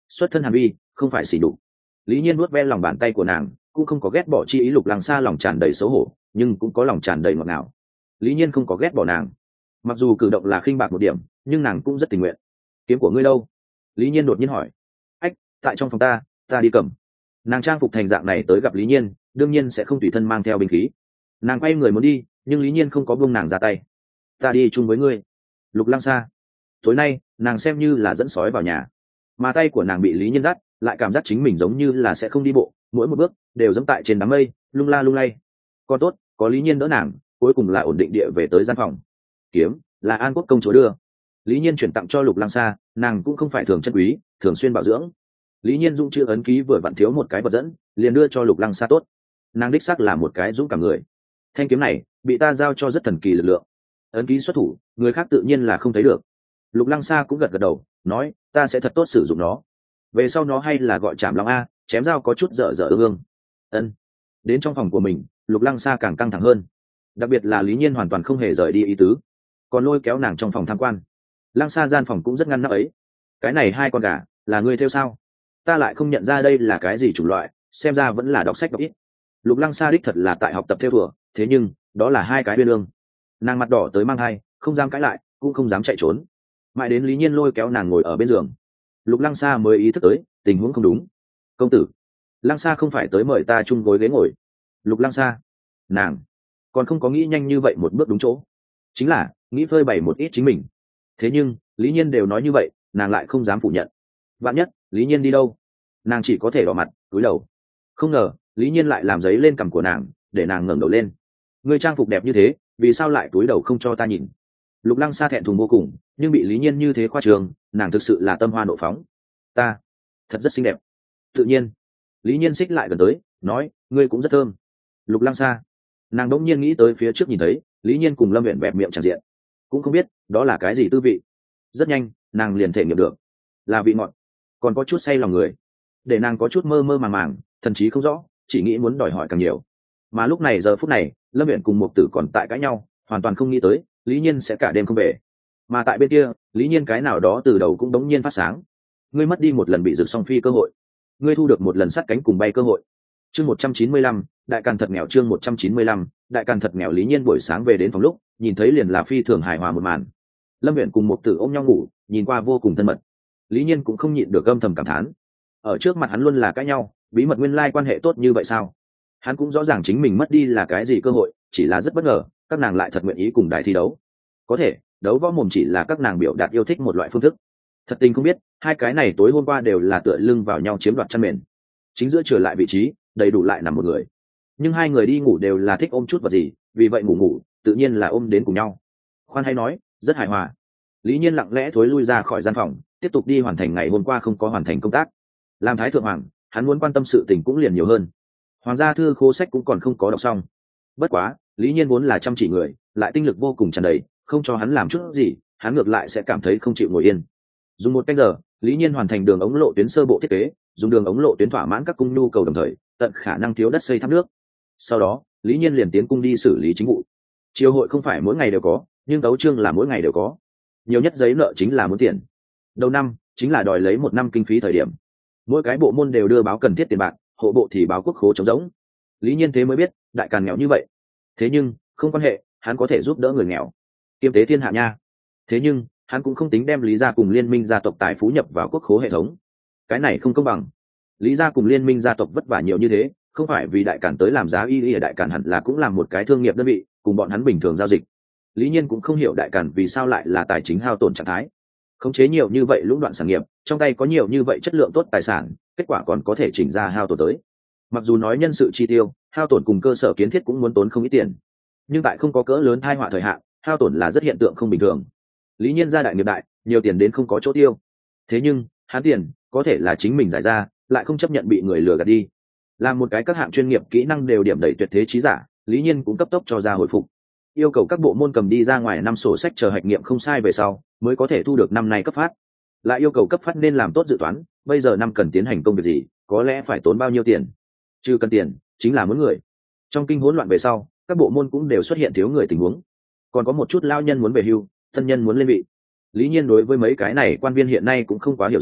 xuất thân hàn vi không phải xỉ đục. Lý Nhiên nuốt ve lòng bàn tay của nàng, cũng không có ghét bỏ chi ý. Lục Lăng Sa lòng tràn đầy xấu hổ, nhưng cũng có lòng tràn đầy ngọt ngào. Lý Nhiên không có ghét bỏ nàng, mặc dù cử động là khinh bạc một điểm, nhưng nàng cũng rất tình nguyện. Kiếm của ngươi đâu? Lý Nhiên đột nhiên hỏi. Ách, tại trong phòng ta, ta đi cầm. Nàng trang phục thành dạng này tới gặp Lý Nhiên, đương nhiên sẽ không tùy thân mang theo binh khí. Nàng quay người muốn đi, nhưng Lý Nhiên không có buông nàng ra tay. Ta đi chung với ngươi. Lục Lăng Sa. Tối nay nàng xem như là dẫn sói vào nhà, mà tay của nàng bị Lý Nhiên dắt, lại cảm giác chính mình giống như là sẽ không đi bộ, mỗi một bước đều dẫm tại trên đám mây, lung la lung lay. Còn tốt có Lý Nhiên đỡ nàng, cuối cùng là ổn định địa về tới gian phòng. Kiếm là An Quốc công chúa đưa, Lý Nhiên chuyển tặng cho Lục Lăng Sa, nàng cũng không phải thường chân quý, thường xuyên bảo dưỡng. Lý Nhiên dung chữ ấn ký vừa vặn thiếu một cái vật dẫn, liền đưa cho Lục Lăng Sa. Tốt, nàng đích xác là một cái dũng cảm người. Thanh kiếm này bị ta giao cho rất thần kỳ lực lượng, ấn ký xuất thủ, người khác tự nhiên là không thấy được. Lục Lăng Sa cũng gật gật đầu, nói ta sẽ thật tốt sử dụng nó. Về sau nó hay là gọi Trảm Long a, chém dao có chút dở dở ương ương. Ân. Đến trong phòng của mình, Lục Lăng Sa càng căng thẳng hơn, đặc biệt là Lý Nhiên hoàn toàn không hề rời đi ý tứ, còn lôi kéo nàng trong phòng tham quan. Lăng Sa gian phòng cũng rất ngăn nắp ấy. Cái này hai con gà là ngươi theo sao? Ta lại không nhận ra đây là cái gì chủng loại, xem ra vẫn là đọc sách đọc ít. Lục Lăng Sa đích thật là tại học tập theo thừa, thế nhưng đó là hai cái uyên ương. Nàng mặt đỏ tới mang hai, không dám cãi lại, cũng không dám chạy trốn. Mãi đến Lý Nhiên lôi kéo nàng ngồi ở bên giường, Lục Lăng Sa mới ý thức tới tình huống không đúng. Công tử, Lăng Sa không phải tới mời ta chung gối ghế ngồi. Lục Lăng Sa, nàng còn không có nghĩ nhanh như vậy một bước đúng chỗ, chính là nghĩ phơi bày một ít chính mình. Thế nhưng Lý Nhiên đều nói như vậy, nàng lại không dám phủ nhận. Vạn nhất Lý Nhiên đi đâu, nàng chỉ có thể đỏ mặt cúi đầu. Không ngờ Lý Nhiên lại làm giấy lên cằm của nàng, để nàng ngẩng đầu lên. Ngươi trang phục đẹp như thế, vì sao lại cúi đầu không cho ta nhìn? Lục Lăng Sa thẹn thùng vô cùng, nhưng bị Lý Nhiên như thế khoa trường, nàng thực sự là tâm hoa nộ phóng. Ta thật rất xinh đẹp. Tự nhiên. Lý Nhiên xích lại gần tới, nói, ngươi cũng rất thơm. Lục Lăng Sa, nàng đỗng nhiên nghĩ tới phía trước nhìn thấy Lý Nhiên cùng Lâm Uyển bẹp miệng tràn diện, cũng không biết đó là cái gì tư vị. Rất nhanh nàng liền thể nghiệm được, là vị ngọt, còn có chút say lòng người, để nàng có chút mơ mơ màng màng, thần trí không rõ, chỉ nghĩ muốn đòi hỏi càng nhiều. Mà lúc này giờ phút này Lâm Uyển cùng Mục Tử còn tại cãi nhau, hoàn toàn không nghĩ tới Lý Nhiên sẽ cả đêm không về. Mà tại bên kia Lý Nhiên cái nào đó từ đầu cũng đống nhiên phát sáng. Ngươi mất đi một lần bị rực song phi cơ hội, ngươi thu được một lần sát cánh cùng bay cơ hội. Chương một trăm chín mươi lăm, đại càn thật nghèo. Chương một trăm chín mươi lăm, đại càn thật nghèo. Lý Nhiên buổi sáng về đến phòng lúc nhìn thấy liền là phi thường hài hòa một màn. Lâm Uyển cùng Mục Tử ôm nhau ngủ, nhìn qua vô cùng thân mật. Lý Nhiên cũng không nhịn được âm thầm cảm thán, ở trước mặt hắn luôn là cãi nhau, bí mật nguyên lai quan hệ tốt như vậy sao? Hắn cũng rõ ràng chính mình mất đi là cái gì cơ hội, chỉ là rất bất ngờ các nàng lại thật nguyện ý cùng đại thi đấu. Có thể đấu võ mồm chỉ là các nàng biểu đạt yêu thích một loại phương thức. Thật tình không biết hai cái này tối hôm qua đều là tựa lưng vào nhau chiếm đoạt chăn mền, chính giữa trở lại vị trí đầy đủ lại nằm một người. Nhưng hai người đi ngủ đều là thích ôm chút vật gì, vì vậy ngủ ngủ tự nhiên là ôm đến cùng nhau. Khoan hay nói rất hài hòa. Lý Nhiên lặng lẽ thối lui ra khỏi gian phòng, tiếp tục đi hoàn thành ngày hôm qua không có hoàn thành công tác. Làm thái thượng hoàng, hắn muốn quan tâm sự tình cũng liền nhiều hơn. Hoàng gia thư khố sách cũng còn không có đọc xong. Bất quá Lý Nhiên vốn là chăm chỉ người, lại tinh lực vô cùng tràn đầy, không cho hắn làm chút gì hắn ngược lại sẽ cảm thấy không chịu ngồi yên. Dùng một canh giờ Lý Nhiên hoàn thành đường ống lộ tuyến sơ bộ thiết kế, dùng đường ống lộ tuyến thỏa mãn các cung nhu cầu đồng thời tận khả năng thiếu đất xây tháp nước. Sau đó Lý Nhiên liền tiến cung đi xử lý chính vụ. Triều hội không phải mỗi ngày đều có, nhưng tấu chương là mỗi ngày đều có. Nhiều nhất giấy nợ chính là muốn tiền. Đầu năm chính là đòi lấy một năm kinh phí thời điểm, mỗi cái bộ môn đều đưa báo cần thiết tiền bạc, hộ bộ thì báo quốc khố trống rỗng. Lý Nhiên thế mới biết đại càn nghèo như vậy. Thế nhưng không quan hệ, hắn có thể giúp đỡ người nghèo, kiêm tế thiên hạ nha. Thế nhưng hắn cũng không tính đem Lý gia cùng liên minh gia tộc tài phú nhập vào quốc khố hệ thống, cái này không công bằng. Lý gia cùng liên minh gia tộc vất vả nhiều như thế, không phải vì đại càn tới làm giá y y ở đại càn hẳn là cũng làm một cái thương nghiệp đơn vị, cùng bọn hắn bình thường giao dịch. Lý Nhiên cũng không hiểu đại càn vì sao lại là tài chính hao tổn trạng thái, khống chế nhiều như vậy lũng đoạn sản nghiệp, trong tay có nhiều như vậy chất lượng tốt tài sản, kết quả còn có thể chỉnh ra hao tổn tới. Mặc dù nói nhân sự chi tiêu hao tổn cùng cơ sở kiến thiết cũng muốn tốn không ít tiền, nhưng tại không có cỡ lớn tai họa thời hạn, hao tổn là rất hiện tượng không bình thường. Lý Nhiên gia đại nghiệp đại, nhiều tiền đến không có chỗ tiêu. Thế nhưng hắn tiền có thể là chính mình giải ra, lại không chấp nhận bị người lừa gạt đi. Làm một cái các hạng chuyên nghiệp kỹ năng đều điểm đầy tuyệt thế trí giả, Lý Nhiên cũng cấp tốc cho ra hồi phục, yêu cầu các bộ môn cầm đi ra ngoài năm sổ sách chờ hạch nghiệm không sai về sau mới có thể thu được năm nay cấp phát. Lại yêu cầu cấp phát nên làm tốt dự toán, bây giờ năm cần tiến hành công việc gì, có lẽ phải tốn bao nhiêu tiền. Trừ cần tiền chính là muốn người. Trong kinh hỗn loạn về sau, các bộ môn cũng đều xuất hiện thiếu người tình huống, còn có một chút lao nhân muốn về hưu, thân nhân muốn lên vị. Lý Nhiên đối với mấy cái này quan viên hiện nay cũng không quá hiểu rõ,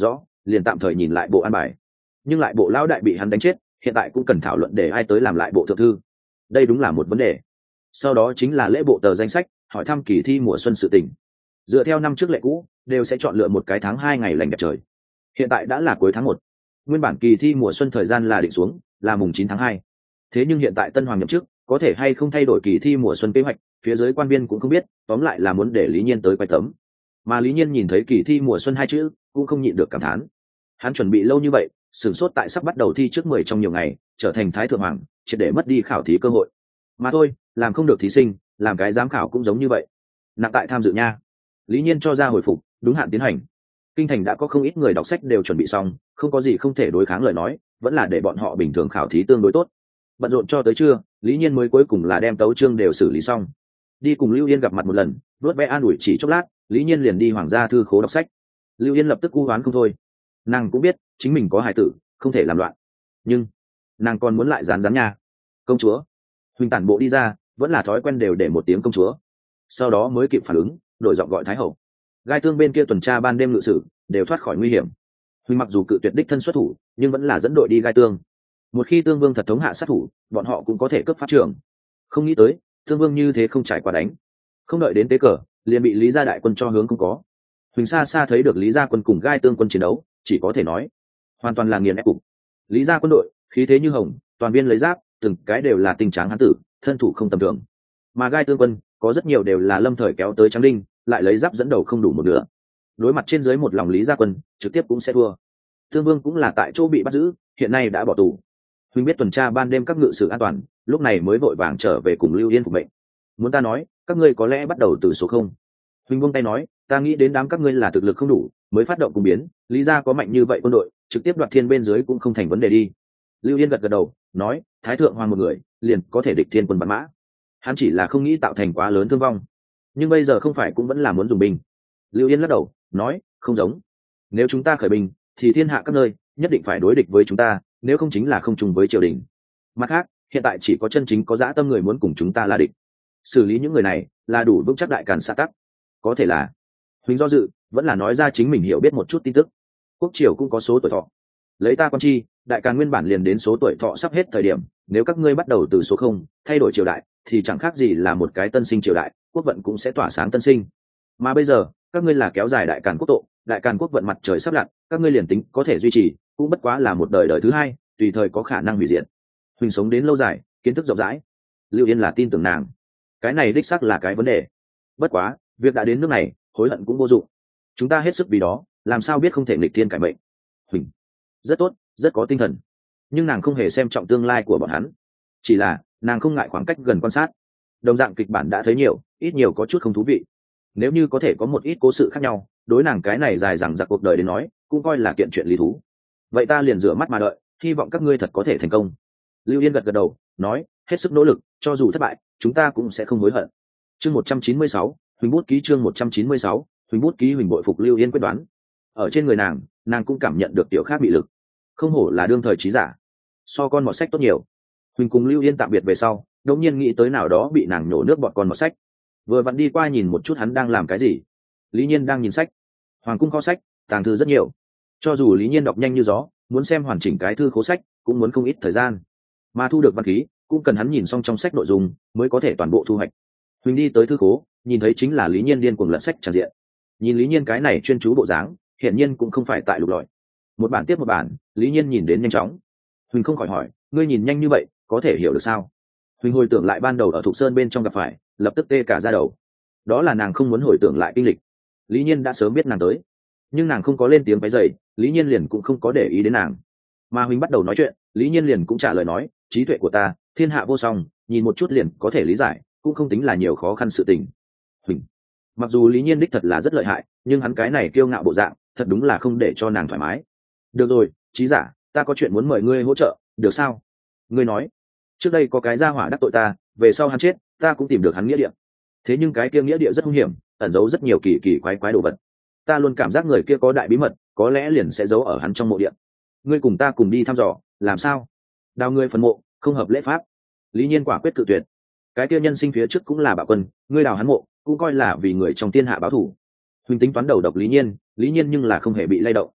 liền tạm thời nhìn lại bộ an bài. Nhưng lại bộ lão đại bị hắn đánh chết, hiện tại cũng cần thảo luận để ai tới làm lại bộ thượng thư. Đây đúng là một vấn đề. Sau đó chính là lễ bộ tờ danh sách, hỏi thăm kỳ thi mùa xuân sự tình. Dựa theo năm trước lệ cũ, đều sẽ chọn lựa một cái tháng hai ngày lành đẹp trời. Hiện tại đã là cuối tháng một. Nguyên bản kỳ thi mùa xuân thời gian là định xuống, là mùng chín tháng hai. Thế nhưng hiện tại tân hoàng nhậm chức, có thể hay không thay đổi kỳ thi mùa xuân kế hoạch, phía dưới quan viên cũng không biết, tóm lại là muốn để Lý Nhiên tới quay tấm. Mà Lý Nhiên nhìn thấy kỳ thi mùa xuân hai chữ, cũng không nhịn được cảm thán. Hắn chuẩn bị lâu như vậy, sửng sốt tại sắp bắt đầu thi trước mười trong nhiều ngày, trở thành thái thượng hoàng, triệt để mất đi khảo thí cơ hội. Mà thôi, làm không được thí sinh, làm cái giám khảo cũng giống như vậy. Nặng tại tham dự nha. Lý Nhiên cho ra hồi phục, đúng hạn tiến hành. Kinh thành đã có không ít người đọc sách đều chuẩn bị xong, không có gì không thể đối kháng lời nói, vẫn là để bọn họ bình thường khảo thí tương đối tốt. Bận rộn cho tới trưa, Lý Nhiên mới cuối cùng là đem tấu chương đều xử lý xong. Đi cùng Lưu Yên gặp mặt một lần, vuốt ve an ủi chỉ chốc lát, Lý Nhiên liền đi hoàng gia thư khố đọc sách. Lưu Yên lập tức u hoán không thôi. Nàng cũng biết chính mình có hài tử, không thể làm loạn, nhưng nàng còn muốn lại rán rán nha. Công chúa. Huỳnh tản bộ đi ra, vẫn là thói quen đều để một tiếng công chúa, sau đó mới kịp phản ứng, đổi giọng gọi thái hậu. Gai Tương bên kia tuần tra ban đêm ngự sử đều thoát khỏi nguy hiểm. Huỳnh mặc dù cự tuyệt đích thân xuất thủ, nhưng vẫn là dẫn đội đi Gai Tương. Một khi Tương Vương thật thống hạ sát thủ, bọn họ cũng có thể cướp pháp trường. Không nghĩ tới Tương Vương như thế không trải qua đánh, không đợi đến tế cờ, liền bị Lý gia đại quân cho hướng không có. Huỳnh xa xa thấy được Lý gia quân cùng Gai Tương quân chiến đấu, chỉ có thể nói hoàn toàn là nghiền ép cục. Lý gia quân đội khí thế như hồng, toàn viên lấy giáp, từng cái đều là tinh tráng hán tử, thân thủ không tầm thường. Mà Gai Tương quân có rất nhiều đều là lâm thời kéo tới trắng đinh, lại lấy giáp dẫn đầu không đủ một nửa. Đối mặt trên dưới một lòng Lý gia quân, trực tiếp cũng sẽ thua. Tương Vương cũng là tại chỗ bị bắt giữ, hiện nay đã bỏ tù. Huỳnh biết tuần tra ban đêm các ngự sử an toàn, lúc này mới vội vàng trở về cùng Lưu Yên phục mệnh. Muốn ta nói, các ngươi có lẽ bắt đầu từ số không. Huỳnh buông tay nói, ta nghĩ đến đám các ngươi là thực lực không đủ, mới phát động cùng biến, Lý gia có mạnh như vậy quân đội, trực tiếp đoạt thiên bên dưới cũng không thành vấn đề đi. Lưu Yên gật gật đầu, nói, thái thượng hoàng một người, liền có thể địch thiên quân bắn mã. Hắn chỉ là không nghĩ tạo thành quá lớn thương vong, nhưng bây giờ không phải cũng vẫn là muốn dùng binh. Lưu Yên lắc đầu, nói, không giống. Nếu chúng ta khởi binh, thì thiên hạ các nơi nhất định phải đối địch với chúng ta, nếu không chính là không trùng với triều đình. Mặt khác, hiện tại chỉ có chân chính có dã tâm người muốn cùng chúng ta là địch. Xử lý những người này là đủ vững chắc đại càn xã tắc. Có thể là Huỳnh do dự, vẫn là nói ra chính mình hiểu biết một chút tin tức. Quốc triều cũng có số tuổi thọ. Lấy ta quan chi, đại càn nguyên bản liền đến số tuổi thọ sắp hết thời điểm, nếu các ngươi bắt đầu từ số không, thay đổi triều đại, thì chẳng khác gì là một cái tân sinh triều đại, quốc vận cũng sẽ tỏa sáng tân sinh. Mà bây giờ, các ngươi là kéo dài đại càn quốc tộ, đại càn quốc vận mặt trời sắp lặn, các ngươi liền tính có thể duy trì, cũng bất quá là một đời đời thứ hai, tùy thời có khả năng hủy diệt. Huỳnh sống đến lâu dài, kiến thức rộng rãi. Lưu Yên là tin tưởng nàng. Cái này đích xác là cái vấn đề. Bất quá, việc đã đến nước này, hối hận cũng vô dụng. Chúng ta hết sức vì đó, làm sao biết không thể nghịch thiên cải mệnh. Huỳnh rất tốt, rất có tinh thần, nhưng nàng không hề xem trọng tương lai của bọn hắn, chỉ là nàng không ngại khoảng cách gần quan sát. Đồng dạng kịch bản đã thấy nhiều, ít nhiều có chút không thú vị. Nếu như có thể có một ít cố sự khác nhau, đối nàng cái này dài dằng dặc cuộc đời đến nói, cũng coi là kiện chuyện lý thú. Vậy ta liền rửa mắt mà đợi, hy vọng các ngươi thật có thể thành công. Lưu Yên gật gật đầu, nói, hết sức nỗ lực, cho dù thất bại, chúng ta cũng sẽ không hối hận. Chương một trăm chín mươi sáu, Huỳnh bút ký chương một trăm chín mươi sáu, Huỳnh bút ký. Huỳnh bội phục Lưu Yên quyết đoán. Ở trên người nàng, nàng cũng cảm nhận được tiểu khác bị lực. Không hổ là đương thời trí giả, so con mọt sách tốt nhiều. Huỳnh cùng Lưu Yên tạm biệt về sau, đột nhiên nghĩ tới nào đó bị nàng nhổ nước bọt con mọt sách. Vừa vặn đi qua nhìn một chút hắn đang làm cái gì. Lý Nhiên đang nhìn sách. Hoàng cung kho sách, tàng thư rất nhiều. Cho dù Lý Nhiên đọc nhanh như gió, muốn xem hoàn chỉnh cái thư khố sách, cũng muốn không ít thời gian. Mà thu được văn khí, cũng cần hắn nhìn xong trong sách nội dung, mới có thể toàn bộ thu hoạch. Huỳnh đi tới thư khố, nhìn thấy chính là Lý Nhiên điên cuồng lật sách tràn diện. Nhìn Lý Nhiên cái này chuyên chú bộ dáng, hiển nhiên cũng không phải tại lục lọi. Một bản tiếp một bản, Lý Nhiên nhìn đến nhanh chóng. Huỳnh không khỏi hỏi, ngươi nhìn nhanh như vậy, có thể hiểu được sao? Huỳnh hồi tưởng lại ban đầu ở Thục Sơn bên trong gặp phải, lập tức tê cả da đầu. Đó là nàng không muốn hồi tưởng lại kinh lịch. Lý Nhiên đã sớm biết nàng tới, nhưng nàng không có lên tiếng váy dày, Lý Nhiên liền cũng không có để ý đến nàng. Mà Huỳnh bắt đầu nói chuyện, Lý Nhiên liền cũng trả lời nói, trí tuệ của ta, thiên hạ vô song, nhìn một chút liền có thể lý giải, cũng không tính là nhiều khó khăn sự tình. Huỳnh, mặc dù Lý Nhiên đích thật là rất lợi hại, nhưng hắn cái này kiêu ngạo bộ dạng, thật đúng là không để cho nàng thoải mái. Được rồi, trí giả, ta có chuyện muốn mời ngươi hỗ trợ, được sao? Ngươi nói, trước đây có cái gia hỏa đắc tội ta, về sau hắn chết, ta cũng tìm được hắn nghĩa địa. Thế nhưng cái kia nghĩa địa rất hung hiểm, ẩn giấu rất nhiều kỳ kỳ quái quái đồ vật. Ta luôn cảm giác người kia có đại bí mật, có lẽ liền sẽ giấu ở hắn trong mộ địa. Ngươi cùng ta cùng đi thăm dò, làm sao? Đào ngươi phần mộ, không hợp lễ pháp. Lý Nhiên quả quyết cự tuyệt. Cái kia nhân sinh phía trước cũng là bạo quân, ngươi đào hắn mộ, cũng coi là vì người trong thiên hạ báo thù. Huỳnh tính toán đầu độc Lý Nhiên, Lý Nhiên nhưng là không hề bị lay động.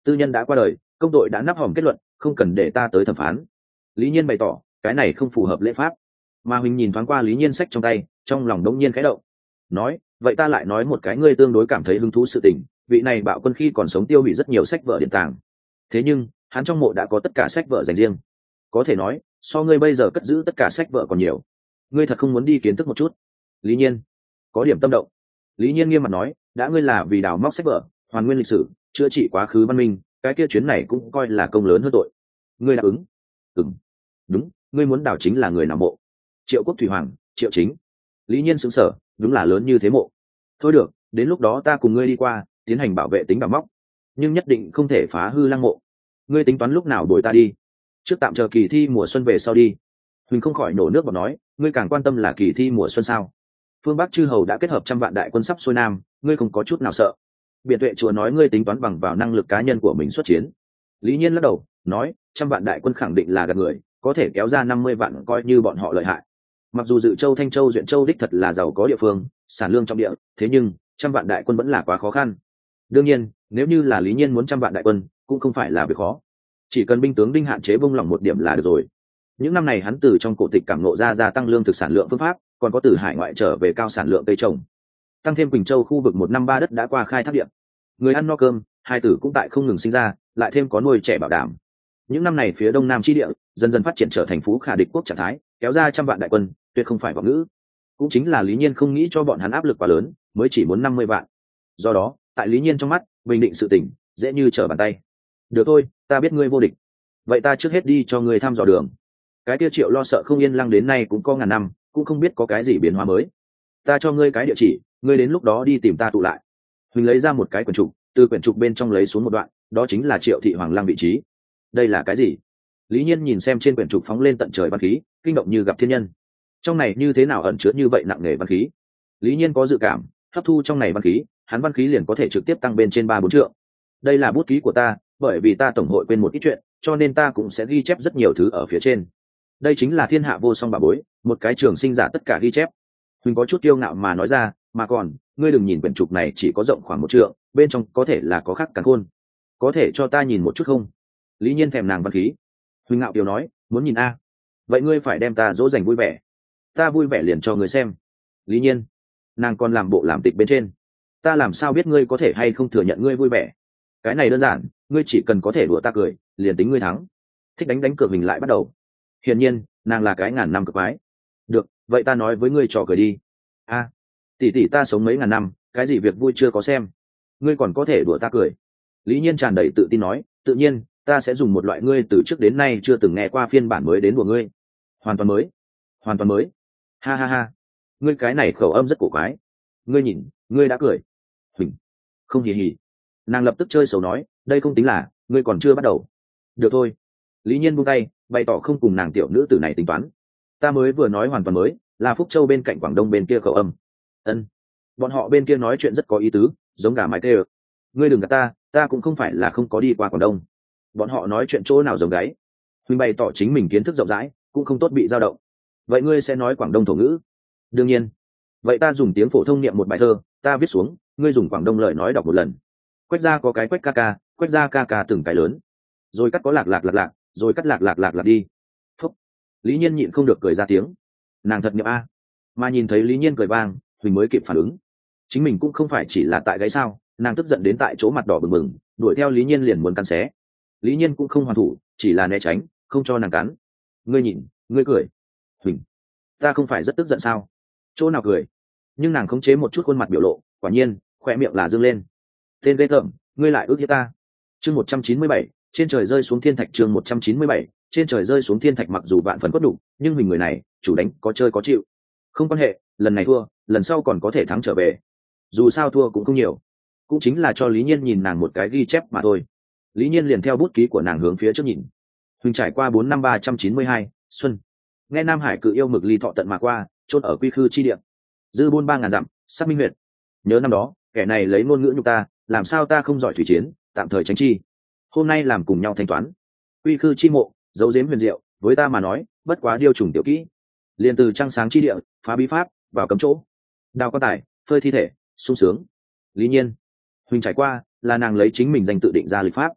tư nhân đã qua đời, công tội đã nắp hòm kết luận, không cần để ta tới thẩm phán. Lý Nhiên bày tỏ cái này không phù hợp lễ pháp. Mà Huỳnh nhìn thoáng qua Lý Nhiên sách trong tay, trong lòng đống nhiên khẽ động, nói vậy ta lại nói một cái ngươi tương đối cảm thấy hứng thú sự tình. Vị này bạo quân khi còn sống tiêu hủy rất nhiều sách vở điện tàng, thế nhưng hắn trong mộ đã có tất cả sách vở dành riêng, có thể nói so ngươi bây giờ cất giữ tất cả sách vở còn nhiều. Ngươi thật không muốn đi kiến thức một chút? Lý Nhiên có điểm tâm động. Lý Nhiên nghiêm mặt nói, đã ngươi là vì đào móc sách vở, hoàn nguyên lịch sử, chữa trị quá khứ văn minh, cái kia chuyến này cũng coi là công lớn hơn tội. Ngươi đáp ứng? Ừm. Đúng, ngươi muốn đào chính là người nào mộ? Triệu Quốc Thủy Hoàng, Triệu Chính. Lý Nhiên sững sờ, đúng là lớn như thế mộ. Thôi được, đến lúc đó ta cùng ngươi đi qua, tiến hành bảo vệ tính đào móc, nhưng nhất định không thể phá hư lăng mộ. Ngươi tính toán lúc nào đuổi ta đi? Trước tạm chờ kỳ thi mùa xuân về sau đi. Huỳnh không khỏi nổ nước bọt nói, ngươi càng quan tâm là kỳ thi mùa xuân sao? Phương Bắc chư hầu đã kết hợp trăm vạn đại quân sắp xuôi nam, ngươi không có chút nào sợ? Biện Tuệ chùa nói ngươi tính toán bằng vào năng lực cá nhân của mình xuất chiến. Lý Nhiên lắc đầu, nói, trăm vạn đại quân khẳng định là gạt người, có thể kéo ra năm mươi vạn coi như bọn họ lợi hại. Mặc dù Dự Châu, Thanh Châu, Duyện Châu đích thật là giàu có địa phương, sản lương trong địa, thế nhưng trăm vạn đại quân vẫn là quá khó khăn. Đương nhiên, nếu như là Lý Nhiên muốn trăm vạn đại quân, cũng không phải là việc khó. Chỉ cần binh tướng Đinh hạn chế bông lỏng một điểm là được rồi. Những năm này hắn từ trong cổ tịch cảm ngộ ra gia tăng lương thực sản lượng phương pháp, còn có từ hải ngoại trở về cao sản lượng cây trồng. Tăng thêm Quỳnh Châu khu vực một năm ba đất đã qua khai thác điện, người ăn no cơm, hai tử cũng tại không ngừng sinh ra, lại thêm có nuôi trẻ bảo đảm. Những năm này phía đông nam chi địa dần dần phát triển trở thành phú khả địch quốc trạng thái, kéo ra trăm vạn đại quân, tuyệt không phải vọng ngữ. Cũng chính là Lý Nhiên không nghĩ cho bọn hắn áp lực quá lớn, mới chỉ muốn năm mươi vạn. Do đó, tại Lý Nhiên trong mắt, bình định sự tình dễ như trở bàn tay. Được thôi, ta biết ngươi vô địch, vậy ta trước hết đi cho ngươi thăm dò đường. Cái tiêu Triệu Lo sợ không yên lăng đến nay cũng có ngàn năm, cũng không biết có cái gì biến hóa mới. Ta cho ngươi cái địa chỉ, ngươi đến lúc đó đi tìm ta tụ lại. Huỳnh lấy ra một cái quyển trục, từ quyển trục bên trong lấy xuống một đoạn, đó chính là Triệu thị Hoàng Lăng vị trí. Đây là cái gì? Lý Nhiên nhìn xem trên quyển trục phóng lên tận trời văn khí, kinh động như gặp thiên nhân. Trong này như thế nào ẩn chứa như vậy nặng nề văn khí? Lý Nhiên có dự cảm, hấp thu trong này văn khí, hắn văn khí liền có thể trực tiếp tăng bên trên ba bốn trượng. Đây là bút ký của ta, bởi vì ta tổng hội quên một ít chuyện, cho nên ta cũng sẽ ghi chép rất nhiều thứ ở phía trên. Đây chính là thiên hạ vô song bà bối, một cái trường sinh giả tất cả ghi chép. Huỳnh có chút kiêu ngạo mà nói ra, mà còn, ngươi đừng nhìn quyển trục này chỉ có rộng khoảng một trượng, bên trong có thể là có khắc càn khôn. Có thể cho ta nhìn một chút không? Lý Nhiên thèm nàng văn khí. Huỳnh ngạo kiều nói, muốn nhìn a? Vậy ngươi phải đem ta dỗ dành vui vẻ. Ta vui vẻ liền cho ngươi xem. Lý Nhiên, nàng còn làm bộ làm tịch bên trên. Ta làm sao biết ngươi có thể hay không thừa nhận ngươi vui vẻ? Cái này đơn giản, ngươi chỉ cần có thể đùa ta cười, liền tính ngươi thắng. Thích đánh đánh cược mình lại bắt đầu. Hiển nhiên, nàng là cái ngàn năm cực quái. Được, vậy ta nói với ngươi trò cười đi. A, tỷ tỷ ta sống mấy ngàn năm, cái gì việc vui chưa có xem, ngươi còn có thể đùa ta cười. Lý Nhiên tràn đầy tự tin nói, tự nhiên, ta sẽ dùng một loại ngươi từ trước đến nay chưa từng nghe qua phiên bản mới đến đùa ngươi. Hoàn toàn mới, hoàn toàn mới. Ha ha ha, ngươi cái này khẩu âm rất cổ quái. Ngươi nhìn, ngươi đã cười. Huỳnh, không hì hì. Nàng lập tức chơi xấu nói, đây không tính là, ngươi còn chưa bắt đầu. Được thôi. Lý Nhiên buông tay, bày tỏ không cùng nàng tiểu nữ tử này tính toán. Ta mới vừa nói hoàn toàn mới, là Phúc Châu bên cạnh Quảng Đông bên kia khẩu âm. Ân, bọn họ bên kia nói chuyện rất có ý tứ, giống gà mái tê ơ. Ngươi đừng gạt ta, ta cũng không phải là không có đi qua Quảng Đông. Bọn họ nói chuyện chỗ nào giống gáy. Huỳnh bày tỏ chính mình kiến thức rộng rãi, cũng không tốt bị dao động. Vậy ngươi sẽ nói Quảng Đông thổ ngữ? Đương nhiên. Vậy ta dùng tiếng phổ thông niệm một bài thơ, ta viết xuống, ngươi dùng Quảng Đông lời nói đọc một lần. Quách gia có cái quách ca ca, quách gia ca ca từng cái lớn. Rồi cắt có lạc lạc lạc lạc, rồi cắt lạc lạc lạc lạc đi. Phúc. Lý Nhiên nhịn không được cười ra tiếng. Nàng thật niệm a. Mà nhìn thấy Lý Nhiên cười vang, Huỳnh mới kịp phản ứng. Chính mình cũng không phải chỉ là tại gáy sao, nàng tức giận đến tại chỗ mặt đỏ bừng bừng, đuổi theo Lý Nhiên liền muốn cắn xé. Lý Nhiên cũng không hoàn thủ, chỉ là né tránh, không cho nàng cắn. Ngươi nhìn, ngươi cười. Huỳnh, ta không phải rất tức giận sao? Chỗ nào cười? Nhưng nàng khống chế một chút khuôn mặt biểu lộ, quả nhiên, khỏe miệng là dương lên. Tên ghê tởm, ngươi lại ước hiếp ta. Chương một trăm chín mươi bảy, trên trời rơi xuống thiên thạch. Chương một trăm chín mươi bảy, trên trời rơi xuống thiên thạch. Mặc dù vạn phần cốt đủ, nhưng mình người này, chủ đánh có chơi có chịu. Không quan hệ, lần này thua, lần sau còn có thể thắng trở về. Dù sao thua cũng không nhiều, cũng chính là cho Lý Nhiên nhìn nàng một cái ghi chép mà thôi. Lý Nhiên liền theo bút ký của nàng hướng phía trước nhìn. Huỳnh trải qua bốn năm ba trăm chín mươi hai, xuân. Nghe Nam Hải cự yêu Mực Ly thọ tận mà qua, chôn ở quy khư chi địa. Dư buôn ba ngàn dặm, sát minh huyện. Nhớ năm đó, kẻ này lấy ngôn ngữ nhục ta, làm sao ta không giỏi thủy chiến, tạm thời tránh chi. Hôm nay làm cùng nhau thanh toán. Quy khư chi mộ, dấu giếm huyền diệu, với ta mà nói, bất quá điêu trùng tiểu kỹ. Liền từ trăng sáng chi địa, phá bí pháp, vào cấm chỗ. Đào quan tài, phơi thi thể, sung sướng. Lý Nhiên. Huỳnh trải qua, là nàng lấy chính mình danh tự định ra lịch pháp.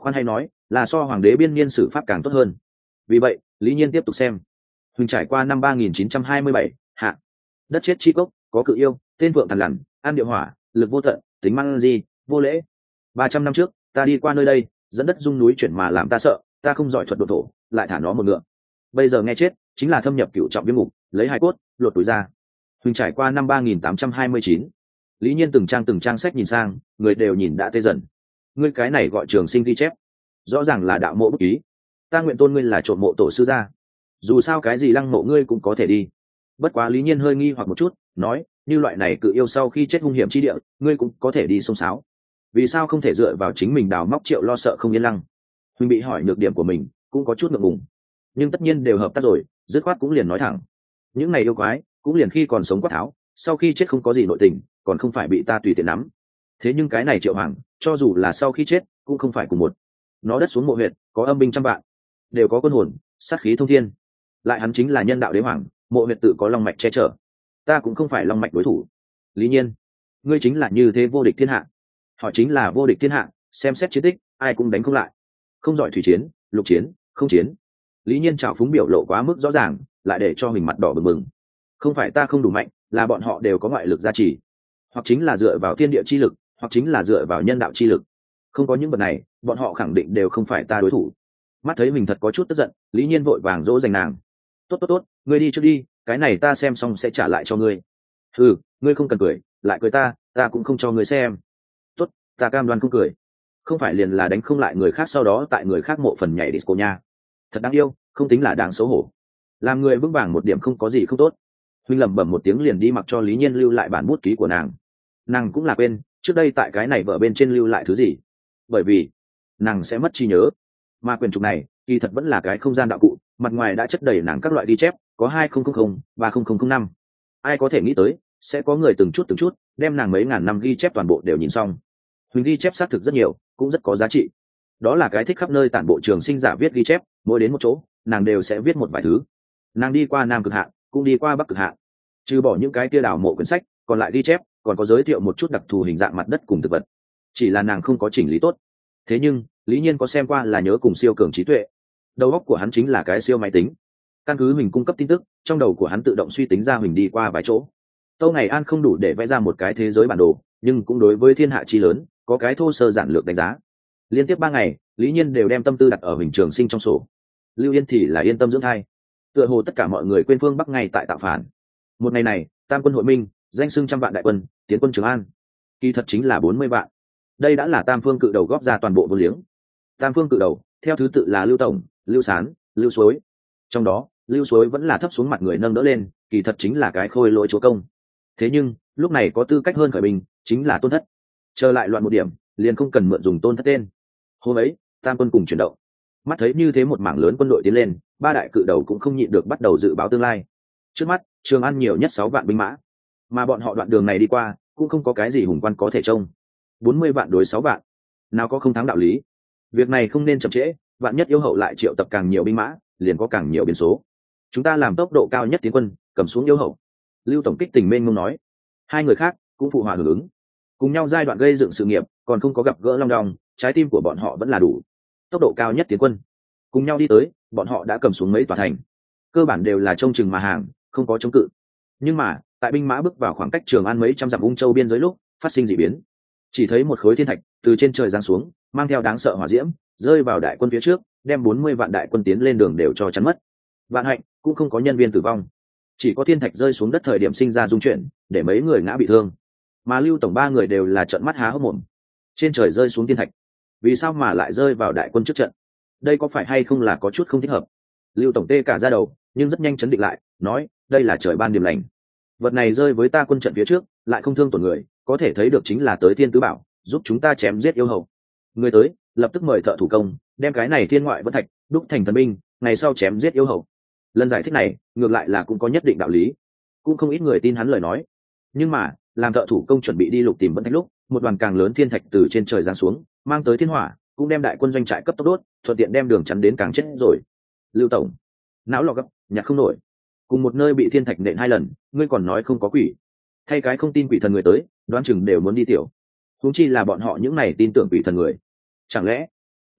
khoan hay nói là so hoàng đế biên niên sử pháp càng tốt hơn. Vì vậy lý nhiên tiếp tục xem. Huỳnh trải qua năm ba nghìn chín trăm hai mươi bảy hạ. Đất chết chi cốc có cự yêu tên vượng thần lằn, an điệu hỏa, lực vô tận, tính mang di vô lễ. Ba trăm năm trước ta đi qua nơi đây, dẫn đất dung núi chuyển mà làm ta sợ, ta không giỏi thuật độ thổ, lại thả nó một ngựa. Bây giờ nghe chết chính là thâm nhập cựu trọng viêm ngục, lấy hai cốt lột túi ra. Huỳnh trải qua năm ba nghìn tám trăm hai mươi chín. Lý nhiên từng trang từng trang sách nhìn sang, người đều nhìn đã tê dần. Ngươi cái này gọi trường sinh ghi chép, rõ ràng là đạo mộ bút ký. Ta nguyện tôn ngươi là trộm mộ tổ sư gia, dù sao cái gì lăng mộ ngươi cũng có thể đi. Bất quá lý nhiên hơi nghi hoặc một chút, nói như loại này cự yêu sau khi chết hung hiểm chi địa, ngươi cũng có thể đi sông sáo, vì sao không thể dựa vào chính mình đào móc triệu lo sợ không yên lăng? Huỳnh bị hỏi nhược điểm của mình cũng có chút ngượng ngùng, nhưng tất nhiên đều hợp tác rồi, dứt khoát cũng liền nói thẳng. Những này yêu quái cũng liền khi còn sống quát tháo, sau khi chết không có gì nội tình, còn không phải bị ta tùy tiện nắm. Thế nhưng cái này triệu hoàng cho dù là sau khi chết cũng không phải cùng một. Nó đất xuống mộ huyệt có âm binh trăm vạn, đều có quân hồn sát khí thông thiên, lại hắn chính là nhân đạo đế hoàng, mộ huyệt tự có long mạch che chở, ta cũng không phải long mạch đối thủ. Lý nhiên, ngươi chính là như thế vô địch thiên hạ. Họ chính là vô địch thiên hạ, xem xét chiến tích ai cũng đánh không lại, không giỏi thủy chiến lục chiến không chiến. Lý nhiên trào phúng biểu lộ quá mức rõ ràng, lại để cho mình mặt đỏ bừng bừng. Không phải ta không đủ mạnh, là bọn họ đều có ngoại lực gia trì, hoặc chính là dựa vào thiên địa chi lực, hoặc chính là dựa vào nhân đạo chi lực. Không có những vật này, bọn họ khẳng định đều không phải ta đối thủ. Mắt thấy mình thật có chút tức giận, Lý nhiên vội vàng dỗ dành nàng. Tốt tốt tốt, ngươi đi trước đi, cái này ta xem xong sẽ trả lại cho ngươi. Ừ, ngươi không cần cười, lại cười ta, ta cũng không cho ngươi xem. Tốt, ta cam đoan không cười. Không phải liền là đánh không lại người khác, sau đó tại người khác mộ phần nhảy disco nha. Thật đáng yêu, không tính là đáng xấu hổ. Làm người vững vàng một điểm không có gì không tốt. Huynh lẩm bẩm một tiếng liền đi, mặc cho Lý nhiên lưu lại bản bút ký của nàng. Nàng cũng là quên trước đây tại cái này vở bên trên lưu lại thứ gì, bởi vì nàng sẽ mất trí nhớ. Mà quyển trục này kỳ thật vẫn là cái không gian đạo cụ, mặt ngoài đã chất đầy nàng các loại ghi chép, có hai nghìn ba nghìn năm. Ai có thể nghĩ tới sẽ có người từng chút từng chút đem nàng mấy ngàn năm ghi chép toàn bộ đều nhìn xong. Huỳnh ghi chép xác thực rất nhiều, cũng rất có giá trị. Đó là cái thích khắp nơi tản bộ trường sinh giả viết ghi chép, mỗi đến một chỗ nàng đều sẽ viết một vài thứ. Nàng đi qua Nam Cực Hạn, cũng đi qua Bắc Cực Hạn, trừ bỏ những cái kia đào mộ quyển sách, còn lại ghi chép còn có giới thiệu một chút đặc thù hình dạng mặt đất cùng thực vật, chỉ là nàng không có chỉnh lý tốt. Thế nhưng Lý nhiên có xem qua là nhớ cùng siêu cường trí tuệ, đầu óc của hắn chính là cái siêu máy tính. Căn cứ mình cung cấp tin tức, trong đầu của hắn tự động suy tính ra mình đi qua vài chỗ. Tâu Ngày An không đủ để vẽ ra một cái thế giới bản đồ, nhưng cũng đối với thiên hạ chi lớn có cái thô sơ giản lược đánh giá. Liên tiếp ba ngày, Lý nhiên đều đem tâm tư đặt ở Huỳnh Trường Sinh trong sổ. Lưu Yên thì là yên tâm dưỡng thai. Tựa hồ tất cả mọi người quên phương Bắc ngay tại tạo phản. Một ngày này, Tam quân hội minh, danh xưng trăm vạn đại quân tiến quân Trường An, kỳ thật chính là bốn mươi vạn. Đây đã là tam phương cự đầu góp ra toàn bộ vô liếng. Tam phương cự đầu theo thứ tự là Lưu Tổng, Lưu Sán, Lưu Suối. Trong đó Lưu Suối vẫn là thấp xuống mặt người nâng đỡ lên, kỳ thật chính là cái khôi lỗi chúa công. Thế nhưng lúc này có tư cách hơn khởi binh chính là Tôn Thất. Trở lại loạn một điểm, liền không cần mượn dùng Tôn Thất tên. Hôm ấy tam quân cùng chuyển động, mắt thấy như thế một mảng lớn quân đội tiến lên, ba đại cự đầu cũng không nhịn được bắt đầu dự báo tương lai. Trước mắt Trường An nhiều nhất sáu vạn binh mã, mà bọn họ đoạn đường này đi qua cũng không có cái gì hùng quan có thể trông. Bốn mươi vạn đối sáu vạn, nào có không thắng đạo lý. Việc này không nên chậm trễ, vạn nhất yêu hậu lại triệu tập càng nhiều binh mã, liền có càng nhiều biến số. Chúng ta làm tốc độ cao nhất tiến quân, cầm xuống yêu hậu. Lưu tổng kích tình mênh mông nói. Hai người khác cũng phụ hòa hưởng ứng, cùng nhau giai đoạn gây dựng sự nghiệp, còn không có gặp gỡ long đong, trái tim của bọn họ vẫn là đủ. Tốc độ cao nhất tiến quân, cùng nhau đi tới, bọn họ đã cầm xuống mấy tòa thành, cơ bản đều là trông chừng mà hàng, không có chống cự. Nhưng mà tại binh mã bước vào khoảng cách Trường An mấy trăm dặm Ung Châu biên giới lúc, phát sinh dị biến. Chỉ thấy một khối thiên thạch từ trên trời giáng xuống, mang theo đáng sợ hỏa diễm, rơi vào đại quân phía trước, đem bốn mươi vạn đại quân tiến lên đường đều cho chắn mất. Vạn hạnh cũng không có nhân viên tử vong, chỉ có thiên thạch rơi xuống đất thời điểm sinh ra rung chuyển, để mấy người ngã bị thương. Mà Lưu tổng ba người đều là trợn mắt há hốc mồm. Trên trời rơi xuống thiên thạch, vì sao mà lại rơi vào đại quân trước trận? Đây có phải hay không là có chút không thích hợp? Lưu tổng tê cả da đầu, nhưng rất nhanh chấn định lại, nói, đây là trời ban điểm lành. Vật này rơi với ta quân trận phía trước, lại không thương tổn người, có thể thấy được chính là tới thiên tứ bảo, giúp chúng ta chém giết yêu hậu. Người tới lập tức mời thợ thủ công đem cái này thiên ngoại vân thạch đúc thành thần binh, ngày sau chém giết yêu hậu. Lần giải thích này ngược lại là cũng có nhất định đạo lý, cũng không ít người tin hắn lời nói. Nhưng mà làm thợ thủ công chuẩn bị đi lục tìm vân thạch lúc, một đoàn càng lớn thiên thạch từ trên trời giáng xuống, mang tới thiên hỏa, cũng đem đại quân doanh trại cấp tốc đốt, thuận tiện đem đường chắn đến càng chết rồi. Lưu tổng não lò gấp, nhặt không nổi. Cùng một nơi bị thiên thạch nện hai lần, ngươi còn nói không có quỷ. Thay cái không tin quỷ thần người tới, đoán chừng đều muốn đi tiểu. Huống chi là bọn họ những này tin tưởng quỷ thần người. Chẳng lẽ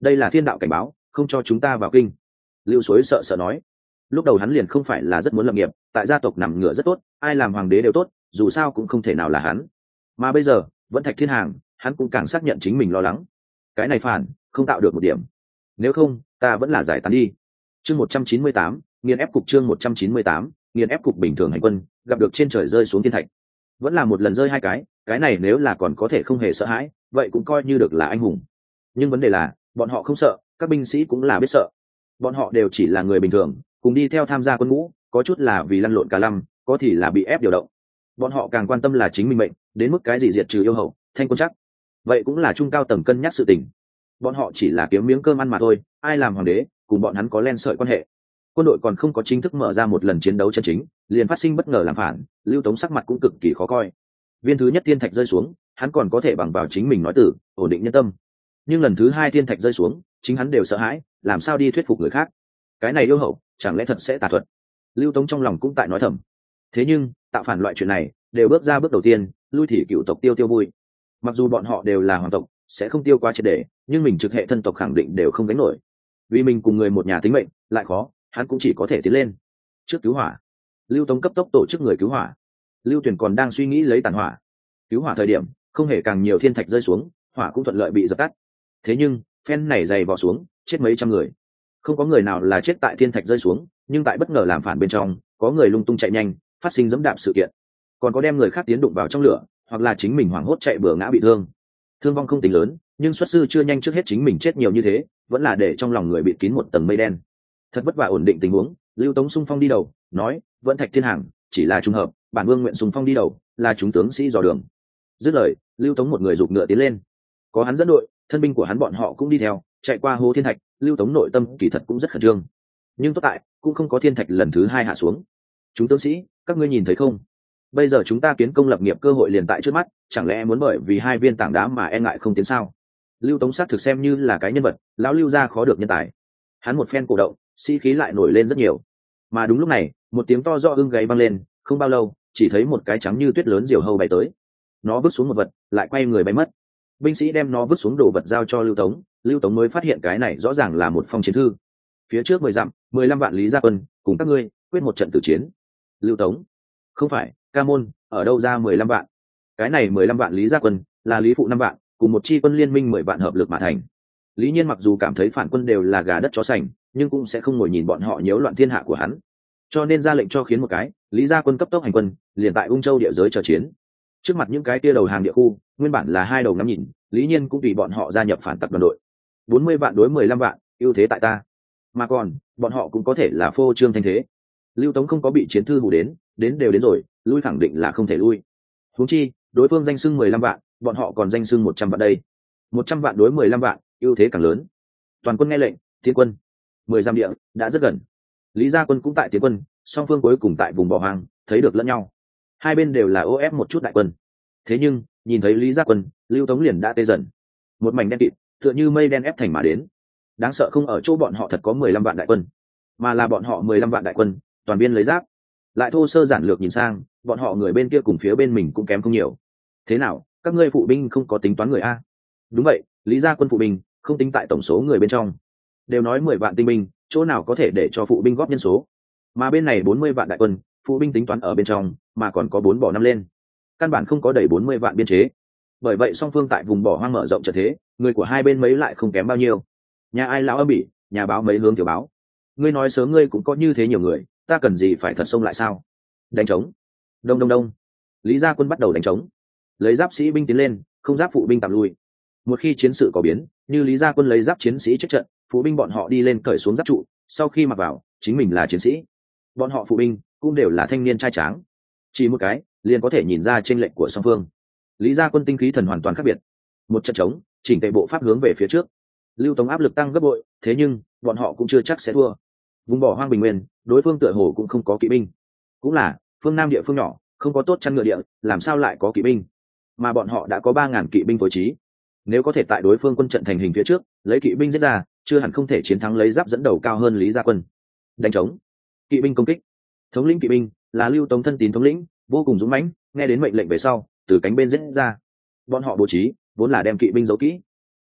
đây là thiên đạo cảnh báo, không cho chúng ta vào kinh. Lưu Suối sợ sợ nói. Lúc đầu hắn liền không phải là rất muốn lập nghiệp, tại gia tộc nằm ngửa rất tốt, ai làm hoàng đế đều tốt, dù sao cũng không thể nào là hắn. Mà bây giờ vẫn Thạch Thiên Hàng, hắn cũng càng xác nhận chính mình lo lắng. Cái này phản không tạo được một điểm, nếu không ta vẫn là giải tán đi. Chương một trăm chín mươi tám, nghiền ép cục. Chương một trăm chín mươi tám, nghiền ép cục. Bình thường hành quân gặp được trên trời rơi xuống thiên thạch, vẫn là một lần rơi hai cái, cái này nếu là còn có thể không hề sợ hãi, vậy cũng coi như được là anh hùng. Nhưng vấn đề là bọn họ không sợ, các binh sĩ cũng là biết sợ. Bọn họ đều chỉ là người bình thường, cùng đi theo tham gia quân ngũ, có chút là vì lăn lộn cả năm, có thì là bị ép điều động. Bọn họ càng quan tâm là chính mình mệnh, đến mức cái gì diệt trừ yêu hậu, thanh quân chắc, vậy cũng là trung cao tầng cân nhắc sự tình. Bọn họ chỉ là kiếm miếng cơm ăn mà thôi, ai làm hoàng đế cùng bọn hắn có len sợi quan hệ. Quân đội còn không có chính thức mở ra một lần chiến đấu chân chính, liền phát sinh bất ngờ làm phản, Lưu Tống sắc mặt cũng cực kỳ khó coi. Viên thứ nhất thiên thạch rơi xuống, hắn còn có thể bằng vào chính mình nói tử ổn định nhân tâm, nhưng lần thứ hai thiên thạch rơi xuống, chính hắn đều sợ hãi, làm sao đi thuyết phục người khác. Cái này yêu hậu chẳng lẽ thật sẽ tà thuật? Lưu Tống trong lòng cũng tại nói thầm. Thế nhưng tạo phản loại chuyện này đều bước ra bước đầu tiên, lui thì cựu tộc tiêu tiêu vui. Mặc dù bọn họ đều là hoàng tộc, sẽ không tiêu quá triệt để, nhưng mình trực hệ thân tộc khẳng định đều không gánh nổi. Vì mình cùng người một nhà tính mệnh lại khó, hắn cũng chỉ có thể tiến lên trước cứu hỏa. Lưu Tống cấp tốc tổ chức người cứu hỏa. Lưu Tuyển còn đang suy nghĩ lấy tàn hỏa. Cứu hỏa thời điểm không hề càng nhiều thiên thạch rơi xuống, hỏa cũng thuận lợi bị dập tắt. Thế nhưng phen này dày vò xuống, chết mấy trăm người. Không có người nào là chết tại thiên thạch rơi xuống, nhưng tại bất ngờ làm phản bên trong, có người lung tung chạy nhanh, phát sinh dẫm đạp sự kiện, còn có đem người khác tiến đụng vào trong lửa, hoặc là chính mình hoảng hốt chạy bừa ngã bị thương. Thương vong không tính lớn, nhưng xuất sư chưa nhanh trước hết chính mình chết nhiều như thế, vẫn là để trong lòng người bịt kín một tầng mây đen. Thật vất vả ổn định tình huống, Lưu Tống xung phong đi đầu, nói, vẫn Thạch Thiên Hàng chỉ là trùng hợp, bản vương nguyện xung phong đi đầu, là chúng tướng sĩ dò đường. Dứt lời, Lưu Tống một người giục ngựa tiến lên, có hắn dẫn đội, thân binh của hắn bọn họ cũng đi theo, chạy qua hố thiên thạch. Lưu Tống nội tâm kỳ thật cũng rất khẩn trương, nhưng tốt tại cũng không có thiên thạch lần thứ hai hạ xuống. Chúng tướng sĩ, các ngươi nhìn thấy không? Bây giờ chúng ta kiến công lập nghiệp cơ hội liền tại trước mắt, chẳng lẽ muốn bởi vì hai viên tảng đá mà e ngại không tiến sao? Lưu Tống sát thực xem như là cái nhân vật, lão Lưu gia khó được nhân tài. Hắn một phen cổ động, sĩ khí lại nổi lên rất nhiều. Mà đúng lúc này, một tiếng to rõ ưng gáy vang lên, không bao lâu, chỉ thấy một cái trắng như tuyết lớn diều hâu bay tới. Nó vứt xuống một vật, lại quay người bay mất. Binh sĩ đem nó vứt xuống đồ vật giao cho Lưu Tống, Lưu Tống mới phát hiện cái này rõ ràng là một phong chiến thư. Phía trước mười dặm, mười lăm vạn lý gia quân, cùng các ngươi quyết một trận tử chiến. Lưu Tống, không phải, ca môn, ở đâu ra mười lăm vạn? Cái này mười lăm vạn lý gia quân, là lý phụ năm vạn, cùng một chi quân liên minh mười vạn hợp lực mà thành. Lý Nhiên mặc dù cảm thấy phản quân đều là gà đất chó sành, nhưng cũng sẽ không ngồi nhìn bọn họ nhiễu loạn thiên hạ của hắn, cho nên ra lệnh cho khiến một cái lý gia quân cấp tốc hành quân, liền tại ung châu địa giới chờ chiến. Trước mặt những cái tia đầu hàng địa khu, nguyên bản là hai đầu ngắm nhìn, Lý Nhiên cũng tùy bọn họ gia nhập phản tặc đoàn đội. Bốn mươi vạn đối mười lăm vạn, ưu thế tại ta. Mà còn bọn họ cũng có thể là phô trương thanh thế. Lưu Tống không có bị chiến thư hù đến, đến đều đến rồi, lui khẳng định là không thể lui. Huống chi đối phương danh xưng mười lăm vạn, bọn họ còn danh xưng một trăm vạn đây. Một trăm vạn đối mười lăm vạn, ưu thế càng lớn. Toàn quân nghe lệnh, tiến quân. Mười dặm địa đã rất gần. Lý gia quân cũng tại tiến quân, song phương cuối cùng tại vùng bỏ hoang thấy được lẫn nhau. Hai bên đều là ô ép một chút đại quân. Thế nhưng nhìn thấy Lý gia quân, Lưu Tống liền đã tê dần. Một mảnh đen kịt, tựa như mây đen ép thành mà đến. Đáng sợ không ở chỗ bọn họ thật có mười lăm vạn đại quân, mà là bọn họ mười lăm vạn đại quân, toàn biên lấy giáp. Lại thô sơ giản lược nhìn sang, bọn họ người bên kia cùng phía bên mình cũng kém không nhiều. Thế nào, các ngươi phụ binh không có tính toán người a? Đúng vậy, Lý gia quân phụ binh không tính tại tổng số người bên trong. Đều nói mười vạn tinh binh, chỗ nào có thể để cho phụ binh góp nhân số. Mà bên này bốn mươi vạn đại quân, phụ binh tính toán ở bên trong, mà còn có bốn bỏ năm lên. Căn bản không có đầy bốn mươi vạn biên chế. Bởi vậy song phương tại vùng bỏ hoang mở rộng trận thế, người của hai bên mấy lại không kém bao nhiêu. Nhà ai lão âm bỉ, nhà báo mấy hướng tiểu báo. Ngươi nói sớm ngươi cũng có như thế nhiều người, ta cần gì phải thật xông lại sao? Đánh trống. Đông đông đông. Lý gia quân bắt đầu đánh trống. Lấy giáp sĩ binh tiến lên, không giáp phụ binh tạm lui. Một khi chiến sự có biến, như Lý gia quân lấy giáp chiến sĩ trước trận, phụ binh bọn họ đi lên cởi xuống giáp trụ, sau khi mặc vào, chính mình là chiến sĩ. Bọn họ phụ binh cũng đều là thanh niên trai tráng. Chỉ một cái, liền có thể nhìn ra chênh lệch của song phương. Lý gia quân tinh khí thần hoàn toàn khác biệt. Một trận trống, chỉnh tề bộ pháp hướng về phía trước. Lưu Tống áp lực tăng gấp bội, thế nhưng bọn họ cũng chưa chắc sẽ thua. Vùng bỏ hoang bình nguyên, đối phương tựa hồ cũng không có kỵ binh. Cũng là phương Nam địa phương nhỏ, không có tốt chăn ngựa địa, làm sao lại có kỵ binh? Mà bọn họ đã có ba ngàn kỵ binh phối trí. Nếu có thể tại đối phương quân trận thành hình phía trước, lấy kỵ binh giết ra, chưa hẳn không thể chiến thắng lấy giáp dẫn đầu cao hơn Lý gia quân. Đánh trống, kỵ binh công kích. Thống lĩnh kỵ binh là Lưu Tống thân tín thống lĩnh, vô cùng dũng mãnh, nghe đến mệnh lệnh về sau, từ cánh bên giết ra. Bọn họ bố trí vốn là đem kỵ binh giấu kỹ,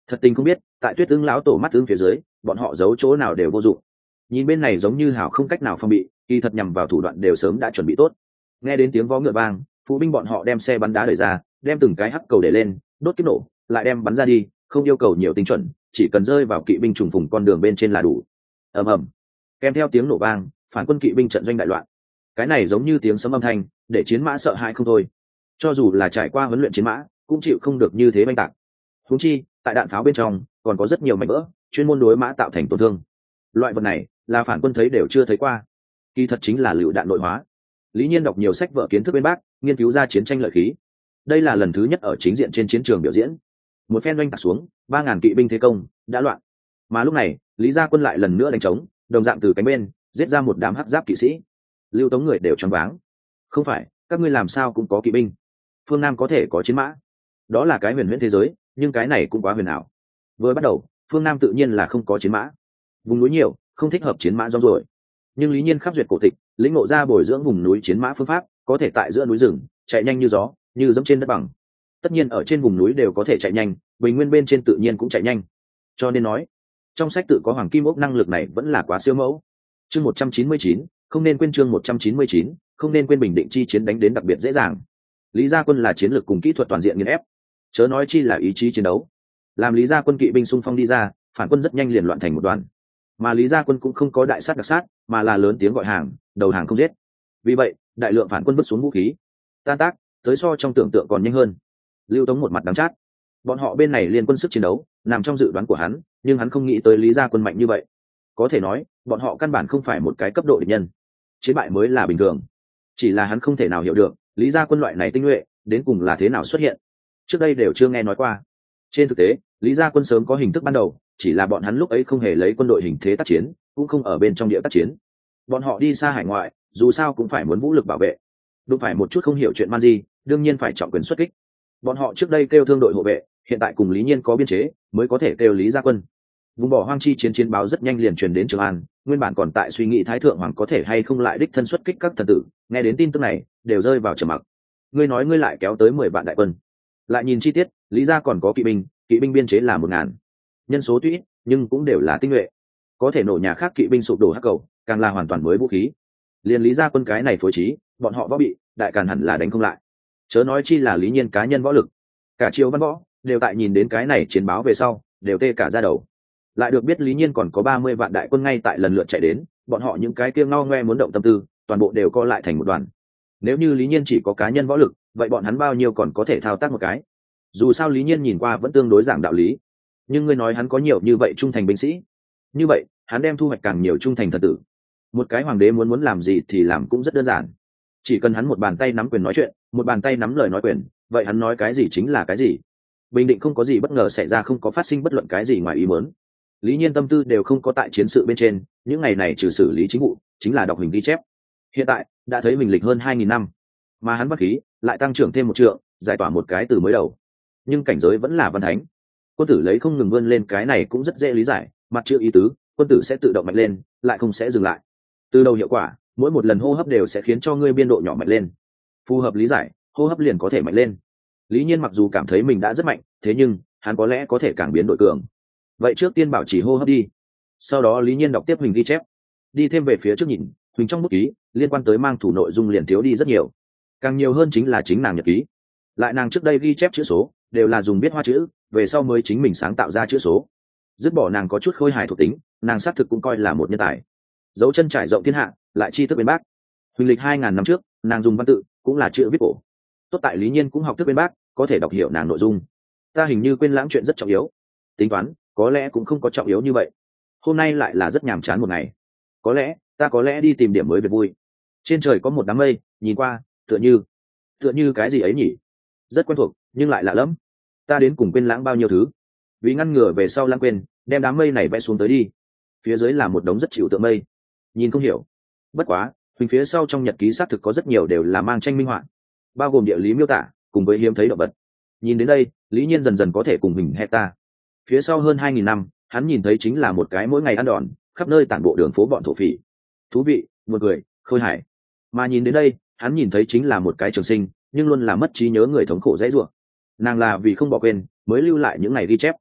Thật tình không biết tại Tuyết Ưng lão tổ mắt ưng phía dưới bọn họ giấu chỗ nào đều vô dụng. Nhìn bên này giống như hảo không cách nào phòng bị, kỳ thật nhằm vào thủ đoạn đều sớm đã chuẩn bị tốt. Nghe đến tiếng vó ngựa vang, phụ binh bọn họ đem xe bắn đá đẩy ra, đem từng cái hắc cầu để lên, đốt kiếp nổ, lại đem bắn ra đi, không yêu cầu nhiều tinh chuẩn, chỉ cần rơi vào kỵ binh trùng phùng con đường bên trên là đủ. Ầm ầm. Kèm theo tiếng nổ vang, phản quân kỵ binh trận doanh đại loạn. Cái này giống như tiếng sấm âm thanh, để chiến mã sợ hãi không thôi. Cho dù là trải qua huấn luyện chiến mã, cũng chịu không được như thế banh tạc. Huống chi, tại đạn pháo bên trong, còn có rất nhiều mảnh vỡ, chuyên môn đối mã tạo thành tổn thương. Loại vật này, là phản quân thấy đều chưa thấy qua. Kỳ thật chính là lựu đạn nội hóa. Lý Nhiên đọc nhiều sách vở kiến thức bên bác, nghiên cứu ra chiến tranh lợi khí. Đây là lần thứ nhất ở chính diện trên chiến trường biểu diễn. Một phen oanh tạc xuống, ba ngàn kỵ binh thế công đã loạn. Mà lúc này, Lý Gia Quân lại lần nữa đánh trống, đồng dạng từ cánh bên giết ra một đám hắc giáp kỵ sĩ. Lưu Tống người đều choáng váng. Không phải, các ngươi làm sao cũng có kỵ binh? Phương Nam có thể có chiến mã? Đó là cái huyền huyễn thế giới, nhưng cái này cũng quá huyền ảo. Vừa bắt đầu, phương Nam tự nhiên là không có chiến mã. Vùng núi nhiều, không thích hợp chiến mã rong rồi. Nhưng Lý Nhiên khắp duyệt cổ tịch, lĩnh ngộ ra bồi dưỡng vùng núi chiến mã phương pháp, có thể tại giữa núi rừng chạy nhanh như gió, như dẫm trên đất bằng. Tất nhiên ở trên vùng núi đều có thể chạy nhanh, bình nguyên bên trên tự nhiên cũng chạy nhanh. Cho nên nói, trong sách tự có hoàng kim ốc năng lực này vẫn là quá siêu mẫu. Chương một trăm chín mươi chín, không nên quên chương một trăm chín mươi chín, không nên quên bình định chi chiến đánh đến đặc biệt dễ dàng. Lý Gia Quân là chiến lược cùng kỹ thuật toàn diện nghiền ép, chớ nói chi là ý chí chiến đấu. Làm Lý Gia Quân kỵ binh xung phong đi ra, phản quân rất nhanh liền loạn thành một đoàn. Mà Lý Gia Quân cũng không có đại sát đặc sát, mà là lớn tiếng gọi hàng, đầu hàng không giết. Vì vậy, đại lượng phản quân vứt xuống vũ khí, tan tác, tới so trong tưởng tượng còn nhanh hơn. Lưu Tống một mặt đắng chát. Bọn họ bên này liên quân sức chiến đấu nằm trong dự đoán của hắn, nhưng hắn không nghĩ tới Lý Gia Quân mạnh như vậy. Có thể nói, bọn họ căn bản không phải một cái cấp độ địch nhân. Chiến bại mới là bình thường. Chỉ là hắn không thể nào hiểu được, Lý Gia Quân loại này tinh nhuệ, đến cùng là thế nào xuất hiện. Trước đây đều chưa nghe nói qua. Trên thực tế, Lý Gia Quân sớm có hình thức ban đầu, chỉ là bọn hắn lúc ấy không hề lấy quân đội hình thế tác chiến, cũng không ở bên trong địa tác chiến. Bọn họ đi xa hải ngoại, dù sao cũng phải muốn vũ lực bảo vệ. Đúng phải một chút không hiểu chuyện man gì, đương nhiên phải trọng quyền xuất kích. Bọn họ trước đây kêu thương đội hộ vệ, hiện tại cùng Lý Nhiên có biên chế, mới có thể kêu Lý Gia Quân. Vùng bỏ hoang chi chiến chiến báo rất nhanh liền truyền đến Trường An, nguyên bản còn tại suy nghĩ Thái thượng hoàng có thể hay không lại đích thân xuất kích các thần tử, nghe đến tin tức này, đều rơi vào trầm mặc. Ngươi nói ngươi lại kéo tới mười vạn đại quân. Lại nhìn chi tiết, Lý Gia còn có kỵ binh, kỵ binh biên chế là một ngàn. Nhân số tuy ít, nhưng cũng đều là tinh nhuệ. Có thể nổ nhà khác kỵ binh sụp đổ hắc cầu, càng là hoàn toàn mới vũ khí. Liên Lý Gia Quân cái này phối trí, bọn họ võ bị, đại càn hẳn là đánh không lại. Chớ nói chi là Lý Nhiên cá nhân võ lực. Cả triều văn võ đều tại nhìn đến cái này chiến báo về sau, đều tê cả da đầu. Lại được biết Lý Nhiên còn có ba mươi vạn đại quân ngay tại lần lượt chạy đến, bọn họ những cái kia ngao ngoe muốn động tâm tư, toàn bộ đều co lại thành một đoàn. Nếu như Lý Nhiên chỉ có cá nhân võ lực, vậy bọn hắn bao nhiêu còn có thể thao tác một cái. Dù sao Lý Nhiên nhìn qua vẫn tương đối giảng đạo lý, nhưng ngươi nói hắn có nhiều như vậy trung thành binh sĩ, như vậy hắn đem thu hoạch càng nhiều trung thành thần tử. Một cái hoàng đế muốn muốn làm gì thì làm cũng rất đơn giản, chỉ cần hắn một bàn tay nắm quyền nói chuyện, một bàn tay nắm lời nói quyền, vậy hắn nói cái gì chính là cái gì. Bình định không có gì bất ngờ xảy ra, không có phát sinh bất luận cái gì ngoài ý muốn. Lý Nhiên tâm tư đều không có tại chiến sự bên trên, những ngày này trừ xử lý chính vụ, chính là đọc hình ghi chép. Hiện tại đã thấy mình lịch hơn hai nghìn năm, mà hắn bất khí lại tăng trưởng thêm một trượng, giải tỏa một cái từ mới đầu, nhưng cảnh giới vẫn là văn thánh. Quân tử lấy không ngừng vươn lên, cái này cũng rất dễ lý giải, mặt chưa ý tứ, quân tử sẽ tự động mạnh lên, lại không sẽ dừng lại. Từ đầu hiệu quả, mỗi một lần hô hấp đều sẽ khiến cho ngươi biên độ nhỏ mạnh lên. Phù hợp lý giải, hô hấp liền có thể mạnh lên. Lý Nhiên mặc dù cảm thấy mình đã rất mạnh, thế nhưng hắn có lẽ có thể càng biến đổi cường. Vậy trước tiên bảo trì hô hấp đi. Sau đó Lý Nhiên đọc tiếp hình ghi chép, đi thêm về phía trước nhìn, hình trong bút ký liên quan tới mang thủ nội dung liền thiếu đi rất nhiều, càng nhiều hơn chính là chính nàng nhật ký. Lại nàng trước đây ghi chép chữ số đều là dùng viết hoa chữ, về sau mới chính mình sáng tạo ra chữ số. Dứt bỏ nàng có chút khôi hài thuộc tính, nàng xác thực cũng coi là một nhân tài. Dấu chân trải rộng thiên hạ, lại tri thức bên bác. Huỳnh lịch hai ngàn năm trước, nàng dùng văn tự cũng là chữ viết cổ. Tốt tại Lý Nhiên cũng học thức bên bác, có thể đọc hiểu nàng nội dung. Ta hình như quên lãng chuyện rất trọng yếu. Tính toán, có lẽ cũng không có trọng yếu như vậy. Hôm nay lại là rất nhàm chán một ngày. Có lẽ, ta có lẽ đi tìm điểm mới về vui. Trên trời có một đám mây, nhìn qua, tựa như, tựa như cái gì ấy nhỉ? Rất quen thuộc, nhưng lại lạ lắm. Ta đến cùng quên lãng bao nhiêu thứ. Vì ngăn ngừa về sau lãng quên, đem đám mây này vẽ xuống tới đi. Phía dưới là một đống rất chịu tượng mây. Nhìn không hiểu. Bất quá, hình phía sau trong nhật ký xác thực có rất nhiều đều là mang tranh minh họa, bao gồm địa lý miêu tả cùng với hiếm thấy động vật. Nhìn đến đây, Lý Nhiên dần dần có thể cùng mình hecta. Phía sau hơn hai nghìn năm, hắn nhìn thấy chính là một cái mỗi ngày ăn đòn, khắp nơi tản bộ đường phố bọn thổ phỉ. Thú vị, một người, khôi hài. Mà nhìn đến đây, hắn nhìn thấy chính là một cái trường sinh, nhưng luôn là mất trí nhớ người thống khổ dễ dùa. Nàng là vì không bỏ quên, mới lưu lại những ngày ghi chép.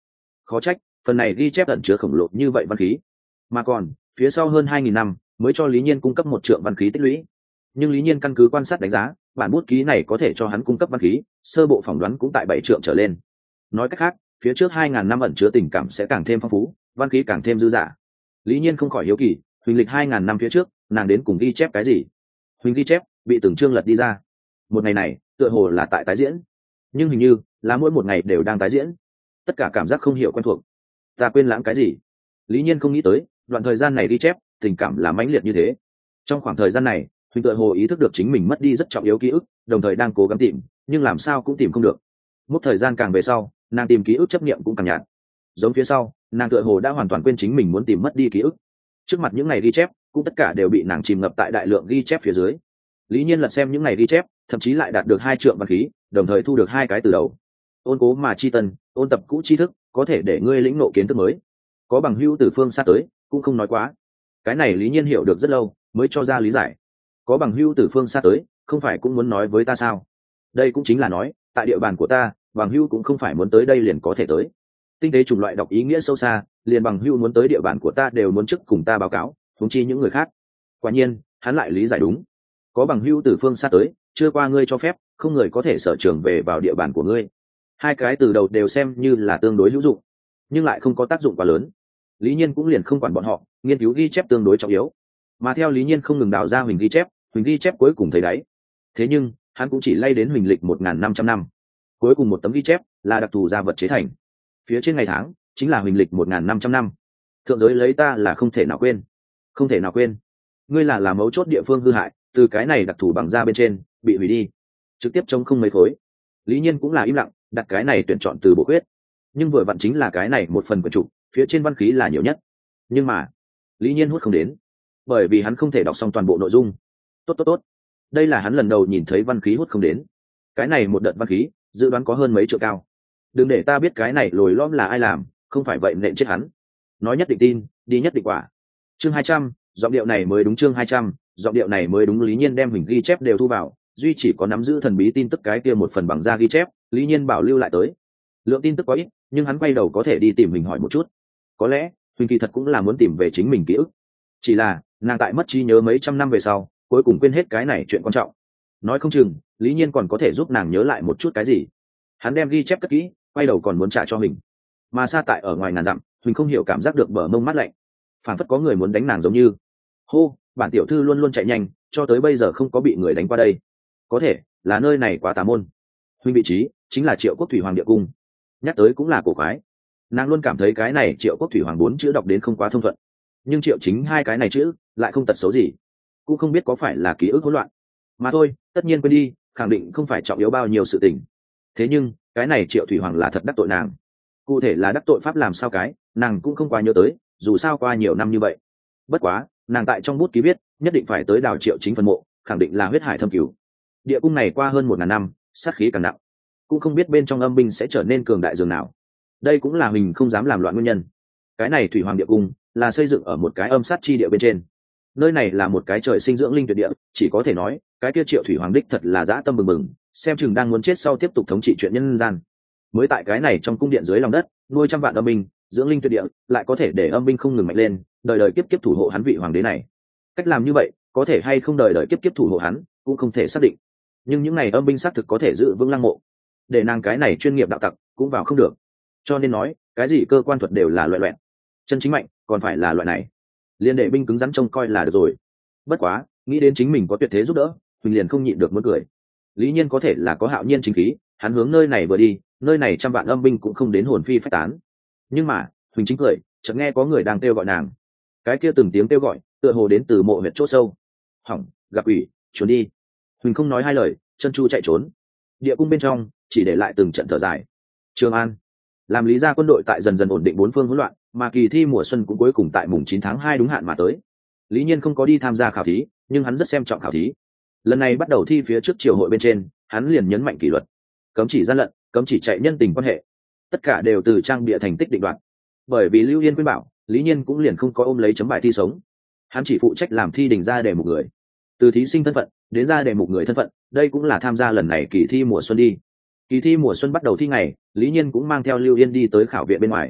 Khó trách phần này ghi chép ẩn chứa khổng lồ như vậy văn khí, mà còn phía sau hơn hai nghìn năm mới cho Lý Nhiên cung cấp một trượng văn khí tích lũy. Nhưng Lý Nhiên căn cứ quan sát đánh giá, bản bút ký này có thể cho hắn cung cấp văn khí, sơ bộ phỏng đoán cũng tại bảy trượng trở lên. Nói cách khác, phía trước hai ngàn năm ẩn chứa tình cảm sẽ càng thêm phong phú, văn khí càng thêm dư dả. Lý Nhiên không khỏi hiếu kỳ, huỳnh lịch hai ngàn năm phía trước, nàng đến cùng ghi chép cái gì? Huỳnh ghi chép bị từng chương lật đi ra. Một ngày này, tựa hồ là tại tái diễn, nhưng hình như là mỗi một ngày đều đang tái diễn. Tất cả cảm giác không hiểu quen thuộc. Ta quên lãng cái gì? Lý Nhiên không nghĩ tới, đoạn thời gian này ghi chép, tình cảm là mãnh liệt như thế. Trong khoảng thời gian này, huỳnh tựa hồ ý thức được chính mình mất đi rất trọng yếu ký ức, đồng thời đang cố gắng tìm, nhưng làm sao cũng tìm không được. Một thời gian càng về sau, nàng tìm ký ức chấp niệm cũng càng nhạt. Giống phía sau, nàng tựa hồ đã hoàn toàn quên chính mình muốn tìm mất đi ký ức. Trước mặt những ngày ghi chép, cũng tất cả đều bị nàng chìm ngập tại đại lượng ghi chép phía dưới. Lý Nhiên lật xem những ngày ghi chép, thậm chí lại đạt được hai trượng văn khí, đồng thời thu được hai cái từ đầu. Ôn cố mà chi tân, ôn tập cũ tri thức, có thể để ngươi lĩnh ngộ kiến thức mới. Có bằng hữu từ phương xa tới, cũng không nói quá. Cái này Lý Nhiên hiểu được rất lâu, mới cho ra lý giải. Có bằng hữu từ phương xa tới, không phải cũng muốn nói với ta sao? Đây cũng chính là nói, tại địa bàn của ta, bằng hữu cũng không phải muốn tới đây liền có thể tới. Tinh tế chủng loại đọc ý nghĩa sâu xa, liền bằng hữu muốn tới địa bàn của ta đều muốn trước cùng ta báo cáo, huống chi những người khác. Quả nhiên, hắn lại lý giải đúng. Có bằng hữu từ phương xa tới, chưa qua ngươi cho phép, không người có thể sở trường về vào địa bàn của ngươi. Hai cái từ đầu đều xem như là tương đối hữu dụng, nhưng lại không có tác dụng quá lớn. Lý Nhiên cũng liền không quản bọn họ, nghiên cứu ghi chép tương đối trọng yếu. Mà theo Lý Nhiên không ngừng đào ra huỳnh ghi chép, huỳnh ghi chép cuối cùng thấy đáy. Thế nhưng, hắn cũng chỉ lay đến huỳnh lịch một nghìn năm trăm năm. Cuối cùng một tấm ghi chép là đặc thù gia vật chế thành. Phía trên ngày tháng chính là huỳnh lịch một nghìn năm trăm năm. Thượng giới lấy ta là không thể nào quên. Không thể nào quên. Ngươi là là mấu chốt địa phương hư hại, từ cái này đặc thù bằng da bên trên bị hủy đi, trực tiếp trông không mấy khối. Lý Nhiên cũng là im lặng, đặt cái này tuyển chọn từ bộ quyết. Nhưng vừa vặn chính là cái này một phần quyển trục, phía trên văn khí là nhiều nhất. Nhưng mà, Lý Nhiên hút không đến, bởi vì hắn không thể đọc xong toàn bộ nội dung. Tốt tốt tốt. Đây là hắn lần đầu nhìn thấy văn khí hút không đến. Cái này một đợt văn khí, dự đoán có hơn mấy triệu cao. Đừng để ta biết cái này lồi lõm là ai làm, không phải vậy nện chết hắn. Nói nhất định tin, đi nhất định quả. Chương hai trăm, giọng điệu này mới đúng chương hai trăm, giọng điệu này mới đúng. Lý Nhiên đem hình ghi chép đều thu vào, duy chỉ có nắm giữ thần bí tin tức cái kia một phần bằng da ghi chép, Lý Nhiên bảo lưu lại tới. Lượng tin tức quá ít, nhưng hắn quay đầu có thể đi tìm mình hỏi một chút. Có lẽ, Huỳnh kỳ thật cũng là muốn tìm về chính mình ký ức. Chỉ là, nàng tại mất trí nhớ mấy trăm năm về sau, cuối cùng quên hết cái này chuyện quan trọng. Nói không chừng, Lý Nhiên còn có thể giúp nàng nhớ lại một chút cái gì. Hắn đem ghi chép cất kỹ, quay đầu còn muốn trả cho mình. Mà xa tại ở ngoài ngàn dặm, Huỳnh không hiểu cảm giác được bờ mông mát lạnh. Phản phất có người muốn đánh nàng giống như. Hô, bản tiểu thư luôn luôn chạy nhanh, cho tới bây giờ không có bị người đánh qua đây. Có thể, là nơi này quá tà môn. Huỳnh vị trí, chính là Triệu Quốc Thủy Hoàng địa cung. Nhắc tới cũng là cổ quái. Nàng luôn cảm thấy cái này Triệu Quốc Thủy Hoàng bốn chữ đọc đến không quá thông thuận. Nhưng Triệu chính hai cái này chữ, lại không tật xấu gì. Cũng không biết có phải là ký ức hỗn loạn. Mà thôi, tất nhiên quên đi, khẳng định không phải trọng yếu bao nhiêu sự tình. Thế nhưng, cái này Triệu Thủy Hoàng là thật đắc tội nàng. Cụ thể là đắc tội pháp làm sao cái, nàng cũng không quá nhớ tới, dù sao qua nhiều năm như vậy. Bất quá, nàng tại trong bút ký viết, nhất định phải tới đào Triệu chính phân mộ, khẳng định là huyết hải thâm cửu. Địa cung này qua hơn một ngàn năm, sát khí càng nặng, cũng không biết bên trong âm binh sẽ trở nên cường đại dường nào. Đây cũng là mình không dám làm loạn nguyên nhân. Cái này Thủy Hoàng địa cung là xây dựng ở một cái âm sát chi địa bên trên. Nơi này là một cái trời sinh dưỡng linh tuyệt địa, chỉ có thể nói, cái kia Triệu Thủy Hoàng đích thật là dã tâm bừng bừng, xem chừng đang muốn chết sau tiếp tục thống trị chuyện nhân gian. Mới tại cái này trong cung điện dưới lòng đất, nuôi trăm vạn âm binh, dưỡng linh tuyệt địa, lại có thể để âm binh không ngừng mạnh lên, đời đời kiếp kiếp thủ hộ hắn vị hoàng đế này. Cách làm như vậy, có thể hay không đời đời kiếp kiếp thủ hộ hắn, cũng không thể xác định. Nhưng những này âm binh xác thực có thể giữ vững lăng mộ. Để nàng cái này chuyên nghiệp đạo tặc cũng vào không được. Cho nên nói, cái gì cơ quan thuật đều là loại loẹn. Chân chính mạnh, còn phải là loại này. Liên đệ binh cứng rắn trông coi là được rồi. Bất quá, nghĩ đến chính mình có tuyệt thế giúp đỡ, mình liền không nhịn được muốn cười. Lý Nhiên có thể là có hạo nhiên chính khí, hắn hướng nơi này vừa đi, nơi này trăm vạn âm binh cũng không đến hồn phi phách tán. Nhưng mà, Huỳnh chính cười, chợt nghe có người đang kêu gọi nàng. Cái kia từng tiếng kêu gọi, tựa hồ đến từ mộ huyệt chỗ sâu. Hỏng, gặp ủy, trốn đi. Huỳnh không nói hai lời, chân chu chạy trốn. Địa cung bên trong chỉ để lại từng trận thở dài. Trường An, làm Lý gia quân đội tại dần dần ổn định bốn phương hỗn loạn, mà kỳ thi mùa xuân cũng cuối cùng tại mùng chín tháng hai đúng hạn mà tới. Lý Nhiên không có đi tham gia khảo thí, nhưng hắn rất xem trọng khảo thí. Lần này bắt đầu thi phía trước triều hội bên trên, hắn liền nhấn mạnh kỷ luật, cấm chỉ gian lận, cấm chỉ chạy nhân tình quan hệ, tất cả đều từ trang bịa thành tích định đoạt. Bởi vì Lưu Yên khuyên bảo, Lý Nhiên cũng liền không có ôm lấy chấm bài thi sống, hắn chỉ phụ trách làm thi đình ra đề mục người, từ thí sinh thân phận đến ra đề mục người thân phận, đây cũng là tham gia lần này kỳ thi mùa xuân đi. Kỳ thi mùa xuân bắt đầu thi ngày, Lý Nhiên cũng mang theo Lưu Yên đi tới khảo viện bên ngoài.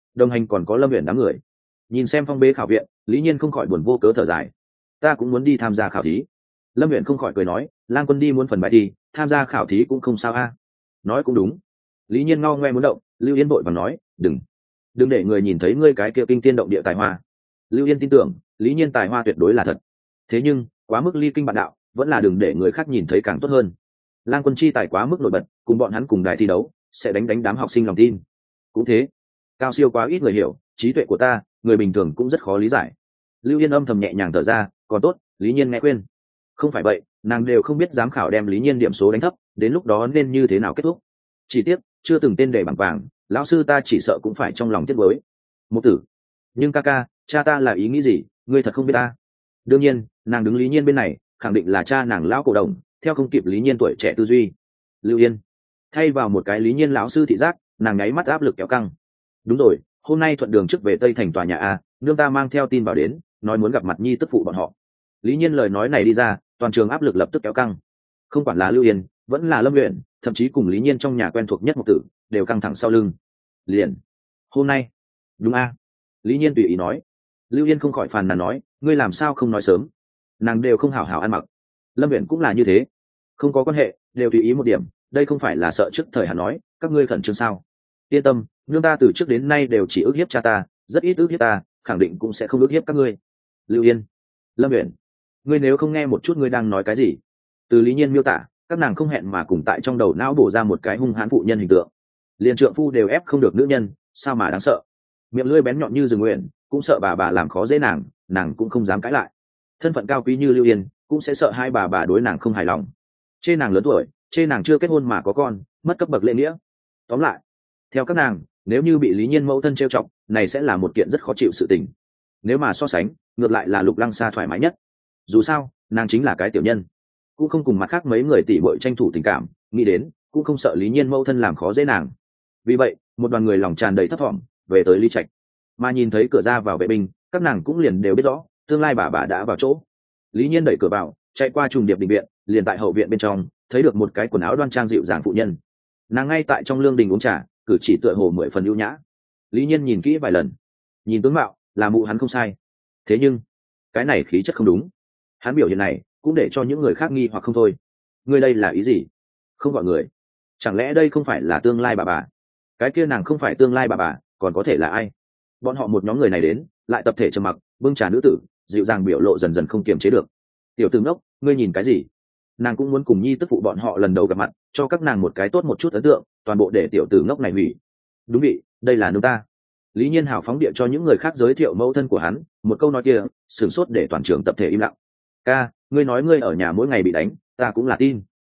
đồng hành còn có Lâm Uyển đám người. Nhìn xem phong bế khảo viện, Lý Nhiên không khỏi buồn vô cớ thở dài. Ta cũng muốn đi tham gia khảo thí. Lâm Uyển không khỏi cười nói, Lang Quân đi muốn phần bài thi, tham gia khảo thí cũng không sao a. Nói cũng đúng. Lý Nhiên ngao ngoe muốn động, Lưu Yên vội vàng nói, đừng, đừng để người nhìn thấy ngươi cái kia kinh tiên động địa tài hoa. Lưu Yên tin tưởng, Lý Nhiên tài hoa tuyệt đối là thật. Thế nhưng, quá mức ly kinh bạn đạo, vẫn là đừng để người khác nhìn thấy càng tốt hơn. Lang Quân chi tài quá mức nổi bật, cùng bọn hắn cùng đài thi đấu, sẽ đánh đánh đám học sinh lòng tin. Cũng thế, cao siêu quá ít người hiểu, trí tuệ của ta, người bình thường cũng rất khó lý giải. Lưu Yên âm thầm nhẹ nhàng thở ra, còn tốt, Lý Nhiên nghe khuyên. Không phải vậy, nàng đều không biết giám khảo đem Lý Nhiên điểm số đánh thấp, đến lúc đó nên như thế nào kết thúc. Chỉ tiếc, chưa từng tên đề bằng vàng, lão sư ta chỉ sợ cũng phải trong lòng tiếc nuối. Mục tử, nhưng ca ca, cha ta là ý nghĩ gì, ngươi thật không biết ta. Đương nhiên, nàng đứng Lý Nhiên bên này, khẳng định là cha nàng lão cổ đồng, theo không kịp Lý Nhiên tuổi trẻ tư duy. Lưu Yên, thay vào một cái Lý Nhiên lão sư thị giác, nàng nháy mắt áp lực kéo căng. Đúng rồi, hôm nay thuận đường trước về Tây Thành tòa nhà a, nương ta mang theo tin vào đến, nói muốn gặp mặt nhi tức phụ bọn họ. Lý Nhiên lời nói này đi ra, toàn trường áp lực lập tức kéo căng. Không quản là Lưu Yên, vẫn là Lâm Uyển, thậm chí cùng Lý Nhiên trong nhà quen thuộc nhất Mục Tử, đều căng thẳng sau lưng. Liền, hôm nay, đúng a? Lý Nhiên tùy ý nói. Lưu Yên không khỏi phàn nàn nói, ngươi làm sao không nói sớm? Nàng đều không hảo hảo ăn mặc. Lâm Uyển cũng là như thế. Không có quan hệ, đều tùy ý một điểm, đây không phải là sợ trước thời hạn nói, các ngươi khẩn trương sao? Yên tâm, nương ta từ trước đến nay đều chỉ ức hiếp cha ta, rất ít ức hiếp ta, khẳng định cũng sẽ không ức hiếp các ngươi. Lưu Yên, Lâm Uyển, ngươi nếu không nghe một chút ngươi đang nói cái gì? Từ Lý Nhiên miêu tả, các nàng không hẹn mà cùng tại trong đầu não bổ ra một cái hung hãn phụ nhân hình tượng. Liền trượng phu đều ép không được nữ nhân, sao mà đáng sợ? Miệng lưỡi bén nhọn như rừng nguyện, cũng sợ bà bà làm khó dễ nàng, nàng cũng không dám cãi lại. Thân phận cao quý như Lưu Yên, cũng sẽ sợ hai bà bà đối nàng không hài lòng. Chê nàng lớn tuổi, chê nàng chưa kết hôn mà có con, mất cấp bậc lễ nghĩa. Tóm lại, theo các nàng, nếu như bị Lý Nhiên mẫu thân trêu chọc, này sẽ là một kiện rất khó chịu sự tình. Nếu mà so sánh, ngược lại là Lục Lăng Sa thoải mái nhất. Dù sao, nàng chính là cái tiểu nhân, cũng không cùng mặt khác mấy người tỷ muội tranh thủ tình cảm, nghĩ đến cũng không sợ Lý Nhiên mẫu thân làm khó dễ nàng. Vì vậy, một đoàn người lòng tràn đầy thất vọng, về tới Lý Trạch. Mà nhìn thấy cửa ra vào vệ binh, các nàng cũng liền đều biết rõ, tương lai bà bà đã vào chỗ. Lý Nhiên đẩy cửa vào, chạy qua trùng điệp đình viện, liền tại hậu viện bên trong, thấy được một cái quần áo đoan trang dịu dàng phụ nhân. Nàng ngay tại trong lương đình uống trà, cử chỉ tựa hồ mười phần ưu nhã. Lý Nhiên nhìn kỹ vài lần, nhìn tướng mạo, là mụ hắn không sai. Thế nhưng, cái này khí chất không đúng. Hắn biểu hiện này, cũng để cho những người khác nghi hoặc không thôi. Ngươi đây là ý gì? Không gọi người. Chẳng lẽ đây không phải là tương lai bà bà? Cái kia nàng không phải tương lai bà bà, còn có thể là ai? Bọn họ một nhóm người này đến, lại tập thể trầm mặc, bưng trà nữ tử, dịu dàng biểu lộ dần dần không kiềm chế được. Tiểu tử ngốc, ngươi nhìn cái gì? Nàng cũng muốn cùng nhi tức phụ bọn họ lần đầu gặp mặt, cho các nàng một cái tốt một chút ấn tượng, toàn bộ để tiểu tử ngốc này hủy. Đúng vậy, đây là nương ta. Lý Nhiên hào phóng địa cho những người khác giới thiệu mẫu thân của hắn, một câu nói kia, sửng sốt để toàn trường tập thể im lặng. Ca, ngươi nói ngươi ở nhà mỗi ngày bị đánh, ta cũng là tin.